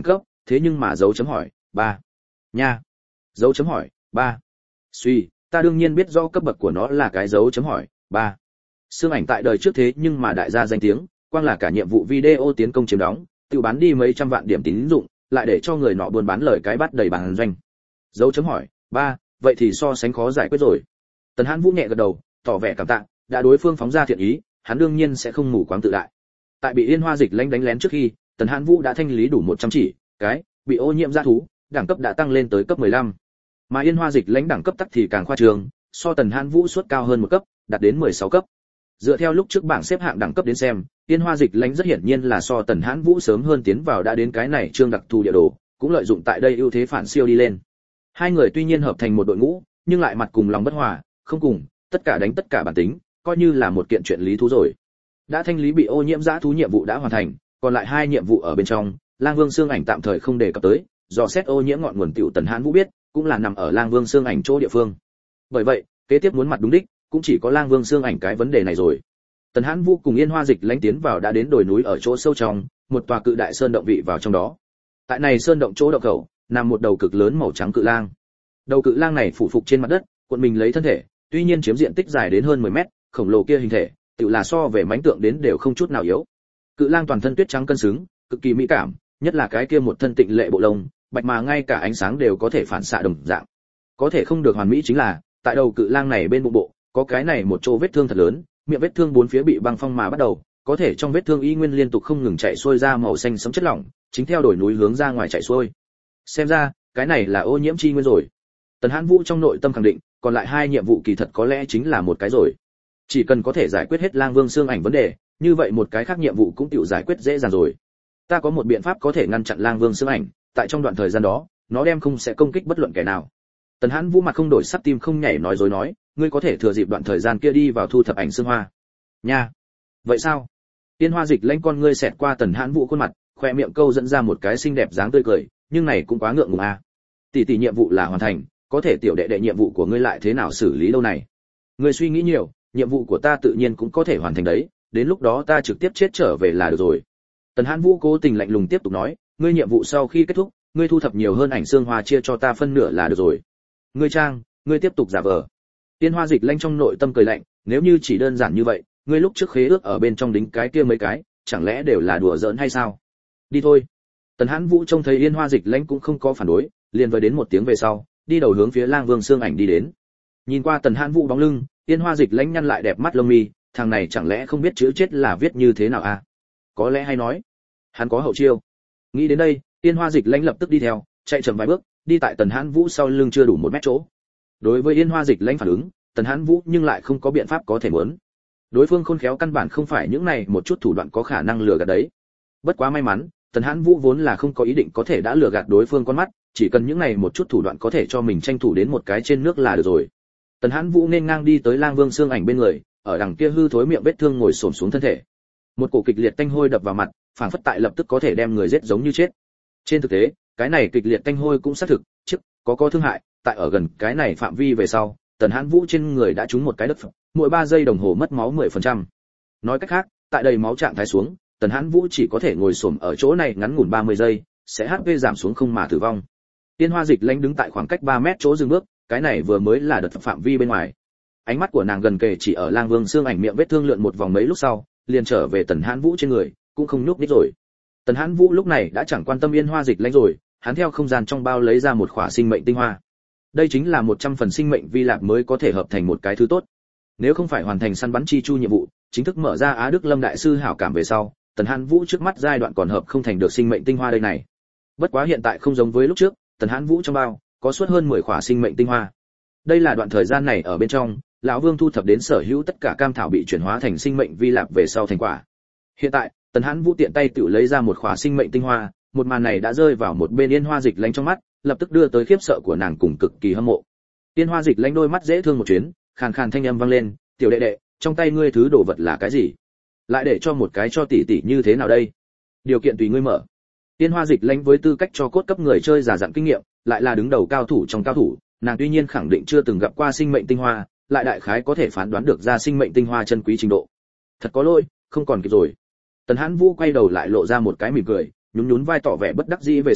thế nhưng mà dấu chấm hỏi, 3. Nha. Dấu chấm hỏi, 3. Suy, ta đương nhiên biết rõ cấp bậc của nó là cái dấu chấm hỏi, 3. Xương ảnh tại đời trước thế nhưng mà đại gia danh tiếng, quang là cả nhiệm vụ video tiến công chiếm đóng, tự bán đi mấy trăm vạn điểm tín dụng, lại để cho người nọ buôn bán lời cái bắt đầy bàn doanh. Dấu chấm hỏi, 3, vậy thì so sánh khó giải quyết rồi. Tần Hãn Vũ nhẹ gật đầu, tỏ vẻ cảm tạ, đã đối phương phóng ra thiện ý, hắn đương nhiên sẽ không mù quáng tự đại. Tại bị Yên Hoa Dịch Lãnh đánh lén trước khi, Tần Hãn Vũ đã thanh lý đủ 100 chỉ, cái bị ô nhiễm dã thú, đẳng cấp đã tăng lên tới cấp 15. Mà Yên Hoa Dịch Lãnh đẳng cấp tắc thì càng khoa trương, so Tần Hãn Vũ suất cao hơn một cấp, đạt đến 16 cấp. Dựa theo lúc trước bảng xếp hạng đẳng cấp đến xem, Yên Hoa Dịch Lãnh rất hiển nhiên là so Tần Hãn Vũ sớm hơn tiến vào đã đến cái này chương đặc thù địa đồ, cũng lợi dụng tại đây ưu thế phản siêu đi lên. Hai người tuy nhiên hợp thành một đội ngũ, nhưng lại mặt cùng lòng bất hòa, không cùng, tất cả đánh tất cả bản tính, coi như là một kiện chuyện lý thú rồi. Đã thanh lý bị ô nhiễm dã thú nhiệm vụ đã hoàn thành, còn lại hai nhiệm vụ ở bên trong, Lang Vương Xương Ảnh tạm thời không đề cập tới, dò xét ô nhiễm ngọn nguồn tiểu Tần Hãn Vũ biết, cũng là nằm ở Lang Vương Xương Ảnh chỗ địa phương. Bởi vậy, kế tiếp muốn mặt đúng đích, cũng chỉ có Lang Vương Xương Ảnh cái vấn đề này rồi. Tần Hãn Vũ cùng Yên Hoa Dịch Lãnh tiến vào đã đến đồi núi ở chỗ sâu trong, một tòa cự đại sơn động vị vào trong đó. Tại này sơn động chỗ động khẩu, nằm một đầu cực lớn màu trắng cự lang. Đầu cự lang này phủ phục trên mặt đất, cuộn mình lấy thân thể, tuy nhiên chiếm diện tích dài đến hơn 10 mét, khổng lồ kia hình thể, tự là so về mãnh tượng đến đều không chút nào yếu. Cự lang toàn thân tuyết trắng cân xứng, cực kỳ mỹ cảm, nhất là cái kia một thân tịnh lệ bộ lông, bạch mà ngay cả ánh sáng đều có thể phản xạ đồng dạng. Có thể không được hoàn mỹ chính là, tại đầu cự lang này bên bụng bộ, có cái này một chỗ vết thương thật lớn, miệng vết thương bốn phía bị băng phong mà bắt đầu, có thể trong vết thương y nguyên liên tục không ngừng chảy xuôi ra màu xanh sẫm chất lỏng, chính theo đồi núi hướng ra ngoài chảy xuôi. Xem ra, cái này là ô nhiễm chi nguyên rồi. Tần Hãn Vũ trong nội tâm khẳng định, còn lại hai nhiệm vụ kỳ thật có lẽ chính là một cái rồi. Chỉ cần có thể giải quyết hết Lang Vương Xương Ảnh vấn đề, như vậy một cái khác nhiệm vụ cũng tự giải quyết dễ dàng rồi. Ta có một biện pháp có thể ngăn chặn Lang Vương Xương Ảnh, tại trong đoạn thời gian đó, nó đem không sẽ công kích bất luận kẻ nào. Tần Hãn Vũ mặt không đổi sắc tim không nhảy nói dối nói, ngươi có thể thừa dịp đoạn thời gian kia đi vào thu thập ảnh xương hoa. Nha. Vậy sao? Tiên Hoa Dịch Lãnh con ngươi xẹt qua Tần Hãn Vũ khuôn mặt, khoe miệng câu dẫn ra một cái xinh đẹp dáng tươi cười, nhưng này cũng quá ngượng ngùng a. Tỷ nhiệm vụ là hoàn thành, có thể tiểu đệ nhiệm vụ của ngươi lại thế nào xử lý đâu này? Ngươi suy nghĩ nhiều, nhiệm vụ của ta tự nhiên cũng có thể hoàn thành đấy, đến lúc đó ta trực tiếp chết trở về là được rồi. Tần Hãn Vũ cố tình lạnh lùng tiếp tục nói, ngươi nhiệm vụ sau khi kết thúc, ngươi thu thập nhiều hơn ảnh xương hoa chia cho ta phân nửa là được rồi. Ngươi trang, ngươi tiếp tục giả vờ. Tiên Hoa Dịch Lãnh trong nội tâm cười lạnh, nếu như chỉ đơn giản như vậy, ngươi lúc trước khế ước ở bên trong đính cái kia mấy cái, chẳng lẽ đều là đùa giỡn hay sao? Đi thôi. Tần Hãn Vũ trông thấy Yên Hoa Dịch Lãnh cũng không có phản đối, liền với đến một tiếng về sau, đi đầu hướng phía Lang Vương Xương Ảnh đi đến. Nhìn qua Tần Hãn Vũ bóng lưng, Yên Hoa Dịch Lãnh nhăn lại đẹp mắt lông mi, thằng này chẳng lẽ không biết chữ chết là viết như thế nào à? Có lẽ hay nói, hắn có hậu chiêu. Nghĩ đến đây, Yên Hoa Dịch Lãnh lập tức đi theo, chạy chậm vài bước, đi tại Tần Hãn Vũ sau lưng chưa đủ 1 mét chỗ. Đối với Yên Hoa Dịch Lãnh phản ứng, Tần Hãn Vũ nhưng lại không có biện pháp có thể muốn. Đối phương khôn khéo căn bản không phải những này một chút thủ đoạn có khả năng lừa gạt đấy. Bất quá may mắn, Tần Hãn Vũ vốn là không có ý định có thể đã lừa gạt đối phương con mắt, chỉ cần những này một chút thủ đoạn có thể cho mình tranh thủ đến một cái trên nước là được rồi. Tần Hãn Vũ nên ngang đi tới Lang Vương Xương Ảnh bên người, ở đằng kia hư thối miệng vết thương ngồi xổm xuống thân thể. Một cổ kịch liệt tanh hôi đập vào mặt, phảng phất tại lập tức có thể đem người giết giống như chết. Trên thực tế, cái này kịch liệt tanh hôi cũng xác thực, chứ có thương hại, tại ở gần cái này phạm vi về sau, Tần Hãn Vũ trên người đã trúng một cái đất phật, mỗi 3 giây đồng hồ mất máu 10%. Nói cách khác, tại đầy máu trạng thái xuống, Tần Hãn Vũ chỉ có thể ngồi xổm ở chỗ này ngắn ngủn 30 giây, sẽ HP giảm xuống không mà tử vong. Tiên Hoa Dịch Lãnh đứng tại khoảng cách 3 mét chỗ dừng bước, cái này vừa mới là đợt phạm vi bên ngoài. Ánh mắt của nàng gần kề chỉ ở Lang Vương Xương Ảnh miệng vết thương lượn một vòng mấy lúc sau, liền trở về Tần Hãn Vũ trên người, cũng không nhúc nhích rồi. Tần Hãn Vũ lúc này đã chẳng quan tâm Yên Hoa Dịch Lãnh rồi, hắn theo không gian trong bao lấy ra một khỏa sinh mệnh tinh hoa. Đây chính là 100 phần sinh mệnh vi lạc mới có thể hợp thành một cái thứ tốt. Nếu không phải hoàn thành săn bắn chi chu nhiệm vụ, chính thức mở ra Á Đức Lâm đại sư hảo cảm về sau, Tần Hãn Vũ trước mắt giai đoạn còn hợp không thành được sinh mệnh tinh hoa đây này. Bất quá hiện tại không giống với lúc trước, Tần Hãn Vũ trong bao có suốt hơn 10 khỏa sinh mệnh tinh hoa. Đây là đoạn thời gian này ở bên trong, lão Vương thu thập đến sở hữu tất cả cam thảo bị chuyển hóa thành sinh mệnh vi lạc về sau thành quả. Hiện tại, Tần Hãn Vũ tiện tay tự lấy ra một khỏa sinh mệnh tinh hoa, một màn này đã rơi vào một bên Yên Hoa Dịch Lãnh trong mắt, lập tức đưa tới khiếp sợ của nàng cùng cực kỳ hâm mộ. Yên Hoa Dịch Lãnh đôi mắt dễ thương một chuyến, khàn khàn thanh âm vang lên, "Tiểu đệ đệ, trong tay ngươi thứ đồ vật là cái gì? Lại để cho một cái cho tỷ tỷ như thế nào đây? Điều kiện tùy ngươi mở." Yên Hoa Dịch Lãnh với tư cách cho cốt cấp người chơi giả dặn kinh nghiệm, lại là đứng đầu cao thủ trong cao thủ, nàng tuy nhiên khẳng định chưa từng gặp qua sinh mệnh tinh hoa, lại đại khái có thể phán đoán được ra sinh mệnh tinh hoa chân quý trình độ. Thật có lỗi, không còn kịp rồi. Tần Hãn Vũ quay đầu lại lộ ra một cái mỉm cười, nhún nhún vai tỏ vẻ bất đắc dĩ về sau,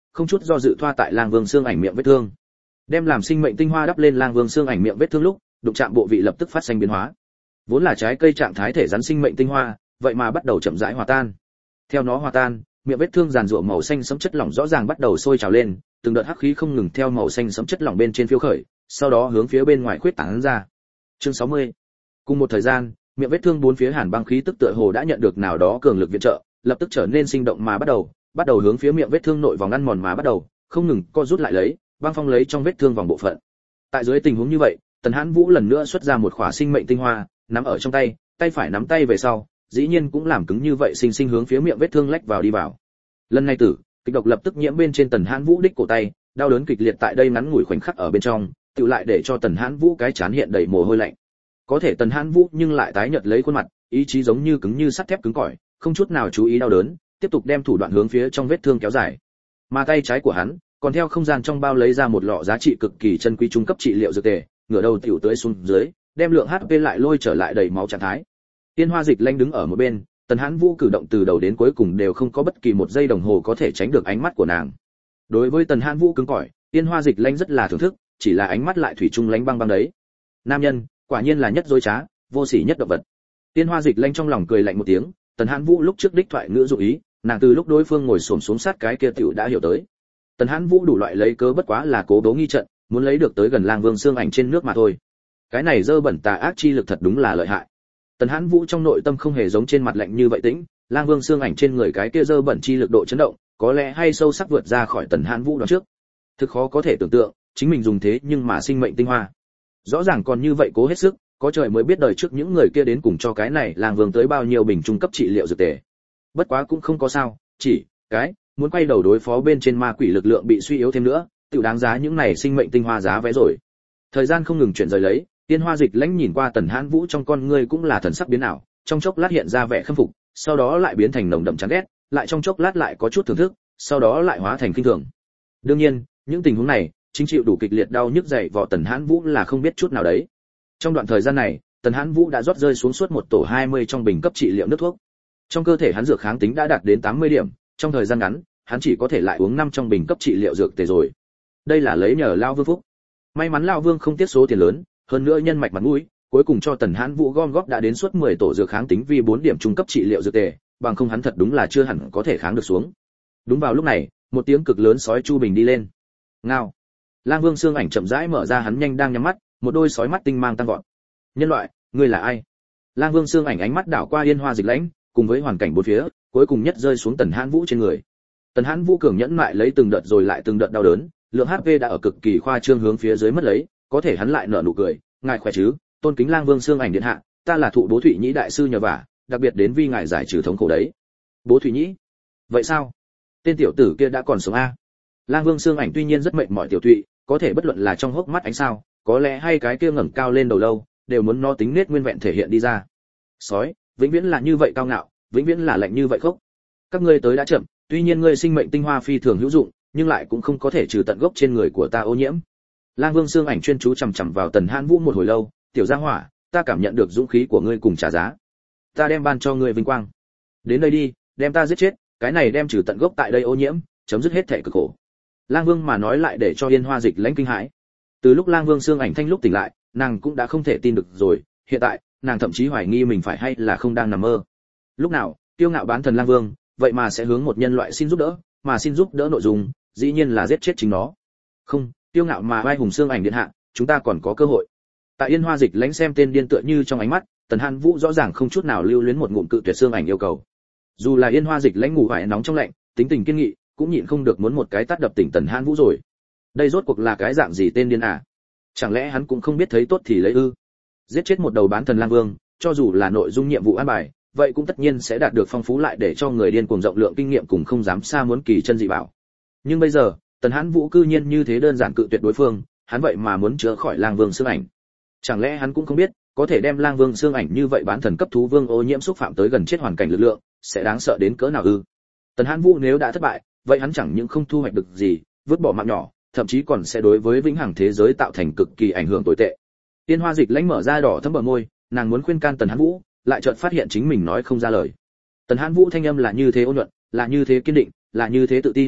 không chút do dự thoa tại Lang Vương Xương Ảnh miệng vết thương. Đem làm sinh mệnh tinh hoa đắp lên Lang Vương Xương Ảnh miệng vết thương lúc, đụng chạm bộ vị lập tức phát sinh biến hóa. Vốn là trái cây trạng thái thể rắn sinh mệnh tinh hoa, vậy mà bắt đầu chậm rãi hòa tan. Theo nó hòa tan, miệng vết thương giàn giụa màu xanh sẫm chất lỏng rõ ràng bắt đầu sôi trào lên, từng đợt hắc khí không ngừng theo màu xanh sẫm chất lỏng bên trên phiêu khởi, sau đó hướng phía bên ngoài khuyết tán ra. Chương 60. Cùng một thời gian, miệng vết thương bốn phía hàn băng khí tức tựa hồ đã nhận được nào đó cường lực viện trợ, lập tức trở nên sinh động mà bắt đầu hướng phía miệng vết thương nội vòng ăn mòn mà bắt đầu, không ngừng co rút lại lấy, băng phong lấy trong vết thương vòng bộ phận. Tại dưới tình huống như vậy, Tần Hãn Vũ lần nữa xuất ra một khỏa sinh mệnh tinh hoa, nắm ở trong tay, tay phải nắm tay về sau, dĩ nhiên cũng làm cứng như vậy sinh sinh hướng phía miệng vết thương lách vào đi vào. Lần này kịch độc lập tức nhiễm bên trên Tần Hãn Vũ đích cổ tay, đau đớn kịch liệt tại đây ngắn ngủi khoảnh khắc ở bên trong, tự lại để cho Tần Hãn Vũ cái chán hiện đầy mồ hôi lạnh. Có thể Tần Hãn Vũ nhưng lại tái nhợt lấy khuôn mặt, ý chí giống như cứng như sắt thép cứng cỏi, không chút nào chú ý đau đớn, tiếp tục đem thủ đoạn hướng phía trong vết thương kéo dài. Mà tay trái của hắn, còn theo không gian trong bao lấy ra một lọ giá trị cực kỳ chân quý trung cấp trị liệu dược tề, ngửa đầu tiểu tới xuống dưới, đem lượng HP lại lôi trở lại đầy máu trạng thái. Tiên Hoa Dịch Lanh đứng ở một bên, Tần Hãn Vũ cử động từ đầu đến cuối cùng đều không có bất kỳ một giây đồng hồ có thể tránh được ánh mắt của nàng. Đối với Tần Hãn Vũ cứng cỏi, Tiên Hoa Dịch Lanh rất là thưởng thức, chỉ là ánh mắt lại thủy chung lánh băng băng đấy. Nam nhân, quả nhiên là nhất dối trá, vô sỉ nhất động vật. Tiên Hoa Dịch Lanh trong lòng cười lạnh một tiếng, Tần Hãn Vũ lúc trước đích thoại ngữ dụ ý, nàng từ lúc đối phương ngồi xổm xuống sát cái kia tiểu đã hiểu tới. Tần Hãn Vũ đủ loại lấy cớ bất quá là cố bố nghi trận, muốn lấy được tới gần Lang Vương Xương Ảnh trên nước mà thôi. Cái này dơ bẩn tà ác chi lực thật đúng là lợi hại. Tần Hãn Vũ trong nội tâm không hề giống trên mặt lạnh như vậy tĩnh, Lang Vương Xương Ảnh trên người cái kia dơ bẩn chi lực độ chấn động, có lẽ hay sâu sắc vượt ra khỏi Tần Hãn Vũ đó trước. Thực khó có thể tưởng tượng, chính mình dùng thế nhưng mà sinh mệnh tinh hoa. Rõ ràng còn như vậy cố hết sức, có trời mới biết đời trước những người kia đến cùng cho cái này Lang Vương tới bao nhiêu bình trung cấp trị liệu dược tề. Bất quá cũng không có sao, chỉ cái muốn quay đầu đối phó bên trên ma quỷ lực lượng bị suy yếu thêm nữa, tự đáng giá những này sinh mệnh tinh hoa giá vé rồi. Thời gian không ngừng chuyển rời lấy, Tiên Hoa Dịch Lãnh nhìn qua Tần Hãn Vũ trong con ngươi cũng là thần sắc biến ảo, trong chốc lát hiện ra vẻ khâm phục, sau đó lại biến thành nồng đậm chán ghét, lại trong chốc lát lại có chút thưởng thức, sau đó lại hóa thành kinh thường. Đương nhiên, những tình huống này, chính chịu đủ kịch liệt đau nhức dày vò Tần Hãn Vũ là không biết chút nào đấy. Trong đoạn thời gian này, Tần Hãn Vũ đã rót rơi xuống suốt một tổ 20 trong bình cấp trị liệu nước thuốc. Trong cơ thể hắn dược kháng tính đã đạt đến 80 điểm, trong thời gian ngắn, hắn chỉ có thể lại uống 5 trong bình cấp trị liệu dược tề rồi. Đây là lấy nhờ Lão Vương phúc. May mắn Lão Vương không tiếc số tiền lớn, hơn nữa nhân mạch mặt mũi, cuối cùng cho Tần Hãn Vũ gom góp đã đến suốt 10 tổ dược kháng tính vì 4 điểm trung cấp trị liệu dược tề, bằng không hắn thật đúng là chưa hẳn có thể kháng được xuống. Đúng vào lúc này, một tiếng cực lớn sói chu bình đi lên. Ngao. Lang Vương Xương Ảnh chậm rãi mở ra hắn nhanh đang nhắm mắt, một đôi sói mắt tinh mang tăng vọt. Nhân loại, ngươi là ai? Lang Vương Xương Ảnh ánh mắt đảo qua Yên Hoa Dịch Lãnh, cùng với hoàn cảnh bốn phía, cuối cùng nhất rơi xuống Tần Hãn Vũ trên người. Tần Hãn Vũ cường nhẫn mại lấy từng đợt rồi lại từng đợt đau đớn, lượng HP đã ở cực kỳ khoa trương hướng phía dưới mất lấy, có thể hắn lại nở nụ cười, ngài khỏe chứ? Tôn kính Lang Vương Xương Ảnh điện hạ, ta là Thụ Bố Thụy Nhĩ đại sư nhờ vả, đặc biệt đến vi ngài giải trừ thống khổ đấy. Bố Thụy Nhĩ? Vậy sao? Tên tiểu tử kia đã còn sống a? Lang Vương Xương Ảnh tuy nhiên rất mệt mỏi tiểu thụy, có thể bất luận là trong hốc mắt ánh sao, có lẽ hay cái kia ngẩng cao lên đầu lâu, đều muốn nó tính nết nguyên vẹn thể hiện đi ra. Sói, vĩnh viễn là như vậy cao ngạo, vĩnh viễn là lạnh như vậy khốc. Các ngươi tới đã chậm, tuy nhiên ngươi sinh mệnh tinh hoa phi thường hữu dụng, nhưng lại cũng không có thể trừ tận gốc trên người của ta ô nhiễm. Lang Vương Xương Ảnh chuyên chú chằm chằm vào Tần Hãn Vũ một hồi lâu, tiểu gia hỏa, ta cảm nhận được dũng khí của ngươi cùng trả giá. Ta đem ban cho ngươi vinh quang. Đến đây đi, đem ta giết chết, cái này đem trừ tận gốc tại đây ô nhiễm, chấm dứt hết thể cực khổ. Lang Vương mà nói lại để cho Yên Hoa Dịch Lãnh kinh hãi. Từ lúc Lang Vương Xương Ảnh thanh lúc tỉnh lại, nàng cũng đã không thể tin được rồi, hiện tại, nàng thậm chí hoài nghi mình phải hay là không đang nằm mơ. Lúc nào, kiêu ngạo bán thần Lang Vương, vậy mà sẽ hướng một nhân loại xin giúp đỡ, mà xin giúp đỡ nội dung, dĩ nhiên là giết chết chính nó. Không, kiêu ngạo mà vai hùng Xương Ảnh điện hạ, chúng ta còn có cơ hội. Tại Yên Hoa Dịch Lãnh xem tên điên tựa như trong ánh mắt, Tần Hãn Vũ rõ ràng không chút nào lưu luyến một ngụm cự tuyệt Xương Ảnh yêu cầu. Dù là Yên Hoa Dịch Lãnh ngủ hoài nóng trong lạnh, tính tình kiên nghị, cũng nhịn không được muốn một cái tát đập tỉnh Tần Hãn Vũ rồi. Đây rốt cuộc là cái dạng gì tên điên à? Chẳng lẽ hắn cũng không biết thấy tốt thì lấy ư? Giết chết một đầu bán thần Lang Vương, cho dù là nội dung nhiệm vụ an bài, vậy cũng tất nhiên sẽ đạt được phong phú lại để cho người điên cuồng rộng lượng kinh nghiệm cùng không dám xa muốn kỳ chân dị bảo. Nhưng bây giờ, Tần Hãn Vũ cư nhiên như thế đơn giản cự tuyệt đối phương, hắn vậy mà muốn chữa khỏi Lang Vương Xương Ảnh. Chẳng lẽ hắn cũng không biết, có thể đem Lang Vương Xương Ảnh như vậy bán thần cấp thú vương ô nhiễm xúc phạm tới gần chết hoàn cảnh lực lượng, sẽ đáng sợ đến cỡ nào ư? Tần Hãn Vũ nếu đã thất bại, vậy hắn chẳng những không thu hoạch được gì, vứt bỏ mạng nhỏ, thậm chí còn sẽ đối với vĩnh hằng thế giới tạo thành cực kỳ ảnh hưởng tồi tệ. Tiên Hoa Dịch Lãnh mở ra đỏ thẫm bờ môi, nàng muốn khuyên can Tần Hãn Vũ, lại chợt phát hiện chính mình nói không ra lời. Tần Hãn Vũ thanh âm là như thế ôn nhuận, là như thế kiên định, là như thế tự tin,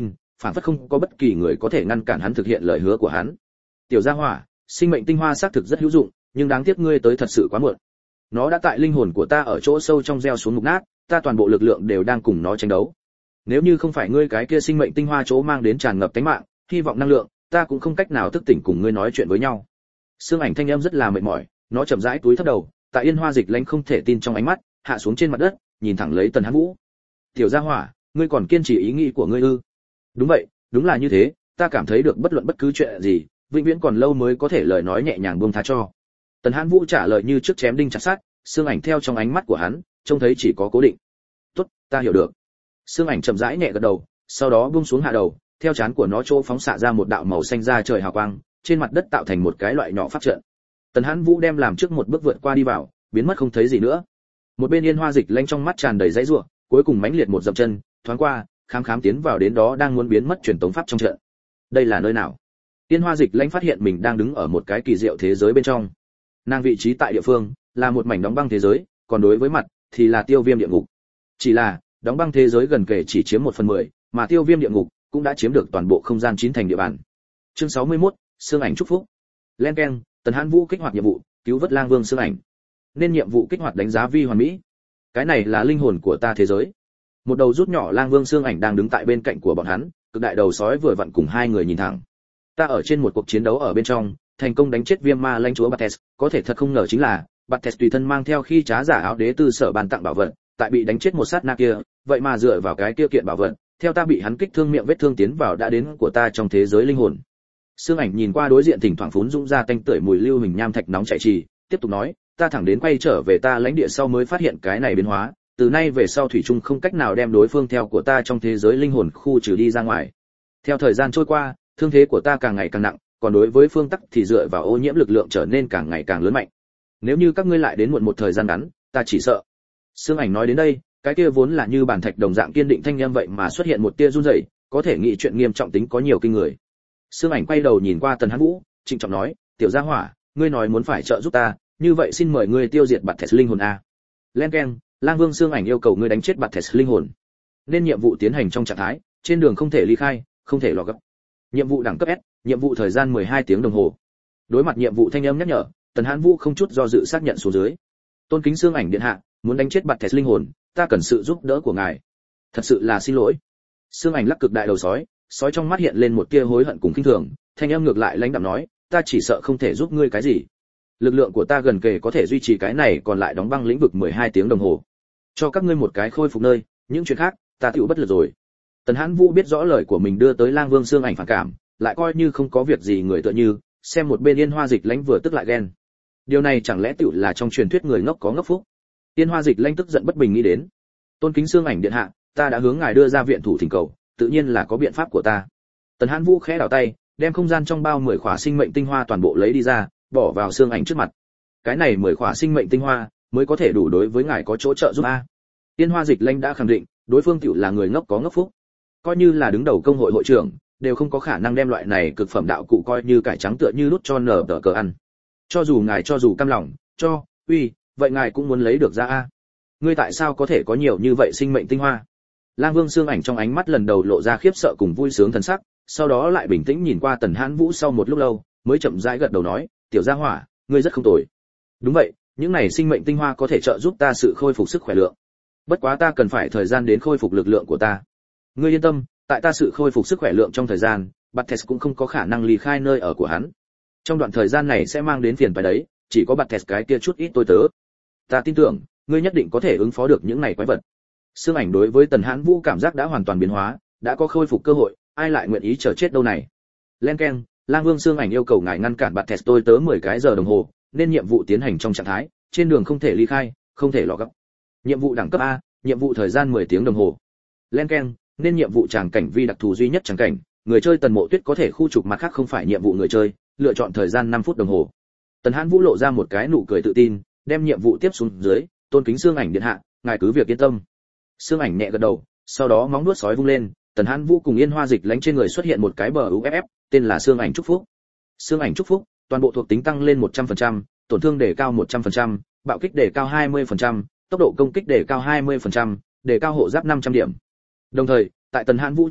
phản phất không có bất kỳ người có thể ngăn cản hắn thực hiện lời hứa của hắn. Tiểu gia hỏa, sinh mệnh tinh hoa xác thực rất hữu dụng, nhưng đáng tiếc ngươi tới thật sự quá muộn. Nó đã tại linh hồn của ta ở chỗ sâu trong gieo xuống mục nát, ta toàn bộ lực lượng đều đang cùng nó tranh đấu. Nếu như không phải ngươi cái kia sinh mệnh tinh hoa chỗ mang đến tràn ngập tánh mạng, hy vọng năng lượng, ta cũng không cách nào thức tỉnh cùng ngươi nói chuyện với nhau. Sương Ảnh thanh âm rất là mệt mỏi, nó chậm rãi túi thấp đầu, tại Yên Hoa Dịch Lãnh không thể tin trong ánh mắt, hạ xuống trên mặt đất, nhìn thẳng lấy Tần Hán Vũ. Tiểu gia hỏa, ngươi còn kiên trì ý nghĩ của ngươi ư? Đúng vậy, đúng là như thế, ta cảm thấy được bất luận bất cứ chuyện gì, vĩnh viễn còn lâu mới có thể lời nói nhẹ nhàng buông tha cho. Tần Hán Vũ trả lời như trước chém đinh chặt sắt, Sương Ảnh theo trong ánh mắt của hắn, trông thấy chỉ có cố định. Tốt, ta hiểu được. Sương Ảnh chậm rãi nhẹ gật đầu, sau đó buông xuống hạ đầu, theo trán của nó chỗ phóng xạ ra một đạo màu xanh da trời hào quang, trên mặt đất tạo thành một cái loại nhỏ pháp trận. Tần Hán Vũ đem làm trước một bước vượt qua đi vào, biến mất không thấy gì nữa. Một bên Yên Hoa Dịch Lãnh trong mắt tràn đầy dãy rủa, cuối cùng mãnh liệt một dậm chân, thoáng qua, khám tiến vào đến đó đang muốn biến mất truyền tống pháp trong trận. Đây là nơi nào? Yên Hoa Dịch Lãnh phát hiện mình đang đứng ở một cái kỳ diệu thế giới bên trong. Nàng vị trí tại địa phương là một mảnh đóng băng thế giới, còn đối với mặt thì là Tiêu Viêm địa ngục. Chỉ là, đóng băng thế giới gần kể chỉ chiếm 1/10, mà Tiêu Viêm địa ngục cũng đã chiếm được toàn bộ không gian chín thành địa bàn. Chương 61, Sương Ảnh chúc phúc. Len keng, Tần Hán Vũ kích hoạt nhiệm vụ, cứu vớt Lang Vương Sương Ảnh. Nên nhiệm vụ kích hoạt đánh giá vi hoàn mỹ. Cái này là linh hồn của ta thế giới. Một đầu rút nhỏ Lang Vương Sương Ảnh đang đứng tại bên cạnh của bọn hắn, cực đại đầu sói vừa vặn cùng hai người nhìn thẳng. Ta ở trên một cuộc chiến đấu ở bên trong, thành công đánh chết Viêm Ma lãnh chúa Bates, có thể thật không ngờ chính là Bates tùy thân mang theo khi trá giả áo đế tư sở ban tặng bảo vật, tại bị đánh chết một sát na kia, vậy mà dựa vào cái kia kiện bảo vật, theo ta bị hắn kích thương miệng vết thương tiến vào đã đến của ta trong thế giới linh hồn. Sương Ảnh nhìn qua đối diện thỉnh thoảng phún dũng ra tanh tưởi mùi lưu hình nham thạch nóng chảy trì, tiếp tục nói, ta thẳng đến quay trở về ta lãnh địa sau mới phát hiện cái này biến hóa, từ nay về sau thủy chung không cách nào đem đối phương theo của ta trong thế giới linh hồn khu trừ đi ra ngoài. Theo thời gian trôi qua, thương thế của ta càng ngày càng nặng, còn đối với phương tắc thì dựa vào ô nhiễm lực lượng trở nên càng ngày càng lớn mạnh. Nếu như các ngươi lại đến muộn một thời gian ngắn, ta chỉ sợ. Sương Ảnh nói đến đây, cái kia vốn là như bản thạch đồng dạng kiên định thanh âm vậy mà xuất hiện một tia run rẩy, có thể nghĩ chuyện nghiêm trọng tính có nhiều kinh người. Sương Ảnh quay đầu nhìn qua Tần Hán Vũ, trịnh trọng nói, tiểu gia hỏa, ngươi nói muốn phải trợ giúp ta, như vậy xin mời ngươi tiêu diệt Bates linh hồn a. Len keng, Lang Vương Sương Ảnh yêu cầu ngươi đánh chết Bates linh hồn. Nên nhiệm vụ tiến hành trong trạng thái, trên đường không thể ly khai, không thể lò gấp. Nhiệm vụ đẳng cấp S, nhiệm vụ thời gian 12 tiếng đồng hồ. Đối mặt nhiệm vụ thanh âm nhắc nhở, Tần Hán Vũ không chút do dự xác nhận xuống dưới. Tôn kính Sương Ảnh điện hạ, muốn đánh chết Bates linh hồn, ta cần sự giúp đỡ của ngài. Thật sự là xin lỗi. Sương Ảnh lắc cực đại đầu sói, sói trong mắt hiện lên một tia hối hận cùng khinh thường, thanh âm ngược lại lãnh đạm nói, ta chỉ sợ không thể giúp ngươi cái gì. Lực lượng của ta gần kề có thể duy trì cái này còn lại đóng băng lĩnh vực 12 tiếng đồng hồ. Cho các ngươi một cái khôi phục nơi, những chuyện khác, ta tựu bất lực rồi. Tần Hán Vũ biết rõ lời của mình đưa tới Lang Vương Sương Ảnh phản cảm, lại coi như không có việc gì người tựa như, xem một bên Yên Hoa Dịch Lãnh vừa tức lại ghen. Điều này chẳng lẽ tựu là trong truyền thuyết người ngốc có ngốc phúc. Yên Hoa Dịch Lãnh tức giận bất bình nghĩ đến. Tôn kính Sương Ảnh điện hạ, ta đã hướng ngài đưa ra viện thủ thỉnh cầu, tự nhiên là có biện pháp của ta. Tần Hán Vũ khẽ đảo tay, đem không gian trong bao 10 khỏa sinh mệnh tinh hoa toàn bộ lấy đi ra, bỏ vào Sương Ảnh trước mặt. Cái này 10 khỏa sinh mệnh tinh hoa mới có thể đủ đối với ngài có chỗ trợ giúp a. Yên Hoa Dịch Lãnh đã khẳng định, đối phương tiểu là người ngốc có ngốc phúc. Coi như là đứng đầu công hội hội trưởng, đều không có khả năng đem loại này cực phẩm đạo cụ coi như cải trắng tựa như nút cho nở tờ cờ ăn. Cho dù cam lòng, cho, vậy ngài cũng muốn lấy được ra a. Ngươi tại sao có thể có nhiều như vậy sinh mệnh tinh hoa? Lang Vương Sương Ảnh trong ánh mắt lần đầu lộ ra khiếp sợ cùng vui sướng thần sắc, sau đó lại bình tĩnh nhìn qua Tần Hán Vũ sau một lúc lâu, mới chậm rãi gật đầu nói, tiểu gia hỏa, ngươi rất không tồi. Đúng vậy, những này sinh mệnh tinh hoa có thể trợ giúp ta sự khôi phục sức khỏe lượng. Bất quá ta cần phải thời gian đến khôi phục lực lượng của ta. Ngươi yên tâm, tại ta sự khôi phục sức khỏe lượng trong thời gian, Bates cũng không có khả năng ly khai nơi ở của hắn. Trong đoạn thời gian này sẽ mang đến phiền phải đấy, chỉ có Bates cái kia chút ít tôi tớ. Ta tin tưởng, ngươi nhất định có thể ứng phó được những này quái vật. Sương Ảnh đối với Tần Hán Vũ cảm giác đã hoàn toàn biến hóa, đã có khôi phục cơ hội, ai lại nguyện ý chờ chết đâu này. Len keng, Lang Vương Sương Ảnh yêu cầu ngài ngăn cản Bates tôi tớ 10 cái giờ đồng hồ, nên nhiệm vụ tiến hành trong trạng thái, trên đường không thể ly khai, không thể lò gấp. Nhiệm vụ đẳng cấp A, nhiệm vụ thời gian 10 tiếng đồng hồ. Len keng, nên nhiệm vụ tràng cảnh vi đặc thù duy nhất tràng cảnh, người chơi Tần Mộ Tuyết có thể khu trục mặt khác không phải nhiệm vụ người chơi, lựa chọn thời gian 5 phút đồng hồ. Tần Hán Vũ lộ ra một cái nụ cười tự tin, đem nhiệm vụ tiếp xuống dưới, tôn kính Sương Ảnh điện hạ, ngài cứ việc yên tâm. Sương Ảnh nhẹ gật đầu, sau đó móng vuốt sói vung lên, Tần Hán Vũ cùng Yên Hoa Dịch Lãnh trên người xuất hiện một cái bờ UFF, tên là Sương Ảnh chúc phúc. Sương Ảnh chúc phúc, toàn bộ thuộc tính tăng lên 100%, tổn thương đề cao 100%, bạo kích đề cao 20%, tốc độ công kích đề cao 20%, đề cao hộ giáp 500 điểm. Đồng thời, tại Tần Hán Vũ trước mặt,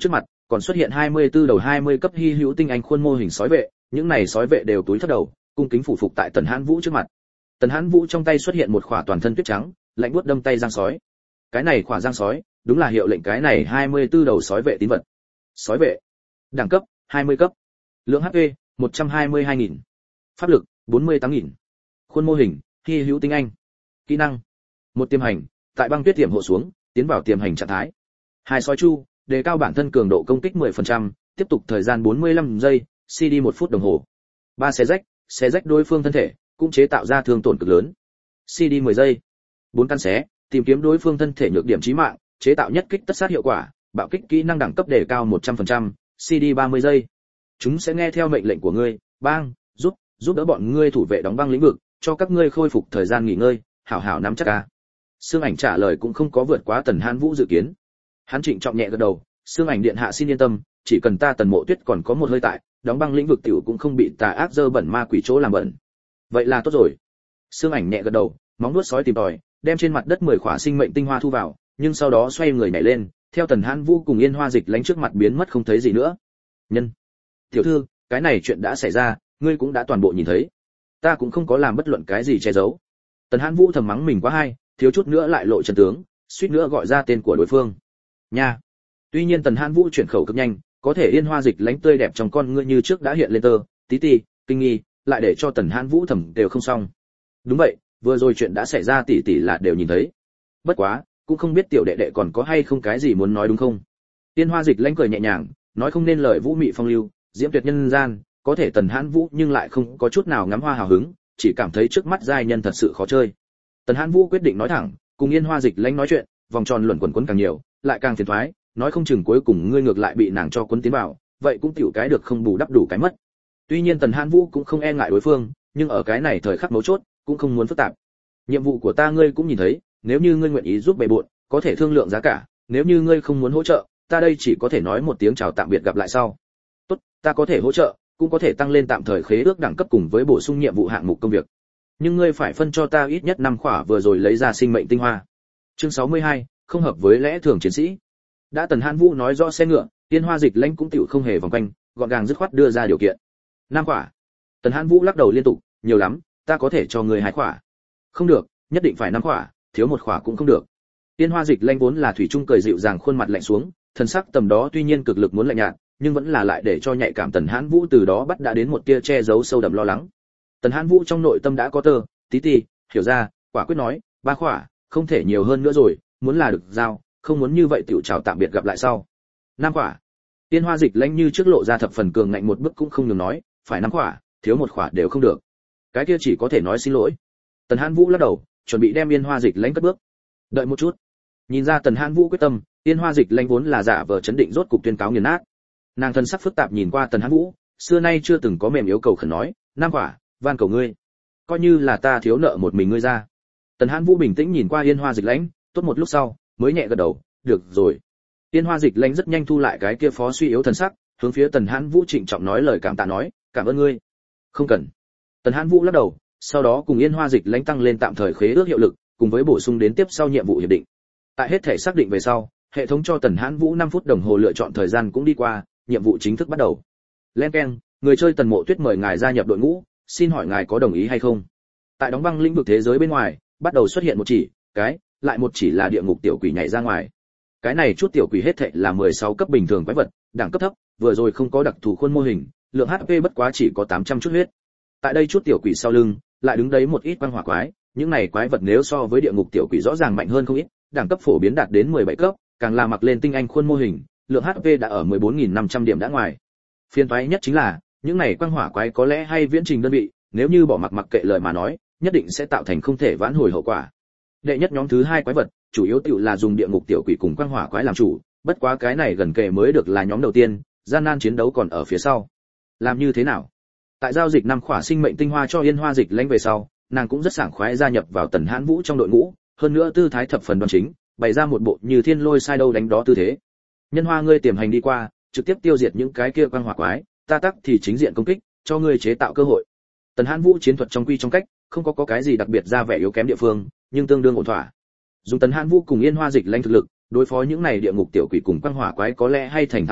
còn xuất hiện 24 đầu 20 cấp hy hữu tinh anh khuôn mô hình sói vệ, những này sói vệ đều túi thấp đầu, cung kính phủ phục tại Tần Hãn Vũ trước mặt. Tần Hãn Vũ trong tay xuất hiện một khỏa toàn thân tuyết trắng, lạnh buốt đâm tay giang sói. Cái này khỏa giang sói, đúng là hiệu lệnh cái này 24 đầu sói vệ tín vật. Sói vệ, đẳng cấp 20 cấp, lượng HP 122.000, pháp lực 48.000, khuôn mô hình hy hữu tinh anh, kỹ năng một tiềm hành, tại băng tuyết tiềm hộ xuống, tiến vào tiềm hành trạng thái. Hai sói chu, đề cao bản thân cường độ công kích 10%, tiếp tục thời gian 45 giây, CD 1 phút đồng hồ. 3 xé rách đối phương thân thể, cũng chế tạo ra thương tổn cực lớn. CD 10 giây. 4 căn xé, tìm kiếm đối phương thân thể nhược điểm chí mạng, chế tạo nhất kích tất sát hiệu quả, bạo kích kỹ năng đẳng cấp đề cao 100%, CD 30 giây. Chúng sẽ nghe theo mệnh lệnh của ngươi, bang, giúp đỡ bọn ngươi thủ vệ đóng băng lĩnh vực, cho các ngươi khôi phục thời gian nghỉ ngơi, hảo hảo nắm chắc a. Sương Ảnh trả lời cũng không có vượt quá Tần Hãn Vũ dự kiến. Hắn trịnh trọng nhẹ gật đầu, Sương Ảnh điện hạ xin yên tâm, chỉ cần ta Tần Mộ Tuyết còn có một hơi tại, đóng băng lĩnh vực tiểu cũng không bị tà ác dơ bẩn ma quỷ chỗ làm bẩn. Vậy là tốt rồi. Sương Ảnh nhẹ gật đầu, móng vuốt sói tìm tòi, đem trên mặt đất 10 khỏa sinh mệnh tinh hoa thu vào, nhưng sau đó xoay người nhảy lên, theo Tần Hãn Vũ cùng Yên Hoa Dịch lánh trước mặt biến mất không thấy gì nữa. Nhân, tiểu thư, cái này chuyện đã xảy ra, ngươi cũng đã toàn bộ nhìn thấy. Ta cũng không có làm bất luận cái gì che giấu. Tần Hãn Vũ thầm mắng mình quá hay, thiếu chút nữa lại lộ chân tướng, suýt nữa gọi ra tên của đối phương. Nha. Tuy nhiên Tần Hãn Vũ chuyển khẩu cực nhanh, có thể Yên Hoa Dịch lánh tươi đẹp trong con ngươi như trước đã hiện lên tơ, tí, kinh nghi, lại để cho Tần Hãn Vũ thầm đều không xong. Đúng vậy, vừa rồi chuyện đã xảy ra tỷ là đều nhìn thấy. Bất quá, cũng không biết tiểu đệ đệ còn có hay không cái gì muốn nói đúng không? Yên Hoa Dịch lánh cười nhẹ nhàng, nói không nên lời vũ mị phong lưu, diễm tuyệt nhân gian, có thể Tần Hãn Vũ nhưng lại không có chút nào ngắm hoa hào hứng, chỉ cảm thấy trước mắt giai nhân thật sự khó chơi. Tần Hãn Vũ quyết định nói thẳng, cùng Yên Hoa Dịch lánh nói chuyện, vòng tròn luẩn quẩn càng nhiều, lại càng phiền toái, nói không chừng cuối cùng ngươi ngược lại bị nàng cho cuốn tiến vào, vậy cũng tiểu cái được không bù đắp đủ cái mất. Tuy nhiên Tần Hãn Vũ cũng không e ngại đối phương, nhưng ở cái này thời khắc mấu chốt, cũng không muốn phức tạp. Nhiệm vụ của ta ngươi cũng nhìn thấy, nếu như ngươi nguyện ý giúp bề bộn, có thể thương lượng giá cả, nếu như ngươi không muốn hỗ trợ, ta đây chỉ có thể nói một tiếng chào tạm biệt gặp lại sau. Tốt, ta có thể hỗ trợ, cũng có thể tăng lên tạm thời khế ước đẳng cấp cùng với bổ sung nhiệm vụ hạng mục công việc. Nhưng ngươi phải phân cho ta ít nhất 5 khỏa vừa rồi lấy ra sinh mệnh tinh hoa. Chương 62, không hợp với lẽ thường chiến sĩ. Đã Tần Hãn Vũ nói rõ xe ngựa, Yên Hoa Dịch lãnh cũng tiểu không hề vòng quanh, gọn gàng dứt khoát đưa ra điều kiện. 5 khỏa. Tần Hãn Vũ lắc đầu liên tục, nhiều lắm, ta có thể cho ngươi 2 khỏa. Không được, nhất định phải 5 khỏa, thiếu 1 khỏa cũng không được. Yên Hoa Dịch lãnh vốn là thủy chung cười dịu dàng khuôn mặt lạnh xuống, thần sắc tầm đó tuy nhiên cực lực muốn lạnh nhạt, nhưng vẫn là lại để cho nhạy cảm Tần Hãn Vũ từ đó bắt đã đến một tia che giấu sâu đậm lo lắng. Tần Hãn Vũ trong nội tâm đã có tơ, tí, hiểu ra, quả quyết nói, 3 khỏa, không thể nhiều hơn nữa rồi, muốn là được giao, không muốn như vậy tiểu chào tạm biệt gặp lại sau. 5 khỏa. Yên Hoa Dịch lãnh như trước lộ ra thập phần cường ngạnh một bước cũng không nhường nói, phải 5 khỏa, thiếu 1 khỏa đều không được. Cái kia chỉ có thể nói xin lỗi. Tần Hãn Vũ lắc đầu, chuẩn bị đem Yên Hoa Dịch lãnh cất bước. Đợi một chút. Nhìn ra Tần Hãn Vũ quyết tâm, Yên Hoa Dịch lãnh vốn là giả vờ chấn định rốt cục tuyên cáo nghiền nát. Nàng thân sắc phức tạp nhìn qua Tần Hãn Vũ, xưa nay chưa từng có mềm yếu cầu khẩn nói, 5 khỏa, van cầu ngươi, coi như là ta thiếu nợ một mình ngươi ra. Tần Hãn Vũ bình tĩnh nhìn qua Yên Hoa Dịch lãnh, tốt một lúc sau, mới nhẹ gật đầu, được rồi. Yên Hoa Dịch lãnh rất nhanh thu lại cái kia phó suy yếu thần sắc, hướng phía Tần Hãn Vũ trịnh trọng nói lời cảm tạ nói, cảm ơn ngươi. Không cần. Tần Hãn Vũ lắc đầu, sau đó cùng Yên Hoa Dịch lãnh tăng lên tạm thời khế ước hiệu lực, cùng với bổ sung đến tiếp sau nhiệm vụ hiệp định. Tại hết thể xác định về sau, hệ thống cho Tần Hãn Vũ 5 phút đồng hồ lựa chọn thời gian cũng đi qua, nhiệm vụ chính thức bắt đầu. Lên keng, người chơi Tần Mộ Tuyết mời ngài gia nhập đội ngũ, xin hỏi ngài có đồng ý hay không? Tại đóng băng lĩnh vực thế giới bên ngoài, bắt đầu xuất hiện một chỉ, lại một chỉ là địa ngục tiểu quỷ nhảy ra ngoài. Cái này chút tiểu quỷ hết thảy là 16 cấp bình thường quái vật, đẳng cấp thấp, vừa rồi không có đặc thù khuôn mô hình, lượng HP bất quá chỉ có 800 chút huyết. Tại đây chút tiểu quỷ sau lưng, lại đứng đấy một ít quang hỏa quái, những này quái vật nếu so với địa ngục tiểu quỷ rõ ràng mạnh hơn không ít, đẳng cấp phổ biến đạt đến 17 cấp, càng là mặc lên tinh anh khuôn mô hình, lượng HP đã ở 14.500 điểm đã ngoài. Phiên toái nhất chính là, những này quang hỏa quái có lẽ hay viễn trình đơn vị, nếu như bỏ mặc kệ lời mà nói, nhất định sẽ tạo thành không thể vãn hồi hậu quả. Đệ nhất nhóm thứ 2 quái vật, chủ yếu tiểu là dùng địa ngục tiểu quỷ cùng quang hỏa quái làm chủ, bất quá cái này gần kề mới được là nhóm đầu tiên, gian nan chiến đấu còn ở phía sau. Làm như thế nào? Tại giao dịch 5 khỏa sinh mệnh tinh hoa cho Yên Hoa Dịch lãnh về sau, nàng cũng rất sảng khoái gia nhập vào Tần Hãn Vũ trong đội ngũ, hơn nữa tư thái thập phần đoan chính, bày ra một bộ như thiên lôi sai đâu đánh đó tư thế. Nhân Hoa ngươi tiềm hành đi qua, trực tiếp tiêu diệt những cái kia quang hỏa quái, ta tắc thì chính diện công kích, cho ngươi chế tạo cơ hội. Tần Hãn Vũ chiến thuật trong quy trong cách, không có cái gì đặc biệt ra vẻ yếu kém địa phương, nhưng tương đương ổn thỏa. Dùng Tần Hãn Vũ cùng Yên Hoa Dịch lãnh thực lực, đối phó những này địa ngục tiểu quỷ cùng quang hỏa quái có lẽ hay thành thạo đấy,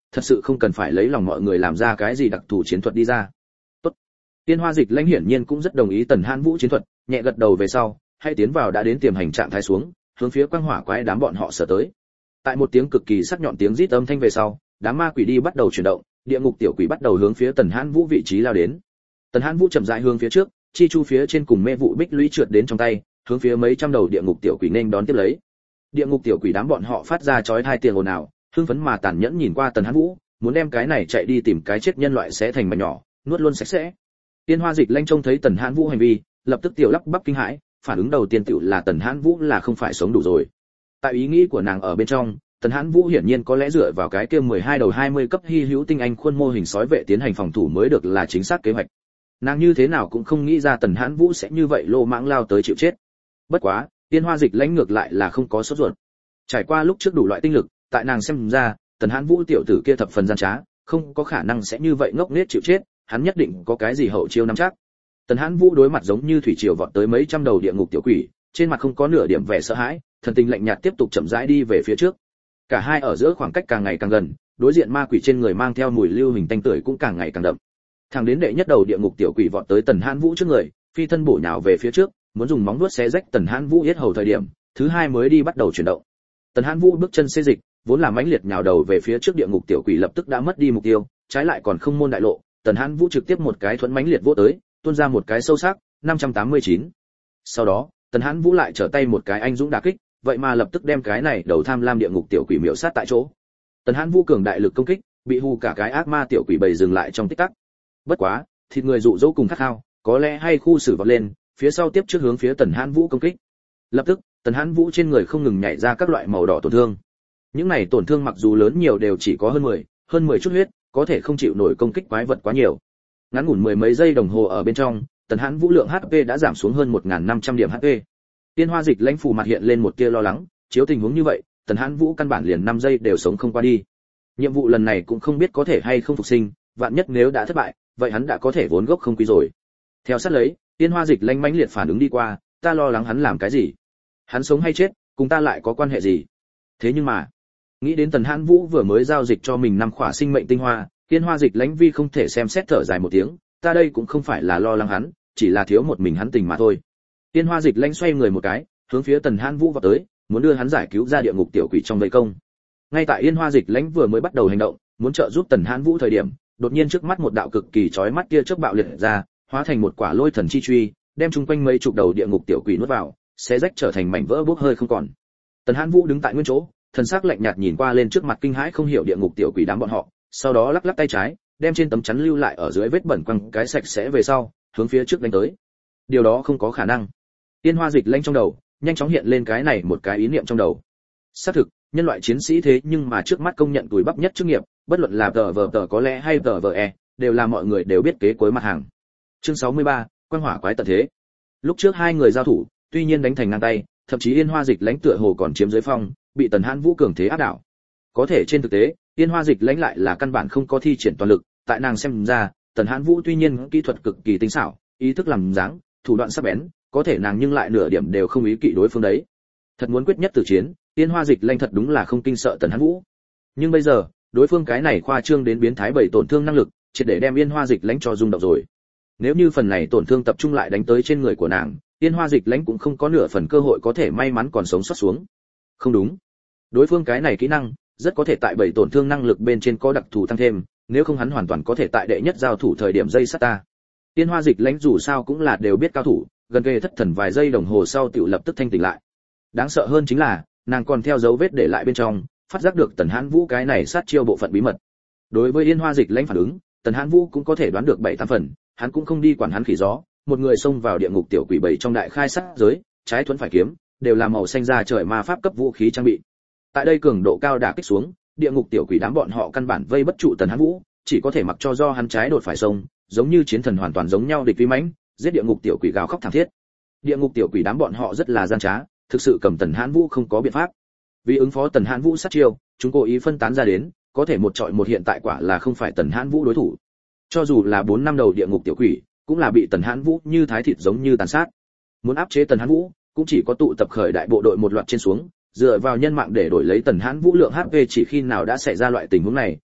thật sự không cần phải lấy lòng mọi người làm ra cái gì đặc thù chiến thuật đi ra. Tốt. Tiên Hoa Dịch Lãnh hiển nhiên cũng rất đồng ý Tần Hãn Vũ chiến thuật, nhẹ gật đầu về sau, hay tiến vào đã đến tiềm hành trạng thái xuống, hướng phía quang hỏa quái đám bọn họ sở tới. Tại một tiếng cực kỳ sắc nhọn tiếng rít âm thanh về sau, đám ma quỷ đi bắt đầu chuyển động, địa ngục tiểu quỷ bắt đầu hướng phía Tần Hãn Vũ vị trí lao đến. Tần Hãn Vũ chậm rãi hướng phía trước, chi chu phía trên cùng mê vụ bích lũy trượt đến trong tay, hướng phía mấy trăm đầu địa ngục tiểu quỷ nên đón tiếp lấy. Địa ngục tiểu quỷ đám bọn họ phát ra chói tai tiếng ồn ào, hưng phấn mà tàn nhẫn nhìn qua Tần Hãn Vũ, muốn đem cái này chạy đi tìm cái chết nhân loại xé thành mảnh nhỏ, nuốt luôn sạch sẽ. Tiên Hoa Dịch Lãnh trông thấy Tần Hãn Vũ hành vi, lập tức tiểu lắp bắp kinh hãi, phản ứng đầu tiên tựu là Tần Hãn Vũ là không phải sống đủ rồi. Tại ý nghĩ của nàng ở bên trong, Tần Hãn Vũ hiển nhiên có lẽ dựa vào cái kia 12 đầu 20 cấp hy hữu tinh anh khuôn mô hình sói vệ tiến hành phòng thủ mới được là chính xác kế hoạch. Nàng như thế nào cũng không nghĩ ra Tần Hãn Vũ sẽ như vậy lô mãng lao tới chịu chết. Bất quá, Tiên Hoa Dịch Lãnh ngược lại là không có sốt ruột. Trải qua lúc trước đủ loại tinh lực, tại nàng xem ra, Tần Hãn Vũ tiểu tử kia thập phần gian trá, không có khả năng sẽ như vậy ngốc nghếch chịu chết, hắn nhất định có cái gì hậu chiêu nắm chắc. Tần Hãn Vũ đối mặt giống như thủy triều vọt tới mấy trăm đầu địa ngục tiểu quỷ, trên mặt không có nửa điểm vẻ sợ hãi, thần tình lạnh nhạt tiếp tục chậm rãi đi về phía trước. Cả hai ở giữa khoảng cách càng ngày càng gần, đối diện ma quỷ trên người mang theo mùi lưu hình tanh tưởi cũng càng ngày càng đậm. Thẳng đến đệ nhất đầu địa ngục tiểu quỷ vọt tới Tần Hãn Vũ trước người, phi thân bổ nhào về phía trước, muốn dùng móng vuốt xé rách Tần Hãn Vũ yết hầu thời điểm, thứ hai mới đi bắt đầu chuyển động. Tần Hãn Vũ bước chân xê dịch, vốn là mãnh liệt nhào đầu về phía trước địa ngục tiểu quỷ lập tức đã mất đi mục tiêu, trái lại còn không môn đại lộ, Tần Hãn Vũ trực tiếp một cái thuẫn mãnh liệt vỗ tới, tuôn ra một cái sâu sắc, 589. Sau đó, Tần Hãn Vũ lại trở tay một cái anh dũng đả kích, vậy mà lập tức đem cái này đầu tham lam địa ngục tiểu quỷ miểu sát tại chỗ. Tần Hãn Vũ cường đại lực công kích, bị hù cả cái ác ma tiểu quỷ bầy dừng lại trong tích tắc. Bất quá, thịt người dụ dỗ cùng khát khao, có lẽ hay khu xử vọt lên, phía sau tiếp trước hướng phía Tần Hãn Vũ công kích. Lập tức, Tần Hãn Vũ trên người không ngừng nhảy ra các loại màu đỏ tổn thương. Những này tổn thương mặc dù lớn nhiều đều chỉ có hơn 10 chút huyết, có thể không chịu nổi công kích quái vật quá nhiều. Ngắn ngủn mười mấy giây đồng hồ ở bên trong, Tần Hãn Vũ lượng HP đã giảm xuống hơn 1500 điểm HP. Tiên Hoa Dịch Lãnh phủ mặt hiện lên một tia lo lắng, chiếu tình huống như vậy, Tần Hãn Vũ căn bản liền 5 giây đều sống không qua đi. Nhiệm vụ lần này cũng không biết có thể hay không phục sinh, vạn nhất nếu đã thất bại, vậy hắn đã có thể vốn gốc không quý rồi. Theo sát lấy, Tiên Hoa Dịch Lãnh mãnh liệt phản ứng đi qua, ta lo lắng hắn làm cái gì? Hắn sống hay chết, cùng ta lại có quan hệ gì? Thế nhưng mà, nghĩ đến Tần Hãn Vũ vừa mới giao dịch cho mình 5 khỏa sinh mệnh tinh hoa, Tiên Hoa Dịch Lãnh vi không thể xem xét thở dài một tiếng, ta đây cũng không phải là lo lắng hắn, chỉ là thiếu một mình hắn tình mà thôi. Tiên Hoa Dịch Lãnh xoay người một cái, hướng phía Tần Hãn Vũ vào tới, muốn đưa hắn giải cứu ra địa ngục tiểu quỷ trong vây công. Ngay tại Yên Hoa Dịch Lãnh vừa mới bắt đầu hành động, muốn trợ giúp Tần Hãn Vũ thời điểm, đột nhiên trước mắt một đạo cực kỳ chói mắt kia chớp bạo liệt ra, hóa thành một quả lôi thần chi truy, đem chung quanh mấy chục đầu địa ngục tiểu quỷ nuốt vào, xé rách trở thành mảnh vỡ bốc hơi không còn. Tần Hãn Vũ đứng tại nguyên chỗ, thần sắc lạnh nhạt nhìn qua lên trước mặt kinh hãi không hiểu địa ngục tiểu quỷ đám bọn họ, sau đó lắc lắc tay trái, đem trên tấm chắn lưu lại ở dưới vết bẩn quăng cái sạch sẽ về sau, hướng phía trước đánh tới. Điều đó không có khả năng. Tiên Hoa Dịch Lãnh trong đầu nhanh chóng hiện lên cái này một cái ý niệm trong đầu. Xác thực, nhân loại chiến sĩ thế nhưng mà trước mắt công nhận tuổi bắp nhất chức nghiệp, bất luận là tờ có lẽ hay tờ đều là mọi người đều biết kế cuối mặt hàng. Chương 63, Quang Hỏa Quái tận thế. Lúc trước hai người giao thủ, tuy nhiên đánh thành ngang tay, thậm chí Yên Hoa Dịch Lãnh tựa hồ còn chiếm dưới phong, bị Tần Hãn Vũ cường thế áp đảo. Có thể trên thực tế, Yên Hoa Dịch Lãnh lại là căn bản không có thi triển toàn lực, tại nàng xem ra, Tần Hãn Vũ tuy nhiên kỹ thuật cực kỳ tinh xảo, ý thức làm dáng, thủ đoạn sắc bén, có thể nàng nhưng lại nửa điểm đều không ý kỵ đối phương đấy. Thật muốn quyết nhất tử chiến, Yên Hoa Dịch Lãnh thật đúng là không kinh sợ Tần Hãn Vũ. Nhưng bây giờ, đối phương cái này khoa trương đến biến thái bảy tổn thương năng lực, triệt để đem Yên Hoa Dịch Lãnh cho rung động rồi. Nếu như phần này tổn thương tập trung lại đánh tới trên người của nàng, Yên Hoa Dịch Lãnh cũng không có nửa phần cơ hội có thể may mắn còn sống sót xuống. Không đúng, đối phương cái này kỹ năng rất có thể tại bảy tổn thương năng lực bên trên có đặc thù tăng thêm, nếu không hắn hoàn toàn có thể tại đệ nhất giao thủ thời điểm dây sát ta. Yên Hoa Dịch Lãnh dù sao cũng là đều biết cao thủ, gần kề thất thần vài giây đồng hồ sau tiểu lập tức thanh tỉnh lại. Đáng sợ hơn chính là, nàng còn theo dấu vết để lại bên trong, phát giác được Tần Hãn Vũ cái này sát chiêu bộ phận bí mật. Đối với Yên Hoa Dịch Lãnh phản ứng, Tần Hãn Vũ cũng có thể đoán được 7-8 phần, hắn cũng không đi quản hắn khỉ gió, một người xông vào địa ngục tiểu quỷ bảy trong đại khai sát giới, trái thuẫn phải kiếm, đều là màu xanh da trời ma pháp cấp vũ khí trang bị. Tại đây cường độ cao đả kích xuống, địa ngục tiểu quỷ đám bọn họ căn bản vây bất trụ Tần Hãn Vũ, chỉ có thể mặc cho do hắn trái đột phải xông, giống như chiến thần hoàn toàn giống nhau địch vi mãnh, giết địa ngục tiểu quỷ gào khóc thảm thiết. Địa ngục tiểu quỷ đám bọn họ rất là gian trá, thực sự cầm Tần Hãn Vũ không có biện pháp. Vì ứng phó Tần Hãn Vũ sát chiêu, chúng cố ý phân tán ra đến, có thể một trọi một hiện tại quả là không phải Tần Hãn Vũ đối thủ. Cho dù là 4 năm đầu địa ngục tiểu quỷ, cũng là bị Tần Hãn Vũ như thái thịt giống như tàn sát. Muốn áp chế Tần Hãn Vũ, cũng chỉ có tụ tập khởi đại bộ đội một loạt trên xuống, dựa vào nhân mạng để đổi lấy Tần Hãn Vũ lượng HP chỉ khi nào đã xảy ra loại tình huống này,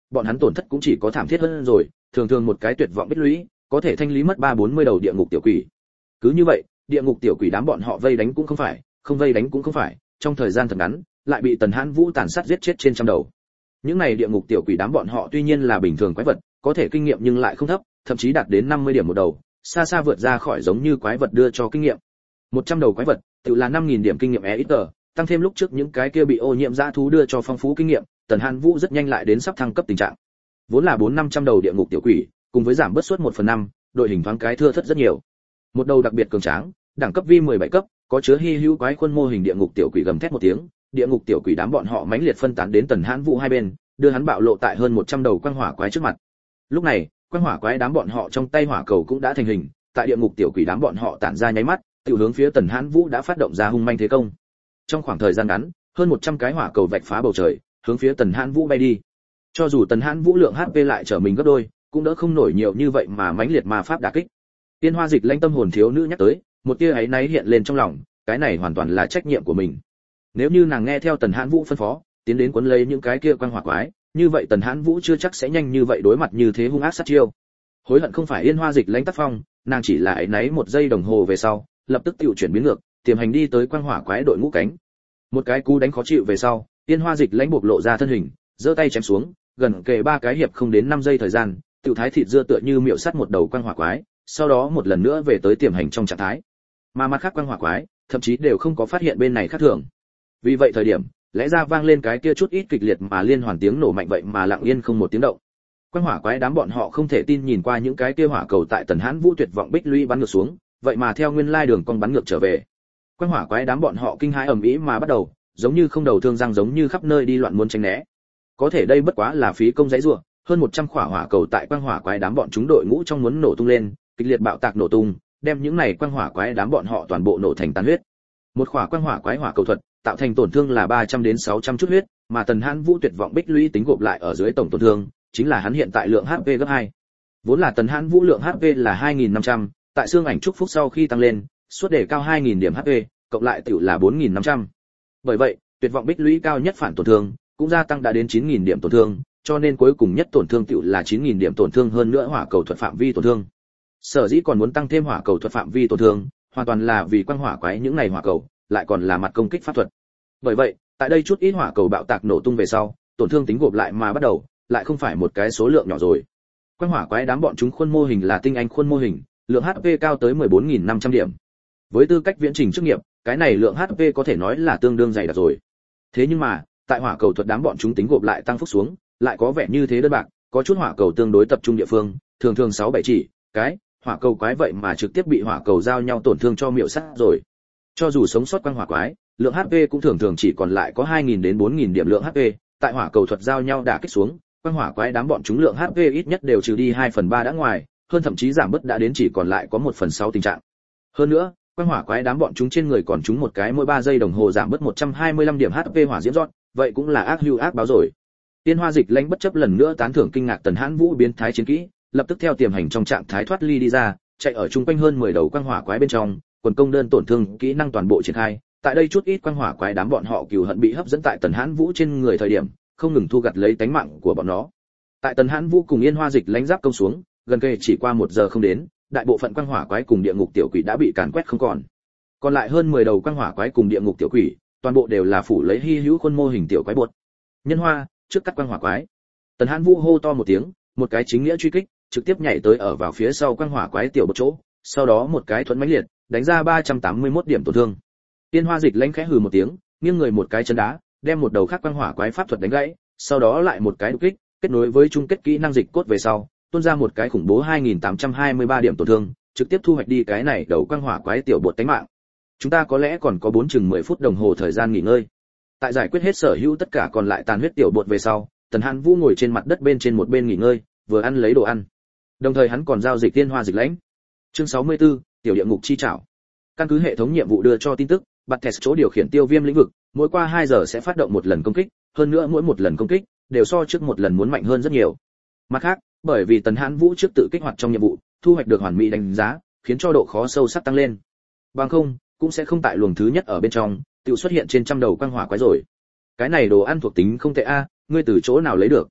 bọn hắn tổn thất cũng chỉ có thảm thiết hơn rồi, thường thường một cái tuyệt vọng bích lũy, có thể thanh lý mất 3-40 đầu địa ngục tiểu quỷ. Cứ như vậy, địa ngục tiểu quỷ đám bọn họ vây đánh cũng không phải, không vây đánh cũng không phải, trong thời gian thật ngắn, lại bị Tần Hãn Vũ tàn sát giết chết trên trăm đầu. Những này địa ngục tiểu quỷ đám bọn họ tuy nhiên là bình thường quái vật, có thể kinh nghiệm nhưng lại không thấp, thậm chí đạt đến 50 điểm một đầu, xa xa vượt ra khỏi giống như quái vật đưa cho kinh nghiệm. 100 đầu quái vật, tự là 5000 điểm kinh nghiệm EXP, tăng thêm lúc trước những cái kia bị ô nhiễm dã thú đưa cho phong phú kinh nghiệm, Tần Hãn Vũ rất nhanh lại đến sắp thăng cấp tình trạng. Vốn là 400-500 đầu địa ngục tiểu quỷ, cùng với giảm bớt suất 1/5, đội hình thoáng cái thưa thớt rất nhiều. Một đầu đặc biệt cường tráng, đẳng cấp vi 17 cấp, có chứa hy hữu quái khuôn mô hình địa ngục tiểu quỷ gầm thét một tiếng, địa ngục tiểu quỷ đám bọn họ mãnh liệt phân tán đến Tần Hãn Vũ hai bên, đưa hắn bạo lộ tại hơn 100 đầu quang hỏa quái trước mặt. Lúc này, quang hỏa quái đám bọn họ trong tay hỏa cầu cũng đã thành hình, tại địa ngục tiểu quỷ đám bọn họ tản ra nháy mắt, tiểu hướng phía Tần Hãn Vũ đã phát động ra hung manh thế công. Trong khoảng thời gian ngắn, hơn 100 cái hỏa cầu vạch phá bầu trời, hướng phía Tần Hãn Vũ bay đi. Cho dù Tần Hãn Vũ lượng HP lại trở mình gấp đôi, cũng đỡ không nổi nhiều như vậy mà mãnh liệt ma pháp đả kích. Tiên Hoa Dịch Lãnh tâm hồn thiếu nữ nhắc tới, một tia áy náy hiện lên trong lòng, cái này hoàn toàn là trách nhiệm của mình. Nếu như nàng nghe theo Tần Hãn Vũ phân phó, tiến đến cuốn lấy những cái kia quang hỏa quái, như vậy Tần Hãn Vũ chưa chắc sẽ nhanh như vậy đối mặt như thế hung ác sát chiêu. Hối hận không phải Yên Hoa Dịch Lãnh tác phong, nàng chỉ là áy náy một giây đồng hồ về sau, lập tức tiểu chuyển biến ngược, tiềm hành đi tới quang hỏa quái đội ngũ cánh. Một cái cú đánh khó chịu về sau, Yên Hoa Dịch Lãnh bộc lộ ra thân hình, giơ tay chém xuống, gần kề 3 cái hiệp không đến 5 giây thời gian, tiểu thái thịt dưa tựa như miệu sắt một đầu quang hỏa quái, sau đó một lần nữa về tới tiềm hành trong trạng thái. Mà mặt khác quang hỏa quái, thậm chí đều không có phát hiện bên này khác thường. Vì vậy thời điểm, lẽ ra vang lên cái kia chút ít kịch liệt mà liên hoàn tiếng nổ mạnh vậy mà lặng yên không một tiếng động. Quang hỏa quái đám bọn họ không thể tin nhìn qua những cái kia hỏa cầu tại Tần Hãn Vũ tuyệt vọng bích lũy bắn ngược xuống, vậy mà theo nguyên lai đường cong bắn ngược trở về. Quang hỏa quái đám bọn họ kinh hãi ầm ĩ mà bắt đầu, giống như không đầu thương răng giống như khắp nơi đi loạn muốn tránh né. Có thể đây bất quá là phí công dãy rủa, hơn 100 quả hỏa cầu tại quang hỏa quái đám bọn chúng đội ngũ trong muốn nổ tung lên, kịch liệt bạo tạc nổ tung, đem những này quang hỏa quái đám bọn họ toàn bộ nổ thành tan huyết. Một quả quang hỏa quái hỏa cầu thuật, tạo thành tổn thương là 300 đến 600 chút huyết, mà Tần Hãn Vũ tuyệt vọng bích lũy tính gộp lại ở dưới tổng tổn thương, chính là hắn hiện tại lượng HP gấp 2. Vốn là Tần Hãn Vũ lượng HP là 2500, tại xương ảnh chúc phúc sau khi tăng lên, suốt đề cao 2000 điểm HP, cộng lại tiểu là 4500. Bởi vậy, tuyệt vọng bích lũy cao nhất phản tổn thương cũng gia tăng đã đến 9000 điểm tổn thương, cho nên cuối cùng nhất tổn thương tiểu là 9000 điểm tổn thương hơn nữa hỏa cầu thuật phạm vi tổn thương. Sở dĩ còn muốn tăng thêm hỏa cầu thuật phạm vi tổn thương, hoàn toàn là vì quang hỏa quái những này hỏa cầu, lại còn là mặt công kích pháp thuật. Bởi vậy, tại đây chút ít hỏa cầu bạo tạc nổ tung về sau, tổn thương tính gộp lại mà bắt đầu, lại không phải một cái số lượng nhỏ rồi. Quang hỏa quái đám bọn chúng khuôn mô hình là tinh anh khuôn mô hình, lượng HP cao tới 14500 điểm. Với tư cách viễn trình chức nghiệp, cái này lượng HP có thể nói là tương đương dày đặc rồi. Thế nhưng mà, tại hỏa cầu thuật đám bọn chúng tính gộp lại tăng phúc xuống, lại có vẻ như thế đơn bạc, có chút hỏa cầu tương đối tập trung địa phương, thường thường 6-7 chỉ, cái hỏa cầu quái vậy mà trực tiếp bị hỏa cầu giao nhau tổn thương cho miệu sát rồi. Cho dù sống sót quang hỏa quái, lượng HP cũng thường thường chỉ còn lại có 2000 đến 4000 điểm lượng HP, tại hỏa cầu thuật giao nhau đả kích xuống, quang hỏa quái đám bọn chúng lượng HP ít nhất đều trừ đi 2/3 đã ngoài, hơn thậm chí giảm bớt đã đến chỉ còn lại có 1/6 tình trạng. Hơn nữa, quang hỏa quái đám bọn chúng trên người còn chúng một cái mỗi 3 giây đồng hồ giảm bớt 125 điểm HP hỏa diễm rót, vậy cũng là ác hưu ác báo rồi. Tiên Hoa Dịch Lãnh bất chấp lần nữa tán thưởng kinh ngạc Tần Hãn Vũ biến thái chiến kỹ, lập tức theo tiềm hành trong trạng thái thoát ly đi ra, chạy ở chung quanh hơn 10 đầu quang hỏa quái bên trong, quần công đơn tổn thương kỹ năng toàn bộ triển khai. Tại đây chút ít quang hỏa quái đám bọn họ cừu hận bị hấp dẫn tại Tần Hãn Vũ trên người thời điểm, không ngừng thu gặt lấy tánh mạng của bọn nó. Tại Tần Hãn Vũ cùng Yên Hoa Dịch Lãnh giáp công xuống, gần kề chỉ qua 1 giờ không đến, đại bộ phận quang hỏa quái cùng địa ngục tiểu quỷ đã bị càn quét không còn. Còn lại hơn 10 đầu quang hỏa quái cùng địa ngục tiểu quỷ, toàn bộ đều là phủ lấy hy hữu khuôn mô hình tiểu quái bột. Nhân Hoa, trước cắt quang hỏa quái. Tần Hãn Vũ hô to một tiếng, một cái chính nghĩa truy kích, trực tiếp nhảy tới ở vào phía sau quang hỏa quái tiểu bột chỗ, sau đó một cái thuẫn mãnh liệt, đánh ra 381 điểm tổn thương. Tiên Hoa Dịch Lãnh khẽ hừ một tiếng, nghiêng người một cái chân đá, đem một đầu khác quang hỏa quái pháp thuật đánh gãy, sau đó lại một cái đục kích, kết nối với chung kết kỹ năng dịch cốt về sau, tuôn ra một cái khủng bố 2823 điểm tổn thương, trực tiếp thu hoạch đi cái này đầu quang hỏa quái tiểu bột tánh mạng. Chúng ta có lẽ còn có 4 chừng 10 phút đồng hồ thời gian nghỉ ngơi. Tại giải quyết hết sở hữu tất cả còn lại tàn huyết tiểu bột về sau, Tần Hãn Vũ ngồi trên mặt đất bên trên một bên nghỉ ngơi, vừa ăn lấy đồ ăn. Đồng thời hắn còn giao dịch Tiên Hoa Dịch Lãnh. Chương 64, tiểu địa ngục chi trảo. Căn cứ hệ thống nhiệm vụ đưa cho tin tức, bật test chỗ điều khiển tiêu viêm lĩnh vực, mỗi qua 2 giờ sẽ phát động một lần công kích, hơn nữa mỗi một lần công kích đều so trước một lần muốn mạnh hơn rất nhiều. Mặt khác, bởi vì Tần Hãn Vũ trước tự kích hoạt trong nhiệm vụ, thu hoạch được hoàn mỹ đánh giá, khiến cho độ khó sâu sắc tăng lên. Bằng không, cũng sẽ không tại luồng thứ nhất ở bên trong, tự xuất hiện trên trăm đầu quang hỏa quái rồi. Cái này đồ ăn thuộc tính không tệ a, ngươi từ chỗ nào lấy được?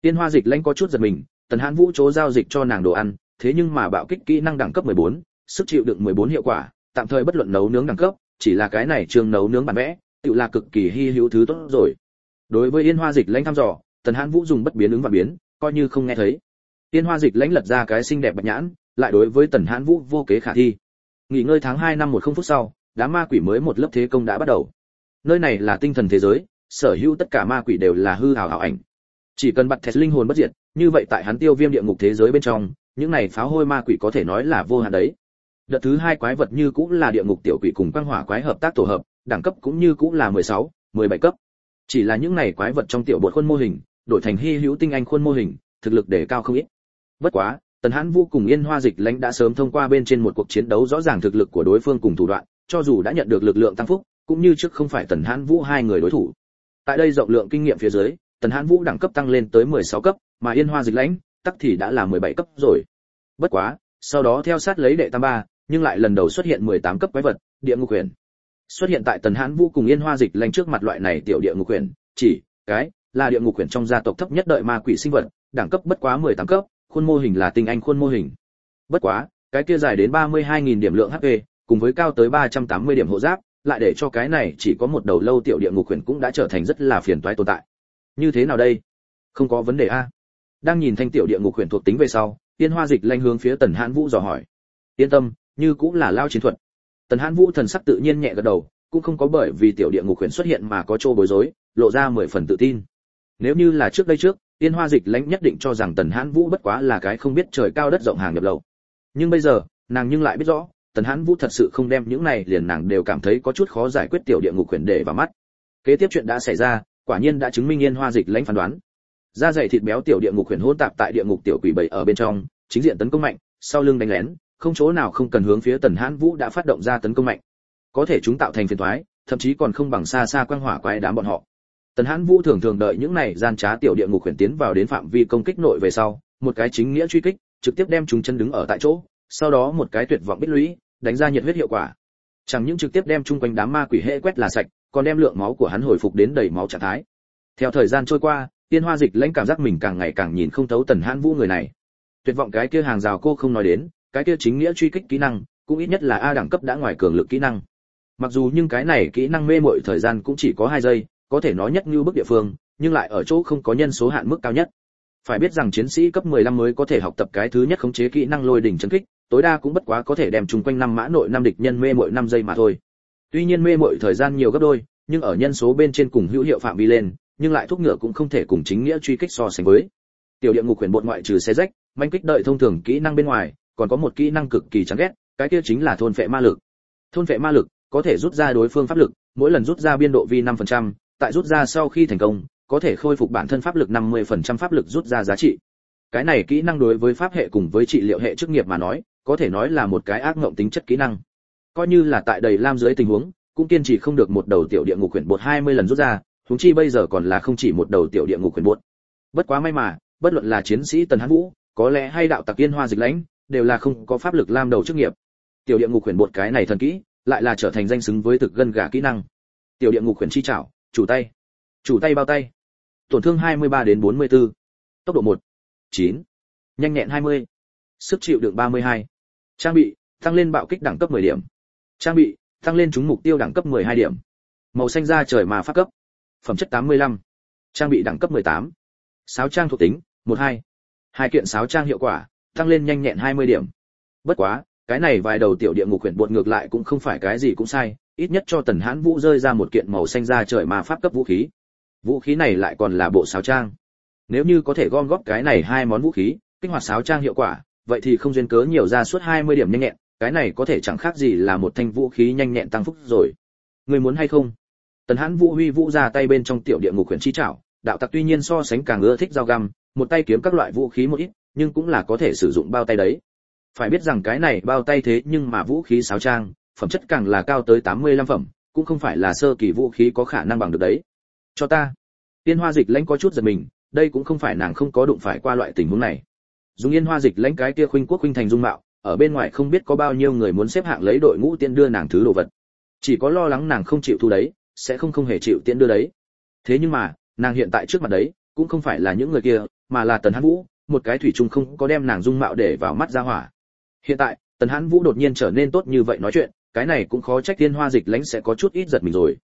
Tiên Hoa Dịch Lãnh có chút giật mình, Tần Hãn Vũ chỗ giao dịch cho nàng đồ ăn, thế nhưng mà bạo kích kỹ năng đẳng cấp 14, sức chịu đựng 14 hiệu quả, tạm thời bất luận nấu nướng đẳng cấp, chỉ là cái này trường nấu nướng bản vẽ, tự là cực kỳ hi hữu thứ tốt rồi. Đối với Yên Hoa Dịch Lãnh thăm dò, Tần Hãn Vũ dùng bất biến ứng và biến, coi như không nghe thấy. Yên Hoa Dịch Lãnh lật ra cái xinh đẹp bạch nhãn, lại đối với Tần Hãn Vũ vô kế khả thi. Nghỉ ngơi tháng 2 năm 10 phút sau, đám ma quỷ mới một lớp thế công đã bắt đầu. Nơi này là tinh thần thế giới, sở hữu tất cả ma quỷ đều là hư ảo ảo ảnh. Chỉ cần bật thẹt linh hồn bất diệt, như vậy tại hắn Tiêu Viêm địa ngục thế giới bên trong, những này pháo hôi ma quỷ có thể nói là vô hạn đấy. Đợt thứ 2 quái vật như cũng là địa ngục tiểu quỷ cùng quang hỏa quái hợp tác tổ hợp, đẳng cấp cũng như cũng là 16, 17 cấp. Chỉ là những này quái vật trong tiểu bột khuôn mô hình, đổi thành hy hữu tinh anh khuôn mô hình, thực lực đề cao không ít. Bất quá, Tần Hãn Vũ cùng Yên Hoa Dịch Lãnh đã sớm thông qua bên trên một cuộc chiến đấu rõ ràng thực lực của đối phương cùng thủ đoạn, cho dù đã nhận được lực lượng tăng phúc, cũng như trước không phải Tần Hãn Vũ hai người đối thủ. Tại đây rộng lượng kinh nghiệm phía dưới, Tần Hãn Vũ đẳng cấp tăng lên tới 16 cấp, mà Yên Hoa Dịch Lãnh tắc thì đã là 17 cấp rồi. Bất quá, sau đó theo sát lấy đệ tam ba, nhưng lại lần đầu xuất hiện 18 cấp quái vật, địa ngục huyền. Xuất hiện tại Tần Hãn Vũ cùng Yên Hoa Dịch Lãnh trước mặt loại này tiểu địa ngục huyền, chỉ cái là địa ngục huyền trong gia tộc thấp nhất đợi ma quỷ sinh vật, đẳng cấp bất quá 18 cấp, khuôn mô hình là tinh anh khuôn mô hình. Bất quá, cái kia dài đến 32.000 điểm lượng HP, cùng với cao tới 380 điểm hộ giáp, lại để cho cái này chỉ có một đầu lâu tiểu địa ngục huyền cũng đã trở thành rất là phiền toái tồn tại. Như thế nào đây? Không có vấn đề a. Đang nhìn thanh tiểu địa ngục huyền thuộc tính về sau, Yên Hoa Dịch Lãnh hướng phía Tần Hãn Vũ dò hỏi. Yên tâm, như cũng là lao chiến thuật. Tần Hãn Vũ thần sắc tự nhiên nhẹ gật đầu, cũng không có bởi vì tiểu địa ngục huyền xuất hiện mà có trô bối rối, lộ ra 10 phần tự tin. Nếu như là trước đây trước, Yên Hoa Dịch Lãnh nhất định cho rằng Tần Hãn Vũ bất quá là cái không biết trời cao đất rộng hàng nhập lậu. Nhưng bây giờ, nàng nhưng lại biết rõ, Tần Hãn Vũ thật sự không đem những này liền nàng đều cảm thấy có chút khó giải quyết tiểu địa ngục huyền để vào mắt. Kế tiếp chuyện đã xảy ra, quả nhiên đã chứng minh Yên Hoa Dịch Lãnh phán đoán. Da dày thịt béo tiểu địa ngục huyền hỗn tạp tại địa ngục tiểu quỷ bầy ở bên trong, chính diện tấn công mạnh, sau lưng đánh lén, không chỗ nào không cần hướng phía Tần Hãn Vũ đã phát động ra tấn công mạnh. Có thể chúng tạo thành phiền toái, thậm chí còn không bằng xa xa quang hỏa quái đám bọn họ. Tần Hãn Vũ thường thường đợi những này gian trá tiểu địa ngục huyền tiến vào đến phạm vi công kích nội về sau, một cái chính nghĩa truy kích, trực tiếp đem chúng chân đứng ở tại chỗ, sau đó một cái tuyệt vọng bích lũy, đánh ra nhiệt huyết hiệu quả. Chẳng những trực tiếp đem chung quanh đám ma quỷ hệ quét là sạch, còn đem lượng máu của hắn hồi phục đến đầy máu trạng thái. Theo thời gian trôi qua, Yên Hoa Dịch Lãnh cảm giác mình càng ngày càng nhìn không thấu Tần Hãn Vũ người này. Tuyệt vọng cái kia hàng rào cô không nói đến, cái kia chính nghĩa truy kích kỹ năng, cũng ít nhất là A đẳng cấp đã ngoài cường lực kỹ năng. Mặc dù nhưng cái này kỹ năng mê mội thời gian cũng chỉ có 2 giây, có thể nói nhất như bức địa phương, nhưng lại ở chỗ không có nhân số hạn mức cao nhất. Phải biết rằng chiến sĩ cấp 15 mới có thể học tập cái thứ nhất khống chế kỹ năng lôi đỉnh chấn kích, tối đa cũng bất quá có thể đem chung quanh 5 mã nội 5 địch nhân mê mội 5 giây mà thôi. Tuy nhiên mê mội thời gian nhiều gấp đôi, nhưng ở nhân số bên trên cùng hữu hiệu phạm vi lên, nhưng lại thuốc ngựa cũng không thể cùng chính nghĩa truy kích so sánh với. Tiểu địa ngục huyền bột ngoại trừ xé rách, manh kích đợi thông thường kỹ năng bên ngoài, còn có một kỹ năng cực kỳ chán ghét, cái kia chính là thôn phệ ma lực. Thôn phệ ma lực có thể rút ra đối phương pháp lực, mỗi lần rút ra biên độ vi 5%, tại rút ra sau khi thành công, có thể khôi phục bản thân pháp lực 50% pháp lực rút ra giá trị. Cái này kỹ năng đối với pháp hệ cùng với trị liệu hệ chức nghiệp mà nói, có thể nói là một cái ác ngộng tính chất kỹ năng. Coi như là tại đầy lam dưới tình huống, cũng kiên trì không được một đầu tiểu địa ngục huyền bột 20 lần rút ra, huống chi bây giờ còn là không chỉ một đầu tiểu địa ngục huyền bột. Bất quá may mà, bất luận là chiến sĩ Tần Hãn Vũ, có lẽ hay đạo tặc Yên Hoa Dịch Lãnh, đều là không có pháp lực lam đầu chức nghiệp. Tiểu địa ngục huyền bột cái này thần kỹ, lại là trở thành danh xứng với thực gân gà kỹ năng. Tiểu địa ngục huyền chi chảo, chủ tay bao tay. Tổn thương 23 đến 44. Tốc độ 1. 9. Nhanh nhẹn 20. Sức chịu đựng 32. Trang bị, tăng lên bạo kích đẳng cấp 10 điểm. Trang bị, tăng lên trúng mục tiêu đẳng cấp 12 điểm. Màu xanh da trời mà pháp cấp. Phẩm chất 85. Trang bị đẳng cấp 18. Sáo trang thuộc tính, 12. Hai kiện sáo trang hiệu quả, tăng lên nhanh nhẹn 20 điểm. Bất quá, cái này vài đầu tiểu địa ngục huyền bột ngược lại cũng không phải cái gì cũng sai, ít nhất cho Tần Hãn Vũ rơi ra một kiện màu xanh da trời mà pháp cấp vũ khí. Vũ khí này lại còn là bộ sáo trang. Nếu như có thể gom góp cái này hai món vũ khí, kích hoạt sáo trang hiệu quả, vậy thì không duyên cớ nhiều ra suốt 20 điểm nhanh nhẹn, cái này có thể chẳng khác gì là một thanh vũ khí nhanh nhẹn tăng phúc rồi. Người muốn hay không? Tần Hãn Vũ huy vũ ra tay bên trong tiểu địa ngục huyền chi trảo, đạo tặc tuy nhiên so sánh càng ưa thích dao găm, một tay kiếm các loại vũ khí một ít, nhưng cũng là có thể sử dụng bao tay đấy. Phải biết rằng cái này bao tay thế nhưng mà vũ khí sáo trang, phẩm chất càng là cao tới 85 phẩm, cũng không phải là sơ kỳ vũ khí có khả năng bằng được đấy. Cho ta. Yên Hoa Dịch Lãnh có chút giật mình, đây cũng không phải nàng không có đụng phải qua loại tình huống này. Dùng Yên Hoa Dịch Lãnh cái kia khuynh quốc khuynh thành dung mạo, ở bên ngoài không biết có bao nhiêu người muốn xếp hạng lấy đội ngũ tiện đưa nàng thứ đồ vật. Chỉ có lo lắng nàng không chịu thu đấy, sẽ không hề chịu tiện đưa đấy. Thế nhưng mà, nàng hiện tại trước mặt đấy, cũng không phải là những người kia, mà là Tần Hãn Vũ, một cái thủy chung không có đem nàng dung mạo để vào mắt ra hỏa. Hiện tại, Tần Hãn Vũ đột nhiên trở nên tốt như vậy nói chuyện, cái này cũng khó trách Tiên Hoa Dịch Lãnh sẽ có chút ít giật mình rồi.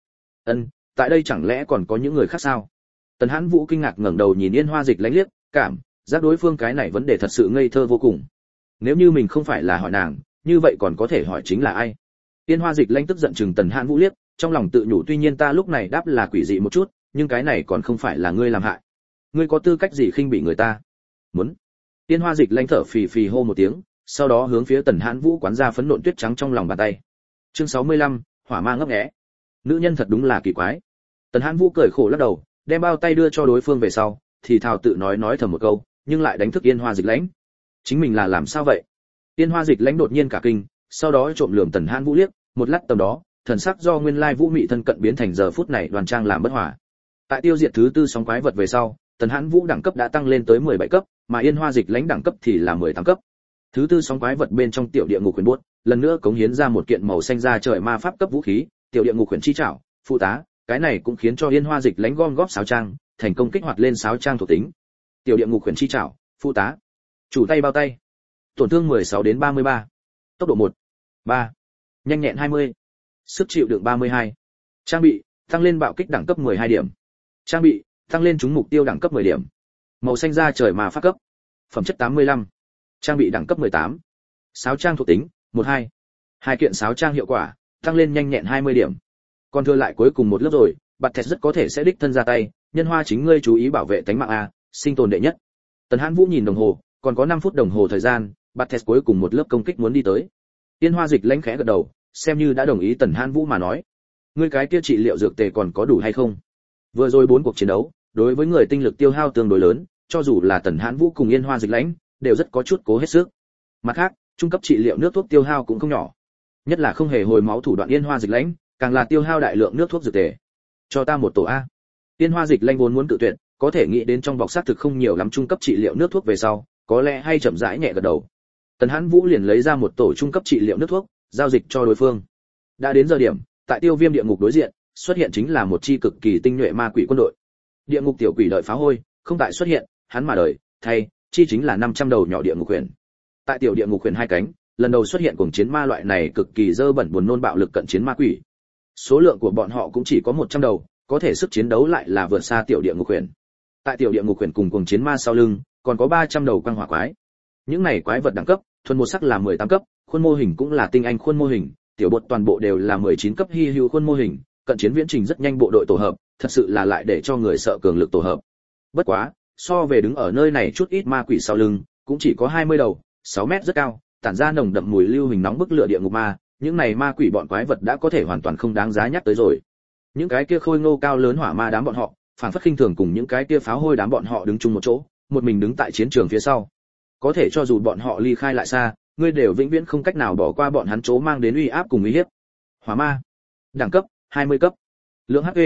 Tại đây chẳng lẽ còn có những người khác sao? Tần Hãn Vũ kinh ngạc ngẩng đầu nhìn Yên Hoa Dịch Lãnh liếc, cảm giác đối phương cái này vấn đề thật sự ngây thơ vô cùng. Nếu như mình không phải là hỏi nàng, như vậy còn có thể hỏi chính là ai? Yên Hoa Dịch Lãnh tức giận chừng Tần Hãn Vũ liếc, trong lòng tự nhủ tuy nhiên ta lúc này đáp là quỷ dị một chút, nhưng cái này còn không phải là ngươi làm hại. Ngươi có tư cách gì khinh bỉ người ta? Muốn? Yên Hoa Dịch Lãnh thở phì phì hô một tiếng, sau đó hướng phía Tần Hãn Vũ quán ra phấn nộn tuyết trắng trong lòng bàn tay. Chương 65, hỏa ma ngấp nghé. Nữ nhân thật đúng là kỳ quái. Tần Hãn Vũ cười khổ lắc đầu, đem bao tay đưa cho đối phương về sau, thì thào tự nói thầm một câu, nhưng lại đánh thức Yên Hoa Dịch Lãnh. Chính mình là làm sao vậy? Yên Hoa Dịch Lãnh đột nhiên cả kinh, sau đó trộm lườm Tần Hãn Vũ liếc, một lát tầm đó, thần sắc do nguyên lai vũ mị thân cận biến thành giờ phút này đoàn trang làm bất hòa. Tại tiêu diệt thứ tư sóng quái vật về sau, Tần Hãn Vũ đẳng cấp đã tăng lên tới 17 cấp, mà Yên Hoa Dịch Lãnh đẳng cấp thì là 18 cấp. Thứ tư sóng quái vật bên trong tiểu địa ngục huyền buốt, lần nữa cống hiến ra một kiện màu xanh da trời ma pháp cấp vũ khí, tiểu địa ngục huyền chi trảo, phụ tá, cái này cũng khiến cho Yên Hoa Dịch Lãnh gom góp sáo trang, thành công kích hoạt lên sáo trang thuộc tính. Tiểu địa ngục huyền chi trảo, phụ tá, chủ tay bao tay, tổn thương 16 đến 33, tốc độ 1, 3, nhanh nhẹn 20, sức chịu đựng 32. Trang bị, tăng lên bạo kích đẳng cấp 12 điểm. Trang bị, tăng lên trúng mục tiêu đẳng cấp 10 điểm. Màu xanh da trời ma pháp cấp. Phẩm chất 85. Trang bị đẳng cấp 18. Sáo trang thuộc tính, 12. Hai kiện sáo trang hiệu quả, tăng lên nhanh nhẹn 20 điểm. Còn thừa lại cuối cùng một lớp rồi, Bạt Thẹt rất có thể sẽ đích thân ra tay, nhân Hoa chính ngươi chú ý bảo vệ tánh mạng a, sinh tồn đệ nhất. Tần Hãn Vũ nhìn đồng hồ, còn có 5 phút đồng hồ thời gian, Bạt Thẹt cuối cùng một lớp công kích muốn đi tới. Tiên Hoa Dịch Lãnh khẽ gật đầu, xem như đã đồng ý Tần Hãn Vũ mà nói. Ngươi cái kia trị liệu dược tề còn có đủ hay không? Vừa rồi 4 cuộc chiến đấu, đối với người tinh lực tiêu hao tương đối lớn, cho dù là Tần Hãn Vũ cùng Yên Hoa Dịch Lãnh, đều rất có chút cố hết sức. Mặt khác, trung cấp trị liệu nước thuốc tiêu hao cũng không nhỏ. Nhất là không hề hồi máu thủ đoạn Yên Hoa Dịch Lãnh, càng là tiêu hao đại lượng nước thuốc dược tề. Cho ta một tổ a. Yên Hoa Dịch Lãnh vốn muốn cự tuyệt, có thể nghĩ đến trong bọc xác thực không nhiều lắm trung cấp trị liệu nước thuốc về sau, có lẽ hay chậm rãi nhẹ gật đầu. Tần Hãn Vũ liền lấy ra một tổ trung cấp trị liệu nước thuốc, giao dịch cho đối phương. Đã đến giờ điểm, tại Tiêu Viêm địa ngục đối diện, xuất hiện chính là một chi cực kỳ tinh nhuệ ma quỷ quân đội. Địa ngục tiểu quỷ đợi phá hôi, không tại xuất hiện, hắn mà đời, thay, chi chính là 500 đầu nhỏ địa ngục huyền. Tại tiểu địa ngục huyền hai cánh, lần đầu xuất hiện cuồng chiến ma loại này cực kỳ dơ bẩn buồn nôn bạo lực cận chiến ma quỷ. Số lượng của bọn họ cũng chỉ có 100 đầu, có thể sức chiến đấu lại là vượt xa tiểu địa ngục huyền. Tại tiểu địa ngục huyền cùng cuồng chiến ma sau lưng, còn có 300 đầu quang hỏa quái. Những này quái vật đẳng cấp, thuần một sắc là 18 cấp, khuôn mô hình cũng là tinh anh khuôn mô hình, tiểu bột toàn bộ đều là 19 cấp hy hữu khuôn mô hình, cận chiến viễn trình rất nhanh bộ đội tổ hợp, thật sự là lại để cho người sợ cường lực tổ hợp. Bất quá, so về đứng ở nơi này chút ít ma quỷ sau lưng, cũng chỉ có 20 đầu, 6 mét rất cao, tản ra nồng đậm mùi lưu hình nóng bức lửa địa ngục ma, những này ma quỷ bọn quái vật đã có thể hoàn toàn không đáng giá nhắc tới rồi. Những cái kia khôi ngô cao lớn hỏa ma đám bọn họ, phản phất khinh thường cùng những cái kia pháo hôi đám bọn họ đứng chung một chỗ, một mình đứng tại chiến trường phía sau. Có thể cho dù bọn họ ly khai lại xa, ngươi đều vĩnh viễn không cách nào bỏ qua bọn hắn chỗ mang đến uy áp cùng uy hiếp. Hỏa ma, đẳng cấp 20 cấp, lượng HP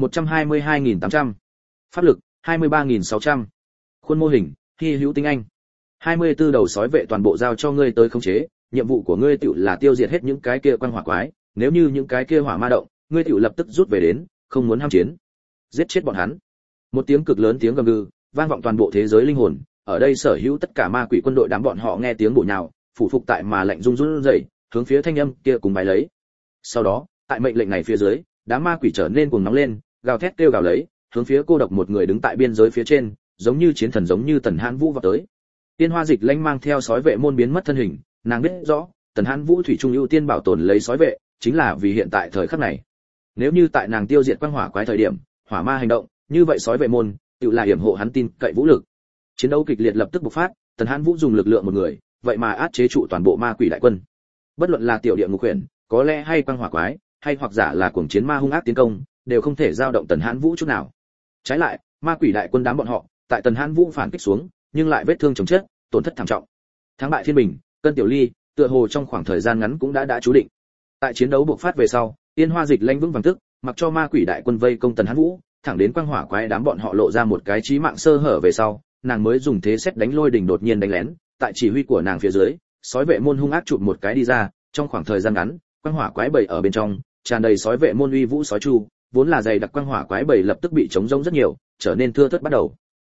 122.800, pháp lực 23.600, khuôn mô hình hy hữu tinh anh, 24 đầu sói vệ toàn bộ giao cho ngươi tới khống chế, nhiệm vụ của ngươi tựu là tiêu diệt hết những cái kia quan hỏa quái, nếu như những cái kia hỏa ma động, ngươi tựu lập tức rút về đến, không muốn ham chiến, giết chết bọn hắn. Một tiếng cực lớn tiếng gầm gừ vang vọng toàn bộ thế giới linh hồn, ở đây sở hữu tất cả ma quỷ quân đội đám bọn họ nghe tiếng bổ nhào, phủ phục tại mà lạnh run run rẩy, hướng phía thanh âm kia cùng bài lấy. Sau đó, tại mệnh lệnh này phía dưới, đám ma quỷ trở nên cuồng nóng lên, gào thét kêu gào lấy, hướng phía cô độc một người đứng tại biên giới phía trên, giống như chiến thần giống như Tần Hãn Vũ vào tới. Tiên Hoa Dịch Lãnh mang theo sói vệ môn biến mất thân hình, nàng biết rõ, Tần Hãn Vũ thủy trung ưu tiên bảo tồn lấy sói vệ, chính là vì hiện tại thời khắc này. Nếu như tại nàng tiêu diệt quang hỏa quái thời điểm, hỏa ma hành động, như vậy sói vệ môn, tự là hiểm hộ hắn tin cậy vũ lực. Chiến đấu kịch liệt lập tức bộc phát, Tần Hãn Vũ dùng lực lượng một người, vậy mà áp chế trụ toàn bộ ma quỷ đại quân. Bất luận là tiểu địa ngục huyền, có lẽ hay quang hỏa quái, hay hoặc giả là cuồng chiến ma hung ác tiến công, đều không thể giao động Tần Hãn Vũ chút nào. Trái lại, ma quỷ đại quân đám bọn họ, tại Tần Hãn Vũ phản kích xuống, nhưng lại vết thương chồng chất, tổn thất thảm trọng. Thắng bại thiên bình, cân tiểu ly, tựa hồ trong khoảng thời gian ngắn cũng đã chú định. Tại chiến đấu bộc phát về sau, Tiên Hoa Dịch Lãnh vững vàng tức, mặc cho ma quỷ đại quân vây công Tần Hãn Vũ, thẳng đến quang hỏa quái đám bọn họ lộ ra một cái chí mạng sơ hở về sau, nàng mới dùng thế xét đánh lôi đỉnh đột nhiên đánh lén, tại chỉ huy của nàng phía dưới, sói vệ môn hung ác chụp một cái đi ra, trong khoảng thời gian ngắn, quang hỏa quái bầy ở bên trong, tràn đầy sói vệ môn uy vũ sói chu, vốn là dày đặc quang hỏa quái bầy lập tức bị chống rỗng rất nhiều, trở nên thưa thớt bắt đầu.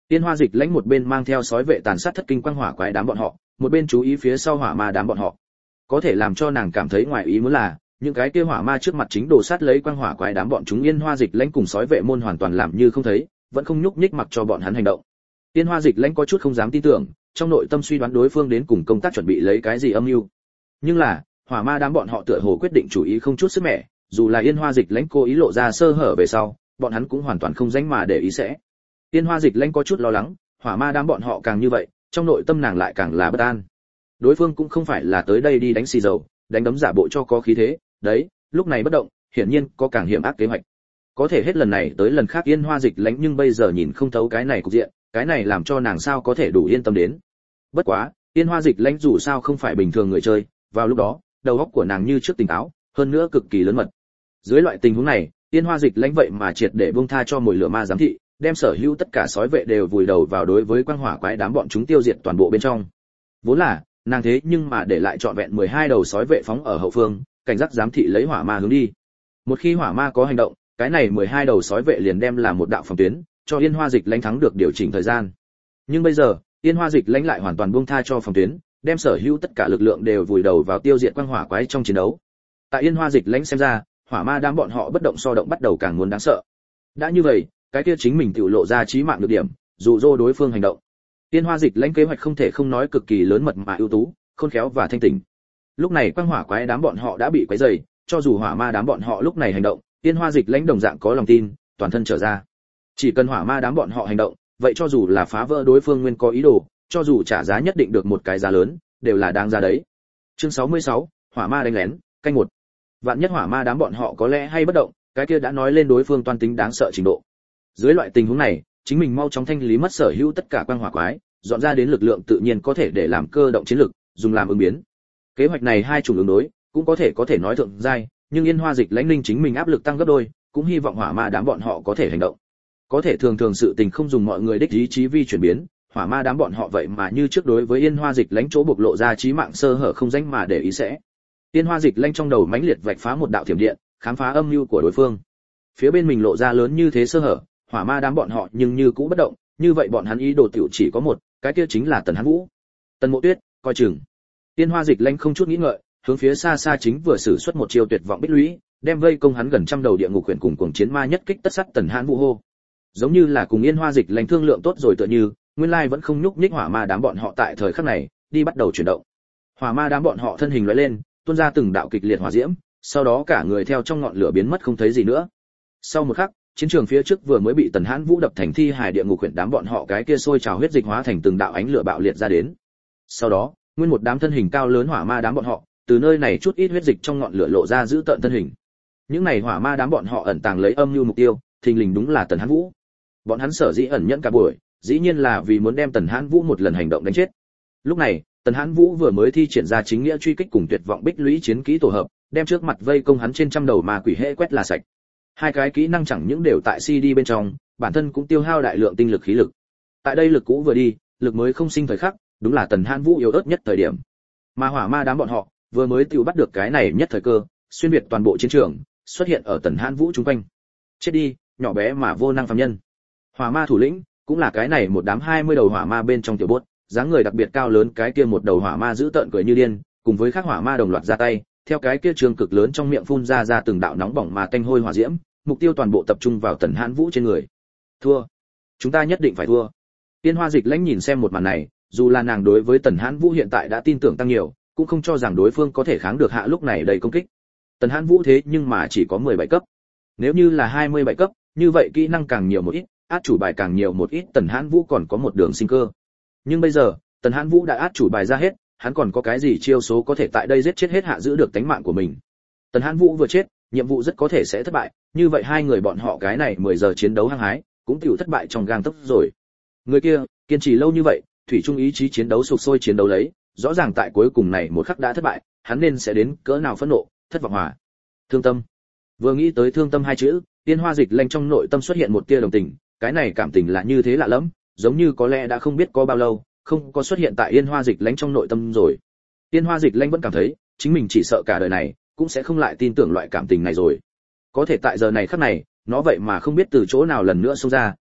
Tiên Hoa Dịch Lãnh một bên mang theo sói vệ tàn sát thất kinh quang hỏa quái đám bọn họ, một bên chú ý phía sau hỏa ma đám bọn họ. Có thể làm cho nàng cảm thấy ngoài ý muốn là, những cái kia hỏa ma trước mặt chính đồ sát lấy quang hỏa quái đám bọn chúng Yên Hoa Dịch Lãnh cùng sói vệ môn hoàn toàn làm như không thấy, vẫn không nhúc nhích mặc cho bọn hắn hành động. Tiên Hoa Dịch Lãnh có chút không dám tin tưởng, trong nội tâm suy đoán đối phương đến cùng công tác chuẩn bị lấy cái gì âm mưu. Nhưng là, hỏa ma đám bọn họ tựa hồ quyết định chủ ý không chút sức mẻ, dù là Yên Hoa Dịch Lãnh cố ý lộ ra sơ hở về sau, bọn hắn cũng hoàn toàn không dánh mà để ý sẽ. Yên Hoa Dịch Lãnh có chút lo lắng, hỏa ma đám bọn họ càng như vậy, trong nội tâm nàng lại càng là bất an. Đối phương cũng không phải là tới đây đi đánh xì dầu, đánh đấm giả bộ cho có khí thế, đấy, lúc này bất động, hiển nhiên có càng hiểm ác kế hoạch. Có thể hết lần này tới lần khác Yên Hoa Dịch Lãnh nhưng bây giờ nhìn không thấu cái này cục diện, cái này làm cho nàng sao có thể đủ yên tâm đến. Bất quá, Yên Hoa Dịch Lãnh dù sao không phải bình thường người chơi, vào lúc đó, đầu óc của nàng như trước tỉnh táo, hơn nữa cực kỳ lớn mật. Dưới loại tình huống này, Yên Hoa Dịch Lãnh vậy mà triệt để buông tha cho mồi lửa ma giám thị, đem sở hữu tất cả sói vệ đều vùi đầu vào đối với quang hỏa quái đám bọn chúng tiêu diệt toàn bộ bên trong. Vốn là, nàng thế nhưng mà để lại trọn vẹn 12 đầu sói vệ phóng ở hậu phương, cảnh giác giám thị lấy hỏa ma hướng đi. Một khi hỏa ma có hành động, cái này 12 đầu sói vệ liền đem là một đạo phòng tuyến, cho Yên Hoa Dịch Lãnh thắng được điều chỉnh thời gian. Nhưng bây giờ, Yên Hoa Dịch Lãnh lại hoàn toàn buông tha cho phòng tuyến, đem sở hữu tất cả lực lượng đều vùi đầu vào tiêu diệt quang hỏa quái trong chiến đấu. Tại Yên Hoa Dịch Lãnh xem ra, hỏa ma đám bọn họ bất động so động bắt đầu càng muốn đáng sợ. Đã như vậy, cái kia chính mình tự lộ ra chí mạng được điểm, dụ dỗ đối phương hành động. Yên Hoa Dịch Lãnh kế hoạch không thể không nói cực kỳ lớn mật mà ưu tú, khôn khéo và thanh tỉnh. Lúc này quang hỏa quái đám bọn họ đã bị quấy rầy, cho dù hỏa ma đám bọn họ lúc này hành động, Yên Hoa Dịch Lãnh đồng dạng có lòng tin, toàn thân trở ra. Chỉ cần hỏa ma đám bọn họ hành động, vậy cho dù là phá vỡ đối phương nguyên có ý đồ, cho dù trả giá nhất định được một cái giá lớn, đều là đáng ra đấy. Chương 66, hỏa ma đánh lén, canh 1. Vạn nhất hỏa ma đám bọn họ có lẽ hay bất động, cái kia đã nói lên đối phương toan tính đáng sợ trình độ. Dưới loại tình huống này, chính mình mau chóng thanh lý mất sở hữu tất cả quang hỏa quái, dọn ra đến lực lượng tự nhiên có thể để làm cơ động chiến lực, dùng làm ứng biến. Kế hoạch này hai chủng ứng đối, cũng có thể nói thượng giai, nhưng Yên Hoa Dịch Lãnh linh chính mình áp lực tăng gấp đôi, cũng hy vọng hỏa ma đám bọn họ có thể hành động. Có thể thường sự tình không dùng mọi người đích ý chí vi chuyển biến, hỏa ma đám bọn họ vậy mà như trước đối với Yên Hoa Dịch Lãnh chỗ bộc lộ ra chí mạng sơ hở không danh mà để ý sẽ. Yên Hoa Dịch Lãnh trong đầu mãnh liệt vạch phá một đạo thiểm điện, khám phá âm mưu của đối phương. Phía bên mình lộ ra lớn như thế sơ hở, hỏa ma đám bọn họ nhưng như cũ bất động, như vậy bọn hắn ý đồ tiểu chỉ có một, cái kia chính là Tần Hán Vũ. Tần Mộ Tuyết, coi chừng. Yên Hoa Dịch Lãnh không chút nghĩ ngợi, hướng phía xa xa chính vừa sử xuất một chiêu tuyệt vọng bích lũy, đem vây công hắn gần trăm đầu địa ngục huyền cùng cuồng chiến ma nhất kích tất sát Tần Hán Vũ hô. Giống như là cùng Yên Hoa Dịch Lãnh thương lượng tốt rồi tựa như, nguyên lai vẫn không nhúc nhích hỏa ma đám bọn họ tại thời khắc này, đi bắt đầu chuyển động. Hỏa ma đám bọn họ thân hình lóe lên, tuôn ra từng đạo kịch liệt hỏa diễm, sau đó cả người theo trong ngọn lửa biến mất không thấy gì nữa. Sau một khắc, chiến trường phía trước vừa mới bị Tần Hán Vũ đập thành thi hài địa ngục huyền đám bọn họ cái kia sôi trào huyết dịch hóa thành từng đạo ánh lửa bạo liệt ra đến. Sau đó, nguyên một đám thân hình cao lớn hỏa ma đám bọn họ, từ nơi này chút ít huyết dịch trong ngọn lửa lộ ra giữ tợn thân hình. Những này hỏa ma đám bọn họ ẩn tàng lấy âm mưu mục tiêu, thình lình đúng là Tần Hán Vũ. Bọn hắn sở dĩ ẩn nhẫn cả buổi, dĩ nhiên là vì muốn đem Tần Hán Vũ một lần hành động đánh chết. Lúc này, Tần Hán Vũ vừa mới thi triển ra chính nghĩa truy kích cùng tuyệt vọng bích lũy chiến kỹ tổ hợp, đem trước mặt vây công hắn trên trăm đầu ma quỷ hệ quét là sạch. Hai cái kỹ năng chẳng những đều tại CD bên trong, bản thân cũng tiêu hao đại lượng tinh lực khí lực. Tại đây lực cũ vừa đi, lực mới không sinh thời khắc, đúng là Tần Hán Vũ yếu ớt nhất thời điểm. Mà hỏa ma đám bọn họ vừa mới tiêu bắt được cái này nhất thời cơ, xuyên việt toàn bộ chiến trường, xuất hiện ở Tần Hán Vũ chung quanh. Chết đi, nhỏ bé mà vô năng phàm nhân. Hỏa ma thủ lĩnh, cũng là cái này một đám 20 đầu hỏa ma bên trong tiểu bốt, dáng người đặc biệt cao lớn cái kia một đầu hỏa ma giữ tợn cười như điên, cùng với các hỏa ma đồng loạt ra tay, theo cái kia trường cực lớn trong miệng phun ra từng đạo nóng bỏng mà tanh hôi hỏa diễm, mục tiêu toàn bộ tập trung vào Tần Hán Vũ trên người. Thua, chúng ta nhất định phải thua. Tiên Hoa Dịch Lãnh nhìn xem một màn này, dù là nàng đối với Tần Hán Vũ hiện tại đã tin tưởng tăng nhiều, cũng không cho rằng đối phương có thể kháng được hạ lúc này đầy công kích. Tần Hán Vũ thế nhưng mà chỉ có 17 cấp. Nếu như là 27 cấp, như vậy kỹ năng càng nhiều một ít, át chủ bài càng nhiều một ít, Tần Hán Vũ còn có một đường sinh cơ. Nhưng bây giờ, Tần Hán Vũ đã át chủ bài ra hết, hắn còn có cái gì chiêu số có thể tại đây giết chết hết hạ giữ được tính mạng của mình. Tần Hán Vũ vừa chết, nhiệm vụ rất có thể sẽ thất bại, như vậy hai người bọn họ cái này 10 giờ chiến đấu hăng hái, cũng tiểu thất bại trong gang tấc rồi. Người kia, kiên trì lâu như vậy, thủy chung ý chí chiến đấu sục sôi chiến đấu lấy, rõ ràng tại cuối cùng này một khắc đã thất bại, hắn nên sẽ đến cỡ nào phẫn nộ, thất vọng hòa. Thương tâm. Vừa nghĩ tới thương tâm hai chữ, Tiên Hoa Dịch Lãnh trong nội tâm xuất hiện một tia đồng tình, cái này cảm tình là như thế lạ lắm, giống như có lẽ đã không biết có bao lâu, không có xuất hiện tại Yên Hoa Dịch Lãnh trong nội tâm rồi. Tiên Hoa Dịch Lãnh vẫn cảm thấy, chính mình chỉ sợ cả đời này cũng sẽ không lại tin tưởng loại cảm tình này rồi. Có thể tại giờ này khắc này, nó vậy mà không biết từ chỗ nào lần nữa xông ra,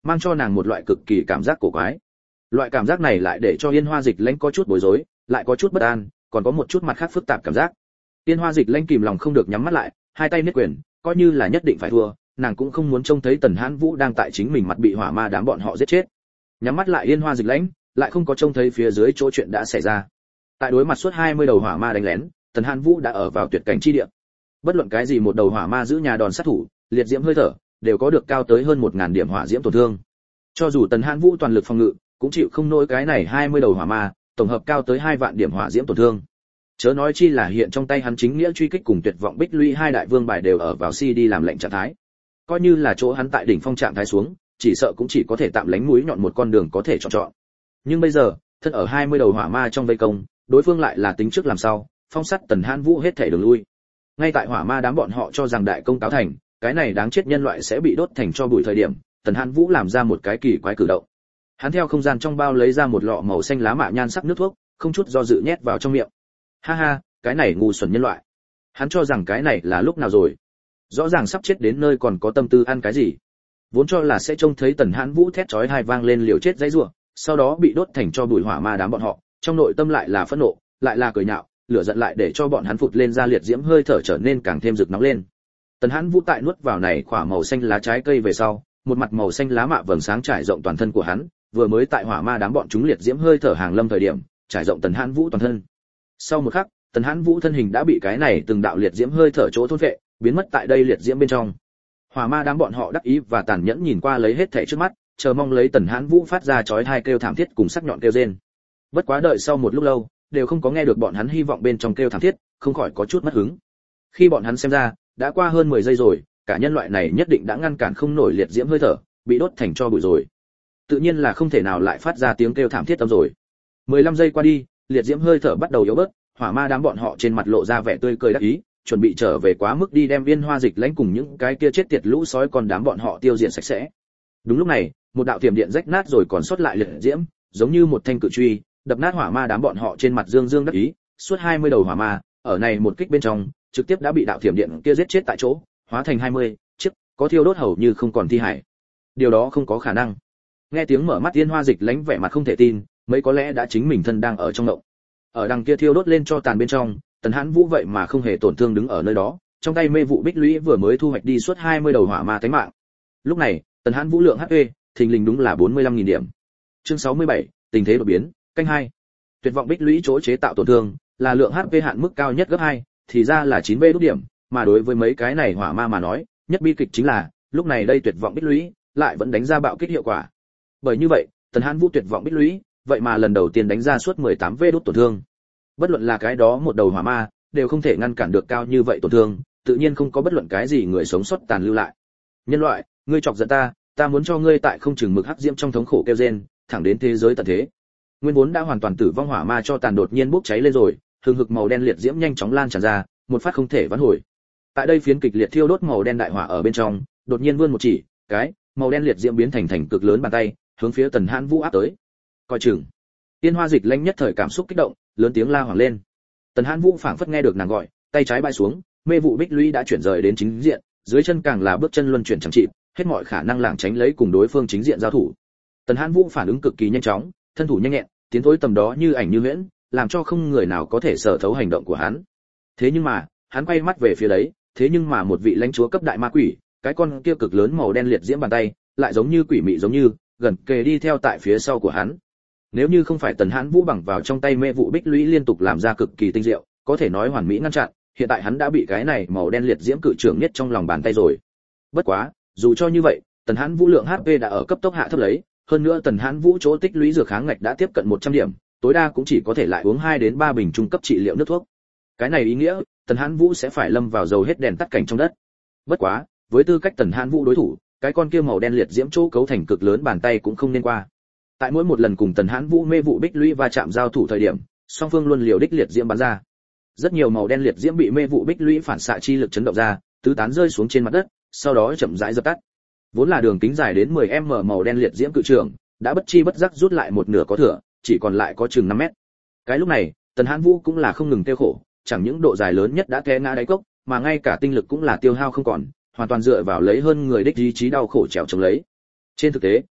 mang cho nàng một loại cực kỳ cảm giác cổ quái. Loại cảm giác này lại để cho Yên Hoa Dịch Lãnh có chút bối rối, lại có chút bất an, còn có một chút mặt khác phức tạp cảm giác. Yên Hoa Dịch Lãnh kìm lòng không được nhắm mắt lại, hai tay niết quyền, coi như là nhất định phải thua, nàng cũng không muốn trông thấy Tần Hãn Vũ đang tại chính mình mặt bị hỏa ma đám bọn họ giết chết. Nhắm mắt lại Yên Hoa Dịch Lãnh, lại không có trông thấy phía dưới chỗ chuyện đã xảy ra. Tại đối mặt suốt 20 đầu hỏa ma đánh lén, Tần Hãn Vũ đã ở vào tuyệt cảnh chi địa. Bất luận cái gì một đầu hỏa ma giữ nhà đòn sát thủ, liệt diễm hơi thở, đều có được cao tới hơn 1000 điểm hỏa diễm tổn thương. Cho dù Tần Hãn Vũ toàn lực phòng ngự, cũng chịu không nổi cái này 20 đầu hỏa ma, tổng hợp cao tới 2 vạn điểm hỏa diễm tổn thương. Chớ nói chi là hiện trong tay hắn chính nghĩa truy kích cùng tuyệt vọng bích lũy hai đại vương bài đều ở vào CD làm lệnh trạng thái. Coi như là chỗ hắn tại đỉnh phong trạng thái xuống, chỉ sợ cũng chỉ có thể tạm lánh mũi nhọn một con đường có thể chọn. Nhưng bây giờ, thân ở 20 đầu hỏa ma trong vây công, đối phương lại là tính trước làm sao, phong sắt Tần Hãn Vũ hết thể đường lui. Ngay tại hỏa ma đám bọn họ cho rằng đại công cáo thành, cái này đáng chết nhân loại sẽ bị đốt thành cho bụi thời điểm, Tần Hãn Vũ làm ra một cái kỳ quái cử động. Hắn theo không gian trong bao lấy ra một lọ màu xanh lá mạ nhan sắc nước thuốc, không chút do dự nhét vào trong miệng. Ha ha, cái này ngu xuẩn nhân loại. Hắn cho rằng cái này là lúc nào rồi? Rõ ràng sắp chết đến nơi còn có tâm tư ăn cái gì? Vốn cho là sẽ trông thấy Tần Hãn Vũ thét chói tai vang lên liều chết dãy rủa, sau đó bị đốt thành cho bụi hỏa ma đám bọn họ, trong nội tâm lại là phẫn nộ, lại là cười nhạo, lửa giận lại để cho bọn hắn phụt lên ra liệt diễm hơi thở trở nên càng thêm rực nóng lên. Tần Hãn Vũ tại nuốt vào này quả màu xanh lá trái cây về sau, một mặt màu xanh lá mạ vầng sáng trải rộng toàn thân của hắn, vừa mới tại hỏa ma đám bọn chúng liệt diễm hơi thở hàng lâm thời điểm, trải rộng Tần Hãn Vũ toàn thân. Sau một khắc, Tần Hãn Vũ thân hình đã bị cái này từng đạo liệt diễm hơi thở chỗ thôn phệ, biến mất tại đây liệt diễm bên trong. Hỏa ma đám bọn họ đắc ý và tàn nhẫn nhìn qua lấy hết thảy trước mắt, chờ mong lấy Tần Hãn Vũ phát ra chói tai kêu thảm thiết cùng sắc nhọn kêu rên. Bất quá đợi sau một lúc lâu, đều không có nghe được bọn hắn hy vọng bên trong kêu thảm thiết, không khỏi có chút mất hứng. Khi bọn hắn xem ra, đã qua hơn 10 giây rồi, cả nhân loại này nhất định đã ngăn cản không nổi liệt diễm hơi thở, bị đốt thành tro bụi rồi. Tự nhiên là không thể nào lại phát ra tiếng kêu thảm thiết tâm rồi. 15 giây qua đi, liệt diễm hơi thở bắt đầu yếu bớt, hỏa ma đám bọn họ trên mặt lộ ra vẻ tươi cười đắc ý, chuẩn bị trở về quá mức đi đem Viên Hoa Dịch Lãnh cùng những cái kia chết tiệt lũ sói con đám bọn họ tiêu diệt sạch sẽ. Đúng lúc này, một đạo tiềm điện rách nát rồi còn sót lại liệt diễm, giống như một thanh cự truy, đập nát hỏa ma đám bọn họ trên mặt dương dương đắc ý, suốt 20 đầu hỏa ma, ở này một kích bên trong, trực tiếp đã bị đạo tiềm điện kia giết chết tại chỗ, hóa thành 20 chiếc, có thiêu đốt hầu như không còn thi hải. Điều đó không có khả năng. Nghe tiếng mở mắt Viên Hoa Dịch Lãnh vẻ mặt không thể tin, mấy có lẽ đã chính mình thân đang ở trong động. Ở đằng kia thiêu đốt lên cho tàn bên trong, Tần Hãn Vũ vậy mà không hề tổn thương đứng ở nơi đó, trong tay mê vụ bích lũy vừa mới thu hoạch đi suốt 20 đầu hỏa ma tánh mạng. Lúc này, Tần Hãn Vũ lượng HP, thình lình đúng là 45.000 điểm. Chương 67, tình thế đột biến, canh 2. Tuyệt vọng bích lũy chỗ chế tạo tổn thương, là lượng HP hạn mức cao nhất gấp 2, thì ra là 9V đốt điểm, mà đối với mấy cái này hỏa ma mà nói, nhất bi kịch chính là, lúc này đây tuyệt vọng bích lũy lại vẫn đánh ra bạo kích hiệu quả. Bởi như vậy, Tần Hãn Vũ tuyệt vọng bích lũy, vậy mà lần đầu tiên đánh ra suốt 18V đốt tổn thương. Bất luận là cái đó một đầu hỏa ma, đều không thể ngăn cản được cao như vậy tổn thương, tự nhiên không có bất luận cái gì người sống sót tàn lưu lại. Nhân loại, ngươi chọc giận ta muốn cho ngươi tại không chừng mực hắc diễm trong thống khổ kêu rên, thẳng đến thế giới tận thế. Nguyên vốn đã hoàn toàn tử vong hỏa ma cho tàn đột nhiên bốc cháy lên rồi, hừng hực màu đen liệt diễm nhanh chóng lan tràn ra, một phát không thể vãn hồi. Tại đây phiến kịch liệt thiêu đốt màu đen đại hỏa ở bên trong, đột nhiên vươn một chỉ, cái màu đen liệt diễm biến thành cực lớn bàn tay, hướng phía Tần Hãn Vũ áp tới. Coi chừng. Tiên Hoa Dịch Lãnh nhất thời cảm xúc kích động, lớn tiếng la hoảng lên. Tần Hãn Vũ phảng phất nghe được nàng gọi, tay trái bay xuống, mê vụ bích lũy đã chuyển rời đến chính diện, dưới chân càng là bước chân luân chuyển chẳng chịt, hết mọi khả năng lảng tránh lấy cùng đối phương chính diện giao thủ. Tần Hãn Vũ phản ứng cực kỳ nhanh chóng, thân thủ nhanh nhẹn, tiến thối tầm đó như ảnh như huyễn, làm cho không người nào có thể sở thấu hành động của hắn. Thế nhưng mà, hắn quay mắt về phía đấy, thế nhưng mà một vị lãnh chúa cấp đại ma quỷ, cái con kia cực lớn màu đen liệt diễm bàn tay, lại giống như quỷ mị giống như, gần kề đi theo tại phía sau của hắn. Nếu như không phải Tần Hãn Vũ bằng vào trong tay mê vụ bích lũy liên tục làm ra cực kỳ tinh diệu, có thể nói hoàn mỹ ngăn chặn, hiện tại hắn đã bị cái này màu đen liệt diễm cự trưởng nhất trong lòng bàn tay rồi. Bất quá, dù cho như vậy, Tần Hãn Vũ lượng HP đã ở cấp tốc hạ thấp lấy, hơn nữa Tần Hãn Vũ chỗ tích lũy dược kháng ngạch đã tiếp cận 100 điểm, tối đa cũng chỉ có thể lại uống 2 đến 3 bình trung cấp trị liệu nước thuốc. Cái này ý nghĩa, Tần Hãn Vũ sẽ phải lâm vào dầu hết đèn tắt cảnh trong đất. Bất quá, với tư cách Tần Hãn Vũ đối thủ, cái con kia màu đen liệt diễm chỗ cấu thành cực lớn bàn tay cũng không nên qua. Tại mỗi một lần cùng Tần Hãn Vũ mê vụ bích lũy va chạm giao thủ thời điểm, song phương luôn liều đích liệt diễm bắn ra. Rất nhiều màu đen liệt diễm bị mê vụ bích lũy phản xạ chi lực chấn động ra, tứ tán rơi xuống trên mặt đất, sau đó chậm rãi dập tắt. Vốn là đường kính dài đến 10m màu đen liệt diễm cự trường, đã bất chi bất giác rút lại một nửa có thừa, chỉ còn lại có chừng 5 mét. Cái lúc này, Tần Hãn Vũ cũng là không ngừng tiêu khổ, chẳng những độ dài lớn nhất đã té ngã đáy cốc, mà ngay cả tinh lực cũng là tiêu hao không còn, hoàn toàn dựa vào lấy hơn người đích ý chí đau khổ trèo chống lấy. Trên thực tế,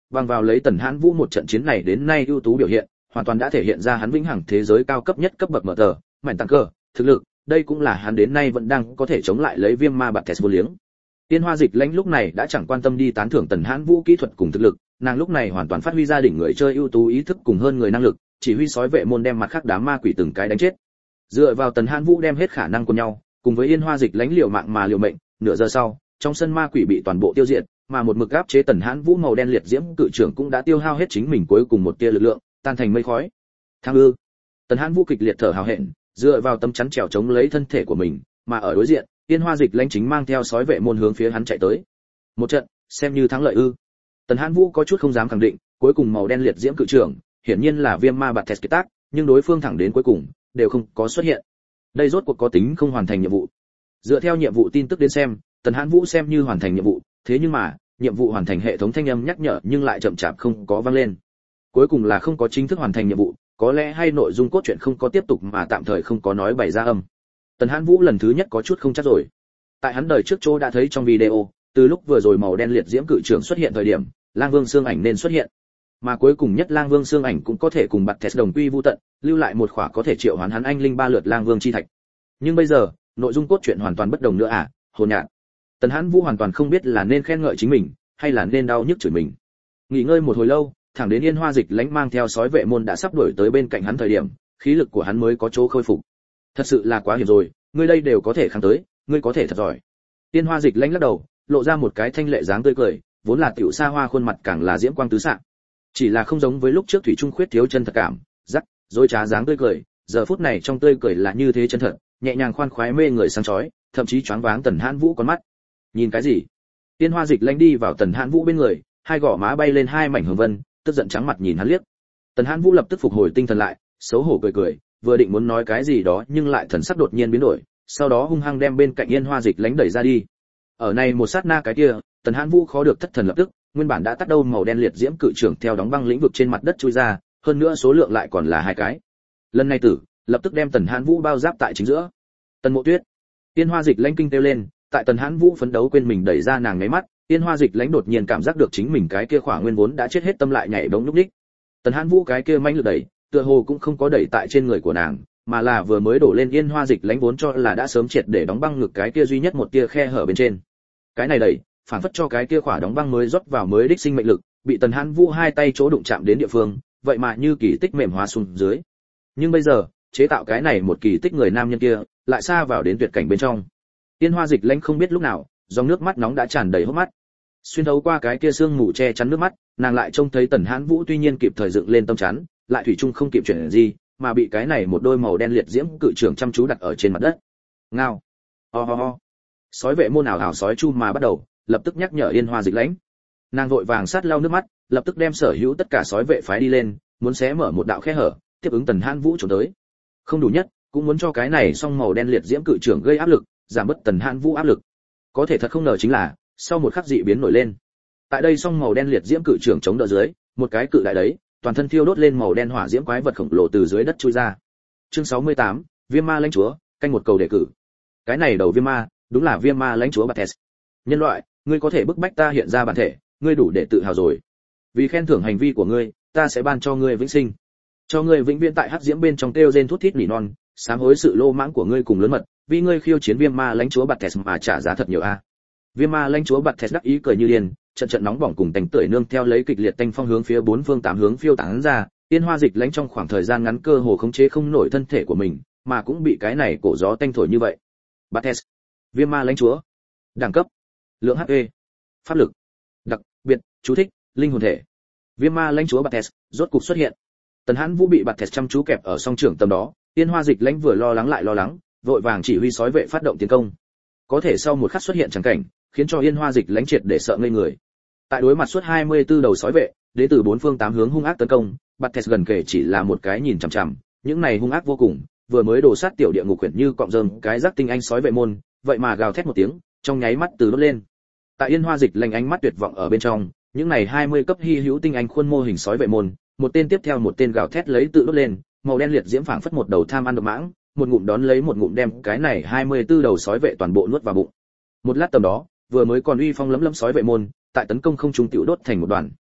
bằng vào lấy Tần Hãn Vũ một trận chiến này đến nay ưu tú biểu hiện, hoàn toàn đã thể hiện ra hắn vĩnh hằng thế giới cao cấp nhất cấp bậc mở tờ, mạnh tăng cơ, thực lực, đây cũng là hắn đến nay vẫn đang có thể chống lại lấy Viêm Ma Bạt Test vô liếng. Tiên Hoa Dịch Lãnh lúc này đã chẳng quan tâm đi tán thưởng Tần Hãn Vũ kỹ thuật cùng thực lực, nàng lúc này hoàn toàn phát huy ra đỉnh người chơi ưu tú ý thức cùng hơn người năng lực, chỉ huy sói vệ môn đem mặt khác đám ma quỷ từng cái đánh chết. Dựa vào Tần Hãn Vũ đem hết khả năng của nhau, cùng với Yên Hoa Dịch Lãnh liều mạng mà liều mệnh, nửa giờ sau, trong sân ma quỷ bị toàn bộ tiêu diệt, mà một mực áp chế Tần Hãn Vũ màu đen liệt diễm cự trưởng cũng đã tiêu hao hết chính mình cuối cùng một tia lực lượng, tan thành mây khói. Thang ư? Tần Hãn Vũ kịch liệt thở hào hẹn, dựa vào tấm chắn trèo chống lấy thân thể của mình, mà ở đối diện, Yên Hoa Dịch Lãnh chính mang theo sói vệ môn hướng phía hắn chạy tới. Một trận, xem như thắng lợi ư? Tần Hãn Vũ có chút không dám khẳng định, cuối cùng màu đen liệt diễm cự trưởng, hiển nhiên là Viêm Ma Bạt Test kết tác, nhưng đối phương thẳng đến cuối cùng đều không có xuất hiện. Đây rốt cuộc có tính không hoàn thành nhiệm vụ. Dựa theo nhiệm vụ tin tức đến xem, Tần Hãn Vũ xem như hoàn thành nhiệm vụ, thế nhưng mà, nhiệm vụ hoàn thành hệ thống thanh âm nhắc nhở nhưng lại chậm chạp không có vang lên. Cuối cùng là không có chính thức hoàn thành nhiệm vụ, có lẽ hay nội dung cốt truyện không có tiếp tục mà tạm thời không có nói bày ra âm. Tần Hãn Vũ lần thứ nhất có chút không chắc rồi. Tại hắn đời trước chỗ đã thấy trong video, từ lúc vừa rồi màu đen liệt diễm cự trưởng xuất hiện thời điểm, Lang Vương xương ảnh nên xuất hiện. Mà cuối cùng nhất Lang Vương xương ảnh cũng có thể cùng Bạt Test đồng quy vu tận, lưu lại một khỏa có thể triệu hoán hắn anh linh ba lượt Lang Vương chi thạch. Nhưng bây giờ, nội dung cốt truyện hoàn toàn bất đồng nữa à, hồn nhạt. Tần Hãn Vũ hoàn toàn không biết là nên khen ngợi chính mình, hay là nên đau nhức chửi mình. Nghỉ ngơi một hồi lâu, thẳng đến Yên Hoa Dịch Lãnh mang theo sói vệ môn đã sắp đuổi tới bên cạnh hắn thời điểm, khí lực của hắn mới có chỗ khôi phục. Thật sự là quá hiểm rồi, ngươi đây đều có thể kháng tới, ngươi có thể thật giỏi. Yên Hoa Dịch Lãnh lắc đầu, lộ ra một cái thanh lệ dáng tươi cười, vốn là tiểu xa hoa khuôn mặt càng là diễm quang tứ xạ. Chỉ là không giống với lúc trước thủy trung khuyết thiếu chân thật cảm, rắc, dối trá dáng tươi cười, giờ phút này trong tươi cười là như thế chân thật, nhẹ nhàng khoan khoái mê người sáng chói, thậm chí choáng váng Tần Hãn Vũ con mắt. Nhìn cái gì? Tiên Hoa Dịch Lãnh đi vào Tần Hãn Vũ bên người, hai gò má bay lên hai mảnh hồng vân, tức giận trắng mặt nhìn hắn liếc. Tần Hãn Vũ lập tức phục hồi tinh thần lại, xấu hổ cười cười, vừa định muốn nói cái gì đó nhưng lại thần sắc đột nhiên biến đổi, sau đó hung hăng đem bên cạnh Yên Hoa Dịch Lãnh đẩy ra đi. Ở này một sát na cái kia, Tần Hãn Vũ khó được thất thần lập tức, nguyên bản đã tắt đâu màu đen liệt diễm cự trưởng theo đóng băng lĩnh vực trên mặt đất chui ra, hơn nữa số lượng lại còn là hai cái. Lần này tử, lập tức đem Tần Hãn Vũ bao giáp tại chính giữa. Tần Mộ Tuyết, Yên Hoa Dịch Lãnh kinh kêu lên, tại Tần Hãn Vũ phấn đấu quên mình đẩy ra nàng ngáy mắt, Yên Hoa Dịch Lãnh đột nhiên cảm giác được chính mình cái kia khỏa nguyên vốn đã chết hết tâm lại nhảy bỗng lúc ních. Tần Hãn Vũ cái kia manh lực đẩy, tựa hồ cũng không có đẩy tại trên người của nàng, mà là vừa mới đổ lên Yên Hoa Dịch Lãnh vốn cho là đã sớm triệt để đóng băng ngực cái kia duy nhất một tia khe hở bên trên. Cái này đẩy, phản phất cho cái kia khỏa đóng băng mới rót vào mới đích sinh mệnh lực, bị Tần Hãn Vũ hai tay chỗ đụng chạm đến địa phương, vậy mà như kỳ tích mềm hóa xuống dưới. Nhưng bây giờ, chế tạo cái này một kỳ tích người nam nhân kia, lại xa vào đến tuyệt cảnh bên trong. Yên Hoa Dịch Lãnh không biết lúc nào, dòng nước mắt nóng đã tràn đầy hốc mắt. Xuyên thấu qua cái kia sương mù che chắn nước mắt, nàng lại trông thấy Tần Hãn Vũ tuy nhiên kịp thời dựng lên tâm chắn, lại thủy chung không kịp chuyển gì, mà bị cái này một đôi màu đen liệt diễm cự trưởng chăm chú đặt ở trên mặt đất. Ngao. Ho. Sói vệ môn ảo ảo sói chu mà bắt đầu, lập tức nhắc nhở Yên Hoa Dịch Lãnh. Nàng vội vàng sát lau nước mắt, lập tức đem sở hữu tất cả sói vệ phái đi lên, muốn xé mở một đạo khe hở, tiếp ứng Tần Hãn Vũ trốn tới. Không đủ nhất, cũng muốn cho cái này song màu đen liệt diễm cự trưởng gây áp lực, giảm bớt Tần Hãn Vũ áp lực. Có thể thật không ngờ chính là, sau một khắc dị biến nổi lên. Tại đây song màu đen liệt diễm cự trưởng chống đỡ dưới, một cái cự đại đấy, toàn thân thiêu đốt lên màu đen hỏa diễm quái vật khổng lồ từ dưới đất chui ra. Chương 68, Viêm Ma lãnh chúa, canh một cầu đề cử. Cái này đầu Viêm Ma, đúng là Viêm Ma lãnh chúa Bạt Test. Nhân loại, ngươi có thể bức bách ta hiện ra bản thể, ngươi đủ để tự hào rồi. Vì khen thưởng hành vi của ngươi, ta sẽ ban cho ngươi vĩnh sinh. Cho ngươi vĩnh viễn tại hắc diễm bên trong kêu rên thút thít nỉ non, sám hối sự lô mãng của ngươi cùng lớn mật, vì ngươi khiêu chiến Viêm Ma lãnh chúa Bạt Test mà trả giá thật nhiều a. Viêm Ma lãnh chúa Bạt Test đắc ý cười như điên, trận trận nóng bỏng cùng tanh tưởi nương theo lấy kịch liệt tanh phong hướng phía bốn phương tám hướng phiêu tán ra, Yên Hoa Dịch Lãnh trong khoảng thời gian ngắn cơ hồ khống chế không nổi thân thể của mình, mà cũng bị cái này cổ gió tanh thổi như vậy. Bạt Test, Viêm Ma lãnh chúa, đẳng cấp, lượng HP, pháp lực, đặc biệt, chú thích, linh hồn thể. Viêm Ma lãnh chúa Bạt Test rốt cục xuất hiện. Tần Hãn Vũ bị Bạt Test chăm chú kẹp ở song trưởng tầm đó, Yên Hoa Dịch Lãnh vừa lo lắng lại lo lắng, vội vàng chỉ huy sói vệ phát động tiến công. Có thể sau một khắc xuất hiện chẳng cảnh, khiến cho Yên Hoa Dịch Lãnh triệt để sợ ngây người. Tại đối mặt suốt 24 đầu sói vệ, đến từ bốn phương tám hướng hung ác tấn công, Bạt Test gần kể chỉ là một cái nhìn chằm chằm, những này hung ác vô cùng, vừa mới đổ sát tiểu địa ngục quyển như cọng rơm, cái rắc tinh anh sói vệ môn, vậy mà gào thét một tiếng, trong nháy mắt từ đốt lên. Tại Yên Hoa Dịch Lãnh ánh mắt tuyệt vọng ở bên trong, những này 20 cấp hy hữu tinh anh khuôn mô hình sói vệ môn, một tên tiếp theo một tên gào thét lấy tự đốt lên, màu đen liệt diễm phảng phất một đầu tham ăn độc mãng, một ngụm đón lấy một ngụm đem cái này 24 đầu sói vệ toàn bộ nuốt vào bụng. Một lát tầm đó, vừa mới còn uy phong lấm lấm sói vệ môn, tại tấn công không trung tiểu đốt thành một đoàn.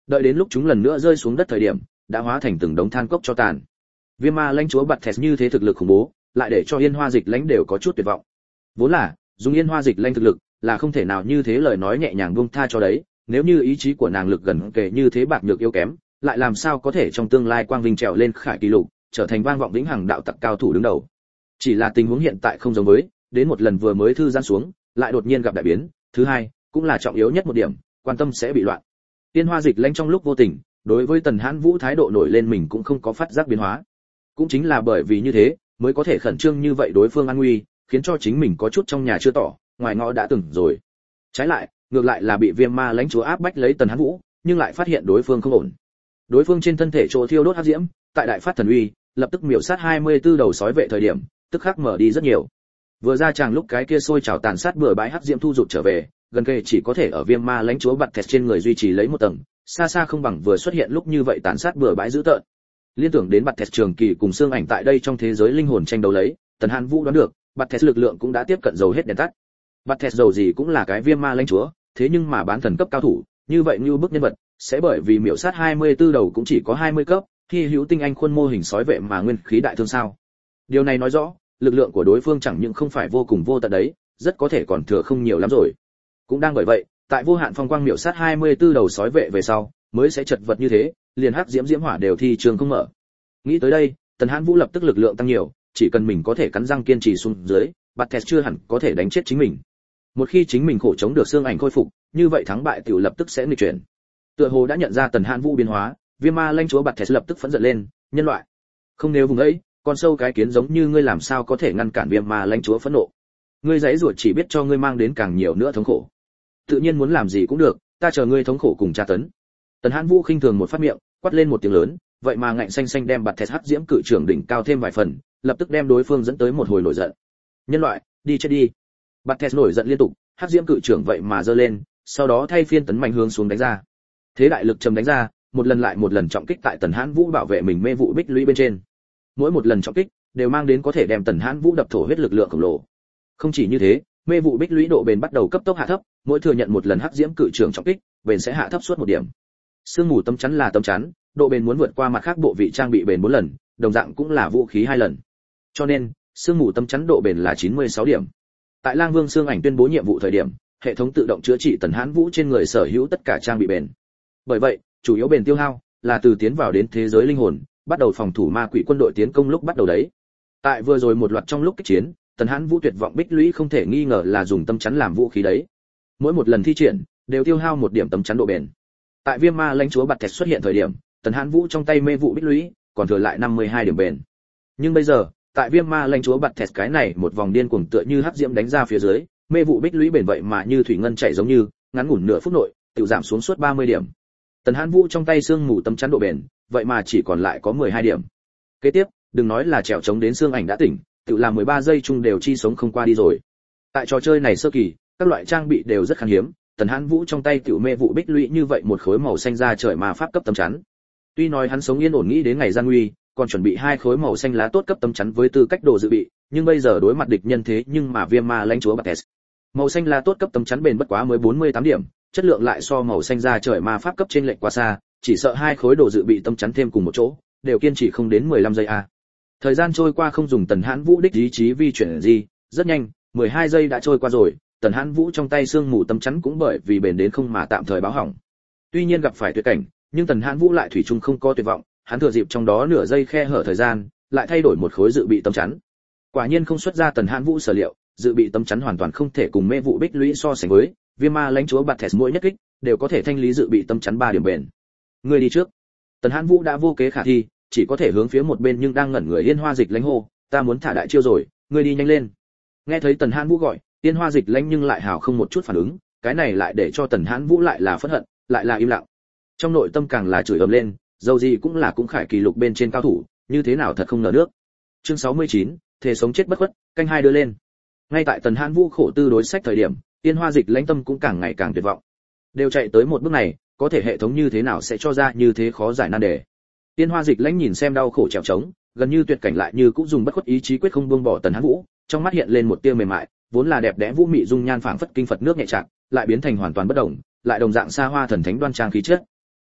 Đợi đến lúc chúng lần nữa rơi xuống đất thời điểm, đã hóa thành từng đống than cốc cho tàn. Viêm ma lãnh chúa Barthes như thế thực lực khủng bố, lại để cho Yên Hoa Dịch lãnh đều có chút tuyệt vọng. Vốn là, dùng Yên Hoa Dịch lãnh thực lực, là không thể nào như thế lời nói nhẹ nhàng buông tha cho đấy, nếu như ý chí của nàng lực gần kề như thế bạc nhược yếu kém, lại làm sao có thể trong tương lai quang vinh trèo lên khải kỷ lục, trở thành vang vọng vĩnh hằng đạo tặc cao thủ đứng đầu. Chỉ là tình huống hiện tại không giống với, đến một lần vừa mới thư giãn xuống, lại đột nhiên gặp đại biến, thứ hai, cũng là trọng yếu nhất một điểm, quan tâm sẽ bị loạn. Tiên Hoa Dịch lãnh trong lúc vô tình, đối với Tần Hãn Vũ thái độ nổi lên mình cũng không có phát giác biến hóa. Cũng chính là bởi vì như thế, mới có thể khẩn trương như vậy đối phương an nguy, khiến cho chính mình có chút trong nhà chưa tỏ, ngoài ngõ đã từng rồi. Trái lại, ngược lại là bị Viêm Ma lãnh chúa áp bách lấy Tần Hãn Vũ, nhưng lại phát hiện đối phương không ổn. Đối phương trên thân thể chỗ thiêu đốt hắc diễm, tại đại phát thần uy, lập tức miểu sát 24 đầu sói vệ thời điểm, tức khắc mở đi rất nhiều. Vừa ra chàng lúc cái kia sôi trào tàn sát bừa bãi hắc diễm thu rụt trở về, gần kề chỉ có thể ở Viêm Ma lãnh chúa Barthes trên người duy trì lấy một tầng, xa xa không bằng vừa xuất hiện lúc như vậy tàn sát bừa bãi dữ tợn. Liên tưởng đến Barthes trường kỳ cùng xương ảnh tại đây trong thế giới linh hồn tranh đấu lấy, Tần Hãn Vũ đoán được, Barthes lực lượng cũng đã tiếp cận dầu hết đèn tắt. Barthes dầu gì cũng là cái Viêm Ma lãnh chúa, thế nhưng mà bán thần cấp cao thủ, như vậy như bức nhân vật, sẽ bởi vì miểu sát 24 đầu cũng chỉ có 20 cấp, khi hữu tinh anh khuôn mô hình sói vệ mà nguyên khí đại thương sao? Điều này nói rõ, lực lượng của đối phương chẳng những không phải vô cùng vô tận đấy, rất có thể còn thừa không nhiều lắm rồi. Cũng đang bởi vậy, tại vô hạn phong quang miểu sát 24 đầu sói vệ về sau, mới sẽ chật vật như thế, liền hắc diễm diễm hỏa đều thi trường không mở. Nghĩ tới đây, Tần Hãn Vũ lập tức lực lượng tăng nhiều, chỉ cần mình có thể cắn răng kiên trì xuống dưới, Barthes chưa hẳn có thể đánh chết chính mình. Một khi chính mình khổ chống được xương ảnh khôi phục, như vậy thắng bại tiểu lập tức sẽ nghịch chuyển. Tựa hồ đã nhận ra Tần Hãn Vũ biến hóa, Viêm Ma lãnh chúa Barthes lập tức phẫn giận lên, nhân loại, không nếu vùng ấy, con sâu cái kiến giống như ngươi làm sao có thể ngăn cản Viêm Ma lãnh chúa phẫn nộ? Ngươi giãy giụa chỉ biết cho ngươi mang đến càng nhiều nữa thống khổ. Tự nhiên muốn làm gì cũng được, ta chờ ngươi thống khổ cùng tra tấn. Tần Hãn Vũ khinh thường một phát miệng, quát lên một tiếng lớn, vậy mà ngạnh xanh xanh đem Barthes hắc diễm cự trưởng đỉnh cao thêm vài phần, lập tức đem đối phương dẫn tới một hồi nổi giận. Nhân loại, đi chết đi. Barthes nổi giận liên tục, hắc diễm cự trưởng vậy mà giơ lên, sau đó thay phiên tấn mạnh hướng xuống đánh ra. Thế đại lực trầm đánh ra, một lần lại một lần trọng kích tại Tần Hãn Vũ bảo vệ mình mê vụ bích lũy bên trên. Mỗi một lần trọng kích đều mang đến có thể đem Tần Hãn Vũ đập thổ huyết lực lượng khổng lồ. Không chỉ như thế, mê vụ bích lũy độ bền bắt đầu cấp tốc hạ thấp, mỗi thừa nhận một lần hắc diễm cự trưởng trọng kích, bền sẽ hạ thấp suốt một điểm. Sương mù tấm chắn là tấm chắn, độ bền muốn vượt qua mặt khác bộ vị trang bị bền 4 lần, đồng dạng cũng là vũ khí 2 lần. Cho nên, sương mù tấm chắn độ bền là 96 điểm. Tại Lang Vương Sương Ảnh tuyên bố nhiệm vụ thời điểm, hệ thống tự động chữa trị Tần Hãn Vũ trên người sở hữu tất cả trang bị bền. Bởi vậy, chủ yếu bền tiêu hao là từ tiến vào đến thế giới linh hồn, bắt đầu phòng thủ ma quỷ quân đội tiến công lúc bắt đầu đấy. Tại vừa rồi một loạt trong lúc kích chiến, Tần Hãn Vũ tuyệt vọng bích lũy không thể nghi ngờ là dùng tấm chắn làm vũ khí đấy. Mỗi một lần thi triển đều tiêu hao một điểm tấm chắn độ bền. Tại Viêm Ma lãnh chúa Barthes xuất hiện thời điểm, Tần Hãn Vũ trong tay mê vụ bích lũy còn thừa lại 52 điểm bền. Nhưng bây giờ, tại Viêm Ma lãnh chúa Barthes cái này một vòng điên cuồng tựa như hắc diễm đánh ra phía dưới, mê vụ bích lũy bền vậy mà như thủy ngân chảy giống như, ngắn ngủn nửa phút nội, tự giảm xuống suốt 30 điểm. Tần Hãn Vũ trong tay xương mù tấm chắn độ bền, vậy mà chỉ còn lại có 12 điểm. Kế tiếp, đừng nói là trèo chống đến xương ảnh đã tỉnh, tự làm 13 giây chung đều chi sống không qua đi rồi. Tại trò chơi này sơ kỳ, các loại trang bị đều rất khan hiếm, Tần Hãn Vũ trong tay tiểu mê vụ bích lũy như vậy một khối màu xanh ra trời mà pháp cấp tấm chắn. Tuy nói hắn sống yên ổn nghĩ đến ngày gian nguy, còn chuẩn bị 2 khối màu xanh lá tốt cấp tấm chắn với tư cách đồ dự bị, nhưng bây giờ đối mặt địch nhân thế nhưng mà Viêm Ma lãnh chúa Barthes. Màu xanh lá tốt cấp tấm chắn bền bất quá mới 48 điểm, chất lượng lại so màu xanh ra trời ma pháp cấp trên lệch quá xa, chỉ sợ 2 khối đồ dự bị tấm chắn thêm cùng một chỗ, đều kiên trì không đến 15 giây a. Thời gian trôi qua không dùng Tần Hãn Vũ đích ý chí vi chuyển gì, rất nhanh, 12 giây đã trôi qua rồi, Tần Hãn Vũ trong tay xương mù tấm chắn cũng bởi vì bền đến không mà tạm thời báo hỏng. Tuy nhiên gặp phải tuyệt cảnh, nhưng Tần Hãn Vũ lại thủy chung không có tuyệt vọng, hắn thừa dịp trong đó nửa giây khe hở thời gian, lại thay đổi một khối dự bị tấm chắn. Quả nhiên không xuất ra Tần Hãn Vũ sở liệu, dự bị tấm chắn hoàn toàn không thể cùng mê vụ bích lũy so sánh với, Viêm Ma lãnh chúa Barthes mỗi nhất kích đều có thể thanh lý dự bị tấm chắn 3 điểm bền. Người đi trước. Tần Hãn Vũ đã vô kế khả thi, chỉ có thể hướng phía một bên nhưng đang ngẩn người Yên Hoa Dịch lãnh hô, ta muốn thả đại chiêu rồi, ngươi đi nhanh lên. Nghe thấy Tần Hãn Vũ gọi, Yên Hoa Dịch lãnh nhưng lại hào không một chút phản ứng, cái này lại để cho Tần Hãn Vũ lại là phẫn hận, lại là im lặng. Trong nội tâm càng là chửi ầm lên, dầu gì cũng là cũng khải kỷ lục bên trên cao thủ, như thế nào thật không ngờ nước. Chương 69, thể sống chết bất khuất, canh hai đưa lên. Ngay tại Tần Hãn Vũ khổ tư đối sách thời điểm, Yên Hoa Dịch lãnh tâm cũng càng ngày càng tuyệt vọng. Đều chạy tới một bước này, có thể hệ thống như thế nào sẽ cho ra như thế khó giải nan đề. Yên Hoa Dịch lãnh nhìn xem đau khổ trèo trống, gần như tuyệt cảnh lại như cũng dùng bất khuất ý chí quyết không buông bỏ Tần Hãn Vũ, trong mắt hiện lên một tia mềm mại, vốn là đẹp đẽ vũ mị dung nhan phảng phất kinh Phật nước nhẹ chạm, lại biến thành hoàn toàn bất động, lại đồng dạng xa hoa thần thánh đoan trang khí chất.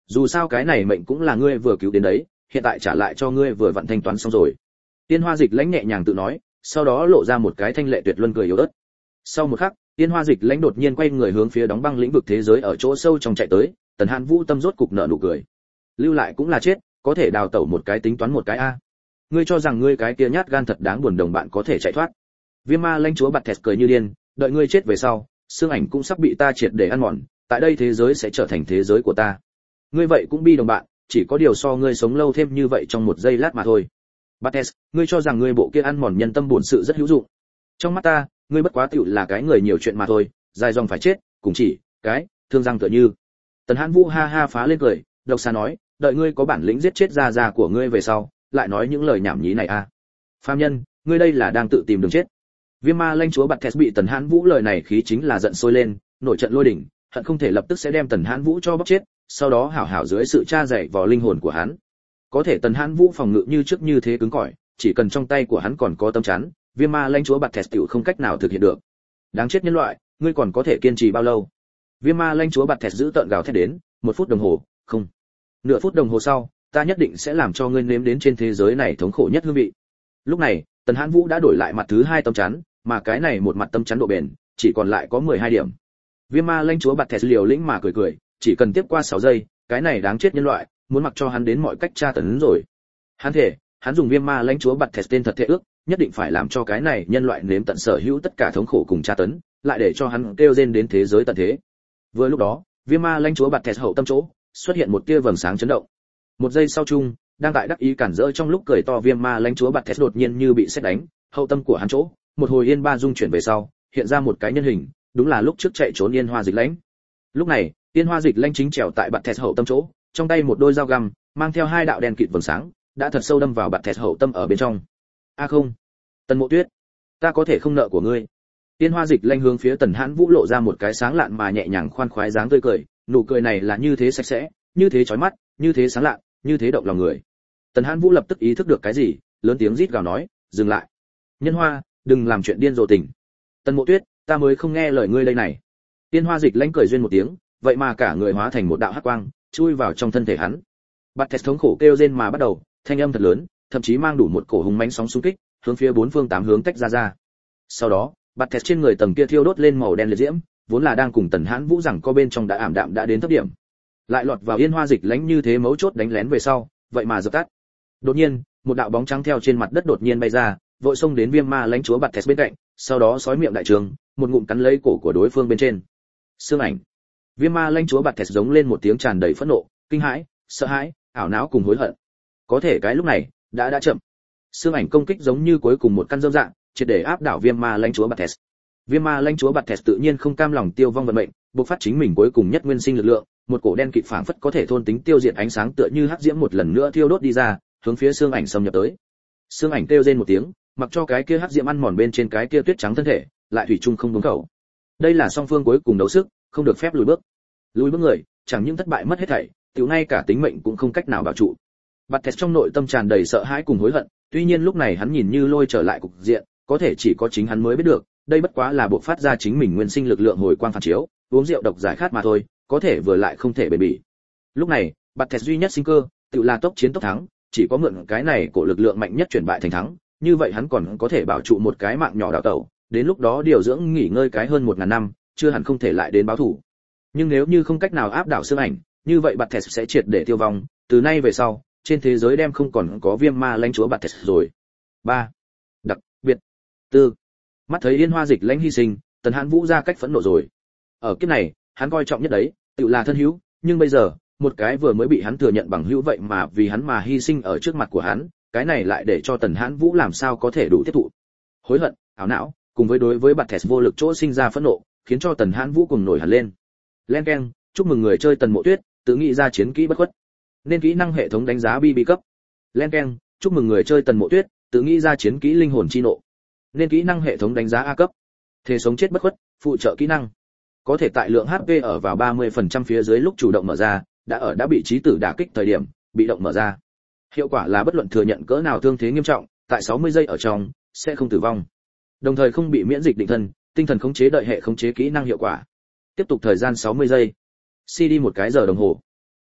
dù sao cái này mệnh cũng là ngươi vừa cứu đến đấy, hiện tại trả lại cho ngươi vừa vặn thanh toán xong rồi. Tiên Hoa Dịch Lãnh nhẹ nhàng tự nói, sau đó lộ ra một cái thanh lệ tuyệt luân cười yếu ớt. Sau một khắc, Tiên Hoa Dịch Lãnh đột nhiên quay người hướng phía đóng băng lĩnh vực thế giới ở chỗ sâu trong chạy tới, Tần Hãn Vũ tâm rốt cục nở nụ cười. Lưu lại cũng là chết, có thể đào tẩu một cái tính toán một cái a. Ngươi cho rằng ngươi cái kia nhát gan thật đáng buồn đồng bạn có thể chạy thoát? Viêm Ma Lãnh Chúa bật thẹt cười như điên, đợi ngươi chết về sau, xương ảnh cũng sắp bị ta triệt để ăn mòn, tại đây thế giới sẽ trở thành thế giới của ta. Ngươi vậy cũng bi đồng bạn, chỉ có điều so ngươi sống lâu thêm như vậy trong một giây lát mà thôi. Bates, ngươi cho rằng ngươi bộ kia ăn mòn nhân tâm buồn sự rất hữu dụng. Trong mắt ta, ngươi bất quá tựu là cái người nhiều chuyện mà thôi, dài dòng phải chết, cùng chỉ cái thương răng tựa như. Tần Hãn Vũ ha ha phá lên cười, độc xà nói, đợi ngươi có bản lĩnh giết chết gia gia của ngươi về sau, lại nói những lời nhảm nhí này a. Phàm nhân, ngươi đây là đang tự tìm đường chết. Viêm Ma Lãnh Chúa Bates bị Tần Hãn Vũ lời này khí chính là giận sôi lên, nổi trận lôi đỉnh, hận không thể lập tức sẽ đem Tần Hãn Vũ cho bóc chết, sau đó hảo hảo dưới sự tra dạy vào linh hồn của hắn. Có thể Tần Hãn Vũ phòng ngự như trước như thế cứng cỏi, chỉ cần trong tay của hắn còn có tấm chắn, Viêm Ma Lãnh Chúa Bates tiểu không cách nào thực hiện được. Đáng chết nhân loại, ngươi còn có thể kiên trì bao lâu? Viêm Ma Lãnh Chúa Bates giữ tợn gào thét đến, 1 phút đồng hồ, không, nửa phút đồng hồ sau, ta nhất định sẽ làm cho ngươi nếm đến trên thế giới này thống khổ nhất hương vị. Lúc này, Tần Hãn Vũ đã đổi lại mặt thứ 2 tấm chắn, mà cái này một mặt tấm chắn độ bền, chỉ còn lại có 12 điểm. Viêm Ma Lãnh Chúa Bates liều lĩnh mà cười cười, chỉ cần tiếp qua 6 giây, cái này đáng chết nhân loại, muốn mặc cho hắn đến mọi cách tra tấn rồi. Hắn thể, hắn dùng Viêm Ma Lãnh Chúa Bates tên thật thệ ước, nhất định phải làm cho cái này nhân loại nếm tận sở hữu tất cả thống khổ cùng tra tấn, lại để cho hắn kêu rên đến thế giới tận thế. Vừa lúc đó, Viêm Ma Lãnh Chúa Bates hậu tâm chỗ, xuất hiện một tia vầng sáng chấn động. Một giây sau chung, đang tại đắc ý cản rỡ trong lúc cười to Viêm Ma Lãnh Chúa Bates đột nhiên như bị sét đánh, hậu tâm của hắn chỗ, một hồi yên ba dung chuyển về sau, hiện ra một cái nhân hình, đúng là lúc trước chạy trốn Yên Hoa Dịch Lãnh. Lúc này, Yên Hoa Dịch Lãnh chính trèo tại Bates hậu tâm chỗ, trong tay một đôi dao găm, mang theo 2 đạo đen kịt vầng sáng, đã thật sâu đâm vào Bates hậu tâm ở bên trong. A không, Tần Mộ Tuyết, ta có thể không nợ của ngươi. Yên Hoa Dịch Lãnh hướng phía Tần Hãn Vũ lộ ra một cái sáng lạn mà nhẹ nhàng khoan khoái dáng tươi cười, nụ cười này là như thế sạch sẽ, như thế chói mắt, như thế sáng lạn, như thế động lòng người. Tần Hãn Vũ lập tức ý thức được cái gì, lớn tiếng rít gào nói, dừng lại. Nhân Hoa, đừng làm chuyện điên rồ tình. Tần Mộ Tuyết, ta mới không nghe lời ngươi đây này. Yên Hoa Dịch Lãnh cười duyên một tiếng, vậy mà cả người hóa thành một đạo hắc quang, chui vào trong thân thể hắn. Bates thống khổ kêu rên mà bắt đầu, thanh âm thật lớn, thậm chí mang đủ một cổ hùng mãnh sóng xung kích, hướng phía 4 phương 8 hướng tách ra. Sau đó, Bates trên người tầng kia thiêu đốt lên màu đen liệt diễm, vốn là đang cùng Tần Hãn Vũ rằng co bên trong đã ảm đạm đã đến thấp điểm. Lại lọt vào Yên Hoa Dịch Lãnh như thế mấu chốt đánh lén về sau, vậy mà dập tắt. Đột nhiên, một đạo bóng trắng theo trên mặt đất đột nhiên bay ra, vội xông đến Viêm Ma Lãnh Chúa Bates bên cạnh, sau đó xói miệng đại trường, một ngụm cắn lấy cổ của đối phương bên trên. Xương ảnh. Viêm Ma Lãnh Chúa Bates giống lên một tiếng tràn đầy phẫn nộ, kinh hãi, sợ hãi, ảo não cùng hối hận. Có thể cái lúc này, đã chậm. Xương ảnh công kích giống như cuối cùng một căn dâm dạng, triệt để áp đảo Viêm Ma Lãnh Chúa Bates. Viêm Ma Lãnh Chúa Bates tự nhiên không cam lòng tiêu vong vận mệnh, bộc phát chính mình cuối cùng nhất nguyên sinh lực lượng, một cổ đen kịt phảng phất có thể thôn tính tiêu diệt ánh sáng tựa như hắc diễm một lần nữa thiêu đốt đi ra, hướng phía xương ảnh xâm nhập tới. Xương ảnh kêu rên một tiếng, mặc cho cái kia hắc diễm ăn mòn bên trên cái kia tuyết trắng thân thể, lại thủy chung không đúng khẩu. Đây là song phương cuối cùng đấu sức, không được phép lùi bước. Lùi bước người, chẳng những thất bại mất hết thảy, tiểu ngay cả tính mệnh cũng không cách nào bảo trụ. Bates trong nội tâm tràn đầy sợ hãi cùng hối hận, tuy nhiên lúc này hắn nhìn như lôi trở lại cục diện, có thể chỉ có chính hắn mới biết được, đây bất quá là bộc phát ra chính mình nguyên sinh lực lượng hồi quang phản chiếu, uống rượu độc giải khát mà thôi, có thể vừa lại không thể bền bỉ. Lúc này, Bates duy nhất sinh cơ, tự là tốc chiến tốc thắng, chỉ có mượn cái này của lực lượng mạnh nhất chuyển bại thành thắng, như vậy hắn còn có thể bảo trụ một cái mạng nhỏ đào tẩu, đến lúc đó điều dưỡng nghỉ ngơi cái hơn 1000 năm, chưa hẳn không thể lại đến báo thù. Nhưng nếu như không cách nào áp đảo xương ảnh, như vậy Bates sẽ triệt để tiêu vong, từ nay về sau, trên thế giới đem không còn có Viêm Ma Lãnh Chúa Bates rồi. 3. Đặc biệt. 4. Mắt thấy Yên Hoa Dịch Lãnh hy sinh, Tần Hãn Vũ ra cách phẫn nộ rồi. Ở kiếp này, hắn coi trọng nhất đấy, tự là thân hữu, nhưng bây giờ, một cái vừa mới bị hắn thừa nhận bằng hữu vậy mà vì hắn mà hy sinh ở trước mặt của hắn, cái này lại để cho Tần Hãn Vũ làm sao có thể đủ tiếp thụ. Hối hận, ảo não, cùng với đối với Bates vô lực chỗ sinh ra phẫn nộ, khiến cho Tần Hãn Vũ cùng nổi hẳn lên. Len keng, chúc mừng người chơi Tần Mộ Tuyết, tự nghĩ ra chiến kỹ bất khuất. Nên kỹ năng hệ thống đánh giá BB cấp. Len keng, chúc mừng người chơi Tần Mộ Tuyết, tự nghĩ ra chiến kỹ linh hồn chi nộ. Nên kỹ năng hệ thống đánh giá A cấp. Thể sống chết bất khuất, phụ trợ kỹ năng. Có thể tại lượng HP ở vào 30% phía dưới lúc chủ động mở ra, đã bị chí tử đả kích thời điểm, bị động mở ra. Hiệu quả là bất luận thừa nhận cỡ nào thương thế nghiêm trọng, tại 60 giây ở trong sẽ không tử vong. Đồng thời không bị miễn dịch định thân, tinh thần khống chế đợi hệ khống chế kỹ năng hiệu quả. Tiếp tục thời gian 60 giây. CD một cái giờ đồng hồ.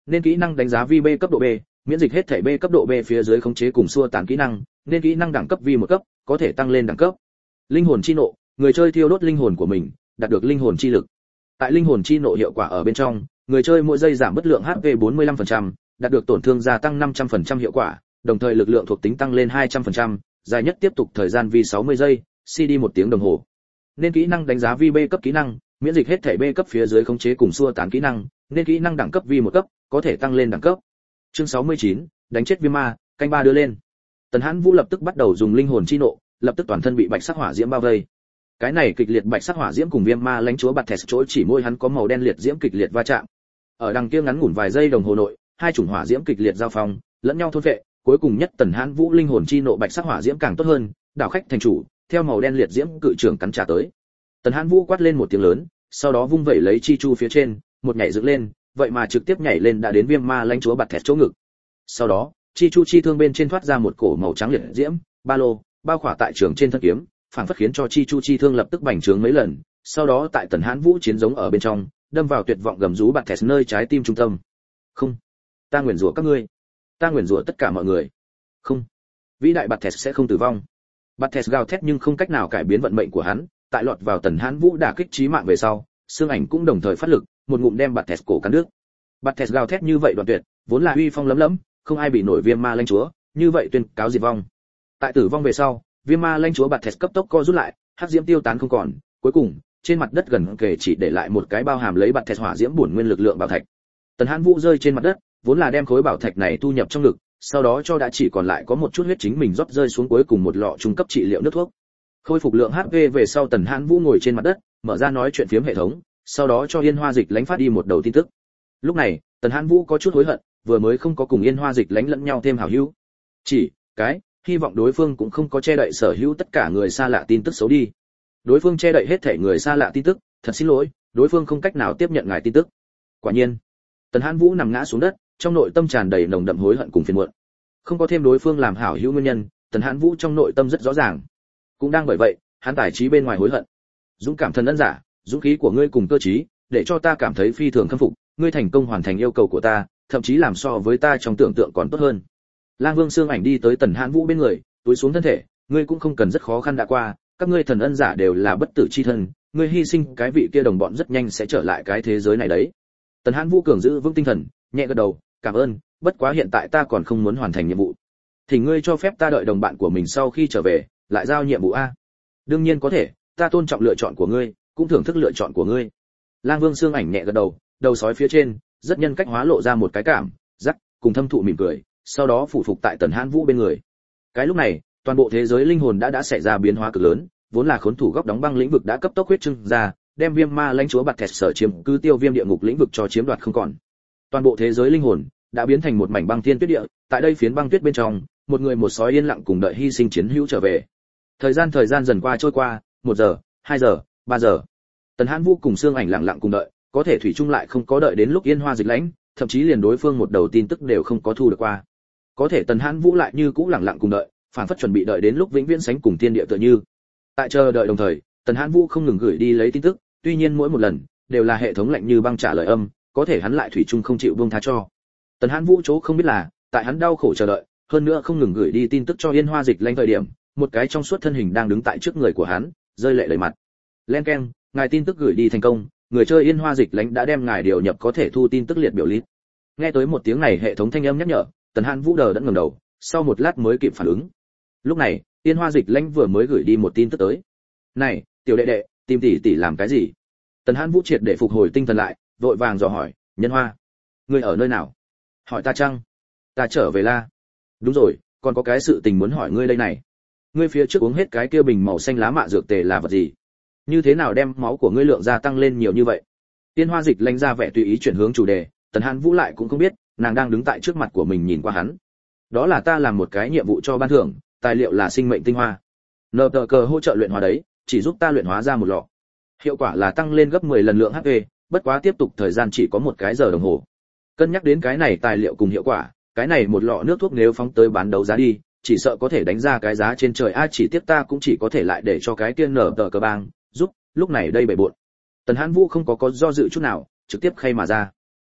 Nên kỹ năng đánh giá vi B cấp độ B, miễn dịch hết thể B cấp độ B phía dưới khống chế cùng xua tán kỹ năng, nên kỹ năng đẳng cấp vi một cấp, có thể tăng lên đẳng cấp. Linh hồn chi nộ, người chơi thiêu đốt linh hồn của mình, đạt được linh hồn chi lực. Tại linh hồn chi nộ hiệu quả ở bên trong, người chơi mỗi giây giảm bất lượng HP 45%, đạt được tổn thương gia tăng 500% hiệu quả, đồng thời lực lượng thuộc tính tăng lên 200%, dài nhất tiếp tục thời gian vì 60 giây, CD 1 tiếng đồng hồ. Nên kỹ năng đánh giá vi B cấp kỹ năng, miễn dịch hết thể B cấp phía dưới khống chế cùng xua tán kỹ năng, nên kỹ năng đẳng cấp vi một cấp, có thể tăng lên đẳng cấp. Chương 69, đánh chết viêm ma, canh ba đưa lên. Tần Hãn Vũ lập tức bắt đầu dùng linh hồn chi nộ, lập tức toàn thân bị bạch sắc hỏa diễm bao vây. Cái này kịch liệt bạch sắc hỏa diễm cùng viêm ma lãnh chúa bạt thẹt chỗ chỉ môi hắn có màu đen liệt diễm kịch liệt va chạm. Ở đằng kia ngắn ngủn vài giây đồng hồ nội, hai chủng hỏa diễm kịch liệt giao phong, lẫn nhau thôn vệ, cuối cùng nhất Tần Hãn Vũ linh hồn chi nộ bạch sắc hỏa diễm càng tốt hơn, đảo khách thành chủ, theo màu đen liệt diễm cự trưởng cắn trả tới. Tần Hãn Vũ quát lên một tiếng lớn, sau đó vung vẩy lấy chi chu phía trên, một nhảy dựng lên, vậy mà trực tiếp nhảy lên đã đến viêm ma lãnh chúa bạt thẹt chỗ ngực. Sau đó, chi chu chi thương bên trên thoát ra một cổ màu trắng liệt diễm, ba lô, bao khỏa tại trường trên thân kiếm, phảng phất khiến cho chi chu chi thương lập tức bành trướng mấy lần, sau đó tại Tần Hãn Vũ chiến giống ở bên trong, đâm vào tuyệt vọng gầm rú bạt thẹt nơi trái tim trung tâm. Không, ta nguyền rủa các ngươi, ta nguyền rủa tất cả mọi người. Không, vĩ đại bạt thẹt sẽ không tử vong. Bạt thẹt gào thét nhưng không cách nào cải biến vận mệnh của hắn, tại lọt vào Tần Hãn Vũ đả kích chí mạng về sau, xương ảnh cũng đồng thời phát lực, một ngụm đem bạt thẹt cổ cắn đứt. Bạt thẹt gào thét như vậy đoạn tuyệt, vốn là uy phong lấm lấm, không ai bị nổi viêm ma lãnh chúa, như vậy tuyên cáo diệt vong. Tại tử vong về sau, viêm ma lãnh chúa bạt thẹt cấp tốc co rút lại, hắc diễm tiêu tán không còn, cuối cùng trên mặt đất gần kề chỉ để lại một cái bao hàm lấy bạt thẹt hỏa diễm bổn nguyên lực lượng bảo thạch. Tần Hãn Vũ rơi trên mặt đất, vốn là đem khối bảo thạch này thu nhập trong ngực, sau đó cho đã chỉ còn lại có một chút huyết chính mình rót rơi xuống cuối cùng một lọ trung cấp trị liệu nước thuốc. Khôi phục lượng HP về sau Tần Hãn Vũ ngồi trên mặt đất, mở ra nói chuyện phiếm hệ thống, sau đó cho Yên Hoa Dịch Lánh phát đi một đầu tin tức. Lúc này, Tần Hãn Vũ có chút hối hận, vừa mới không có cùng Yên Hoa Dịch Lánh lẫn nhau thêm hảo hữu. Chỉ cái, hy vọng đối phương cũng không có che đậy sở hữu tất cả người xa lạ tin tức xấu đi. Đối phương che đậy hết thể người xa lạ tin tức, thật xin lỗi, đối phương không cách nào tiếp nhận ngài tin tức. Quả nhiên, Tần Hãn Vũ nằm ngã xuống đất, trong nội tâm tràn đầy nồng đậm hối hận cùng phiền muộn. Không có thêm đối phương làm hảo hữu nguyên nhân, Tần Hãn Vũ trong nội tâm rất rõ ràng. Cũng đang bởi vậy, hắn tài trí bên ngoài hối hận. Dũng cảm thần ân giả, dũng khí của ngươi cùng cơ trí, để cho ta cảm thấy phi thường khâm phục, ngươi thành công hoàn thành yêu cầu của ta, thậm chí làm so với ta trong tưởng tượng còn tốt hơn. Lang Vương Xương Ảnh đi tới Tần Hãn Vũ bên người, túi xuống thân thể, ngươi cũng không cần rất khó khăn đã qua, các ngươi thần ân giả đều là bất tử chi thân, ngươi hy sinh cái vị kia đồng bọn rất nhanh sẽ trở lại cái thế giới này đấy. Tần Hãn Vũ cường giữ vững tinh thần, nhẹ gật đầu, cảm ơn, bất quá hiện tại ta còn không muốn hoàn thành nhiệm vụ. Thì ngươi cho phép ta đợi đồng bạn của mình sau khi trở về, lại giao nhiệm vụ a? Đương nhiên có thể, ta tôn trọng lựa chọn của ngươi, cũng thưởng thức lựa chọn của ngươi. Lang Vương Xương Ảnh nhẹ gật đầu, đầu sói phía trên, rất nhân cách hóa lộ ra một cái cảm giác, cùng thâm thụ mỉm cười, sau đó phụ phục tại Tần Hãn Vũ bên người. Cái lúc này, toàn bộ thế giới linh hồn đã xảy ra biến hóa cực lớn, vốn là khốn thủ góc đóng băng lĩnh vực đã cấp tốc huyết trưng ra, đem viêm ma lãnh chúa bạt thẹt sở chiếm cứ tiêu viêm địa ngục lĩnh vực cho chiếm đoạt không còn. Toàn bộ thế giới linh hồn đã biến thành một mảnh băng thiên tuyết địa, tại đây phiến băng tuyết bên trong, một người một sói yên lặng cùng đợi hy sinh chiến hữu trở về. Thời gian dần qua trôi qua, 1 giờ, 2 giờ, 3 giờ. Tần Hãn Vũ cùng Xương Ảnh lặng lặng cùng đợi, có thể thủy chung lại không có đợi đến lúc Yên Hoa Dịch Lãnh, thậm chí liền đối phương một đầu tin tức đều không có thu được qua. Có thể Tần Hãn Vũ lại như cũ lặng lặng cùng đợi, phản phất chuẩn bị đợi đến lúc vĩnh viễn sánh cùng thiên địa tựa như. Tại chờ đợi đồng thời, Tần Hãn Vũ không ngừng gửi đi lấy tin tức, tuy nhiên mỗi một lần đều là hệ thống lạnh như băng trả lời âm, có thể hắn lại thủy chung không chịu buông tha cho. Tần Hãn Vũ chỗ không biết là, tại hắn đau khổ chờ đợi, hơn nữa không ngừng gửi đi tin tức cho Yên Hoa Dịch Lãnh thời điểm, một cái trong suốt thân hình đang đứng tại trước người của hắn, rơi lệ đầy mặt. Len keng, ngài tin tức gửi đi thành công, người chơi Yên Hoa Dịch Lãnh đã đem ngài điều nhập có thể thu tin tức liệt biểu list. Nghe tới một tiếng này hệ thống thanh âm nhắc nhở, Tần Hãn Vũ đờ đẫn ngẩng đầu, sau một lát mới kịp phản ứng. Lúc này, Yên Hoa Dịch Lãnh vừa mới gửi đi một tin tức tới. "Này, tiểu đệ đệ, tìm tỷ tỷ làm cái gì?" Tần Hãn Vũ triệt để phục hồi tinh thần lại, vội vàng dò hỏi, "Nhân Hoa, ngươi ở nơi nào?" "Hỏi ta chăng? Ta trở về la." "Đúng rồi, còn có cái sự tình muốn hỏi ngươi đây này. Ngươi phía trước uống hết cái kia bình màu xanh lá mạ dược tề là vật gì? Như thế nào đem máu của ngươi lượng gia tăng lên nhiều như vậy?" Yên Hoa Dịch Lãnh ra vẻ tùy ý chuyển hướng chủ đề, Tần Hãn Vũ lại cũng không biết, nàng đang đứng tại trước mặt của mình nhìn qua hắn. "Đó là ta làm một cái nhiệm vụ cho ban thưởng, tài liệu là sinh mệnh tinh hoa. Nợ tờ cờ hỗ trợ luyện hóa đấy, chỉ giúp ta luyện hóa ra một lọ. Hiệu quả là tăng lên gấp 10 lần lượng HP, bất quá tiếp tục thời gian chỉ có 1 cái giờ đồng hồ. Cân nhắc đến cái này tài liệu cùng hiệu quả, cái này một lọ nước thuốc nếu phóng tới bán đấu giá đi, chỉ sợ có thể đánh ra cái giá trên trời a, chỉ tiếc ta cũng chỉ có thể lại để cho cái tiên nở tờ cờ bang giúp, lúc này đây bể bội." Tần Hãn Vũ không có do dự chút nào, trực tiếp khay mà ra.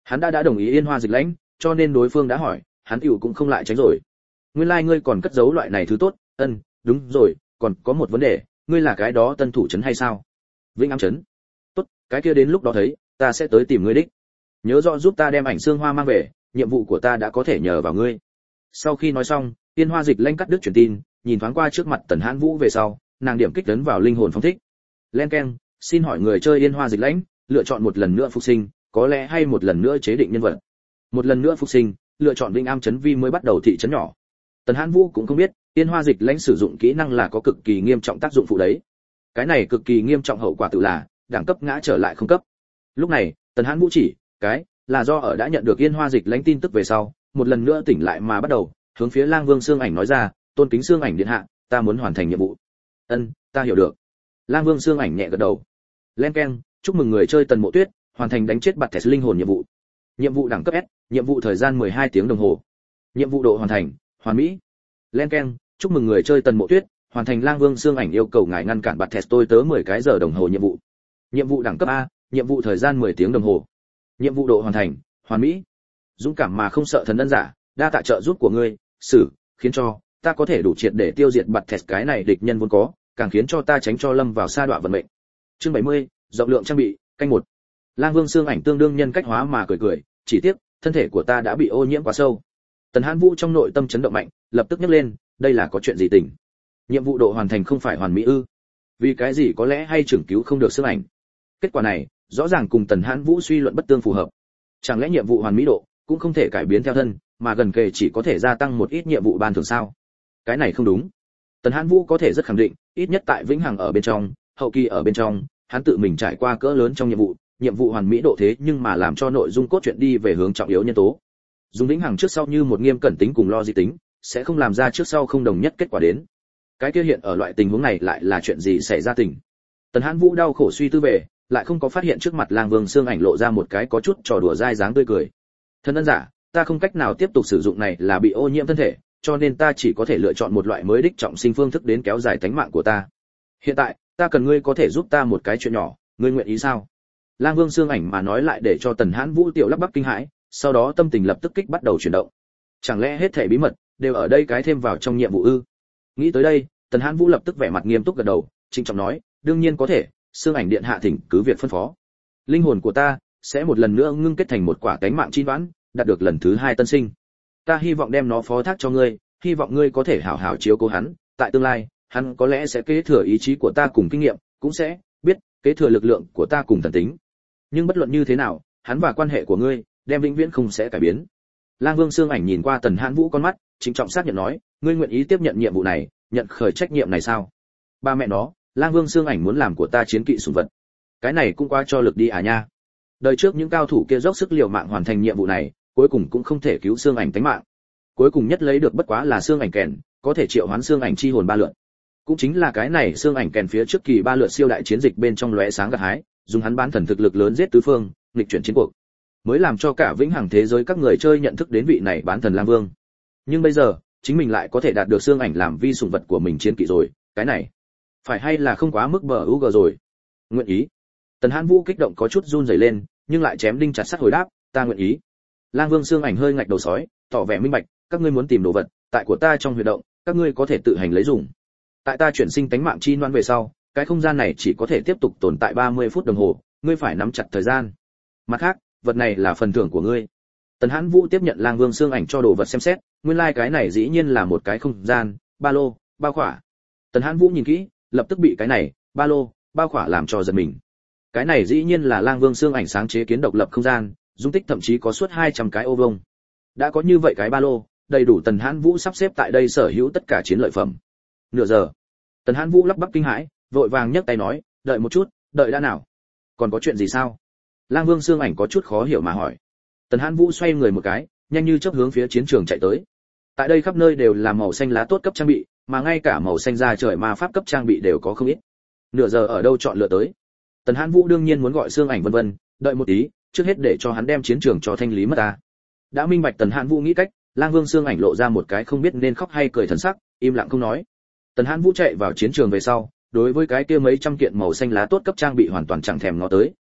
Hắn đã đồng ý Yên Hoa Dịch Lãnh, cho nên đối phương đã hỏi, hắn tiểu cũng không lại tránh rồi. Nguyên lai ngươi còn cất giấu loại này thứ tốt, đúng rồi, còn có một vấn đề, ngươi là cái đó tân thủ trấn hay sao? Vĩnh Am trấn. Tốt, cái kia đến lúc đó thấy, ta sẽ tới tìm ngươi đích. Nhớ rõ giúp ta đem ảnh xương hoa mang về, nhiệm vụ của ta đã có thể nhờ vào ngươi. Sau khi nói xong, Yên Hoa Dịch Lãnh cắt đứt truyền tin, nhìn thoáng qua trước mặt Tần Hãn Vũ về sau, nàng điểm kích ấn vào linh hồn phóng thích. Len keng, xin hỏi người chơi Yên Hoa Dịch Lãnh, lựa chọn một lần nữa phục sinh, có lẽ hay một lần nữa chế định nhân vật. Một lần nữa phục sinh, lựa chọn Vĩnh Am trấn vi mới bắt đầu thị trấn nhỏ. Tần Hãn Vũ cũng không biết, Yên Hoa Dịch Lãnh sử dụng kỹ năng là có cực kỳ nghiêm trọng tác dụng phụ đấy. Cái này cực kỳ nghiêm trọng hậu quả tự là đẳng cấp ngã trở lại không cấp. Lúc này, Tần Hãn Vũ chỉ cái là do ở đã nhận được Yên Hoa Dịch Lãnh tin tức về sau, một lần nữa tỉnh lại mà bắt đầu hướng phía Lang Vương Xương Ảnh nói ra, tôn kính Xương Ảnh điện hạ, ta muốn hoàn thành nhiệm vụ. Ta hiểu được. Lang Vương Xương Ảnh nhẹ gật đầu. Len keng, chúc mừng người chơi Tần Mộ Tuyết hoàn thành đánh chết bạt thẻ linh hồn nhiệm vụ. Nhiệm vụ đẳng cấp S, nhiệm vụ thời gian 12 tiếng đồng hồ. Nhiệm vụ độ hoàn thành, hoàn mỹ. Len keng, chúc mừng người chơi Tần Mộ Tuyết hoàn thành Lang Vương Xương Ảnh yêu cầu ngài ngăn cản bạt thẻ tôi tớ 10 cái giờ đồng hồ nhiệm vụ. Nhiệm vụ đẳng cấp A, nhiệm vụ thời gian 10 tiếng đồng hồ. Nhiệm vụ độ hoàn thành, hoàn mỹ. Dũng cảm mà không sợ thần ân giả, đa tạ trợ giúp của ngươi, khiến cho ta có thể đủ triệt để tiêu diệt bạt thẻ cái này địch nhân vốn có, càng khiến cho ta tránh cho lâm vào sa đọa vận mệnh. Chương 70, rộng lượng trang bị, canh 1. Lang Vương Xương Ảnh tương đương nhân cách hóa mà cười, chỉ tiếc, thân thể của ta đã bị ô nhiễm quá sâu. Tần Hãn Vũ trong nội tâm chấn động mạnh, lập tức nhấc lên, đây là có chuyện gì tình? Nhiệm vụ độ hoàn thành không phải hoàn mỹ ư? Vì cái gì có lẽ hay trưởng cứu không được Xương Ảnh? Kết quả này, rõ ràng cùng Tần Hãn Vũ suy luận bất tương phù hợp. Chẳng lẽ nhiệm vụ hoàn mỹ độ cũng không thể cải biến theo thân, mà gần kề chỉ có thể gia tăng một ít nhiệm vụ ban thưởng sao? Cái này không đúng. Tần Hãn Vũ có thể rất khẳng định, ít nhất tại Vĩnh Hằng ở bên trong, hậu kỳ ở bên trong, hắn tự mình trải qua cỡ lớn trong nhiệm vụ hoàn mỹ độ thế nhưng mà làm cho nội dung cốt truyện đi về hướng trọng yếu nhân tố. Dùng Vĩnh Hằng trước sau như một nghiêm cẩn tính cùng logic tính, sẽ không làm ra trước sau không đồng nhất kết quả đến. Cái kia hiện ở loại tình huống này lại là chuyện gì xảy ra tình? Tần Hãn Vũ đau khổ suy tư về, lại không có phát hiện trước mặt Lang Vương Xương Ảnh lộ ra một cái có chút trò đùa dai dáng tươi cười. Thân ân giả, ta không cách nào tiếp tục sử dụng này là bị ô nhiễm thân thể, cho nên ta chỉ có thể lựa chọn một loại mới đích trọng sinh phương thức đến kéo dài tánh mạng của ta. Hiện tại, ta cần ngươi có thể giúp ta một cái chuyện nhỏ, ngươi nguyện ý sao? Lang Vương Xương Ảnh mà nói lại để cho Tần Hãn Vũ tiểu lắp bắp kinh hãi, sau đó tâm tình lập tức kích bắt đầu chuyển động. Chẳng lẽ hết thảy bí mật đều ở đây cái thêm vào trong nhiệm vụ ư? Nghĩ tới đây, Tần Hãn Vũ lập tức vẻ mặt nghiêm túc gật đầu, trịnh trọng nói, đương nhiên có thể, Xương Ảnh điện hạ thỉnh cứ việc phân phó. Linh hồn của ta sẽ một lần nữa ngưng kết thành một quả cánh mạng chi đoán, đạt được lần thứ 2 tân sinh. Ta hy vọng đem nó phó thác cho ngươi, hy vọng ngươi có thể hảo hảo chiếu cố hắn, tại tương lai, hắn có lẽ sẽ kế thừa ý chí của ta cùng kinh nghiệm, cũng sẽ biết kế thừa lực lượng của ta cùng thần tính. Nhưng bất luận như thế nào, hắn và quan hệ của ngươi đem vĩnh viễn không sẽ cải biến. Lang Vương Xương Ảnh nhìn qua Tần Hãn Vũ con mắt, trịnh trọng xác nhận nói, ngươi nguyện ý tiếp nhận nhiệm vụ này, nhận khởi trách nhiệm này sao? Ba mẹ nó, Lang Vương Xương Ảnh muốn làm của ta chiến kỵ sủng vật. Cái này cũng quá cho lực đi à nha. Đời trước những cao thủ kia dốc sức liều mạng hoàn thành nhiệm vụ này, cuối cùng cũng không thể cứu Xương Ảnh tính mạng. Cuối cùng nhất lấy được bất quá là Xương Ảnh kèn, có thể triệu hoán Xương Ảnh chi hồn 3 lượt. Cũng chính là cái này Xương Ảnh kèn phía trước kỳ 3 lượt siêu đại chiến dịch bên trong lóe sáng gặt hái, dùng hắn bán thần thực lực lớn giết tứ phương, nghịch chuyển chiến cuộc, mới làm cho cả Vĩnh Hằng thế giới các người chơi nhận thức đến vị này bán thần Lang Vương. Nhưng bây giờ, chính mình lại có thể đạt được Xương Ảnh làm vi sủng vật của mình chiến kỵ rồi, cái này phải hay là không quá mức bờ UG rồi? Nguyện ý. Tần Hãn Vũ kích động có chút run rẩy lên, nhưng lại chém đinh chặt sắt hồi đáp, ta nguyện ý. Lang Vương Xương Ảnh hơi ngạch đầu sói, tỏ vẻ minh bạch, các ngươi muốn tìm đồ vật, tại của ta trong huy động, các ngươi có thể tự hành lấy dùng. Tại ta chuyển sinh tánh mạng chi noan về sau, cái không gian này chỉ có thể tiếp tục tồn tại 30 phút đồng hồ, ngươi phải nắm chặt thời gian. Mặt khác, vật này là phần thưởng của ngươi. Tần Hãn Vũ tiếp nhận Lang Vương Xương Ảnh cho đồ vật xem xét, nguyên lai cái này dĩ nhiên là một cái không gian, ba lô, bao khỏa. Tần Hãn Vũ nhìn kỹ, lập tức bị cái này, ba lô, bao khỏa làm cho giật mình. Cái này dĩ nhiên là Lang Vương Xương Ảnh sáng chế kiến độc lập không gian, dung tích thậm chí có suốt 200 cái ô vuông. Đã có như vậy cái ba lô, đầy đủ Tần Hãn Vũ sắp xếp tại đây sở hữu tất cả chiến lợi phẩm. Nửa giờ, Tần Hãn Vũ lắp bắp kinh hãi, vội vàng nhấc tay nói, đợi một chút, đợi đã nào? Còn có chuyện gì sao? Lang Vương Xương Ảnh có chút khó hiểu mà hỏi. Tần Hãn Vũ xoay người một cái, nhanh như chớp hướng phía chiến trường chạy tới. Tại đây khắp nơi đều là màu xanh lá tốt cấp trang bị, mà ngay cả màu xanh da trời ma pháp cấp trang bị đều có không ít. Nửa giờ ở đâu chọn lựa tới? Tần Hãn Vũ đương nhiên muốn gọi Xương Ảnh vân vân, đợi một tí, trước hết để cho hắn đem chiến trường cho thanh lý mất ta. Đã minh bạch Tần Hãn Vũ nghĩ cách, Lang Vương Xương Ảnh lộ ra một cái không biết nên khóc hay cười thần sắc, im lặng không nói. Tần Hãn Vũ chạy vào chiến trường về sau, đối với cái kia mấy trăm kiện màu xanh lá tốt cấp trang bị hoàn toàn chẳng thèm ngó tới,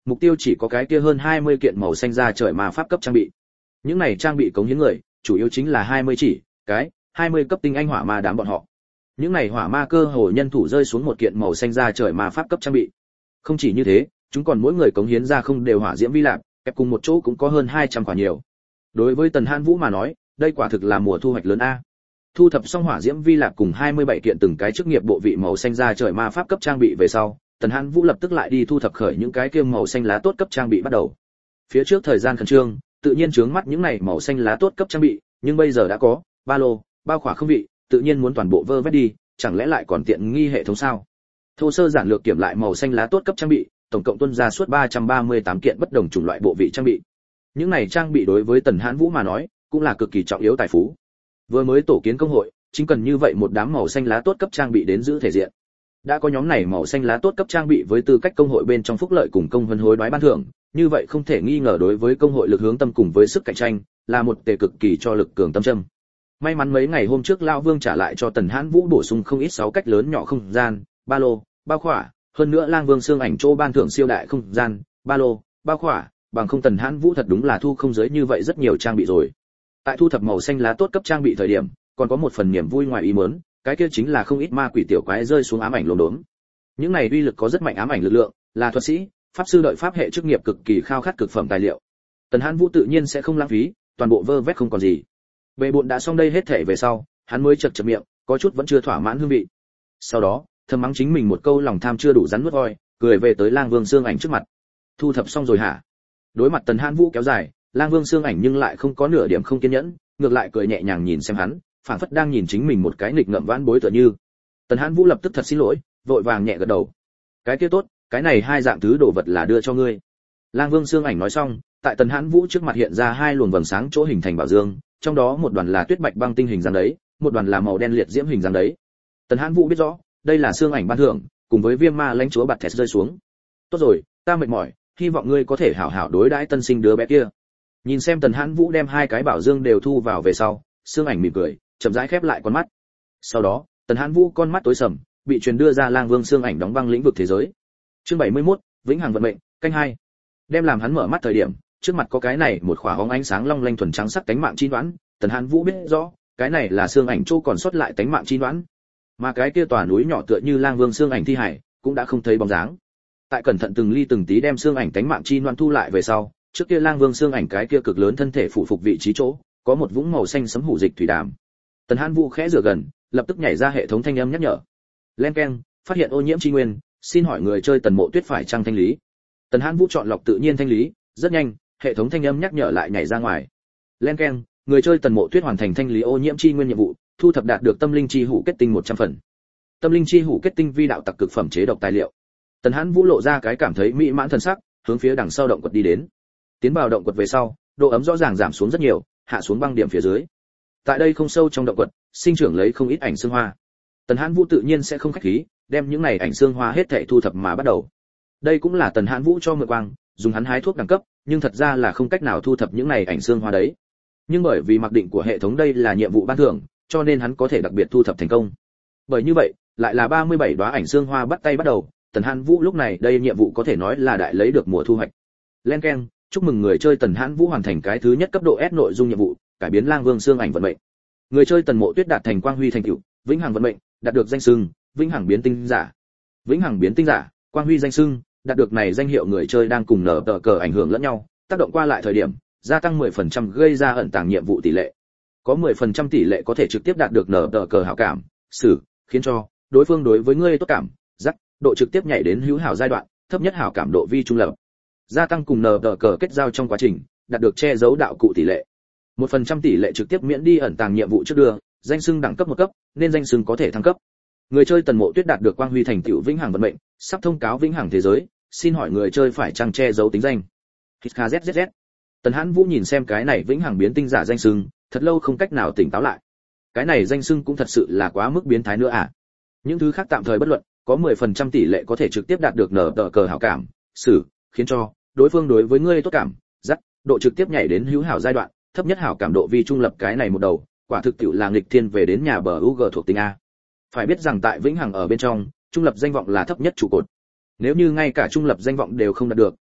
mục tiêu chỉ có cái kia hơn 20 kiện màu xanh da trời ma pháp cấp trang bị. Những này trang bị cống hiến người, chủ yếu chính là 20 chỉ, cái 20 cấp tinh anh hỏa ma đám bọn họ. Những này hỏa ma cơ hồ nhân thủ rơi xuống một kiện màu xanh da trời ma pháp cấp trang bị. Không chỉ như thế, chúng còn mỗi người cống hiến ra không đều hỏa diễm vi lạc, kẹp cùng một chỗ cũng có hơn 200 quả nhiều. Đối với Tần Hãn Vũ mà nói, đây quả thực là mùa thu hoạch lớn a. Thu thập xong hỏa diễm vi lạc cùng 27 kiện từng cái chức nghiệp bộ vị màu xanh da trời ma pháp cấp trang bị về sau, Tần Hãn Vũ lập tức lại đi thu thập khởi những cái kia màu xanh lá tốt cấp trang bị bắt đầu. Phía trước thời gian khẩn trương, tự nhiên chướng mắt những này màu xanh lá tốt cấp trang bị, nhưng bây giờ đã có ba lô, bao khỏa không vị, tự nhiên muốn toàn bộ vơ vét đi, chẳng lẽ lại còn tiện nghi hệ thống sao? Thô sơ giản lược kiểm lại màu xanh lá tốt cấp trang bị, tổng cộng tuân ra suốt 338 kiện bất đồng chủng loại bộ vị trang bị. Những này trang bị đối với Tần Hãn Vũ mà nói, cũng là cực kỳ trọng yếu tài phú. Vừa mới tổ kiến công hội, chính cần như vậy một đám màu xanh lá tốt cấp trang bị đến giữ thể diện. Đã có nhóm này màu xanh lá tốt cấp trang bị với tư cách công hội bên trong phúc lợi cùng công vân hối đoái ban thưởng, như vậy không thể nghi ngờ đối với công hội lực hướng tâm cùng với sức cạnh tranh, là một tề cực kỳ cho lực cường tâm châm. May mắn mấy ngày hôm trước lão Vương trả lại cho Tần Hãn Vũ bổ sung không ít 6 cách lớn nhỏ không gian, ba lô, bao khỏa, hơn nữa Lang Vương xương ảnh chỗ ban thưởng siêu đại không gian, ba lô, bao khỏa, bằng không Tần Hãn Vũ thật đúng là thu không giới như vậy rất nhiều trang bị rồi. Tại thu thập màu xanh lá tốt cấp trang bị thời điểm, còn có một phần niềm vui ngoài ý muốn, cái kia chính là không ít ma quỷ tiểu quái rơi xuống ám ảnh lốm đốm. Những này uy lực có rất mạnh ám ảnh lực lượng, là thuật sĩ, pháp sư đợi pháp hệ chức nghiệp cực kỳ khao khát cực phẩm tài liệu. Tần Hãn Vũ tự nhiên sẽ không lãng phí, toàn bộ vơ vét không còn gì. Về bộn đã xong đây hết thể về sau, hắn mới chật chật miệng, có chút vẫn chưa thỏa mãn hương vị. Sau đó, thầm mắng chính mình một câu lòng tham chưa đủ rắn nuốt voi, cười về tới Lang Vương xương ảnh trước mặt. Thu thập xong rồi hả? Đối mặt Tần Hãn Vũ kéo dài, Lang Vương xương ảnh nhưng lại không có nửa điểm không kiên nhẫn, ngược lại cười nhẹ nhàng nhìn xem hắn, phảng phất đang nhìn chính mình một cái nghịch ngợm vãn bối tựa như. Tần Hãn Vũ lập tức thật xin lỗi, vội vàng nhẹ gật đầu. Cái kia tốt, cái này hai dạng thứ đồ vật là đưa cho ngươi. Lang Vương xương ảnh nói xong, tại Tần Hãn Vũ trước mặt hiện ra hai luồng vầng sáng chỗ hình thành bảo dương, trong đó một đoàn là tuyết bạch băng tinh hình dáng đấy, một đoàn là màu đen liệt diễm hình dáng đấy. Tần Hãn Vũ biết rõ, đây là xương ảnh ban thưởng, cùng với viêm ma lãnh chúa bạt thẹt rơi xuống. Tốt rồi, ta mệt mỏi, hy vọng ngươi có thể hảo hảo đối đãi tân sinh đứa bé kia. Nhìn xem Tần Hãn Vũ đem hai cái bảo dương đều thu vào về sau, xương ảnh mỉm cười, chậm rãi khép lại con mắt. Sau đó, Tần Hãn Vũ con mắt tối sầm, bị truyền đưa ra Lang Vương xương ảnh đóng băng lĩnh vực thế giới. Chương 71, vĩnh hằng vận mệnh, canh 2. Đem làm hắn mở mắt thời điểm, trước mặt có cái này một khỏa hóng ánh sáng long lanh thuần trắng sắc tánh mạng chi đoán, Tần Hãn Vũ biết rõ, cái này là xương ảnh chỗ còn sót lại tánh mạng chi đoán. Mà cái kia tòa núi nhỏ tựa như Lang Vương xương ảnh thi hải, cũng đã không thấy bóng dáng. Tại cẩn thận từng ly từng tí đem xương ảnh tánh mạng chi đoán thu lại về sau, trước kia Lang Vương xương ảnh cái kia cực lớn thân thể phụ phục vị trí chỗ, có một vũng màu xanh sẫm hủ dịch thủy đàm. Tần Hãn Vũ khẽ rửa gần, lập tức nhảy ra hệ thống thanh âm nhắc nhở. Len keng, phát hiện ô nhiễm chi nguyên, xin hỏi người chơi Tần Mộ Tuyết phải chăng thanh lý? Tần Hãn Vũ chọn lọc tự nhiên thanh lý, rất nhanh, hệ thống thanh âm nhắc nhở lại nhảy ra ngoài. Len keng, người chơi Tần Mộ Tuyết hoàn thành thanh lý ô nhiễm chi nguyên nhiệm vụ, thu thập đạt được tâm linh chi hủ kết tinh 100 phần. Tâm linh chi hủ kết tinh vi đạo tặc cực phẩm chế độc tài liệu. Tần Hãn Vũ lộ ra cái cảm thấy mỹ mãn thần sắc, hướng phía đằng sau động quật đi đến. Tiến vào động quật về sau, độ ấm rõ ràng giảm xuống rất nhiều, hạ xuống băng điểm phía dưới. Tại đây không sâu trong động quật, sinh trưởng lấy không ít ảnh xương hoa. Tần Hãn Vũ tự nhiên sẽ không khách khí, đem những này ảnh xương hoa hết thảy thu thập mà bắt đầu. Đây cũng là Tần Hãn Vũ cho mượn quang, dùng hắn hái thuốc đẳng cấp, nhưng thật ra là không cách nào thu thập những này ảnh xương hoa đấy. Nhưng bởi vì mặc định của hệ thống đây là nhiệm vụ ban thưởng, cho nên hắn có thể đặc biệt thu thập thành công. Bởi như vậy, lại là 37 đóa ảnh xương hoa bắt tay bắt đầu, Tần Hãn Vũ lúc này đây nhiệm vụ có thể nói là đại lấy được mùa thu hoạch. Len keng, chúc mừng người chơi Tần Hãn Vũ hoàn thành cái thứ nhất cấp độ S nội dung nhiệm vụ, cải biến Lang Vương xương ảnh vận mệnh. Người chơi Tần Mộ Tuyết đạt thành quang huy thành tựu, vĩnh hằng vận mệnh, đạt được danh xưng vĩnh hằng biến tinh giả. Vĩnh hằng biến tinh giả, quang huy danh xưng, đạt được này danh hiệu người chơi đang cùng nở tờ cờ ảnh hưởng lẫn nhau, tác động qua lại thời điểm, gia tăng 10% gây ra ẩn tàng nhiệm vụ tỷ lệ. Có 10% tỷ lệ có thể trực tiếp đạt được nở tờ cờ hảo cảm, xử, khiến cho đối phương đối với ngươi tốt cảm, giác, độ trực tiếp nhảy đến hữu hảo giai đoạn, thấp nhất hảo cảm độ vi trung lập. Gia tăng cùng nở tờ cờ kết giao trong quá trình, đạt được che giấu đạo cụ tỷ lệ. 1% tỷ lệ trực tiếp miễn đi ẩn tàng nhiệm vụ trước đưa, danh xưng đẳng cấp 1 cấp, nên danh xưng có thể thăng cấp. Người chơi Tần Mộ Tuyết đạt được quang huy thành tựu vĩnh hằng vận mệnh, sắp thông cáo vĩnh hằng thế giới, xin hỏi người chơi phải chăng che giấu tính danh. HKZZZ. Tần Hãn Vũ nhìn xem cái này vĩnh hằng biến tinh giả danh xưng, thật lâu không cách nào tỉnh táo lại. Cái này danh xưng cũng thật sự là quá mức biến thái nữa à? Những thứ khác tạm thời bất luận, có 10% tỷ lệ có thể trực tiếp đạt được nở tờ cờ hảo cảm, xử, khiến cho đối phương đối với ngươi tốt cảm, giác, độ trực tiếp nhảy đến hữu hảo giai đoạn, thấp nhất hảo cảm độ vi trung lập cái này một đầu, quả thực tiệu là nghịch thiên về đến nhà bờ UG thuộc tính A. Phải biết rằng tại vĩnh hằng ở bên trong, trung lập danh vọng là thấp nhất trụ cột. Nếu như ngay cả trung lập danh vọng đều không đạt được,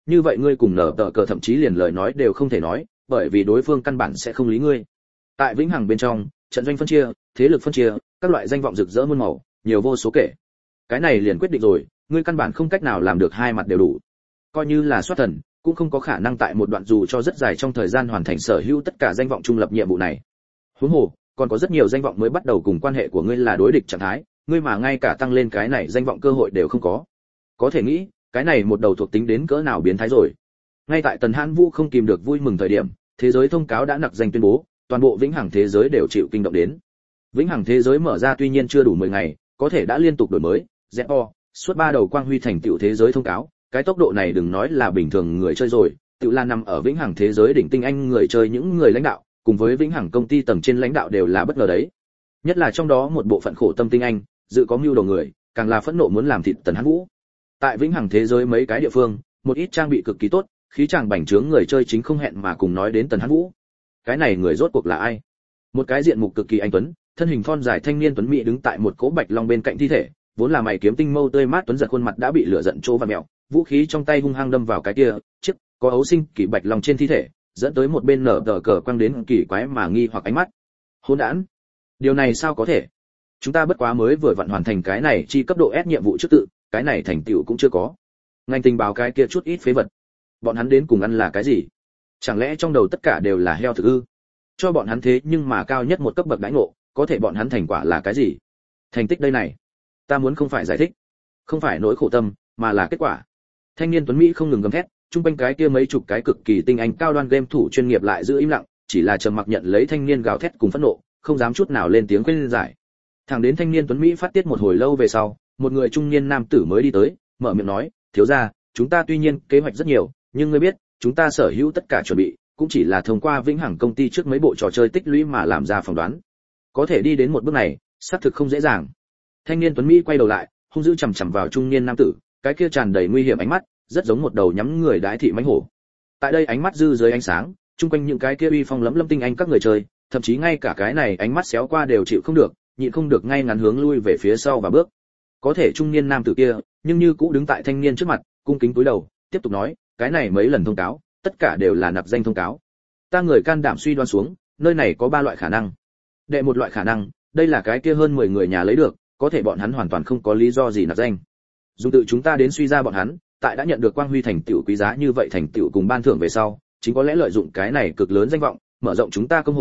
như vậy ngươi cùng nở tờ cờ thậm chí liền lời nói đều không thể nói, bởi vì đối phương căn bản sẽ không lý ngươi. Tại vĩnh hằng bên trong, trận doanh phân chia, thế lực phân chia, các loại danh vọng rực rỡ muôn màu, nhiều vô số kể. Cái này liền quyết định rồi, ngươi căn bản không cách nào làm được hai mặt đều đủ. Coi như là xuất thần, cũng không có khả năng tại một đoạn dù cho rất dài trong thời gian hoàn thành sở hữu tất cả danh vọng trung lập nhiệm vụ này. Huống hồ, còn có rất nhiều danh vọng mới bắt đầu cùng quan hệ của ngươi là đối địch trạng thái, ngươi mà ngay cả tăng lên cái này danh vọng cơ hội đều không có. Có thể nghĩ, cái này một đầu thuộc tính đến cỡ nào biến thái rồi. Ngay tại Tần Hãn Vũ không kìm được vui mừng thời điểm, thế giới thông cáo đã nặc danh tuyên bố, toàn bộ vĩnh hằng thế giới đều chịu kinh động đến. Vĩnh hằng thế giới mở ra tuy nhiên chưa đủ 10 ngày, có thể đã liên tục đổi mới, ZO, suốt 3 đầu quang huy thành tựu thế giới thông cáo, cái tốc độ này đừng nói là bình thường người chơi rồi, tựu là nằm ở vĩnh hằng thế giới đỉnh tinh anh người chơi những người lãnh đạo, cùng với vĩnh hằng công ty tầng trên lãnh đạo đều là bất ngờ đấy. Nhất là trong đó một bộ phận khổ tâm tinh anh, dự có mưu đồ người, càng là phẫn nộ muốn làm thịt Tần Hãn Vũ. Tại vĩnh hằng thế giới mấy cái địa phương, một ít trang bị cực kỳ tốt, khí chàng bành trướng người chơi chính không hẹn mà cùng nói đến Tần Hãn Vũ. Cái này người rốt cuộc là ai? Một cái diện mục cực kỳ anh tuấn, thân hình thon dài thanh niên tuấn mỹ đứng tại một cỗ bạch long bên cạnh thi thể, vốn là mày kiếm tinh mâu tươi mát tuấn giật khuôn mặt đã bị lửa giận trô và mèo, vũ khí trong tay hung hăng đâm vào cái kia chiếc có ấu sinh kỳ bạch long trên thi thể, dẫn tới một bên nở tờ cờ quăng đến kỳ quái mà nghi hoặc ánh mắt. Hỗn đản, điều này sao có thể? Chúng ta bất quá mới vừa vặn hoàn thành cái này chi cấp độ S nhiệm vụ trước tự, cái này thành tựu cũng chưa có. Ngành tình báo cái kia chút ít phế vật, bọn hắn đến cùng ăn là cái gì? Chẳng lẽ trong đầu tất cả đều là heo thực ư? Cho bọn hắn thế nhưng mà cao nhất một cấp bậc đãi ngộ, có thể bọn hắn thành quả là cái gì? Thành tích đây này, ta muốn không phải giải thích, không phải nỗi khổ tâm, mà là kết quả. Thanh niên tuấn mỹ không ngừng gầm thét, trung quanh cái kia mấy chục cái cực kỳ tinh anh cao đoan game thủ chuyên nghiệp lại giữ im lặng, chỉ là trầm mặc nhận lấy thanh niên gào thét cùng phẫn nộ, không dám chút nào lên tiếng khuyên giải. Thẳng đến thanh niên tuấn mỹ phát tiết một hồi lâu về sau, một người trung niên nam tử mới đi tới, mở miệng nói, thiếu gia, chúng ta tuy nhiên kế hoạch rất nhiều, nhưng ngươi biết, chúng ta sở hữu tất cả chuẩn bị, cũng chỉ là thông qua vĩnh hằng công ty trước mấy bộ trò chơi tích lũy mà làm ra phỏng đoán. Có thể đi đến một bước này, xác thực không dễ dàng. Thanh niên tuấn mỹ quay đầu lại, hung dữ chằm chằm vào trung niên nam tử, cái kia tràn đầy nguy hiểm ánh mắt, rất giống một đầu nhắm người đái thị mãnh hổ. Tại đây ánh mắt dư dưới ánh sáng, chung quanh những cái kia uy phong lẫm lâm tinh anh các người chơi, thậm chí ngay cả cái này ánh mắt xéo qua đều chịu không được, nhịn không được ngay ngắn hướng lui về phía sau và bước. Có thể trung niên nam tử kia, nhưng như cũ đứng tại thanh niên trước mặt, cung kính cúi đầu, tiếp tục nói, cái này mấy lần thông cáo, tất cả đều là nạp danh thông cáo. Ta người can đảm suy đoán xuống, nơi này có 3 loại khả năng. Đệ một loại khả năng, đây là cái kia hơn 10 người nhà lấy được, có thể bọn hắn hoàn toàn không có lý do gì nạp danh. Dùng tự chúng ta đến suy ra bọn hắn, tại đã nhận được quang huy thành tựu quý giá như vậy thành tựu cùng ban thưởng về sau, chính có lẽ lợi dụng cái này cực lớn danh vọng, mở rộng chúng ta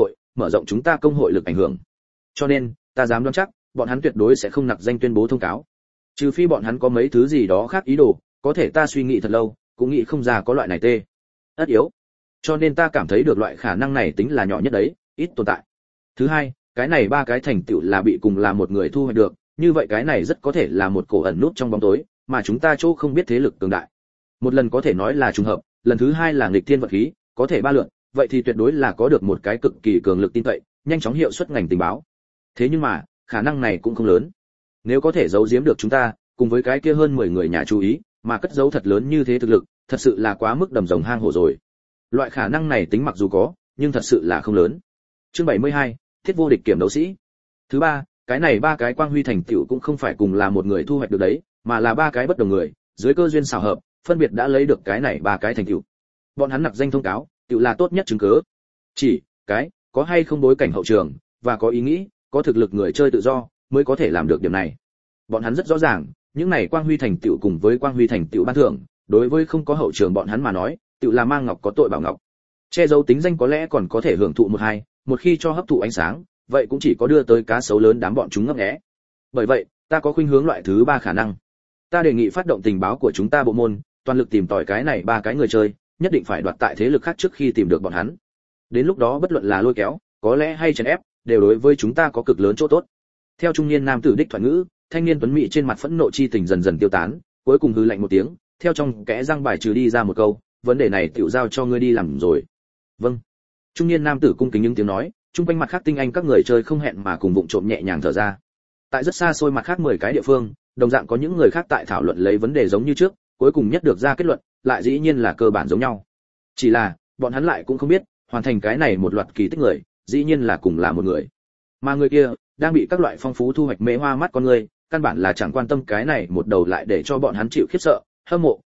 công hội lực ảnh hưởng. Cho nên, ta dám đoán chắc, bọn hắn tuyệt đối sẽ không nạp danh tuyên bố thông cáo. Trừ phi bọn hắn có mấy thứ gì đó khác ý đồ, có thể ta suy nghĩ thật lâu, cũng nghĩ không ra có loại này tê. Ất yếu. Cho nên ta cảm thấy được loại khả năng này tính là nhỏ nhất đấy, ít tồn tại. Thứ hai, cái này 3 cái thành tựu là bị cùng là một người thu hoạch được, như vậy cái này rất có thể là một cổ ẩn nút trong bóng tối, mà chúng ta chỗ không biết thế lực cường đại. Một lần có thể nói là trùng hợp, lần thứ hai là nghịch thiên vật khí, có thể 3 lượt, vậy thì tuyệt đối là có được một cái cực kỳ cường lực tin cậy, nhanh chóng hiệu suất ngành tình báo. Thế nhưng mà, khả năng này cũng không lớn. Nếu có thể giấu giếm được chúng ta, cùng với cái kia hơn 10 người nhà chú ý, mà cất giấu thật lớn như thế thực lực, thật sự là quá mức đầm rồng hang hổ rồi. Loại khả năng này tính mặc dù có, nhưng thật sự là không lớn. Chương 72, thiết vô địch kiểm đấu sĩ. Thứ ba, cái này 3 cái quang huy thành tựu cũng không phải cùng là một người thu hoạch được đấy, mà là 3 cái bất đồng người, dưới cơ duyên xảo hợp, phân biệt đã lấy được cái này 3 cái thành tựu. Bọn hắn nạp danh thông cáo, tựu là tốt nhất chứng cứ. Chỉ cái có hay không bối cảnh hậu trường và có ý nghĩ, có thực lực người chơi tự do mới có thể làm được điểm này. Bọn hắn rất rõ ràng, những này quang huy thành tựu cùng với quang huy thành tựu ban thưởng, đối với không có hậu trường bọn hắn mà nói, tựu là mang ngọc có tội bảo ngọc. Che giấu tính danh có lẽ còn có thể hưởng thụ một khi cho hấp thụ ánh sáng, vậy cũng chỉ có đưa tới cá sấu lớn đám bọn chúng ngấp nghé. Bởi vậy, ta có khuynh hướng loại thứ 3 khả năng. Ta đề nghị phát động tình báo của chúng ta bộ môn, toàn lực tìm tòi cái này 3 cái người chơi, nhất định phải đoạt tại thế lực khác trước khi tìm được bọn hắn. Đến lúc đó bất luận là lôi kéo, có lẽ hay chèn ép, đều đối với chúng ta có cực lớn chỗ tốt. Theo trung niên nam tử đích thoại ngữ, thanh niên tuấn mỹ trên mặt phẫn nộ chi tình dần dần tiêu tán, cuối cùng hừ lạnh một tiếng, theo trong kẽ răng bài trừ đi ra một câu, vấn đề này tiểu giao cho ngươi đi làm rồi. Vâng. Trung niên nam tử cung kính những tiếng nói, chung quanh mặt khác tinh anh các người chơi không hẹn mà cùng vụng trộm nhẹ nhàng thở ra. Tại rất xa xôi mặt khác 10 cái địa phương, đồng dạng có những người khác tại thảo luận lấy vấn đề giống như trước, cuối cùng nhất được ra kết luận, lại dĩ nhiên là cơ bản giống nhau. Chỉ là, bọn hắn lại cũng không biết, hoàn thành cái này một loạt kỳ tích người, dĩ nhiên là cùng là một người. Mà người kia đang bị các loại phong phú thu hoạch mê hoa mắt con người, căn bản là chẳng quan tâm cái này một đầu lại để cho bọn hắn chịu khiếp sợ, hâm mộ,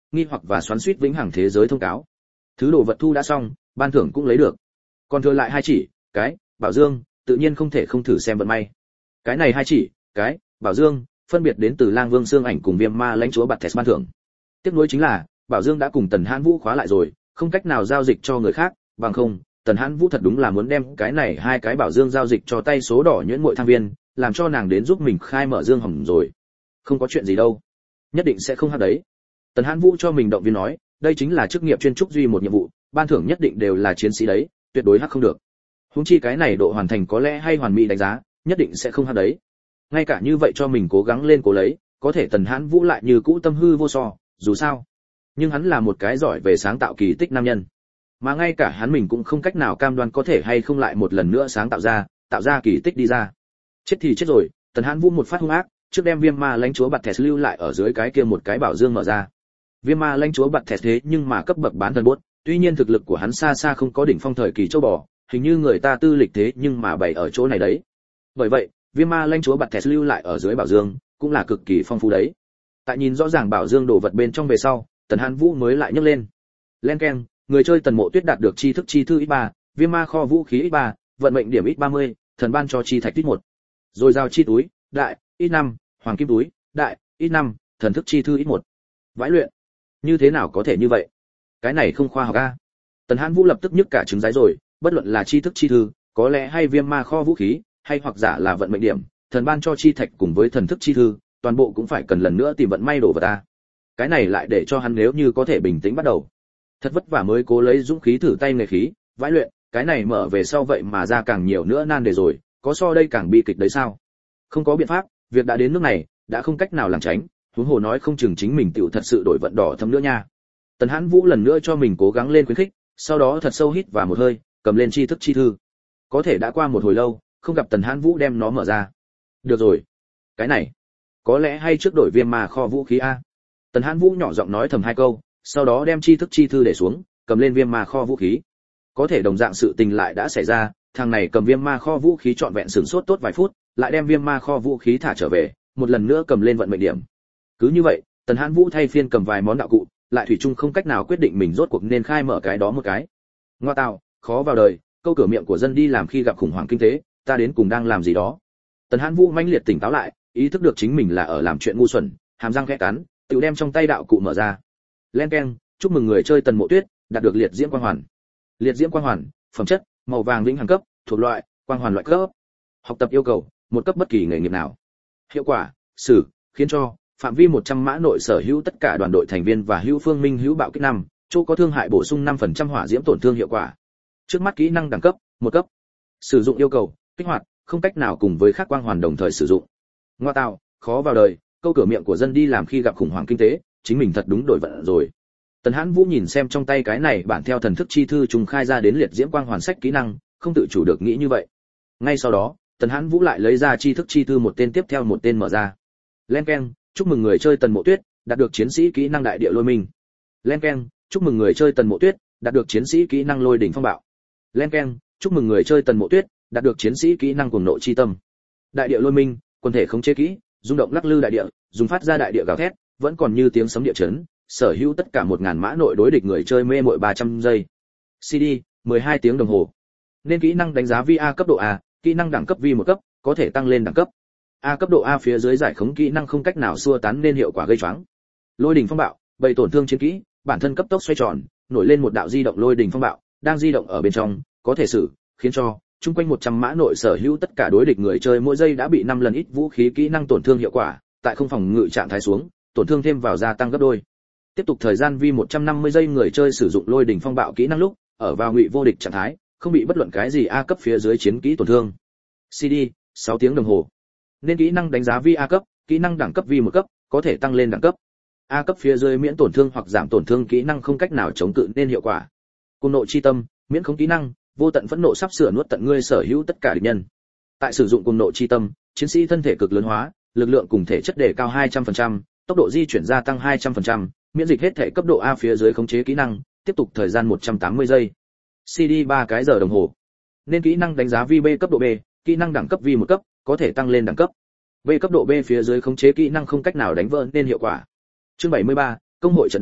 nghi hoặc và xoắn xuýt vĩnh hằng thế giới thông cáo. Thứ đồ vật thu đã xong, ban thưởng cũng lấy được. Còn thừa lại 2 chỉ, cái, bảo dương, tự nhiên không thể không thử xem vận may. Cái này 2 chỉ, cái, bảo dương, phân biệt đến từ Lang Vương Xương Ảnh cùng Viêm Ma Lãnh Chúa Bạt Thẹt ban thưởng. Tiếc nuối chính là, bảo dương đã cùng Tần Hãn Vũ khóa lại rồi, không cách nào giao dịch cho người khác, bằng không, Tần Hãn Vũ thật đúng là muốn đem cái này 2 cái bảo dương giao dịch cho tay số đỏ nhuyễn muội thang viên, làm cho nàng đến giúp mình khai mở dương hỏng rồi. Không có chuyện gì đâu, nhất định sẽ không hắc đấy. Tần Hãn Vũ cho mình động viên nói, đây chính là chức nghiệp chuyên trúc duy một nhiệm vụ, ban thưởng nhất định đều là chiến sĩ đấy, tuyệt đối hắc không được. Huống chi cái này độ hoàn thành có lẽ hay hoàn mỹ đánh giá, nhất định sẽ không hắc đấy. Ngay cả như vậy cho mình cố gắng lên cố lấy, có thể Tần Hãn Vũ lại như cũ tâm hư vô so, dù sao, nhưng hắn là một cái giỏi về sáng tạo kỳ tích nam nhân, mà ngay cả hắn mình cũng không cách nào cam đoan có thể hay không lại một lần nữa sáng tạo ra kỳ tích đi ra. Chết thì chết rồi, Tần Hãn Vũ một phát hung ác, trước đem Viêm Ma Lãnh Chúa Bạt Thẹt lưu lại ở dưới cái kia một cái bảo dương mở ra. Viêm Ma Lãnh Chúa Bạt Thẹt thế nhưng mà cấp bậc bán thần bốt, tuy nhiên thực lực của hắn xa xa không có đỉnh phong thời kỳ châu bò, hình như người ta tư lịch thế nhưng mà bày ở chỗ này đấy. Bởi vậy, Viêm Ma Lãnh Chúa Bạt Thẹt lưu lại ở dưới bảo dương, cũng là cực kỳ phong phú đấy. Tại nhìn rõ ràng bảo dương đồ vật bên trong về sau, Tần Hãn Vũ mới lại nhấc lên. Len keng, người chơi Tần Mộ Tuyết đạt được tri thức chi thư x3, Viêm Ma kho vũ khí x3, vận mệnh điểm x30, thần ban cho chi thạch x1. Rồi giao chi túi, đại, x5, hoàng kim túi, đại, x5, thần thức chi thư x1. Vãi luyện. Như thế nào có thể như vậy? Cái này không khoa học a. Tần Hãn Vũ lập tức nhức cả trứng giái rồi, bất luận là tri thức chi thư, có lẽ hay Viêm Ma kho vũ khí, hay hoặc giả là vận mệnh điểm, thần ban cho chi thạch cùng với thần thức chi thư, toàn bộ cũng phải cần lần nữa tìm vận may đổ vào ta. Cái này lại để cho hắn nếu như có thể bình tĩnh bắt đầu. Thật vất vả mới cố lấy dũng khí thử tay nghề khí, vãi luyện, cái này mở về sau vậy mà ra càng nhiều nữa nan đề rồi, có so đây càng bi kịch đấy sao? Không có biện pháp, việc đã đến nước này, đã không cách nào lảng tránh, huống hồ nói không chừng chính mình tiểu thật sự đổi vận đỏ thâm nữa nha. Tần Hãn Vũ lần nữa cho mình cố gắng lên khuyến khích, sau đó thật sâu hít vào một hơi, cầm lên tri thức chi thư. Có thể đã qua một hồi lâu, không gặp Tần Hãn Vũ đem nó mở ra. Được rồi, cái này, có lẽ hay trước đổi Viêm Ma kho vũ khí a. Tần Hãn Vũ nhỏ giọng nói thầm 2 câu, sau đó đem tri thức chi thư để xuống, cầm lên Viêm Ma kho vũ khí. Có thể đồng dạng sự tình lại đã xảy ra, thằng này cầm Viêm Ma kho vũ khí trọn vẹn sửng sốt tốt vài phút, lại đem Viêm Ma kho vũ khí thả trở về, một lần nữa cầm lên vận mệnh điểm. Cứ như vậy, Tần Hãn Vũ thay phiên cầm vài món đạo cụ, lại thủy chung không cách nào quyết định mình rốt cuộc nên khai mở cái đó một cái. Ngoa tạo, khó vào đời, câu cửa miệng của dân đi làm khi gặp khủng hoảng kinh tế, ta đến cùng đang làm gì đó. Tần Hãn Vũ mãnh liệt tỉnh táo lại, ý thức được chính mình là ở làm chuyện ngu xuẩn, hàm răng khẽ cắn, tự đem trong tay đạo cụ mở ra. Len keng, chúc mừng người chơi Tần Mộ Tuyết đạt được liệt diễm quang hoàn. Liệt diễm quang hoàn, phẩm chất, màu vàng vĩnh hằng cấp, thuộc loại, quang hoàn loại cấp. Học tập yêu cầu, một cấp bất kỳ nghề nghiệp nào. Hiệu quả, sử, khiến cho phạm vi 100 mã nội sở hữu tất cả đoàn đội thành viên và hữu phương minh hữu bạo kích 5, chỗ có thương hại bổ sung 5% hỏa diễm tổn thương hiệu quả. Trước mắt kỹ năng đẳng cấp, 1 cấp. Sử dụng yêu cầu, kích hoạt, không cách nào cùng với các quang hoàn đồng thời sử dụng. Ngoa tạo, khó vào đời, câu cửa miệng của dân đi làm khi gặp khủng hoảng kinh tế, chính mình thật đúng đổi vận rồi. Tần Hãn Vũ nhìn xem trong tay cái này bản theo thần thức chi thư trùng khai ra đến liệt diễm quang hoàn sách kỹ năng, không tự chủ được nghĩ như vậy. Ngay sau đó, Tần Hãn Vũ lại lấy ra tri thức chi thư một tên tiếp theo một tên mở ra. Len keng, chúc mừng người chơi Tần Mộ Tuyết đạt được chiến sĩ kỹ năng đại địa lôi minh. Len keng, chúc mừng người chơi Tần Mộ Tuyết đạt được chiến sĩ kỹ năng lôi đỉnh phong bạo. Len keng, chúc mừng người chơi Tần Mộ Tuyết đạt được chiến sĩ kỹ năng cuồng nộ chi tâm. Đại địa lôi minh, quần thể khống chế kỹ, rung động lắc lư đại địa, dùng phát ra đại địa gào thét, vẫn còn như tiếng sấm địa chấn, sở hữu tất cả 1000 mã nội đối địch người chơi mê mội 300 giây. CD, 12 tiếng đồng hồ. Nên kỹ năng đánh giá VA cấp độ A, kỹ năng đẳng cấp V1 cấp, có thể tăng lên đẳng cấp. A cấp độ A phía dưới giải khống kỹ năng không cách nào xua tán nên hiệu quả gây choáng. Lôi đỉnh phong bạo, bầy tổn thương chiến kỹ, bản thân cấp tốc xoay tròn, nổi lên một đạo di động lôi đỉnh phong bạo, đang di động ở bên trong, có thể sử, khiến cho chung quanh 100 mã nội sở hữu tất cả đối địch người chơi mỗi giây đã bị 5 lần ít vũ khí kỹ năng tổn thương hiệu quả, tại không phòng ngự trạng thái xuống, tổn thương thêm vào gia tăng gấp đôi. Tiếp tục thời gian vi 150 giây người chơi sử dụng lôi đỉnh phong bạo kỹ năng lúc, ở vào ngụy vô địch trạng thái, không bị bất luận cái gì A cấp phía dưới chiến kỹ tổn thương. CD, 6 tiếng đồng hồ. Nên kỹ năng đánh giá vi A cấp, kỹ năng đẳng cấp vi 1 cấp, có thể tăng lên đẳng cấp. A cấp phía dưới miễn tổn thương hoặc giảm tổn thương kỹ năng không cách nào chống cự nên hiệu quả. Cuồng nộ chi tâm, miễn không kỹ năng, vô tận phẫn nộ sắp sửa nuốt tận ngươi sở hữu tất cả địch nhân. Tại sử dụng cuồng nộ chi tâm, chiến sĩ thân thể cực lớn hóa, lực lượng cùng thể chất đề cao 200%, tốc độ di chuyển gia tăng 200%, miễn dịch hết thể cấp độ A phía dưới khống chế kỹ năng, tiếp tục thời gian 180 giây. CD 3 cái giờ đồng hồ. Nên kỹ năng đánh giá vi B cấp độ B, kỹ năng đẳng cấp vi 1 cấp, có thể tăng lên đẳng cấp. B cấp độ B phía dưới khống chế kỹ năng không cách nào đánh vỡ nên hiệu quả. Chương 73, công hội trận đầu,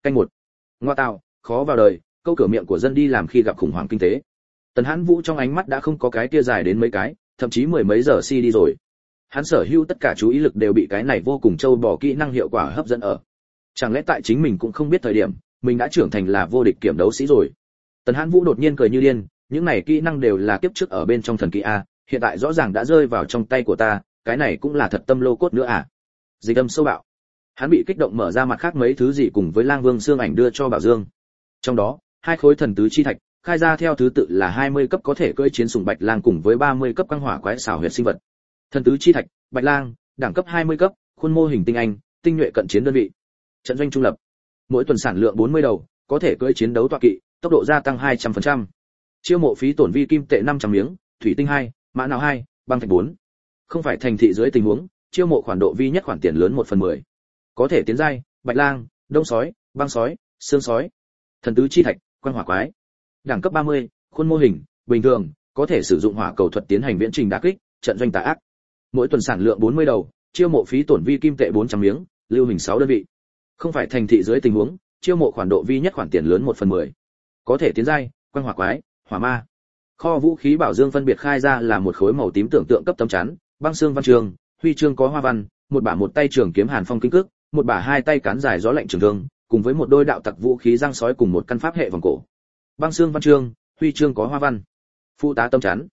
Canh một. Ngoa tạo, khó vào đời, câu cửa miệng của dân đi làm khi gặp khủng hoảng kinh tế. Tần Hãn Vũ trong ánh mắt đã không có cái tia dài đến mấy cái, thậm chí mười mấy giờ si đi rồi. Hắn sở hữu tất cả chú ý lực đều bị cái này vô cùng trâu bò kỹ năng hiệu quả hấp dẫn ở. Chẳng lẽ tại chính mình cũng không biết thời điểm, mình đã trưởng thành là vô địch kiểm đấu sĩ rồi. Tần Hãn Vũ đột nhiên cười như điên, những này kỹ năng đều là kiếp trước ở bên trong thần kỹ a, hiện tại rõ ràng đã rơi vào trong tay của ta, cái này cũng là thật tâm lô cốt nữa à. Dịch âm sâu bạo. Hắn bị kích động mở ra mặt khác mấy thứ gì cùng với Lang Vương xương ảnh đưa cho Bảo Dương. Trong đó, hai khối thần tứ chi thạch, khai ra theo thứ tự là 20 cấp có thể cưỡi chiến sủng Bạch Lang cùng với 30 cấp quang hỏa quái xảo huyệt sinh vật. Thần tứ chi thạch, Bạch Lang, đẳng cấp 20 cấp, khuôn mô hình tinh anh, tinh nhuệ cận chiến đơn vị. Trận doanh trung lập. Mỗi tuần sản lượng 40 đầu, có thể cưỡi chiến đấu tọa kỵ, tốc độ gia tăng 200%. Chiêu mộ phí tổn vi kim tệ 500 miếng, thủy tinh 2, mã não 2, băng thạch 4. Không phải thành thị dưới tình huống, chiêu mộ khoản độ vi nhất khoản tiền lớn 1/10. Có thể tiến giai, Bạch Lang, đông sói, băng sói, xương sói. Thần tứ chi thạch, quang hỏa quái. Đẳng cấp 30, khuôn mô hình, bình thường, có thể sử dụng hỏa cầu thuật tiến hành viễn trình đả kích, trận doanh tà ác. Mỗi tuần sản lượng 40 đầu, chiêu mộ phí tổn vi kim tệ 400 miếng, lưu hình 6 đơn vị. Không phải thành thị dưới tình huống, chiêu mộ khoản độ vi nhất khoản tiền lớn 1/10. Có thể tiến giai, quang hỏa quái, hỏa ma. Kho vũ khí Bảo Dương phân biệt khai ra là một khối màu tím tưởng tượng cấp tấm chắn, băng xương văn trường, huy chương có hoa văn, một bả một tay trường kiếm Hàn Phong kinh cước, một bả hai tay cán dài gió lạnh trường thương, cùng với một đôi đạo tặc vũ khí răng sói cùng một căn pháp hệ vòng cổ. Băng xương văn chương, huy chương có hoa văn. Phụ tá tâm chắn.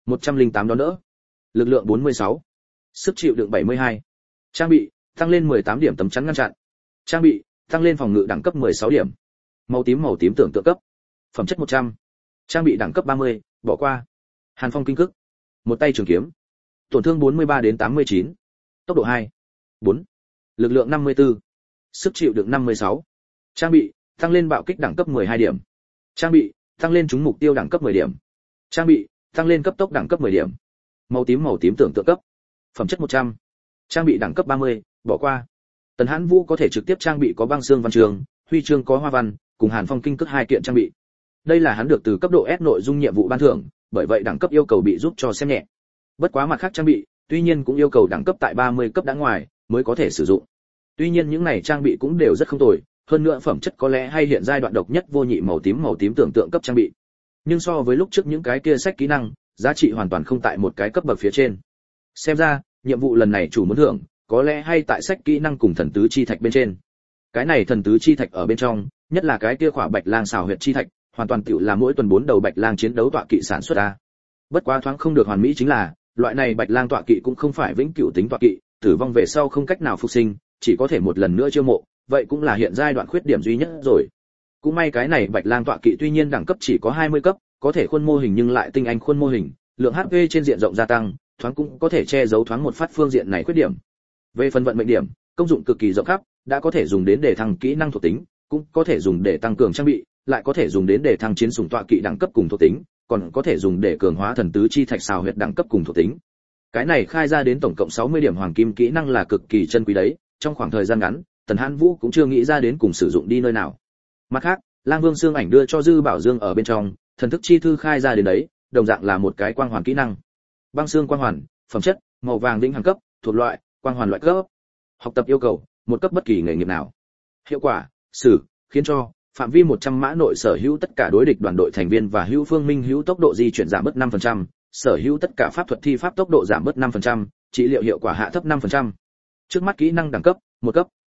108 đón đỡ. Lực lượng 46. Sức chịu đựng 72. Trang bị, tăng lên 18 điểm tấm chắn ngăn chặn. Trang bị, tăng lên phòng ngự đẳng cấp 16 điểm. Màu tím tưởng tượng cấp. Phẩm chất 100. Trang bị đẳng cấp 30, bỏ qua. Hàn Phong kinh cước. Một tay trường kiếm. Tổn thương 43 đến 89. Tốc độ 2. 4. Lực lượng 54. Sức chịu đựng 56. Trang bị, tăng lên bạo kích đẳng cấp 12 điểm. Trang bị, tăng lên trúng mục tiêu đẳng cấp 10 điểm. Trang bị, tăng lên cấp tốc đẳng cấp 10 điểm. Màu tím tưởng tượng cấp. Phẩm chất 100. Trang bị đẳng cấp 30, bỏ qua. Tần Hãn Vũ có thể trực tiếp trang bị có băng xương văn trường, huy chương có hoa văn, cùng Hàn Phong kinh cước hai kiện trang bị. Đây là hắn được từ cấp độ S nội dung nhiệm vụ ban thưởng, bởi vậy đẳng cấp yêu cầu bị giúp cho xem nhẹ. Bất quá mặt khác trang bị, tuy nhiên cũng yêu cầu đẳng cấp tại 30 cấp đã ngoài mới có thể sử dụng. Tuy nhiên những này trang bị cũng đều rất không tồi, hơn nữa phẩm chất có lẽ hay hiện giai đoạn độc nhất vô nhị màu tím tưởng tượng cấp trang bị. Nhưng so với lúc trước những cái kia sách kỹ năng, giá trị hoàn toàn không tại một cái cấp bậc phía trên. Xem ra, nhiệm vụ lần này chủ muốn thưởng, có lẽ hay tại sách kỹ năng cùng thần tứ chi thạch bên trên. Cái này thần tứ chi thạch ở bên trong, nhất là cái kia khỏa Bạch Lang xào huyệt chi thạch, hoàn toàn tựu là mỗi tuần 4 đầu Bạch Lang chiến đấu tọa kỵ sản xuất ra. Bất quá thoáng không được hoàn mỹ chính là, loại này Bạch Lang tọa kỵ cũng không phải vĩnh cửu tính tọa kỵ, tử vong về sau không cách nào phục sinh, chỉ có thể một lần nữa chiêu mộ, vậy cũng là hiện giai đoạn khuyết điểm duy nhất rồi. Cũng may cái này Bạch Lang tọa kỵ tuy nhiên đẳng cấp chỉ có 20 cấp, có thể khuôn mô hình nhưng lại tinh anh khuôn mô hình, lượng HP trên diện rộng gia tăng, thoáng cũng có thể che giấu thoáng một phát phương diện này khuyết điểm. Về phần vận mệnh điểm, công dụng cực kỳ rộng khắp, đã có thể dùng đến để thăng kỹ năng thuộc tính, cũng có thể dùng để tăng cường trang bị, lại có thể dùng đến để thăng chiến sủng tọa kỵ đẳng cấp cùng thuộc tính, còn có thể dùng để cường hóa thần tứ chi thạch xào huyệt đẳng cấp cùng thuộc tính. Cái này khai ra đến tổng cộng 60 điểm hoàng kim kỹ năng là cực kỳ chân quý đấy, trong khoảng thời gian ngắn, Tần Hãn Vũ cũng chưa nghĩ ra đến cùng sử dụng đi nơi nào. Mặt khác, Lang Vương xương ảnh đưa cho Dư Bảo Dương ở bên trong, thần thức chi thư khai ra đến đấy, đồng dạng là một cái quang hoàn kỹ năng. Băng xương quang hoàn, phẩm chất, màu vàng vĩnh hằng cấp, thuộc loại, quang hoàn loại cấp. Học tập yêu cầu, một cấp bất kỳ nghề nghiệp nào. Hiệu quả, sử, khiến cho phạm vi 100 mã nội sở hữu tất cả đối địch đoàn đội thành viên và hữu phương minh hữu tốc độ di chuyển giảm bớt 5%, sở hữu tất cả pháp thuật thi pháp tốc độ giảm bớt 5%, trị liệu hiệu quả hạ thấp 5%. Trước mắt kỹ năng đẳng cấp, 1 cấp.